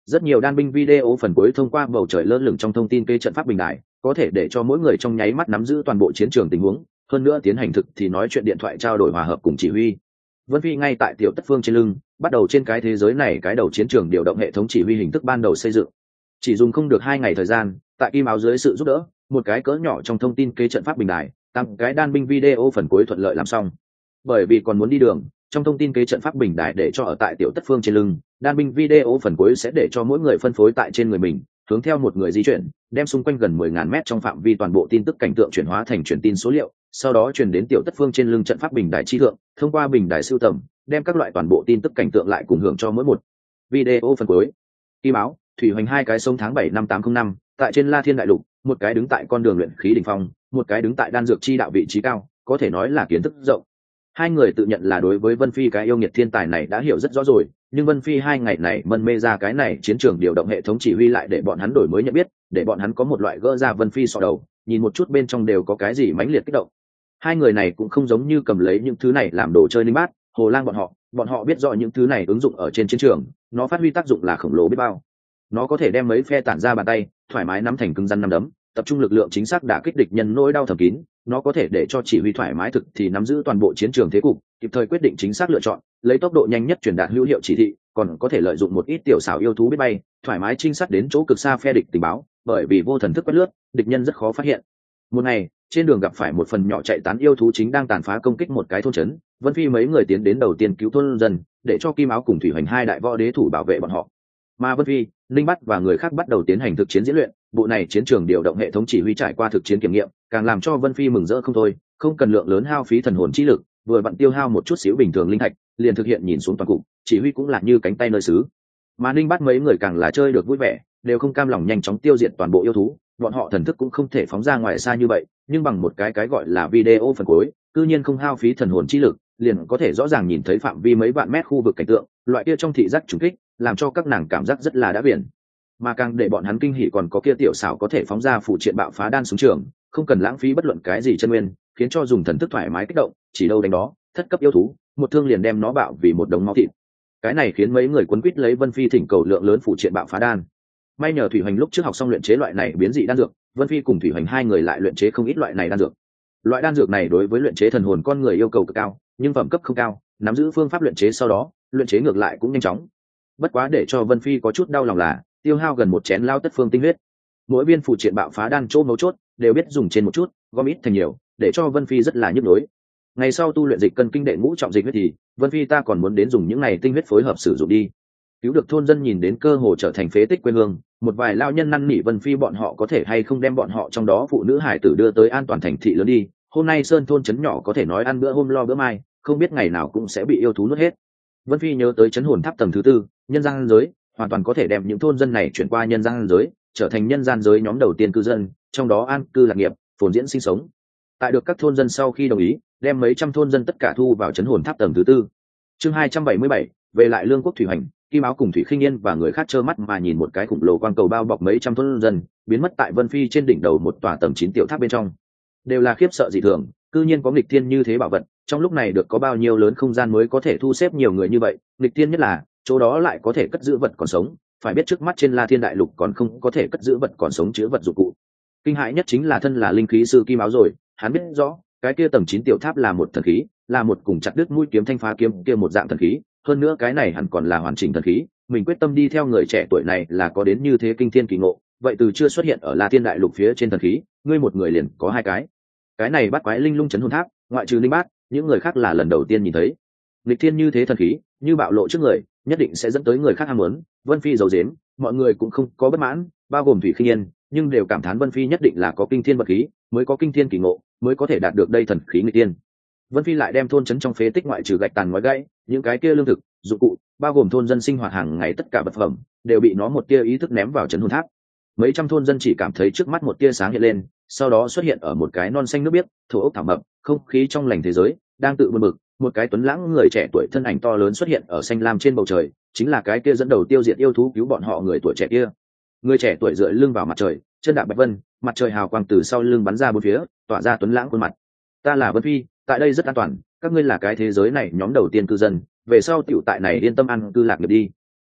Rất nhiều đan binh video phần cuối thông qua bầu trời lơ lửng trong thông tin kê trận pháp bình đại, có thể để cho mỗi người trong nháy mắt nắm giữ toàn bộ chiến trường tình huống, hơn nữa tiến hành thực thì nói chuyện điện thoại trao đổi hòa hợp cùng chỉ huy. Vân Phi ngay tại tiểu tất phương trên lưng, bắt đầu trên cái thế giới này cái đầu chiến trường điều động hệ thống chỉ huy hình thức ban đầu xây dựng. Chỉ dùng không được 2 ngày thời gian, tại kim áo dưới sự giúp đỡ, một cái cỡ nhỏ trong thông tin kê trận pháp bình đại, tăng cái đan binh video phần cuối thuận lợi làm xong. Bởi vì còn muốn đi đường, trong thông tin kê trận pháp bình đại để cho ở tại tiểu tất phương trên lưng, đan binh video phần cuối sẽ để cho mỗi người phân phối tại trên người mình, hướng theo một người di chuyển, đem xung quanh gần 10.000 mét trong phạm vi toàn bộ tin tức cảnh tượng chuyển hóa thành truyền tin số liệu, sau đó truyền đến tiểu tất phương trên lưng trận pháp bình đại chi thượng, thông qua bình đại sưu tầm, đem các loại toàn bộ tin tức cảnh tượng lại cùng hưởng cho mỗi một video phần cuối. Kim áo, thủy hoành hai cái sông tháng 7 năm 805, tại trên La Thiên đại lục, một cái đứng tại con đường luyện khí đỉnh phong, một cái đứng tại đan dược chi đạo vị trí cao, có thể nói là kiến thức rộng. Hai người tự nhận là đối với Vân Phi cái yêu nghiệt thiên tài này đã hiểu rất rõ rồi, nhưng Vân Phi 2 ngày này mân mê ra cái này chiến trường điều động hệ thống chỉ huy lại để bọn hắn đổi mới nhận biết, để bọn hắn có một loại gỡ ra Vân Phi sọ đầu, nhìn một chút bên trong đều có cái gì mãnh liệt kích động. Hai người này cũng không giống như cầm lấy những thứ này làm đồ chơi linh bát, Hồ Lang bọn họ biết rõ những thứ này ứng dụng ở trên chiến trường, nó phát huy tác dụng là khổng lồ biết bao. Nó có thể đem mấy phe tản ra bàn tay, thoải mái nắm thành cứng rắn nắm đấm, tập trung lực lượng chính xác đả kích địch nhân nỗi đau thầm kín. Nó có thể để cho chỉ huy thoải mái thực thì nắm giữ toàn bộ chiến trường thế cục, kịp thời quyết định chính xác lựa chọn, lấy tốc độ nhanh nhất truyền đạt hữu hiệu chỉ thị, còn có thể lợi dụng một ít tiểu xảo yêu thú biết bay, thoải mái trinh sát đến chỗ cực xa phe địch tình báo, bởi vì vô thần thức quét lướt, địch nhân rất khó phát hiện. Một ngày, trên đường gặp phải một phần nhỏ chạy tán yêu thú chính đang tàn phá công kích một cái thôn trấn, Vân Phi mấy người tiến đến đầu tiên cứu thôn dân, để cho Kim Áo cùng Thủy Hoành hai đại võ đế thủ bảo vệ bọn họ. Mà Vân Phi, Linh Bắt và người khác bắt đầu tiến hành thực chiến diễn luyện, bộ này chiến trường điều động hệ thống chỉ huy trải qua thực chiến kiểm nghiệm, càng làm cho Vân Phi mừng rỡ không thôi, không cần lượng lớn hao phí thần hồn chi lực, vừa vặn tiêu hao một chút xíu bình thường linh thạch, liền thực hiện nhìn xuống toàn cục, chỉ huy cũng là như cánh tay nơi xứ. Mà Linh Bắt mấy người càng là chơi được vui vẻ, đều không cam lòng nhanh chóng tiêu diệt toàn bộ yêu thú, bọn họ thần thức cũng không thể phóng ra ngoài xa như vậy, nhưng bằng một cái gọi là video phần cuối, cư nhiên không hao phí thần hồn chi lực, liền có thể rõ ràng nhìn thấy phạm vi mấy vạn mét khu vực cảnh tượng, loại kia trong thị giác trùng kích, làm cho các nàng cảm giác rất là đã biển. Mà càng để bọn hắn kinh hỉ còn có kia tiểu xảo có thể phóng ra phụ triện bạo phá đan xuống trường, không cần lãng phí bất luận cái gì chân nguyên, khiến cho dùng thần thức thoải mái kích động, chỉ đâu đánh đó, thất cấp yêu thú, một thương liền đem nó bạo vì một đống máu thịt. Cái này khiến mấy người quấn quýt lấy Vân Phi thỉnh cầu lượng lớn phụ triện bạo phá đan. May nhờ Thủy Hoành lúc trước học xong luyện chế loại này biến dị đan dược, Vân Phi cùng Thủy Hoành hai người lại luyện chế không ít loại này đan dược. Loại đan dược này đối với luyện chế thần hồn con người yêu cầu cực cao, nhưng phẩm cấp không cao, nắm giữ phương pháp luyện chế sau đó, luyện chế ngược lại cũng nhanh chóng. Bất quá để cho Vân Phi có chút đau lòng là, tiêu hao gần một chén lao tất phương tinh huyết. Mỗi viên phụ triện bạo phá đan chỗ mấu chốt, đều biết dùng trên một chút, gom ít thành nhiều, để cho Vân Phi rất là nhức nhối. Ngày sau tu luyện dịch cân kinh đệ ngũ trọng dịch huyết thì, Vân Phi ta còn muốn đến dùng những này tinh huyết phối hợp sử dụng đi. Cứu được thôn dân nhìn đến cơ hồ trở thành phế tích quê hương, một vài lao nhân năn nỉ Vân Phi bọn họ có thể hay không đem bọn họ trong đó phụ nữ hải tử đưa tới an toàn thành thị lớn đi. Hôm nay sơn thôn trấn nhỏ có thể nói ăn bữa hôm lo bữa mai, không biết ngày nào cũng sẽ bị yêu thú nuốt hết. Vân Phi nhớ tới trấn hồn tháp tầng thứ 4, nhân gian giới, hoàn toàn có thể đem những thôn dân này chuyển qua nhân gian giới, trở thành nhân gian giới nhóm đầu tiên cư dân, trong đó an cư lạc nghiệp, phồn diễn sinh sống. Tại được các thôn dân sau khi đồng ý, đem mấy trăm thôn dân tất cả thu vào trấn hồn tháp tầng thứ 4. Chương 277, về lại Lương Quốc Thủy Hoành, Kim Áo cùng Thủy Khinh Yên và người khác trơ mắt mà nhìn một cái khủng lồ quang cầu bao bọc mấy trăm thôn dân, biến mất tại Vân Phi trên đỉnh đầu một tòa tầng 9 tiểu tháp bên trong. Đều là khiếp sợ dị thường, cư nhiên có nghịch thiên như thế bảo vật, trong lúc này được có bao nhiêu lớn không gian mới có thể thu xếp nhiều người như vậy, nghịch thiên nhất là, chỗ đó lại có thể cất giữ vật còn sống, phải biết trước mắt trên La Thiên đại lục còn không có thể cất giữ vật còn sống chứa vật dụng cụ. Kinh hãi nhất chính là thân là linh khí sư Kim Áo rồi, hắn biết rõ, cái kia tầng 9 tiểu tháp là một thần khí, là một cùng chặt đứt mũi kiếm thanh phá kiếm kia một dạng thần khí, hơn nữa cái này hẳn còn là hoàn chỉnh thần khí, mình quyết tâm đi theo người trẻ tuổi này là có đến như thế kinh thiên kỳ ngộ, vậy từ chưa xuất hiện ở La Thiên đại lục phía trên thần khí, ngươi một người liền có hai cái này bắt quái linh lung chấn hồn tháp, ngoại trừ Linh Bát, những người khác là lần đầu tiên nhìn thấy. Lịch thiên như thế thần khí, như bạo lộ trước người, nhất định sẽ dẫn tới người khác ham muốn. Vân Phi giấu giếm, mọi người cũng không có bất mãn, bao gồm Thủy Khinh Yên, nhưng đều cảm thán Vân Phi nhất định là có kinh thiên vật khí, mới có kinh thiên kỳ ngộ, mới có thể đạt được đây thần khí nghịch tiên. Vân Phi lại đem thôn trấn trong phế tích ngoại trừ gạch tàn ngói gãy, những cái kia lương thực, dụng cụ, bao gồm thôn dân sinh hoạt hàng ngày tất cả vật phẩm, đều bị nó một tia ý thức ném vào trấn hồn tháp. Mấy trăm thôn dân chỉ cảm thấy trước mắt một tia sáng hiện lên, sau đó xuất hiện ở một cái non xanh nước biếc, thổ ốc thảo mập, không khí trong lành thế giới, đang tự buồn bực, một cái tuấn lãng người trẻ tuổi thân ảnh to lớn xuất hiện ở xanh lam trên bầu trời, chính là cái kia dẫn đầu tiêu diệt yêu thú cứu bọn họ người tuổi trẻ kia. Người trẻ tuổi dựa lưng vào mặt trời, chân đạp bạch vân, mặt trời hào quang từ sau lưng bắn ra bốn phía, tỏa ra tuấn lãng khuôn mặt. Ta là Vân Phi, tại đây rất an toàn, các ngươi là cái thế giới này nhóm đầu tiên cư dân, về sau tiểu tại này yên tâm ăn cư lạc nghiệp đi.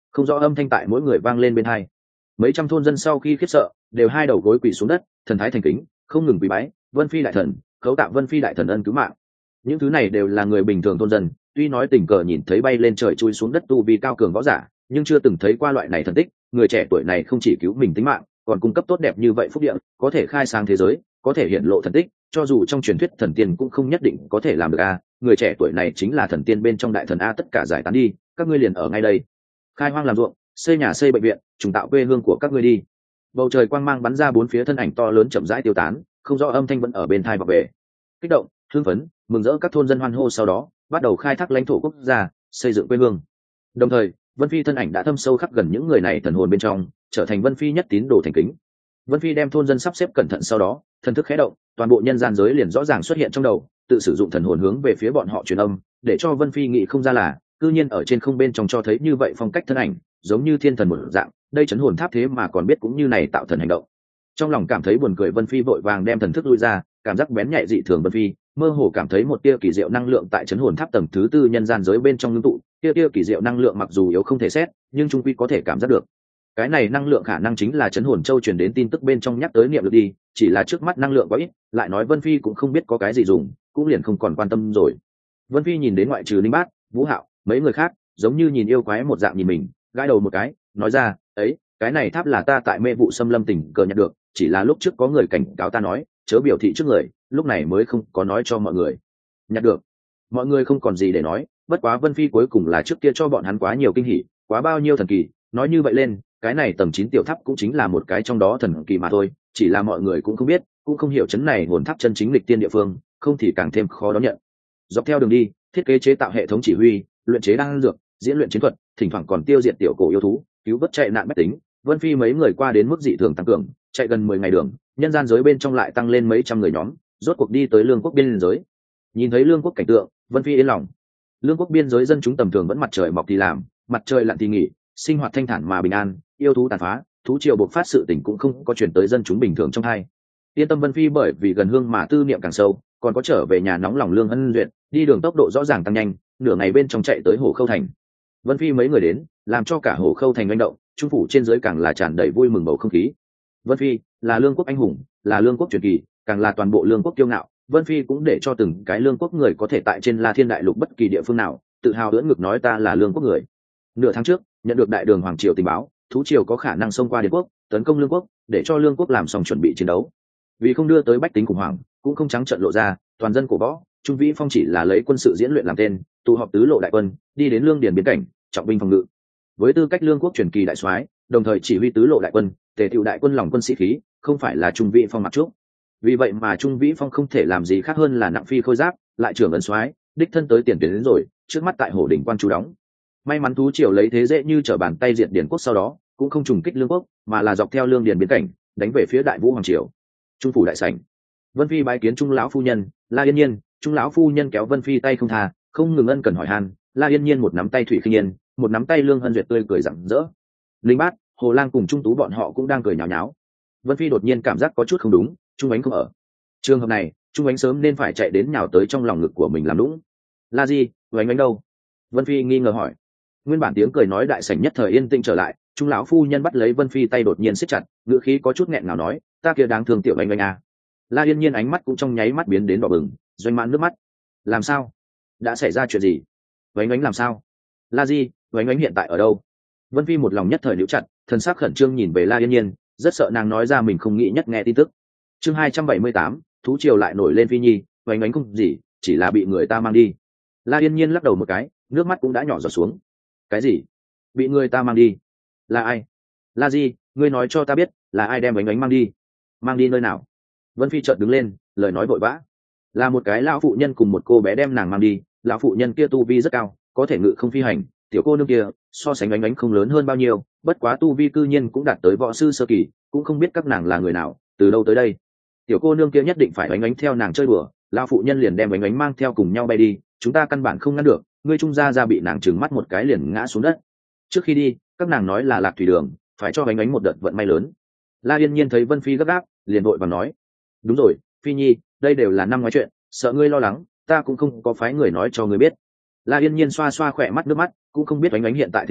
không rõ âm thanh tại mỗi người vang lên bên hai. Mấy trăm thôn dân sau khi khiếp sợ đều hai đầu gối quỳ xuống đất, thần thái thành kính, không ngừng quỳ bái Vân Phi đại thần, khấu tạ Vân Phi đại thần ân cứu mạng. Những thứ này đều là người bình thường thôn dân, tuy nói tình cờ nhìn thấy bay lên trời chui xuống đất tu vi cao cường võ giả, nhưng chưa từng thấy qua loại này thần tích. Người trẻ tuổi này không chỉ cứu mình tính mạng, còn cung cấp tốt đẹp như vậy phúc địa, có thể khai sáng thế giới, có thể hiện lộ thần tích, cho dù trong truyền thuyết thần tiên cũng không nhất định có thể làm được a. Người trẻ tuổi này chính là thần tiên bên trong đại thần a. Tất cả giải tán đi, các ngươi liền ở ngay đây, khai hoang làm ruộng, xây nhà xây bệnh viện, trùng tạo quê hương của các ngươi đi. Bầu trời quang mang bắn ra, bốn phía thân ảnh to lớn chậm rãi tiêu tán, không rõ âm thanh vẫn ở bên tai vọng về. Kích động, hưng phấn, mừng rỡ các thôn dân hoan hô, sau đó bắt đầu khai thác lãnh thổ quốc gia, xây dựng quê hương. Đồng thời Vân Phi thân ảnh đã thâm sâu khắc gần những người này thần hồn bên trong, trở thành Vân Phi nhất tín đồ thành kính. Vân Phi đem thôn dân sắp xếp cẩn thận, sau đó thần thức khẽ động, toàn bộ nhân gian giới liền rõ ràng xuất hiện trong đầu, tự sử dụng thần hồn hướng về phía bọn họ truyền âm, để cho Vân Phi nghĩ không ra là cư nhiên ở trên không bên trong cho thấy như vậy phong cách thân ảnh, giống như thiên thần một dạng. Đây chấn hồn tháp thế mà còn biết cũng như này tạo thần hành động. Trong lòng cảm thấy buồn cười, Vân Phi vội vàng đem thần thức lui ra, cảm giác bén nhạy dị thường. Vân Phi mơ hồ cảm thấy một tia kỳ diệu năng lượng tại chấn hồn tháp tầng thứ tư nhân gian giới bên trong ngưng tụ. Tia kỳ diệu năng lượng mặc dù yếu không thể xét, nhưng trung quy có thể cảm giác được. Cái này năng lượng khả năng chính là chấn hồn châu truyền đến tin tức bên trong nhắc tới niệm lực đi, chỉ là trước mắt năng lượng quá ít, lại nói Vân Phi cũng không biết có cái gì dùng, cũng liền không còn quan tâm rồi. Vân Phi nhìn đến ngoại trừ Linh Bát, Vũ Hạo, mấy người khác, giống như nhìn yêu quái một dạng nhìn mình, gãi đầu một cái, nói ra, ấy, cái này tháp là ta tại mê vụ xâm lâm tỉnh cờ nhận được, chỉ là lúc trước có người cảnh cáo ta nói chớ biểu thị trước người, lúc này mới không có nói cho mọi người. Nhặt được, mọi người không còn gì để nói, bất quá Vân Phi cuối cùng là trước kia cho bọn hắn quá nhiều kinh hỉ, quá bao nhiêu thần kỳ, nói như vậy lên cái này tầng 9 tiểu tháp cũng chính là một cái trong đó thần kỳ mà thôi, chỉ là mọi người cũng không biết, cũng không hiểu chấn này hồn tháp chân chính lịch tiên địa phương, không thì càng thêm khó đón nhận. Dọc theo đường đi, thiết kế chế tạo hệ thống chỉ huy, luyện chế đan dược, diễn luyện chiến thuật, thỉnh thoảng còn tiêu diệt tiểu cổ yêu thú, cứu vớt chạy nạn bách tính. Vân Phi mấy người qua đến mức dị thường tăng cường, chạy gần 10 ngày đường, nhân gian giới bên trong lại tăng lên mấy trăm người nhóm, rốt cuộc đi tới Lương quốc biên giới. Nhìn thấy Lương quốc cảnh tượng, Vân Phi yên lòng. Lương quốc biên giới dân chúng tầm thường vẫn mặt trời mọc thì làm, mặt trời lặn thì nghỉ, sinh hoạt thanh thản mà bình an, yêu thú tàn phá, thú triều bộc phát sự tình cũng không có chuyển tới dân chúng bình thường trong hai. Yên tâm Vân Phi, bởi vì gần hương mà tư niệm càng sâu, còn có trở về nhà nóng lòng Lương Ân Luyện, đi đường tốc độ rõ ràng tăng nhanh, nửa ngày bên trong chạy tới Hồ Khâu thành. Vân Phi mấy người đến, làm cho cả Hồ Khâu thành manh động, trung phủ trên dưới càng là tràn đầy vui mừng bầu không khí. Vân Phi là Lương quốc anh hùng, là Lương quốc truyền kỳ, càng là toàn bộ Lương quốc kiêu ngạo. Vân Phi cũng để cho từng cái Lương quốc người có thể tại trên La Thiên đại lục bất kỳ địa phương nào tự hào ưỡn ngực nói ta là Lương quốc người. Nửa tháng trước, nhận được đại đường hoàng triều tình báo, thú triều có khả năng xông qua Điền quốc, tấn công Lương quốc, để cho Lương quốc làm xong chuẩn bị chiến đấu. Vì không đưa tới bách tính khủng hoảng, cũng không trắng trợn lộ ra, toàn dân cổ võ, Trung Vĩ Phong chỉ là lấy quân sự diễn luyện làm tên, tụ họp tứ lộ đại quân, đi đến Lương Điền biên cảnh, trọng binh phòng ngự. Với tư cách Lương quốc truyền kỳ đại soái, đồng thời chỉ huy tứ lộ đại quân, tề tựu đại quân lòng quân sĩ khí, không phải là Trung Vĩ Phong mặc trúc. Vì vậy mà Trung Vĩ Phong không thể làm gì khác hơn là nặng phi khôi giáp, lại trưởng ấn soái, đích thân tới tiền tuyến đến rồi, trước mắt tại Hổ đỉnh quan chú đóng. May mắn thú triều lấy thế dễ như trở bàn tay diệt Điền quốc, sau đó cũng không trùng kích Lương quốc, mà là dọc theo Lương Điền biên cảnh, đánh về phía Đại Vũ hoàng triều. Trung phủ đại sảnh, Vân Phi bái kiến Trung lão phu nhân, La Yên Nhiên. Trung lão phu nhân kéo Vân Phi tay không tha, không ngừng ân cần hỏi han. La Yên Nhiên một nắm tay Thủy Khinh Yên, một nắm tay Lương Hân Duyệt tươi cười rạng rỡ. Linh Bát, Hồ Lang cùng Trung Tú bọn họ cũng đang cười nháo nháo. Vân Phi đột nhiên cảm giác có chút không đúng, Trung Ánh không ở. Trường hợp này, Trung Ánh sớm nên phải chạy đến nhào tới trong lòng ngực của mình làm lũng. La Di, Ánh Ánh đâu? Vân Phi nghi ngờ hỏi. Nguyên bản tiếng cười nói đại sảnh nhất thời yên tĩnh trở lại, Trung lão phu nhân bắt lấy Vân Phi tay đột nhiên siết chặt, ngữ khí có chút nghẹn ngào nói, ta kia đáng thương tiểu Ánh Ánh à. La Yên Nhiên ánh mắt cũng trong nháy mắt biến đến đỏ bừng, doanh mãn nước mắt. Làm sao? Đã xảy ra chuyện gì? Ánh Ánh làm sao? La Di, Ánh Ánh hiện tại ở đâu? Vân Phi một lòng nhất thời níu chặt, thần sắc khẩn trương nhìn về La Yên Nhiên, rất sợ nàng nói ra mình không nghĩ nhất nghe tin tức. Chương 278, thú triều lại nổi lên. Phi Nhi, Ánh Ánh không gì, chỉ là bị người ta mang đi. La Yên Nhiên lắc đầu một cái, nước mắt cũng đã nhỏ giọt xuống. Cái gì? Bị người ta mang đi? Là ai? La Di, ngươi nói cho ta biết, là ai đem Ánh Ánh mang đi? Mang đi nơi nào? Vân Phi chợt đứng lên, lời nói vội vã. Là một cái lão phụ nhân cùng một cô bé đem nàng mang đi, lão phụ nhân kia tu vi rất cao, có thể ngự không phi hành, tiểu cô nương kia so sánh Ánh Ánh không lớn hơn bao nhiêu, bất quá tu vi cư nhiên cũng đạt tới võ sư sơ kỳ, cũng không biết các nàng là người nào, từ đâu tới đây. Tiểu cô nương kia nhất định phải Ánh Ánh theo nàng chơi đùa, lão phụ nhân liền đem Ánh Ánh mang theo cùng nhau bay đi, chúng ta căn bản không ngăn được, ngươi Trung gia bị nàng trừng mắt một cái liền ngã xuống đất. Trước khi đi, các nàng nói là Lạc Thủy Đường, phải cho Ánh Ánh một đợt vận may lớn. La Yên Nhiên thấy Vân Phi gấp gáp, liền vội vàng nói, đúng rồi, Phi Nhi, đây đều là năm ngoái chuyện, sợ ngươi lo lắng, ta cũng không có phái người nói cho ngươi biết. La Yên Nhiên xoa xoa khỏe mắt nước mắt, cũng không biết Ánh Ánh hiện tại thế nào,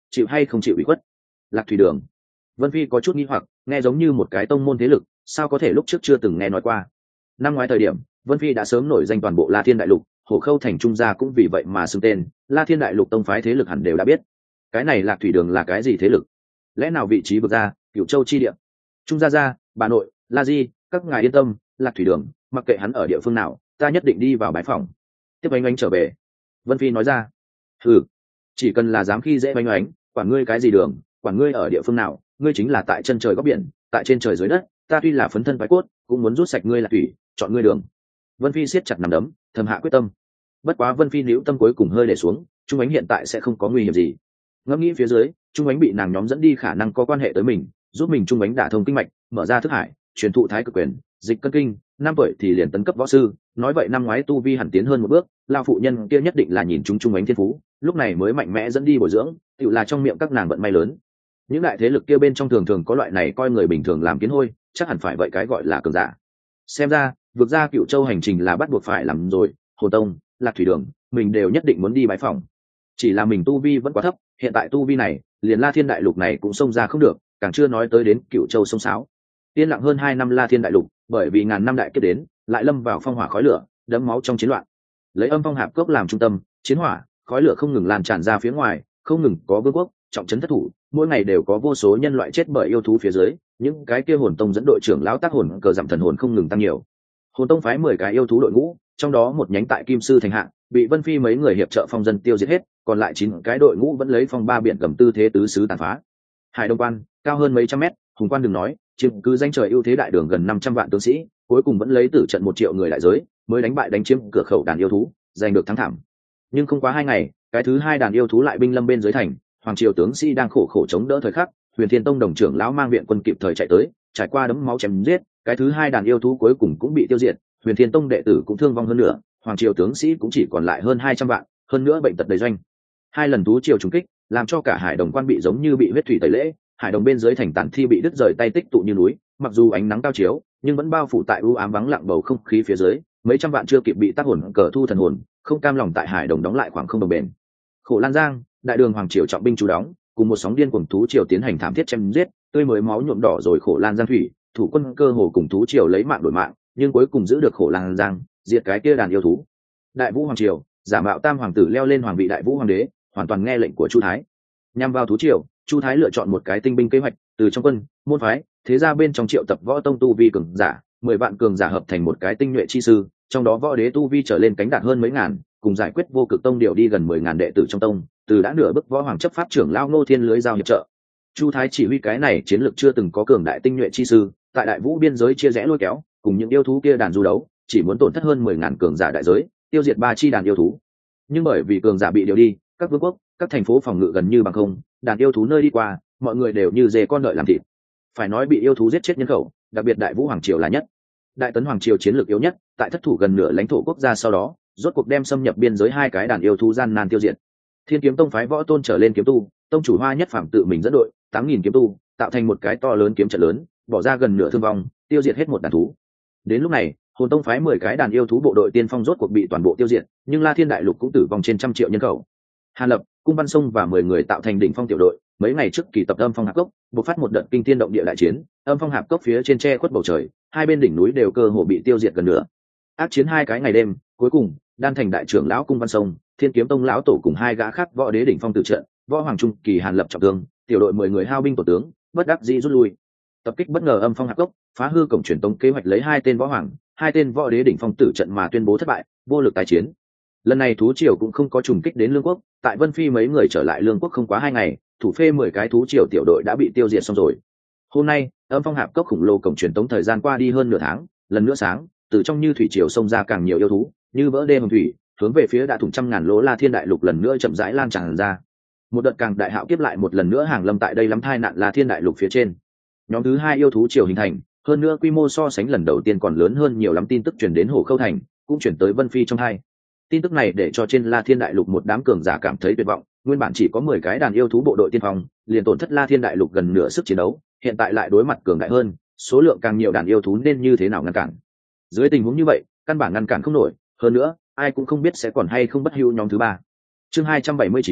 chịu hay không chịu ủy khuất. Lạc thủy đường. Vân Phi có chút nghi hoặc, nghe giống như một cái tông môn thế lực, sao có thể lúc trước chưa từng nghe nói qua. Năm ngoái thời điểm, Vân Phi đã sớm nổi danh toàn bộ La Thiên đại lục, Hổ Khâu thành trung gia cũng vì vậy mà xưng tên, La Thiên đại lục tông phái thế lực hẳn đều đã biết. Cái này Lạc thủy đường là cái gì thế lực? Lẽ nào vị trí vực gia, Cửu Châu chi địa? Trung gia, bà nội, La Di, các ngài yên tâm, Lạc thủy đường, mặc kệ hắn ở địa phương nào, ta nhất định đi vào bái phòng. Tiếp Oanh Oanh trở về. Vân Phi nói ra. Ừ, chỉ cần là dám khi dễ Oanh Oanh, quản ngươi cái gì đường, quản ngươi ở địa phương nào, ngươi chính là tại chân trời góc biển, tại trên trời dưới đất, ta tuy là phấn thân phái cốt, cũng muốn rút sạch ngươi là thủy, chọn ngươi đường. Vân Phi siết chặt nắm đấm, thầm hạ quyết tâm. Bất quá Vân Phi níu tâm cuối cùng hơi để xuống, Trung Ánh hiện tại sẽ không có nguy hiểm gì. Ngẫm nghĩ phía dưới, Trung Ánh bị nàng nhóm dẫn đi khả năng có quan hệ tới mình, giúp mình Trung Ánh đả thông kinh mạch, mở ra thức hải, truyền thụ thái cực quyền, dịch cân kinh, 5 tuổi thì liền tấn cấp võ sư, nói vậy năm ngoái tu vi hẳn tiến hơn một bước, lao phụ nhân kia nhất định là nhìn chúng Trung Ánh thiên phú, lúc này mới mạnh mẽ dẫn đi bồi dưỡng, tựu là trong miệng các nàng vận may lớn. Những đại thế lực kia bên trong thường thường có loại này coi người bình thường làm kiến hôi, chắc hẳn phải vậy cái gọi là cường giả. Xem ra vượt ra Cựu Châu hành trình là bắt buộc phải làm rồi. Hồ Tông, Lạc thủy đường, mình đều nhất định muốn đi bái phòng. Chỉ là mình tu vi vẫn quá thấp, hiện tại tu vi này liền La Thiên đại lục này cũng xông ra không được, càng chưa nói tới đến Cựu Châu sông sáo. Yên lặng hơn 2 năm La Thiên đại lục, bởi vì ngàn năm đại kiếp đến, lại lâm vào phong hỏa khói lửa, đẫm máu trong chiến loạn. Lấy Âm Phong Hạp Cốc làm trung tâm, chiến hỏa, khói lửa không ngừng lan tràn ra phía ngoài, không ngừng có vương quốc trọng trấn thất thủ, mỗi ngày đều có vô số nhân loại chết bởi yêu thú phía dưới, những cái kia hồn tông dẫn đội trưởng lão tác hồn cờ giảm thần hồn không ngừng tăng nhiều. Hồn tông phái 10 cái yêu thú đội ngũ, trong đó một nhánh tại Kim Sư thành hạ, bị Vân Phi mấy người hiệp trợ phong dân tiêu diệt hết, còn lại 9 cái đội ngũ vẫn lấy phong ba biển cầm tư thế tứ xứ tàn phá. Hải Đông Quan, cao hơn mấy trăm mét, hùng quan đừng nói, chiếm cứ danh trời ưu thế đại đường gần 500 vạn tướng sĩ, cuối cùng vẫn lấy tử trận 1 triệu người đại giới, mới đánh bại đánh chiếm cửa khẩu đàn yêu thú, giành được thắng thảm. Nhưng không quá 2 ngày, cái thứ 2 đàn yêu thú lại binh lâm bên dưới thành, hoàng triều tướng sĩ đang khổ khổ chống đỡ thời khắc, Huyền Thiên Tông đồng trưởng lão mang viện quân kịp thời chạy tới, trải qua đấm máu chém giết, cái thứ 2 đàn yêu thú cuối cùng cũng bị tiêu diệt, Huyền Thiên Tông đệ tử cũng thương vong hơn nữa, hoàng triều tướng sĩ cũng chỉ còn lại hơn 200 vạn, hơn nữa bệnh tật đầy doanh. 2 lần thú triều trùng kích, làm cho cả Hải Đồng Quan bị giống như bị huyết thủy tẩy lễ, Hải Đồng bên dưới thành tản thi bị đứt rời tay tích tụ như núi, mặc dù ánh nắng cao chiếu, nhưng vẫn bao phủ tại u ám vắng lặng bầu không khí phía dưới, mấy trăm vạn chưa kịp bị tác hồn cờ thu thần hồn, không cam lòng tại Hải Đồng đóng lại khoảng không đồng bền. Khổ Lan Giang, đại đường hoàng triều trọng binh trú đóng, cùng một sóng điên cuồng thú triều tiến hành thảm thiết chém giết, tươi mới máu nhuộm đỏ rồi Khổ Lan Giang thủy, thủ quân cơ hồ cùng thú triều lấy mạng đổi mạng, nhưng cuối cùng giữ được Khổ Lan Giang, diệt cái kia đàn yêu thú. Đại Vũ hoàng triều, giả mạo tam hoàng tử leo lên hoàng vị Đại Vũ hoàng đế, hoàn toàn nghe lệnh của Chu Thái. Nhằm vào thú triều, Chu Thái lựa chọn một cái tinh binh kế hoạch, từ trong quân, môn phái, thế gia bên trong triệu tập võ tông tu vi cường giả, 10 vạn cường giả hợp thành một cái tinh nhuệ chi sư, trong đó võ đế tu vi trở lên cánh đạt hơn mấy ngàn, cùng giải quyết vô cực tông điều đi gần 10.000 đệ tử trong tông, từ đã nửa bước võ hoàng chấp pháp trưởng lao Ngô Thiên lưới giao hiệp trợ. Chu Thái chỉ huy cái này chiến lược chưa từng có cường đại tinh nhuệ chi sư, tại Đại Vũ biên giới chia rẽ lôi kéo, cùng những yêu thú kia đàn du đấu, chỉ muốn tổn thất hơn 10.000 cường giả đại giới, tiêu diệt 3 chi đàn yêu thú. Nhưng bởi vì cường giả bị điều đi, các vương quốc, các thành phố phòng ngự gần như bằng không, đàn yêu thú nơi đi qua, mọi người đều như dê con đợi làm thịt. Phải nói bị yêu thú giết chết nhân khẩu, đặc biệt Đại Vũ hoàng triều là nhất. Đại Tấn hoàng triều chiến lược yếu nhất, tại thất thủ gần nửa lãnh thổ quốc gia sau đó, rốt cuộc đem xâm nhập biên giới 2 cái đàn yêu thú gian nan tiêu diệt. Thiên Kiếm Tông phái võ tôn trở lên kiếm tu, tông chủ Hoa Nhất Phạm tự mình dẫn đội, 8.000 kiếm tu, tạo thành một cái to lớn kiếm trận lớn, bỏ ra gần nửa thương vong, tiêu diệt hết một đàn thú. Đến lúc này, Hồn Tông phái 10 cái đàn yêu thú bộ đội tiên phong rốt cuộc bị toàn bộ tiêu diệt, nhưng La Thiên đại lục cũng tử vong trên 100 triệu nhân khẩu. Hàn Lập, Cung Văn Sông và 10 người tạo thành đỉnh phong tiểu đội, mấy ngày trước kỳ tập Âm Phong Hạp Cốc, bộc phát một đợt kinh thiên động địa đại chiến, Âm Phong Hạp Cốc phía trên che khuất bầu trời, 2 bên đỉnh núi đều cơ hồ bị tiêu diệt gần nửa. Ác chiến 2 cái ngày đêm, cuối cùng, Đan Thành đại trưởng lão Cung Văn Sông, Thiên Kiếm Tông lão tổ cùng 2 gã khác võ đế đỉnh phong tử trận, võ hoàng trung kỳ Hàn Lập trọng thương, tiểu đội 10 người hao binh tổ tướng, bất đắc dĩ rút lui. Tập kích bất ngờ Âm Phong Hạp Cốc, phá hư cổng truyền tông kế hoạch lấy 2 tên võ hoàng, 2 tên võ đế đỉnh phong tử trận mà tuyên bố thất bại, vô lực tái chiến. Lần này thú triều cũng không có trùng kích đến Lương Quốc, tại Vân Phi mấy người trở lại Lương Quốc không quá 2 ngày, thủ phê 10 cái thú triều tiểu đội đã bị tiêu diệt xong rồi. Hôm nay, Âm Phong Hạp Cốc khủng lồ cổng truyền tống thời gian qua đi hơn nửa tháng, lần nữa sáng, từ trong như thủy triều xông ra càng nhiều yêu thú, như vỡ đê hồng thủy, hướng về phía đã thủng trăm ngàn lỗ La Thiên đại lục lần nữa chậm rãi lan tràn ra. Một đợt càng đại hạo kiếp lại một lần nữa hàng lâm tại đây lắm thai nạn La Thiên đại lục phía trên. Nhóm thứ 2 yêu thú triều hình thành, hơn nữa quy mô so sánh lần đầu tiên còn lớn hơn nhiều lắm, tin tức truyền đến Hổ Khâu thành, cũng chuyển tới Vân Phi trong hai. Tin tức này để cho trên La Thiên đại lục một đám cường giả cảm thấy tuyệt vọng, nguyên bản chỉ có 10 cái đàn yêu thú bộ đội tiên phong, liền tổn thất La Thiên đại lục gần nửa sức chiến đấu, hiện tại lại đối mặt cường đại hơn, số lượng càng nhiều đàn yêu thú nên như thế nào ngăn cản. Dưới tình huống như vậy, căn bản ngăn cản không nổi, hơn nữa, ai cũng không biết sẽ còn hay không bất hữu nhóm thứ 3. Chương 279,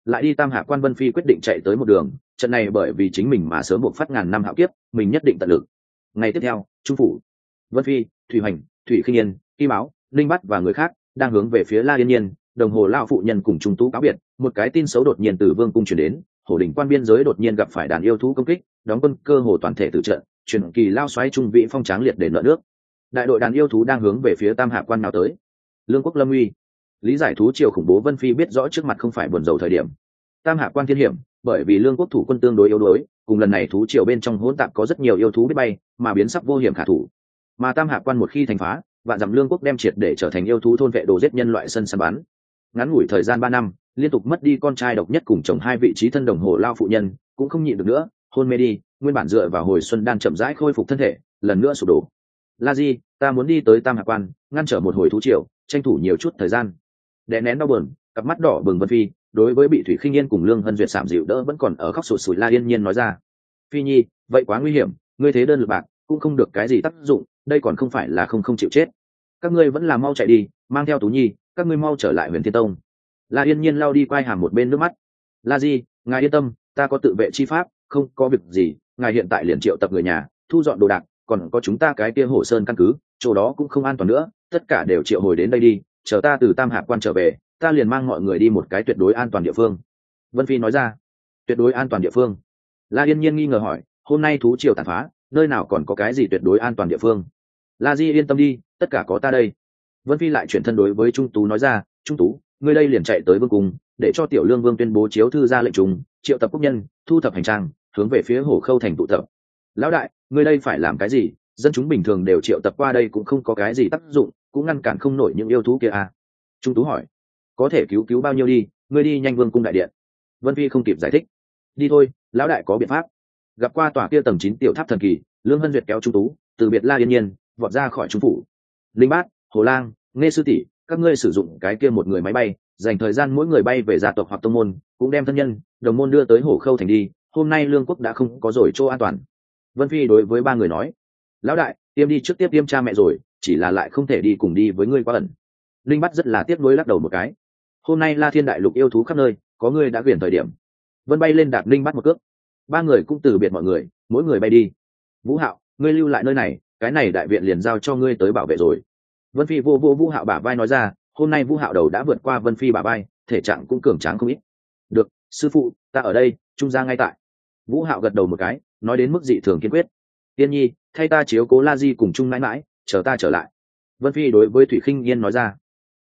lại đi Tam Hạ Quan, Vân Phi quyết định chạy tới một đường. Trận này bởi vì chính mình mà sớm buộc phát ngàn năm hạo kiếp, mình nhất định tận lực. Ngày tiếp theo, Trung phủ, Vân Phi, Thủy Hoành, Thủy Khinh Yên, Kim Áo, Linh Bắt và người khác đang hướng về phía La Yên Nhiên, đồng hồ lão phụ nhân cùng Trung Tú cáo biệt. Một cái tin xấu đột nhiên từ Vương cung truyền đến, Hổ đỉnh quan biên giới đột nhiên gặp phải đàn yêu thú công kích, đóng quân cơ hồ toàn thể tử trận, truyền kỳ lao xoáy trung vị phong tráng liệt để nợ nước. Đại đội đàn yêu thú đang hướng về phía Tam Hạ Quan nào tới. Lương quốc lâm uy, lý giải thú triều khủng bố. Vân Phi biết rõ trước mặt không phải buồn rầu thời điểm. Tam Hạ Quan thiên hiểm, bởi vì lương quốc thủ quân tương đối yếu đuối, cùng lần này thú triều bên trong hỗn tạp có rất nhiều yêu thú biết bay, mà biến sắc vô hiểm khả thủ. Mà Tam Hạ Quan một khi thành phá, vạn dặm lương quốc đem triệt để trở thành yêu thú thôn vệ đồ giết nhân loại sân săn bắn. Ngắn ngủi thời gian 3 năm, liên tục mất đi con trai độc nhất cùng chồng hai vị trí thân đồng hồ lao phụ nhân, cũng không nhịn được nữa, hôn mê đi, nguyên bản dựa vào hồi xuân đan chậm rãi khôi phục thân thể, lần nữa sụp đổ. La Di, ta muốn đi tới Tam Hạ Quan, ngăn trở một hồi thú triều, tranh thủ nhiều chút thời gian. Đè nén đau buồn, cặp mắt đỏ bừng Vân Phi, đối với bị Thủy Khinh Yên cùng Lương Hân Duyệt sạm dịu đỡ vẫn còn ở khóc sụt sùi La Yên Nhiên nói ra. Phi Nhi, vậy quá nguy hiểm, ngươi thế đơn lực bạc, cũng không được cái gì tác dụng, đây còn không phải là không chịu chết. Các ngươi vẫn là mau chạy đi, mang theo Tú Nhi, các ngươi mau trở lại Huyền Thiên Tông. La Yên Nhiên lau đi quai hàm một bên nước mắt. La Di, ngài yên tâm, ta có tự vệ chi pháp, không có việc gì, ngài hiện tại liền triệu tập người nhà, thu dọn đồ đạc, còn có chúng ta cái kia Hổ Sơn căn cứ, chỗ đó cũng không an toàn nữa, tất cả đều triệu hồi đến đây đi, chờ ta từ Tam Hạ Quan trở về, ta liền mang mọi người đi một cái tuyệt đối an toàn địa phương. Vân Phi nói ra. Tuyệt đối an toàn địa phương? La Yên Nhiên nghi ngờ hỏi, hôm nay thú triều tàn phá, nơi nào còn có cái gì tuyệt đối an toàn địa phương? La Di yên tâm đi, tất cả có ta đây. Vân Phi lại chuyển thân đối với Trung Tú nói ra, Trung Tú, ngươi đây liền chạy tới vương cung, để cho Tiểu Lương Vương tuyên bố chiếu thư ra lệnh trùng, triệu tập quốc nhân, thu thập hành trang, hướng về phía Hổ Khâu thành tụ tập. Lão đại, ngươi đây phải làm cái gì? Dân chúng bình thường đều triệu tập qua đây cũng không có cái gì tác dụng, cũng ngăn cản không nổi những yêu thú kia à? Trung Tú hỏi. Có thể cứu bao nhiêu đi, ngươi đi nhanh vương cung đại điện. Vân Phi không kịp giải thích. Đi thôi, lão đại có biện pháp. Gặp qua tòa kia tầng 9 tiểu tháp thần kỳ, Lương Hân Duyệt kéo Trung Tú từ biệt La Yên Nhiên, vọt ra khỏi trung phủ. Linh Bát, Hồ Lang, Nghe sư tỷ, các ngươi sử dụng cái kia một người máy bay, dành thời gian mỗi người bay về gia tộc hoặc tông môn, cũng đem thân nhân, đồng môn đưa tới Hổ Khâu thành đi. Hôm nay lương quốc đã không có rồi chỗ an toàn. Vân Phi đối với 3 người nói. Lão đại, tiêm đi trước tiếp tiêm cha mẹ rồi, chỉ là lại không thể đi cùng đi với ngươi quá ẩn. Linh Bát rất là tiếc nuối lắc đầu một cái. Hôm nay La Thiên đại lục yêu thú khắp nơi, có ngươi đã quyển thời điểm. Vân bay lên đạp Linh Bát một cước. 3 người cũng từ biệt mọi người, mỗi người bay đi. Vũ Hạo, ngươi lưu lại nơi này, cái này đại viện liền giao cho ngươi tới bảo vệ rồi. Vân Phi vô Vũ Hạo bả vai nói ra, hôm nay Vũ Hạo đầu đã vượt qua Vân Phi bả vai, thể trạng cũng cường tráng không ít. Được, sư phụ, ta ở đây, trung gia ngay tại. Vũ Hạo gật đầu một cái, nói đến mức dị thường kiên quyết. Tiên Nhi, thay ta chiếu cố La Di cùng Trung mãi mãi, chờ ta trở lại. Vân Phi đối với Thủy Khinh Yên nói ra.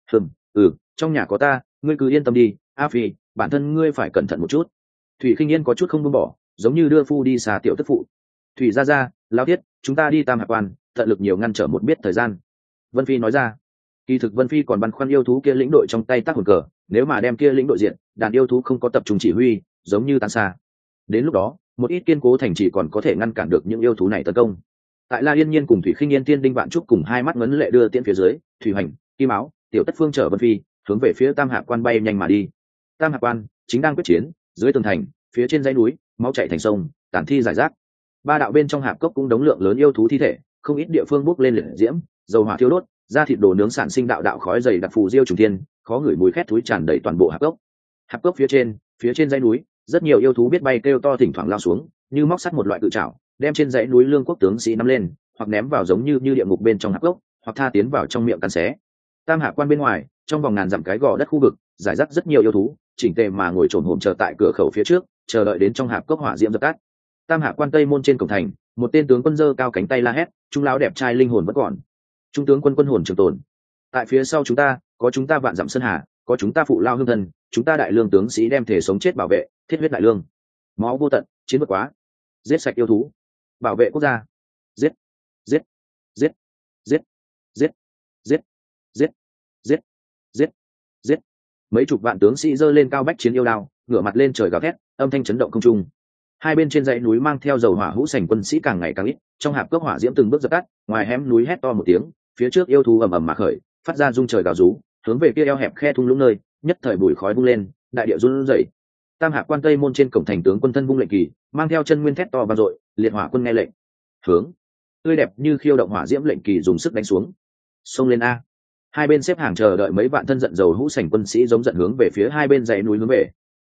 Trong nhà có ta, ngươi cứ yên tâm đi. A Phi, bản thân ngươi phải cẩn thận một chút. Thủy Khinh Yên có chút không buông bỏ, giống như đưa phu đi xà tiểu tức phụ. Thủy gia, Lão Thiết, chúng ta đi Tam Hạ Quan, tận lực nhiều ngăn trở một biết thời gian. Vân Phi nói ra. Kỳ thực Vân Phi còn băn khoăn yêu thú kia lĩnh đội trong tay tác hồn cờ, nếu mà đem kia lĩnh đội diện, đàn yêu thú không có tập trung chỉ huy, giống như tan xa. Đến lúc đó, một ít kiên cố thành trì còn có thể ngăn cản được những yêu thú này tấn công. Tại La Yên Nhiên cùng Thủy Khinh Yên Tiên Đinh Vạn Trúc cùng hai mắt ngấn lệ đưa tiễn phía dưới, Thủy Hoành, Kim Áo, Tiểu Tất Phương chở Vân Phi hướng về phía Tam Hạ Quan bay nhanh mà đi. Tam Hạ Quan chính đang quyết chiến, dưới tường thành, phía trên dãy núi, máu chảy thành sông, tàn thi rải rác. 3 đạo bên trong hạp cốc cũng đống lượng lớn yêu thú thi thể, không ít địa phương bốc lên liệt diễm, dầu hỏa thiêu đốt, da thịt đồ nướng sản sinh đạo đạo khói dày đặc phù diêu trùng thiên, khó ngửi mùi khét thúi tràn đầy toàn bộ hạp cốc. Hạp cốc phía trên dãy núi, rất nhiều yêu thú biết bay kêu to thỉnh thoảng lao xuống, như móc sắt một loại cự trảo, đem trên dãy núi lương quốc tướng sĩ nắm lên, hoặc ném vào giống như địa ngục bên trong hạp cốc, hoặc tha tiến vào trong miệng cắn xé. Tam Hạ Quan bên ngoài, trong vòng ngàn dặm cái gò đất khu vực, giải rác rất nhiều yêu thú, chỉnh tề mà ngồi trồn hổm chờ tại cửa khẩu phía trước, chờ đợi đến trong hạp cốc hỏa diễm dập tắt. Tam Hạ Quan tây môn trên cổng thành, một tên tướng quân giơ cao cánh tay la hét, trung lão đẹp trai linh hồn vẫn còn. Trung tướng quân hồn trường tồn. Tại phía sau chúng ta, có chúng ta vạn dặm sơn hà, có chúng ta phụ lao hương thân, chúng ta đại lương tướng sĩ đem thể sống chết bảo vệ, thiết huyết đại lương. Máu vô tận, chiến vượt quá. Giết sạch yêu thú, bảo vệ quốc gia. Giết, giết, giết, giết, giết, giết, giết, giết, giết, giết. Mấy chục vạn tướng sĩ giơ lên cao bách chiến yêu đao, ngửa mặt lên trời gào thét, âm thanh chấn động không trung. Hai bên trên dãy núi mang theo dầu hỏa hũ sành quân sĩ càng ngày càng ít, trong hạp cốc hỏa diễm từng bước dập tắt, ngoài hẻm núi hét to một tiếng, phía trước yêu thú ầm ầm mà khởi, phát ra rung trời gào rú, hướng về kia eo hẹp khe thung lũng nơi, nhất thời bụi khói bung lên, đại địa run rẩy. Tam Hạ Quan tây môn trên cổng thành tướng quân thân vung lệnh kỳ, mang theo chân nguyên thét to vang dội, liệt hỏa quân nghe lệnh, hướng, tươi đẹp như khiêu động hỏa diễm lệnh kỳ dùng sức đánh xuống. Xông lên a! Hai bên xếp hàng chờ đợi mấy vạn thân giận dầu hũ sành quân sĩ giống giận hướng về phía hai bên dãy núi hướng về.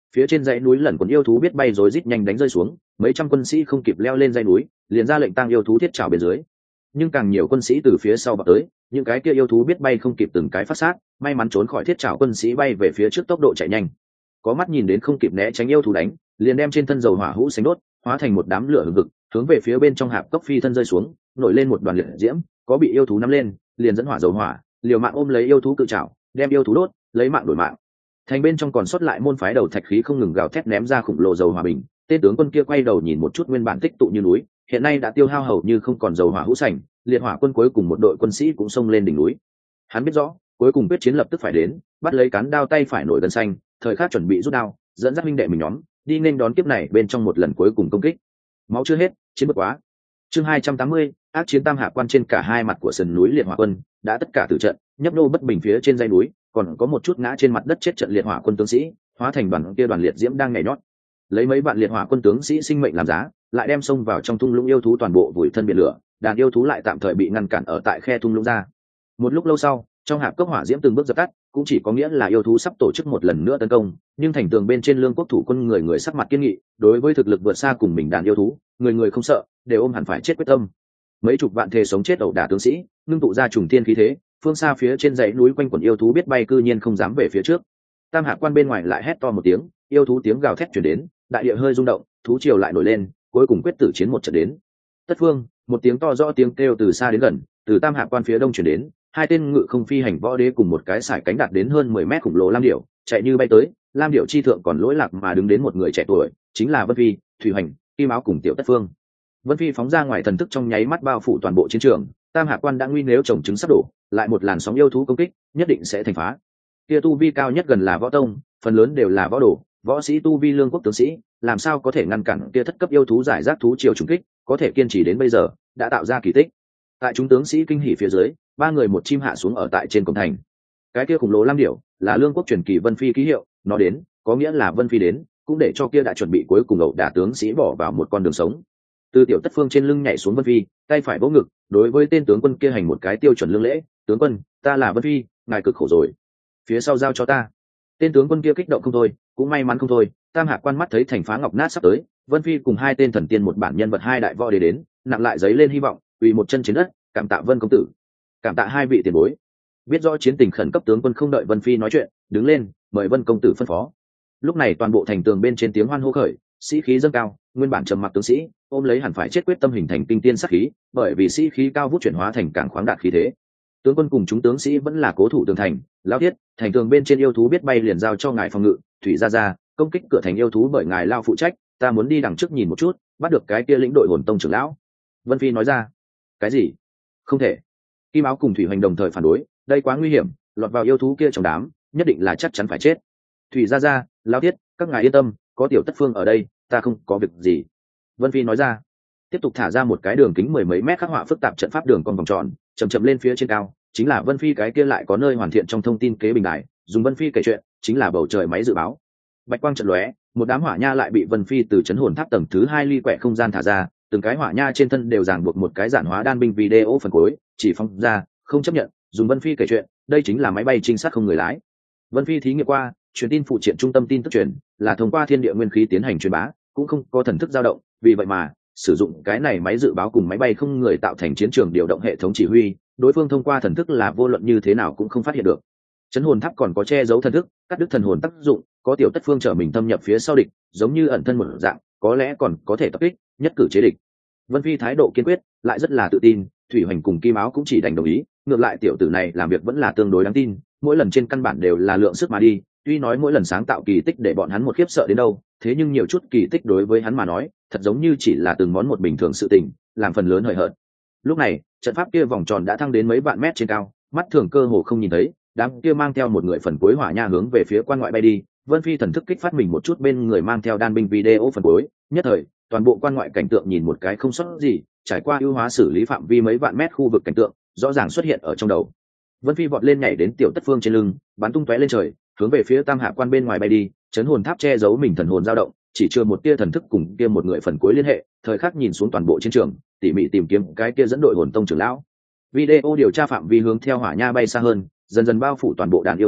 Phía trên dãy núi lần quần yêu thú biết bay rối rít nhanh đánh rơi xuống, mấy trăm quân sĩ không kịp leo lên dãy núi, liền ra lệnh tăng yêu thú thiết trảo bên dưới. Nhưng càng nhiều quân sĩ từ phía sau bọc tới, những cái kia yêu thú biết bay không kịp từng cái phát sát, may mắn trốn khỏi thiết trảo quân sĩ bay về phía trước tốc độ chạy nhanh. Có mắt nhìn đến không kịp né tránh yêu thú đánh, liền đem trên thân dầu hỏa hũ sánh đốt, hóa thành một đám lửa hừng hực, hướng về phía bên trong hạp cốc phi thân rơi xuống, nổi lên một đoàn liệt diễm, có bị yêu thú nắm lên, liền dẫn hỏa dầu hỏa, liều mạng ôm lấy yêu thú cự trảo, đem yêu thú đốt, lấy mạng đổi mạng. Thành bên trong còn sót lại môn phái đầu thạch khí không ngừng gào thét ném ra khủng lồ dầu hỏa bình, tên tướng quân kia quay đầu nhìn một chút nguyên bản tích tụ như núi, hiện nay đã tiêu hao hầu như không còn dầu hỏa hũ sành, liệt hỏa quân cuối cùng một đội quân sĩ cũng xông lên đỉnh núi. Hắn biết rõ, cuối cùng quyết chiến lập tức phải đến, bắt lấy cán đao tay phải nổi gân xanh, thời khắc chuẩn bị rút đao, dẫn dắt huynh đệ mình nhóm đi nên đón kiếp này bên trong một lần cuối cùng công kích. Máu chưa hết, chiến bất quá. Chương 280, ác chiến tam hạ quan trên cả hai mặt của sườn núi liệt hỏa quân đã tất cả tử trận, nhấp nô bất bình phía trên dãy núi, còn có một chút ngã trên mặt đất chết trận liệt hỏa quân tướng sĩ, hóa thành đoàn kia đoàn liệt diễm đang nhảy nhót. Lấy mấy bạn liệt hỏa quân tướng sĩ sinh mệnh làm giá, lại đem xông vào trong thung lũng yêu thú toàn bộ vùi thân biển lửa, đàn yêu thú lại tạm thời bị ngăn cản ở tại khe thung lũng ra. Một lúc lâu sau, trong hạp cốc hỏa diễm từng bước dập tắt, cũng chỉ có nghĩa là yêu thú sắp tổ chức một lần nữa tấn công, nhưng thành tường bên trên lương quốc thủ quân người người sắc mặt kiên nghị, đối với thực lực vượt xa cùng mình đàn yêu thú, người người không sợ, đều ôm hẳn phải chết quyết tâm. Mấy chục vạn thề sống chết ẩu đả tướng sĩ, ngưng tụ ra trùng tiên khí thế, phương xa phía trên dãy núi quanh quần yêu thú biết bay cư nhiên không dám về phía trước. Tam hạ quan bên ngoài lại hét to một tiếng, yêu thú tiếng gào thét truyền đến, đại địa hơi rung động, thú triều lại nổi lên, cuối cùng quyết tử chiến một trận đến. Tất phương, một tiếng to rõ tiếng kêu từ xa đến gần, từ tam hạ quan phía đông truyền đến, hai tên ngự không phi hành võ đế cùng một cái sải cánh đạt đến hơn 10 mét khủng lồ lam điểu chạy như bay tới. Lam điểu chi thượng còn lỗi lạc mà đứng đến một người trẻ tuổi, chính là Vân Phi, Thủy Hoành, Kim Áo cùng Tiểu Tất Phương. Vân Phi phóng ra ngoài thần thức trong nháy mắt bao phủ toàn bộ chiến trường, tam hạ quan đã nguy nếu trồng trứng sắp đổ, lại một làn sóng yêu thú công kích nhất định sẽ thành phá. Kia tu vi cao nhất gần là võ tông, phần lớn đều là võ đồ, võ sĩ tu vi lương quốc tướng sĩ, làm sao có thể ngăn cản kia thất cấp yêu thú giải rác thú triều trùng kích, có thể kiên trì đến bây giờ, đã tạo ra kỳ tích. Tại chúng tướng sĩ kinh hỉ phía dưới, ba người một chim hạ xuống ở tại trên cổng thành. Cái kia khủng lồ lam điểu là lương quốc truyền kỳ Vân Phi ký hiệu, nó đến, có nghĩa là Vân Phi đến, cũng để cho kia đã chuẩn bị cuối cùng ẩu đả tướng sĩ bỏ vào một con đường sống. Từ Tiểu Tất Phương trên lưng nhảy xuống Vân Phi, tay phải vỗ ngực, đối với tên tướng quân kia hành một cái tiêu chuẩn lương lễ, tướng quân, ta là Vân Phi, ngài cực khổ rồi, phía sau giao cho ta. Tên tướng quân kia kích động không thôi, cũng may mắn không thôi, tam hạ quan mắt thấy thành phá ngọc nát sắp tới, Vân Phi cùng hai tên thần tiên một bản nhân vật hai đại võ đế đến, nặng lại giấy lên hy vọng, quỳ một chân trên đất, cảm tạ Vân công tử, cảm tạ hai vị tiền bối. Biết rõ chiến tình khẩn cấp, tướng quân không đợi Vân Phi nói chuyện, đứng lên mời Vân công tử phân phó. Lúc này toàn bộ thành tường bên trên tiếng hoan hô khởi, sĩ khí dâng cao, nguyên bản trầm mặc tướng sĩ ôm lấy hẳn phải chết quyết tâm hình thành kinh tiên sắc khí, bởi vì sĩ khí cao vút chuyển hóa thành càng khoáng đạt khí thế. Tướng quân cùng chúng tướng sĩ vẫn là cố thủ tường thành, lão thiết, thành tường bên trên yêu thú biết bay liền giao cho ngài phòng ngự, Thủy ra công kích cửa thành yêu thú bởi ngài lao phụ trách, ta muốn đi đằng trước nhìn một chút, bắt được cái kia lĩnh đội hồn tông trưởng lão. Vân Phi nói ra. Cái gì? Không thể. Kim Áo cùng Thủy Hoành đồng thời phản đối, đây quá nguy hiểm, lọt vào yêu thú kia trong đám, nhất định là chắc chắn phải chết. Thủy ra, lão thiết, các ngài yên tâm, có Tiểu Tất Phương ở đây, ta không có việc gì. Vân Phi nói ra. Tiếp tục thả ra một cái đường kính 10 mấy mét khắc họa phức tạp trận pháp đường con vòng tròn, chậm lên phía trên cao, chính là Vân Phi cái kia lại có nơi hoàn thiện trong thông tin kế bình đài, dùng Vân Phi kể chuyện, chính là bầu trời máy dự báo. Bạch quang trận lóe, một đám hỏa nha lại bị Vân Phi từ chấn hồn tháp tầng thứ 2 ly quẹ không gian thả ra, từng cái hỏa nha trên thân đều ràng buộc một cái giản hóa đan binh video phần cuối, chỉ phóng ra, không chấp nhận, dùng Vân Phi kể chuyện, đây chính là máy bay trinh sát không người lái. Vân Phi thí nghiệm qua, truyền tin phụ triện trung tâm tin tức truyền, là thông qua thiên địa nguyên khí tiến hành truyền bá, cũng không có thần thức dao động, vì vậy mà sử dụng cái này máy dự báo cùng máy bay không người tạo thành chiến trường điều động hệ thống chỉ huy, đối phương thông qua thần thức là vô luận như thế nào cũng không phát hiện được. Chấn hồn tháp còn có che giấu thần thức, cắt đứt thần hồn tác dụng, có Tiểu Tất Phương trở mình thâm nhập phía sau địch, giống như ẩn thân một dạng, có lẽ còn có thể tập kích, nhất cử chế địch. Vân Phi thái độ kiên quyết, lại rất là tự tin, Thủy Hoành cùng Kim Áo cũng chỉ đành đồng ý, ngược lại tiểu tử này làm việc vẫn là tương đối đáng tin, mỗi lần trên căn bản đều là lượng sức mà đi, tuy nói mỗi lần sáng tạo kỳ tích để bọn hắn một khiếp sợ đến đâu, thế nhưng nhiều chút kỳ tích đối với hắn mà nói, thật giống như chỉ là từng món một bình thường sự tình, làm phần lớn hời hợt. Lúc này, trận pháp kia vòng tròn đã thăng đến mấy vạn mét trên cao, mắt thường cơ hồ không nhìn thấy, đám kia mang theo một người phần cuối hỏa nha hướng về phía quan ngoại bay đi. Vân Phi thần thức kích phát mình một chút bên người mang theo đan binh video phần cuối, nhất thời toàn bộ quan ngoại cảnh tượng nhìn một cái không sót gì, trải qua ưu hóa xử lý phạm vi mấy vạn mét khu vực cảnh tượng rõ ràng xuất hiện ở trong đầu. Vân Phi vọt lên nhảy đến Tiểu Tất Phương trên lưng, bắn tung tóe lên trời, hướng về phía tam hạ quan bên ngoài bay đi. Chấn hồn tháp che giấu mình thần hồn dao động, chỉ chưa một tia thần thức cùng kia một người phần cuối liên hệ, thời khắc nhìn xuống toàn bộ chiến trường, tỉ mỉ tìm kiếm cái kia dẫn đội hồn tông trưởng lão. Video điều tra phạm vi hướng theo hỏa nha bay xa hơn, dần dần bao phủ toàn bộ đàn yêu thú,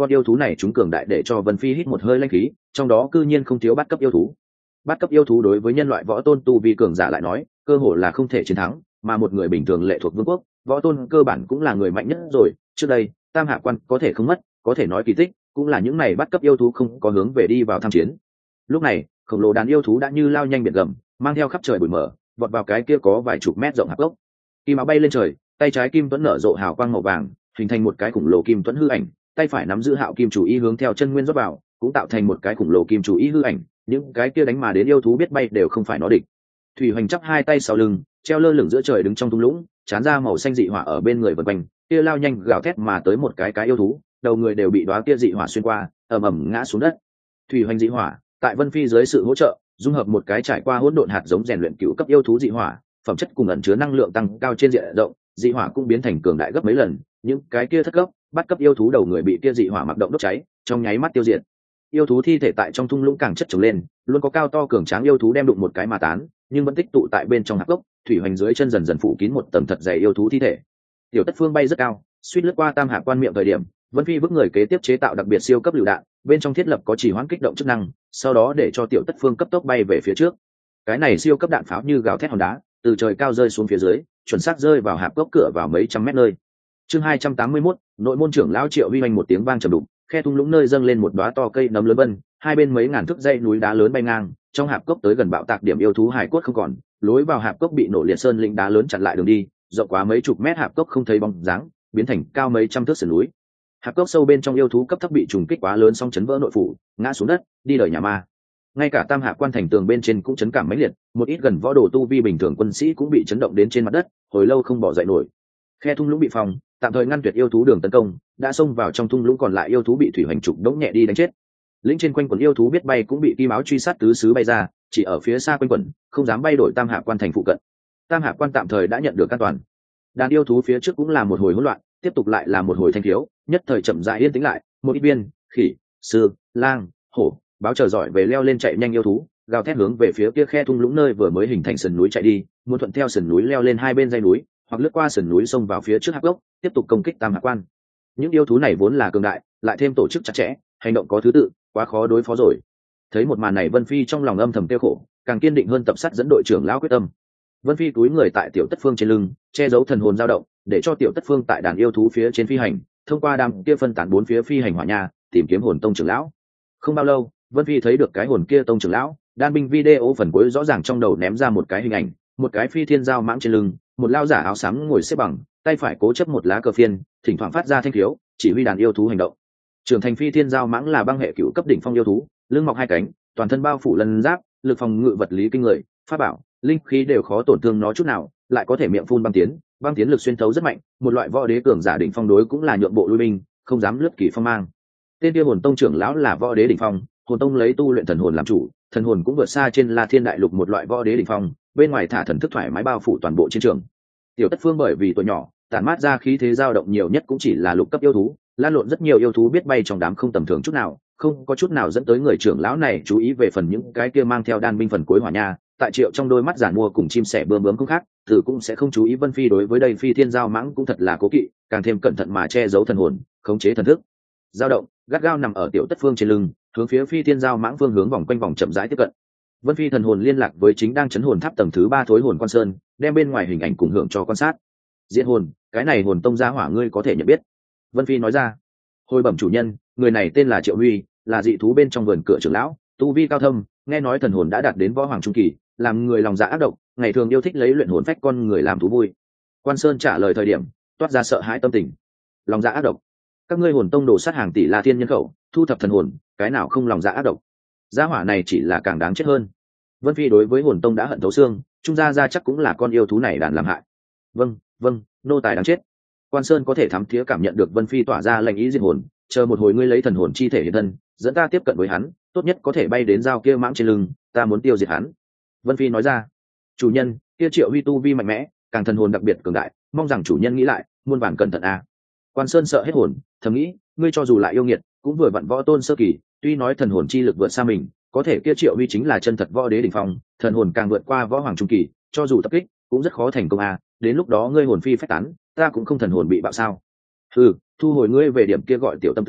con yêu thú này chúng cường đại để cho Vân Phi hít một hơi lãnh khí, trong đó cư nhiên không thiếu bắt cấp yêu thú. Bắt cấp yêu thú đối với nhân loại võ tôn tu vi cường giả lại nói, cơ hội là không thể chiến thắng, mà một người bình thường lệ thuộc vương quốc, võ tôn cơ bản cũng là người mạnh nhất rồi. Trước đây, Tam Hạ Quan có thể không mất, có thể nói kỳ tích, cũng là những này bắt cấp yêu thú không có hướng về đi vào tham chiến. Lúc này, khổng lồ đàn yêu thú đã như lao nhanh biển gầm, mang theo khắp trời bụi mờ, vọt vào cái kia có vài chục mét rộng hạp gốc. Kim áo bay lên trời, tay trái kim tuẫn nở rộ hào quang màu vàng, hình thành một cái khủng lồ kim tuẫn hư ảnh, tay phải nắm giữ hạo kim chủ ý hướng theo chân nguyên rót vào, cũng tạo thành một cái khủng lồ kim chủ ý hư ảnh. Những cái kia đánh mà đến yêu thú biết bay đều không phải nó địch. Thủy Hoành chắp hai tay sau lưng, treo lơ lửng giữa trời đứng trong thung lũng, chán ra màu xanh dị hỏa ở bên người vần quanh, kia lao nhanh gào thét mà tới một cái yêu thú, đầu người đều bị đóa kia dị hỏa xuyên qua, ầm ầm ngã xuống đất. Thủy Hoành dị hỏa, tại Vân Phi dưới sự hỗ trợ, dung hợp một cái trải qua hỗn độn hạt giống rèn luyện cựu cấp yêu thú dị hỏa, phẩm chất cùng ẩn chứa năng lượng tăng cao trên diện rộng, dị hỏa cũng biến thành cường đại gấp mấy lần, những cái kia thất cấp, bắt cấp yêu thú đầu người bị kia dị hỏa mặc động đốt cháy, trong nháy mắt tiêu diệt. Yêu thú thi thể tại trong thung lũng càng chất chồng lên, luôn có cao to cường tráng yêu thú đem đụng một cái mà tán, nhưng vẫn tích tụ tại bên trong hạp gốc. Thủy Hoành dưới chân dần dần phủ kín một tầng thật dày yêu thú thi thể. Tiểu Tất Phương bay rất cao, suýt lướt qua Tam Hạ Quan miệng thời điểm, Vân Phi bước người kế tiếp chế tạo đặc biệt siêu cấp lựu đạn, bên trong thiết lập có chỉ hoãn kích động chức năng, sau đó để cho Tiểu Tất Phương cấp tốc bay về phía trước. Cái này siêu cấp đạn pháo như gào thét hòn đá, từ trời cao rơi xuống phía dưới, chuẩn xác rơi vào hạp gốc cửa vào mấy trăm mét nơi. Chương 281, nội môn trưởng lão Triệu Huy Hoành một tiếng vang trầm đục, khe thung lũng nơi dâng lên một đóa to cây nấm lớn vân, hai bên mấy ngàn thước dây núi đá lớn bay ngang, trong hạp cốc tới gần bạo tạc điểm yêu thú hải cốt không còn, lối vào hạp cốc bị nổ liệt sơn lĩnh đá lớn chặn lại đường đi, rộng quá mấy chục mét hạp cốc không thấy bóng dáng, biến thành cao mấy trăm thước sườn núi. Hạp cốc sâu bên trong yêu thú cấp thấp bị trùng kích quá lớn song chấn vỡ nội phủ, ngã xuống đất, đi đời nhà ma. Ngay cả Tam Hạ Quan thành tường bên trên cũng chấn cảm mãnh liệt, một ít gần võ đồ tu vi bình thường quân sĩ cũng bị chấn động đến trên mặt đất, hồi lâu không bỏ dậy nổi. Khe thung lũng bị phòng, tạm thời ngăn tuyệt yêu thú đường tấn công, đã xông vào trong thung lũng còn lại yêu thú bị Thủy Hoành trục đống nhẹ đi đánh chết. Lĩnh trên quanh quần yêu thú biết bay cũng bị kim áo truy sát tứ xứ bay ra, chỉ ở phía xa quanh quần, không dám bay đổi Tam Hạ Quan thành phụ cận. Tam Hạ Quan tạm thời đã nhận được an toàn. Đàn yêu thú phía trước cũng là một hồi hỗn loạn, tiếp tục lại là một hồi thanh thiếu, nhất thời chậm rãi yên tĩnh lại, một ít biên, khỉ, sư, lang, hổ, báo chờ giỏi về leo lên chạy nhanh yêu thú, gào thét hướng về phía kia khe thung lũng nơi vừa mới hình thành sườn núi chạy đi, muốn thuận theo sườn núi leo lên hai bên dãy núi, hoặc lướt qua sườn núi xông vào phía trước hạp gốc, tiếp tục công kích Tam Hạ Quan. Những yêu thú này vốn là cường đại, lại thêm tổ chức chặt chẽ, hành động có thứ tự, quá khó đối phó rồi. Thấy một màn này, Vân Phi trong lòng âm thầm tiêu khổ, càng kiên định hơn tập sát dẫn đội trưởng lão quyết tâm. Vân Phi túi người tại Tiểu Tất Phương trên lưng, che giấu thần hồn dao động, để cho Tiểu Tất Phương tại đàn yêu thú phía trên phi hành, thông qua đám kia phân tán bốn phía phi hành hỏa nha, tìm kiếm hồn tông trưởng lão. Không bao lâu, Vân Phi thấy được cái hồn kia tông trưởng lão, đan binh video phần cuối rõ ràng trong đầu ném ra một cái hình ảnh, một cái phi thiên giao mãng trên lưng, một lao giả áo xám ngồi xếp bằng, tay phải cố chấp một lá cờ phiên, thỉnh thoảng phát ra thanh khiếu, chỉ huy đàn yêu thú hành động. Trưởng thành phi thiên giao mãng là băng hệ cựu cấp đỉnh phong yêu thú, lưng mọc hai cánh, toàn thân bao phủ lân giáp, lực phòng ngự vật lý kinh người, pháp bảo, linh khí đều khó tổn thương nó chút nào, lại có thể miệng phun băng tiến lực xuyên thấu rất mạnh, một loại võ đế cường giả đỉnh phong đối cũng là nhượng bộ lui binh, không dám lướt kỳ phong mang. Tên kia hồn tông trưởng lão là võ đế đỉnh phong, hồn tông lấy tu luyện thần hồn làm chủ, thần hồn cũng vượt xa trên La Thiên đại lục một loại võ đế đỉnh phong, bên ngoài thả thần thức thoải mái bao phủ toàn bộ chiến trường. Tiểu Tất Phương bởi vì tuổi nhỏ, tản mát ra khí thế dao động nhiều nhất cũng chỉ là lục cấp yêu thú, lan lộn rất nhiều yêu thú biết bay trong đám không tầm thường chút nào, không có chút nào dẫn tới người trưởng lão này chú ý về phần những cái kia mang theo đan binh phần cuối hỏa nha. Tại Triệu trong đôi mắt giản mua cùng chim sẻ bướm bướm không khác, tử cũng sẽ không chú ý Vân Phi đối với đây phi thiên giao mãng cũng thật là cố kỵ, càng thêm cẩn thận mà che giấu thần hồn, khống chế thần thức. Dao động, gắt gao nằm ở Tiểu Tất Phương trên lưng, hướng phía phi thiên giao mãng phương hướng vòng quanh vòng chậm rãi tiếp cận. Vân Phi thần hồn liên lạc với chính đang chấn hồn tháp tầng thứ 3 Thối Hồn Quan Sơn, đem bên ngoài hình ảnh cùng hưởng cho quan sát. Diễn hồn, cái này hồn tông gia hỏa ngươi có thể nhận biết. Vân Phi nói ra. Hồi bẩm chủ nhân, người này tên là Triệu Huy, là dị thú bên trong vườn cửa trưởng lão, tu vi cao thâm, nghe nói thần hồn đã đạt đến võ hoàng trung kỳ, làm người lòng dạ ác độc, ngày thường yêu thích lấy luyện hồn phách con người làm thú vui. Quan Sơn trả lời thời điểm toát ra sợ hãi tâm tình. Lòng dạ ác độc? Các ngươi hồn tông đổ sát hàng tỷ La Thiên nhân khẩu, thu thập thần hồn, cái nào không lòng dạ ác độc? Gia hỏa này chỉ là càng đáng chết hơn. Vân Phi đối với hồn tông đã hận thấu xương, trung gia gia chắc cũng là con yêu thú này đàn làm hại. Vâng, nô tài đáng chết. Quan Sơn có thể thám thía cảm nhận được Vân Phi tỏa ra lệnh ý diệt hồn, chờ một hồi ngươi lấy thần hồn chi thể hiện thân, dẫn ta tiếp cận với hắn, tốt nhất có thể bay đến dao kia mãng trên lưng, ta muốn tiêu diệt hắn. Vân Phi nói ra. Chủ nhân, kia Triệu Huy tu vi mạnh mẽ, càng thần hồn đặc biệt cường đại, mong rằng chủ nhân nghĩ lại, muôn vàn cẩn thận a. Quan Sơn sợ hết hồn, thầm nghĩ, ngươi cho dù lại yêu nghiệt, cũng vừa vặn võ tôn sơ kỳ, tuy nói thần hồn chi lực vượt xa mình, có thể kia Triệu Huy chính là chân thật võ đế đỉnh phong, thần hồn càng vượt qua võ hoàng trung kỳ, cho dù tập kích, cũng rất khó thành công a. Đến lúc đó ngươi hồn phi phách tán, ta cũng không thần hồn bị bạo sao? Thu hồi ngươi về điểm kia gọi tiểu tâm tư,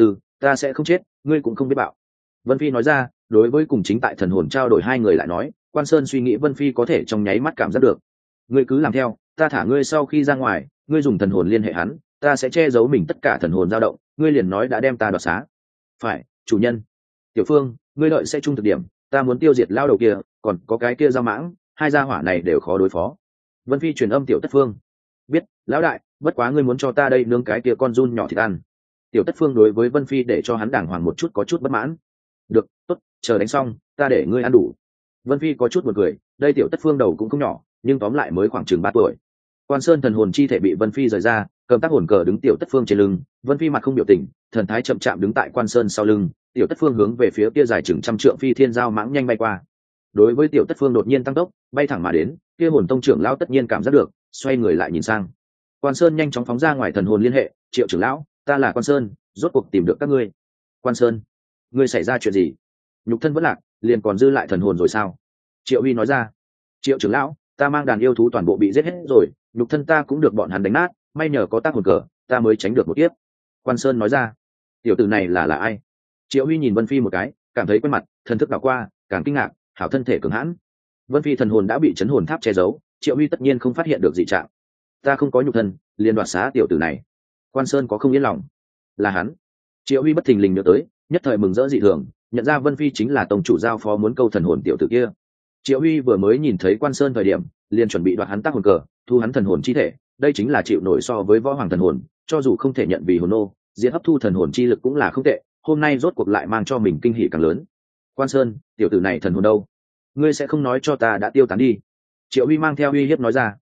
ta sẽ không chết, ngươi cũng không biết bạo. Vân Phi nói ra. Đối với cùng chính tại thần hồn trao đổi hai người lại nói, Quan Sơn suy nghĩ Vân Phi có thể trong nháy mắt cảm giác được. Ngươi cứ làm theo, ta thả ngươi sau khi ra ngoài, ngươi dùng thần hồn liên hệ hắn, ta sẽ che giấu mình tất cả thần hồn dao động, ngươi liền nói đã đem ta đoạt xá. Phải, chủ nhân. Tiểu Phương, ngươi đợi sẽ trung thực điểm, ta muốn tiêu diệt lao đầu kia, còn có cái kia Giao Mãng, hai gia hỏa này đều khó đối phó. Vân Phi truyền âm Tiểu Tất Phương. Biết, lão đại, bất quá ngươi muốn cho ta đây nướng cái kia con giun nhỏ thịt ăn. Tiểu Tất Phương đối với Vân Phi để cho hắn đàng hoàng một chút có chút bất mãn. Được, tốt, chờ đánh xong, ta để ngươi ăn đủ. Vân Phi có chút buồn cười, đây Tiểu Tất Phương đầu cũng không nhỏ, nhưng tóm lại mới khoảng chừng 3 tuổi. Quan Sơn thần hồn chi thể bị Vân Phi rời ra, cầm tác hồn cờ đứng Tiểu Tất Phương trên lưng, Vân Phi mặt không biểu tình, thần thái chậm chạm đứng tại Quan Sơn sau lưng, Tiểu Tất Phương hướng về phía kia dài chừng 100 trượng phi thiên giao mãng nhanh bay qua. Đối với Tiểu Tất Phương đột nhiên tăng tốc, bay thẳng mà đến, kia hồn tông trưởng lão tất nhiên cảm giác được, xoay người lại nhìn sang. Quan Sơn nhanh chóng phóng ra ngoài thần hồn liên hệ, Triệu trưởng lão, ta là Quan Sơn, rốt cuộc tìm được các ngươi. Quan Sơn, ngươi xảy ra chuyện gì? Nhục thân vẫn lạc, liền còn dư lại thần hồn rồi sao? Triệu Huy nói ra. Triệu trưởng lão, ta mang đàn yêu thú toàn bộ bị giết hết rồi, nhục thân ta cũng được bọn hắn đánh nát, may nhờ có tác hồn cờ, ta mới tránh được một kiếp. Quan Sơn nói ra. Tiểu tử này là ai? Triệu Huy nhìn Vân Phi một cái, cảm thấy quen mặt, thần thức đảo qua, càng kinh ngạc, hảo thân thể cường hãn. Vân Phi thần hồn đã bị chấn hồn tháp che giấu, Triệu Huy tất nhiên không phát hiện được dị trạng. Ta không có nhục thân, liền đoạt xá tiểu tử này. Quan Sơn có không yên lòng. Là hắn. Triệu Huy bất thình lình nhớ tới, nhất thời mừng rỡ dị thường, nhận ra Vân Phi chính là tông chủ giao phó muốn câu thần hồn tiểu tử kia. Triệu Huy vừa mới nhìn thấy Quan Sơn thời điểm, liền chuẩn bị đoạt hắn tác hồn cờ, thu hắn thần hồn chi thể, đây chính là chịu nổi so với võ hoàng thần hồn, cho dù không thể nhận vì hồn nô, diệt hấp thu thần hồn chi lực cũng là không tệ, hôm nay rốt cuộc lại mang cho mình kinh hỉ càng lớn. Quan Sơn, tiểu tử này thần hồn đâu? Ngươi sẽ không nói cho ta đã tiêu tán đi? Triệu Huy mang theo uy hiếp nói ra.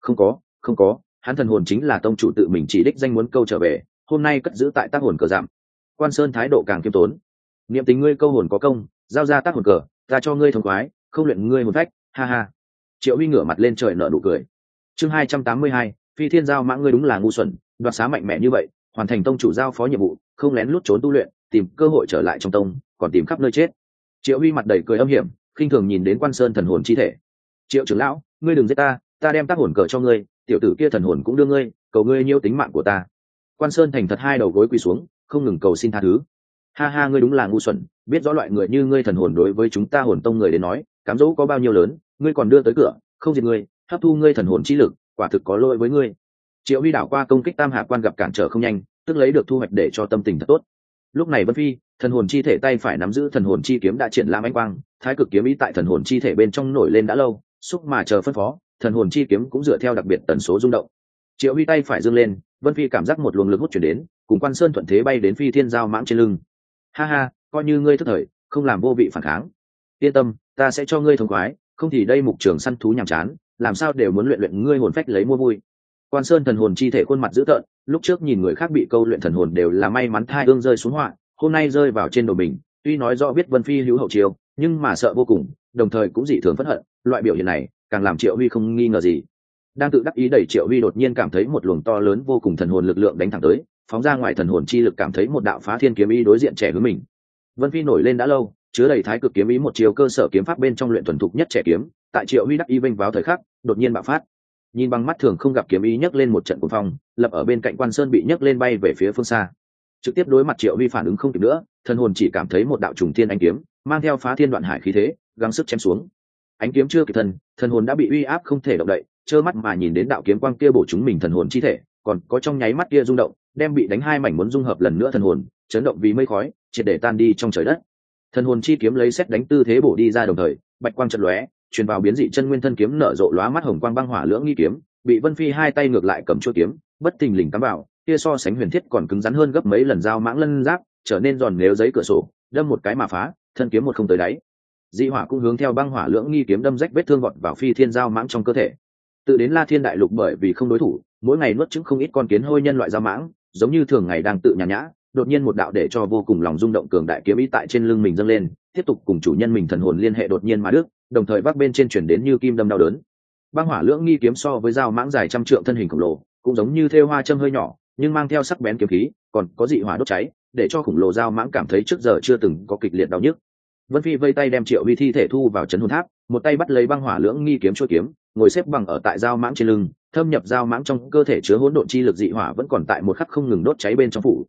Không có, hắn thần hồn chính là tông chủ tự mình chỉ đích danh muốn câu trở về, hôm nay cất giữ tại tác hồn cờ giảm. Quan Sơn thái độ càng kiêm tốn. Niệm tình ngươi câu hồn có công, giao ra tác hồn cờ, ta cho ngươi thông khoái, không luyện ngươi hồn phách, ha ha. Triệu Huy ngửa mặt lên trời nở nụ cười. Chương 282, Phi Thiên Giao Mãng ngươi đúng là ngu xuẩn, đoạt xá mạnh mẽ như vậy, hoàn thành tông chủ giao phó nhiệm vụ, không lén lút trốn tu luyện, tìm cơ hội trở lại trong tông, còn tìm khắp nơi chết. Triệu Huy mặt đầy cười âm hiểm, khinh thường nhìn đến Quan Sơn thần hồn chi thể. Triệu trưởng lão, ngươi đừng giết ta, ta đem tác hồn cờ cho ngươi, tiểu tử kia thần hồn cũng đưa ngươi, cầu ngươi nhiêu tính mạng của ta. Quan Sơn thành thật hai đầu gối quỳ xuống, không ngừng cầu xin tha thứ. Ha ha, ngươi đúng là ngu xuẩn, biết rõ loại người như ngươi thần hồn đối với chúng ta hồn tông người đến nói, cám dỗ có bao nhiêu lớn, ngươi còn đưa tới cửa, không diệt ngươi, hấp thu ngươi thần hồn chi lực, quả thực có lỗi với ngươi. Triệu Huy đảo qua công kích Tam Hạ Quan gặp cản trở không nhanh, tức lấy được thu hoạch để cho tâm tình thật tốt. Lúc này Vân Phi, thần hồn chi thể tay phải nắm giữ thần hồn chi kiếm đã triển lãm ánh quang, thái cực kiếm ý tại thần hồn chi thể bên trong nổi lên đã lâu, xúc mà chờ phân phó, thần hồn chi kiếm cũng dựa theo đặc biệt tần số rung động. Triệu Huy tay phải dương lên, Vân Phi cảm giác một luồng lực hút chuyển đến, cùng Quan Sơn thuận thế bay đến Phi Thiên Giao Mãng trên lưng. Ha ha, coi như ngươi thức thời, không làm vô vị phản kháng. Yên tâm, ta sẽ cho ngươi thông khoái, không thì đây mục trường săn thú nhàm chán, làm sao đều muốn luyện ngươi hồn phách lấy mua vui. Quan Sơn thần hồn chi thể khuôn mặt dữ tợn, lúc trước nhìn người khác bị câu luyện thần hồn đều là may mắn thai ương rơi xuống họa, hôm nay rơi vào trên đầu mình, tuy nói rõ biết Vân Phi hữu hậu chiêu, nhưng mà sợ vô cùng, đồng thời cũng dị thường phẫn hận, loại biểu hiện này càng làm Triệu Huy không nghi ngờ gì. Đang tự đắc ý đẩy Triệu Huy đột nhiên cảm thấy một luồng to lớn vô cùng thần hồn lực lượng đánh thẳng tới, phóng ra ngoài thần hồn chi lực cảm thấy một đạo phá thiên kiếm ý đối diện trẻ hướng mình. Vân Phi nổi lên đã lâu, chứa đầy thái cực kiếm ý một chiều cơ sở kiếm pháp bên trong luyện thuần thục nhất trẻ kiếm, tại Triệu Huy đắc ý vinh vào thời khắc, đột nhiên bạo phát. Nhìn bằng mắt thường không gặp kiếm ý nhấc lên một trận cuồng phong, lập ở bên cạnh Quan Sơn bị nhấc lên bay về phía phương xa. Trực tiếp đối mặt Triệu Huy phản ứng không kịp nữa, thần hồn chỉ cảm thấy một đạo trùng thiên ánh kiếm, mang theo phá thiên đoạn hải khí thế, gắng sức chém xuống. Ánh kiếm chưa kịp thân, thần hồn đã bị uy áp không thể động đậy, trơ mắt mà nhìn đến đạo kiếm quang kia bổ chúng mình thần hồn chi thể, còn có trong nháy mắt kia rung động, đem bị đánh hai mảnh muốn dung hợp lần nữa thần hồn, chấn động vì mây khói, triệt để tan đi trong trời đất. Thần hồn chi kiếm lấy xét đánh tư thế bổ đi ra đồng thời, bạch quang chợt lóe, truyền vào biến dị chân nguyên thân kiếm nở rộ lóa mắt hồng quang băng hỏa lưỡng nghi kiếm, bị Vân Phi hai tay ngược lại cầm chuôi kiếm, bất thình lình cắm vào, kia so sánh huyền thiết còn cứng rắn hơn gấp mấy lần dao mãng lân giáp, trở nên giòn nếu giấy cửa sổ, đâm một cái mà phá, thân kiếm một không tới đáy. Dị hỏa cũng hướng theo băng hỏa lưỡng nghi kiếm đâm rách vết thương vọt vào Phi Thiên dao mãng trong cơ thể. Tự đến La Thiên đại lục bởi vì không đối thủ, mỗi ngày nuốt chửng không ít con kiến hôi nhân loại dao mãng, giống như thường ngày đang tự nhàn nhã, đột nhiên một đạo để cho vô cùng lòng rung động cường đại kiếm ý tại trên lưng mình dâng lên, tiếp tục cùng chủ nhân mình thần hồn liên hệ đột nhiên mà đứt, đồng thời bắc bên trên chuyển đến như kim đâm đau đớn. Băng hỏa lưỡng nghi kiếm so với dao mãng dài trăm trượng thân hình khổng lồ, cũng giống như thêu hoa châm hơi nhỏ, nhưng mang theo sắc bén kiếm khí, còn có dị hỏa đốt cháy, để cho khủng lồ dao mãng cảm thấy trước giờ chưa từng có kịch liệt đau nhức. Vân Phi vây tay đem Triệu Huy thi thể thu vào trấn hồn tháp, một tay bắt lấy băng hỏa lưỡng nghi kiếm chuôi kiếm, ngồi xếp bằng ở tại dao mãng trên lưng, thâm nhập dao mãng trong cơ thể chứa hỗn độn chi lực dị hỏa vẫn còn tại một khắc không ngừng đốt cháy bên trong phủ.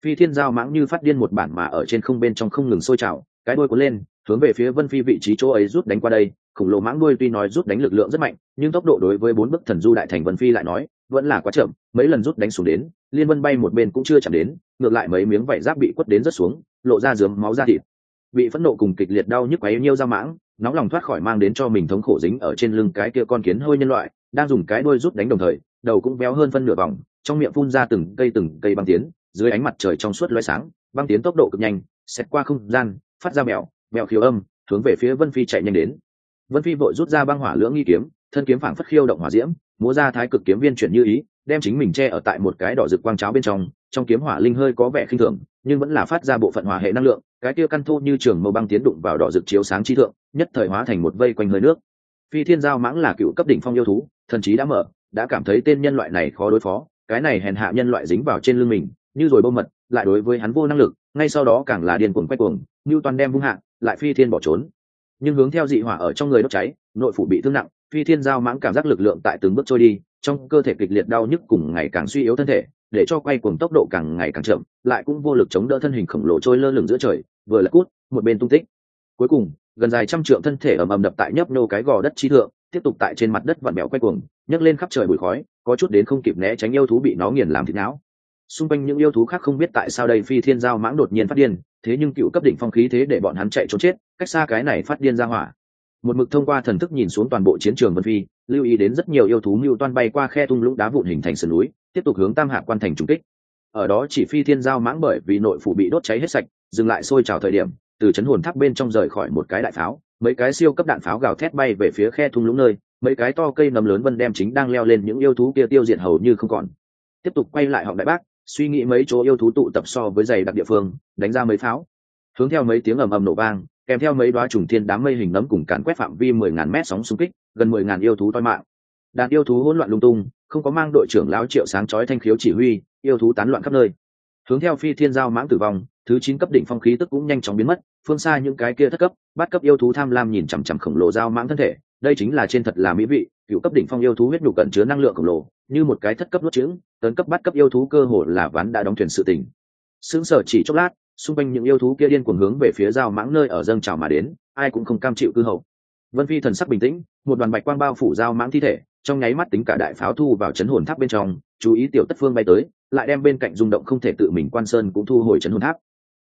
Phi thiên giao mãng như phát điên một bản mà ở trên không bên trong không ngừng sôi trào, cái đuôi cuốn lên hướng về phía Vân Phi vị trí chỗ ấy rút đánh qua đây. Khổng lồ mãng đuôi tuy nói rút đánh lực lượng rất mạnh, nhưng tốc độ đối với 4 bức thần du đại thành Vân Phi lại nói vẫn là quá chậm. Mấy lần rút đánh xuống đến, liên vân bay một bên cũng chưa chạm đến, ngược lại mấy miếng vảy giáp bị quất đến rất xuống, lộ ra rườm máu ra thịt. Bị phẫn nộ cùng kịch liệt đau nhức quấy nhiêu giao mãng, nóng lòng thoát khỏi mang đến cho mình thống khổ dính ở trên lưng cái kia con kiến hôi nhân loại, đang dùng cái đuôi rút đánh đồng thời, đầu cũng béo hơn phân nửa vòng, trong miệng phun ra từng cây băng tiến, dưới ánh mặt trời trong suốt lóe sáng, băng tiến tốc độ cực nhanh, xẹt qua không gian, phát ra mèo khiếu âm, hướng về phía Vân Phi chạy nhanh đến. Vân Phi vội rút ra băng hỏa lưỡng nghi kiếm, thân kiếm phảng phất khiêu động hỏa diễm, múa ra thái cực kiếm viên chuyển như ý, đem chính mình che ở tại một cái đỏ rực quang cháo bên trong kiếm hỏa linh hơi có vẻ khinh thường, nhưng vẫn là phát ra bộ phận hỏa hệ năng lượng, cái kia căn thô như trường mâu băng tiến đụng vào đỏ rực chiếu sáng chi thượng, nhất thời hóa thành một vây quanh hơi nước. Phi thiên giao mãng là cựu cấp đỉnh phong yêu thú, thần trí đã mở, đã cảm thấy tên nhân loại này khó đối phó, cái này hèn hạ nhân loại dính vào trên lưng mình, như rồi bô mật, lại đối với hắn vô năng lực, ngay sau đó càng là điên cuồng quay cuồng, như toàn đem vung hạ, lại phi thiên bỏ trốn. Nhưng hướng theo dị hỏa ở trong người đốt cháy, nội phủ bị thương nặng, phi thiên giao mãng cảm giác lực lượng tại từng bước trôi đi, trong cơ thể kịch liệt đau nhức cùng ngày càng suy yếu thân thể, để cho quay cuồng tốc độ càng ngày càng chậm, lại cũng vô lực chống đỡ thân hình khổng lồ trôi lơ lửng giữa trời, vừa lật cút, một bên tung tích. Cuối cùng, gần dài trăm trượng thân thể ầm ầm đập tại nhấp nô cái gò đất chi thượng, tiếp tục tại trên mặt đất vặn bèo quay cuồng, nhấc lên khắp trời bụi khói, có chút đến không kịp né tránh yêu thú bị nó nghiền làm thịt não. Xung quanh những yêu thú khác không biết tại sao đây phi thiên giao mãng đột nhiên phát điên, thế nhưng cựu cấp đỉnh phong khí thế để bọn hắn chạy trốn chết, cách xa cái này phát điên ra hỏa. Một mực thông qua thần thức nhìn xuống toàn bộ chiến trường Vân Phi, lưu ý đến rất nhiều yêu thú mưu toan bay qua khe thung lũng đá vụn hình thành sườn núi, tiếp tục hướng Tam Hạ quan thành trùng kích. Ở đó chỉ phi thiên giao mãng bởi vì nội phủ bị đốt cháy hết sạch, dừng lại sôi trào thời điểm, từ chấn hồn tháp bên trong rời khỏi một cái đại pháo, mấy cái siêu cấp đạn pháo gào thét bay về phía khe thung lũng nơi, mấy cái to cây nấm lớn vân đem chính đang leo lên những yêu thú kia tiêu diệt hầu như không còn. Tiếp tục quay lại họng đại bác, suy nghĩ mấy chỗ yêu thú tụ tập so với dày đặc địa phương, đánh ra mấy pháo, hướng theo mấy tiếng ầm ầm nổ vang, kèm theo mấy đoá trùng thiên đám mây hình nấm cùng càn quét phạm vi 10.000 mét sóng xung kích, gần 10.000 yêu thú toi mạng. Đàn yêu thú hỗn loạn lung tung, không có mang đội trưởng lão Triệu sáng chói thanh khiếu chỉ huy, yêu thú tán loạn khắp nơi. Hướng theo phi thiên giao mãng tử vong, thứ 9 cấp đỉnh phong khí tức cũng nhanh chóng biến mất, phương xa những cái kia thất cấp, bát cấp yêu thú tham lam nhìn chằm chằm khổng lồ giao mãng thân thể, đây chính là trên thật là mỹ vị, cựu cấp đỉnh phong yêu thú huyết nhục cẩn chứa năng lượng khổng lồ, như một cái thất cấp nuốt trứng, tấn cấp bát cấp yêu thú cơ hồ là ván đã đóng thuyền sự tình. Sững sờ chỉ chốc lát, xung quanh những yêu thú kia điên cuồng hướng về phía giao mãng nơi ở dâng trào mà đến, ai cũng không cam chịu cư hậu. Vân Phi thần sắc bình tĩnh, một đoàn bạch quang bao phủ giao mãng thi thể, trong nháy mắt tính cả đại pháo thu vào chấn hồn tháp bên trong, chú ý tiểu tất phương bay tới, lại đem bên cạnh rung động không thể tự mình quan sơn cũng thu hồi chấn hồn tháp.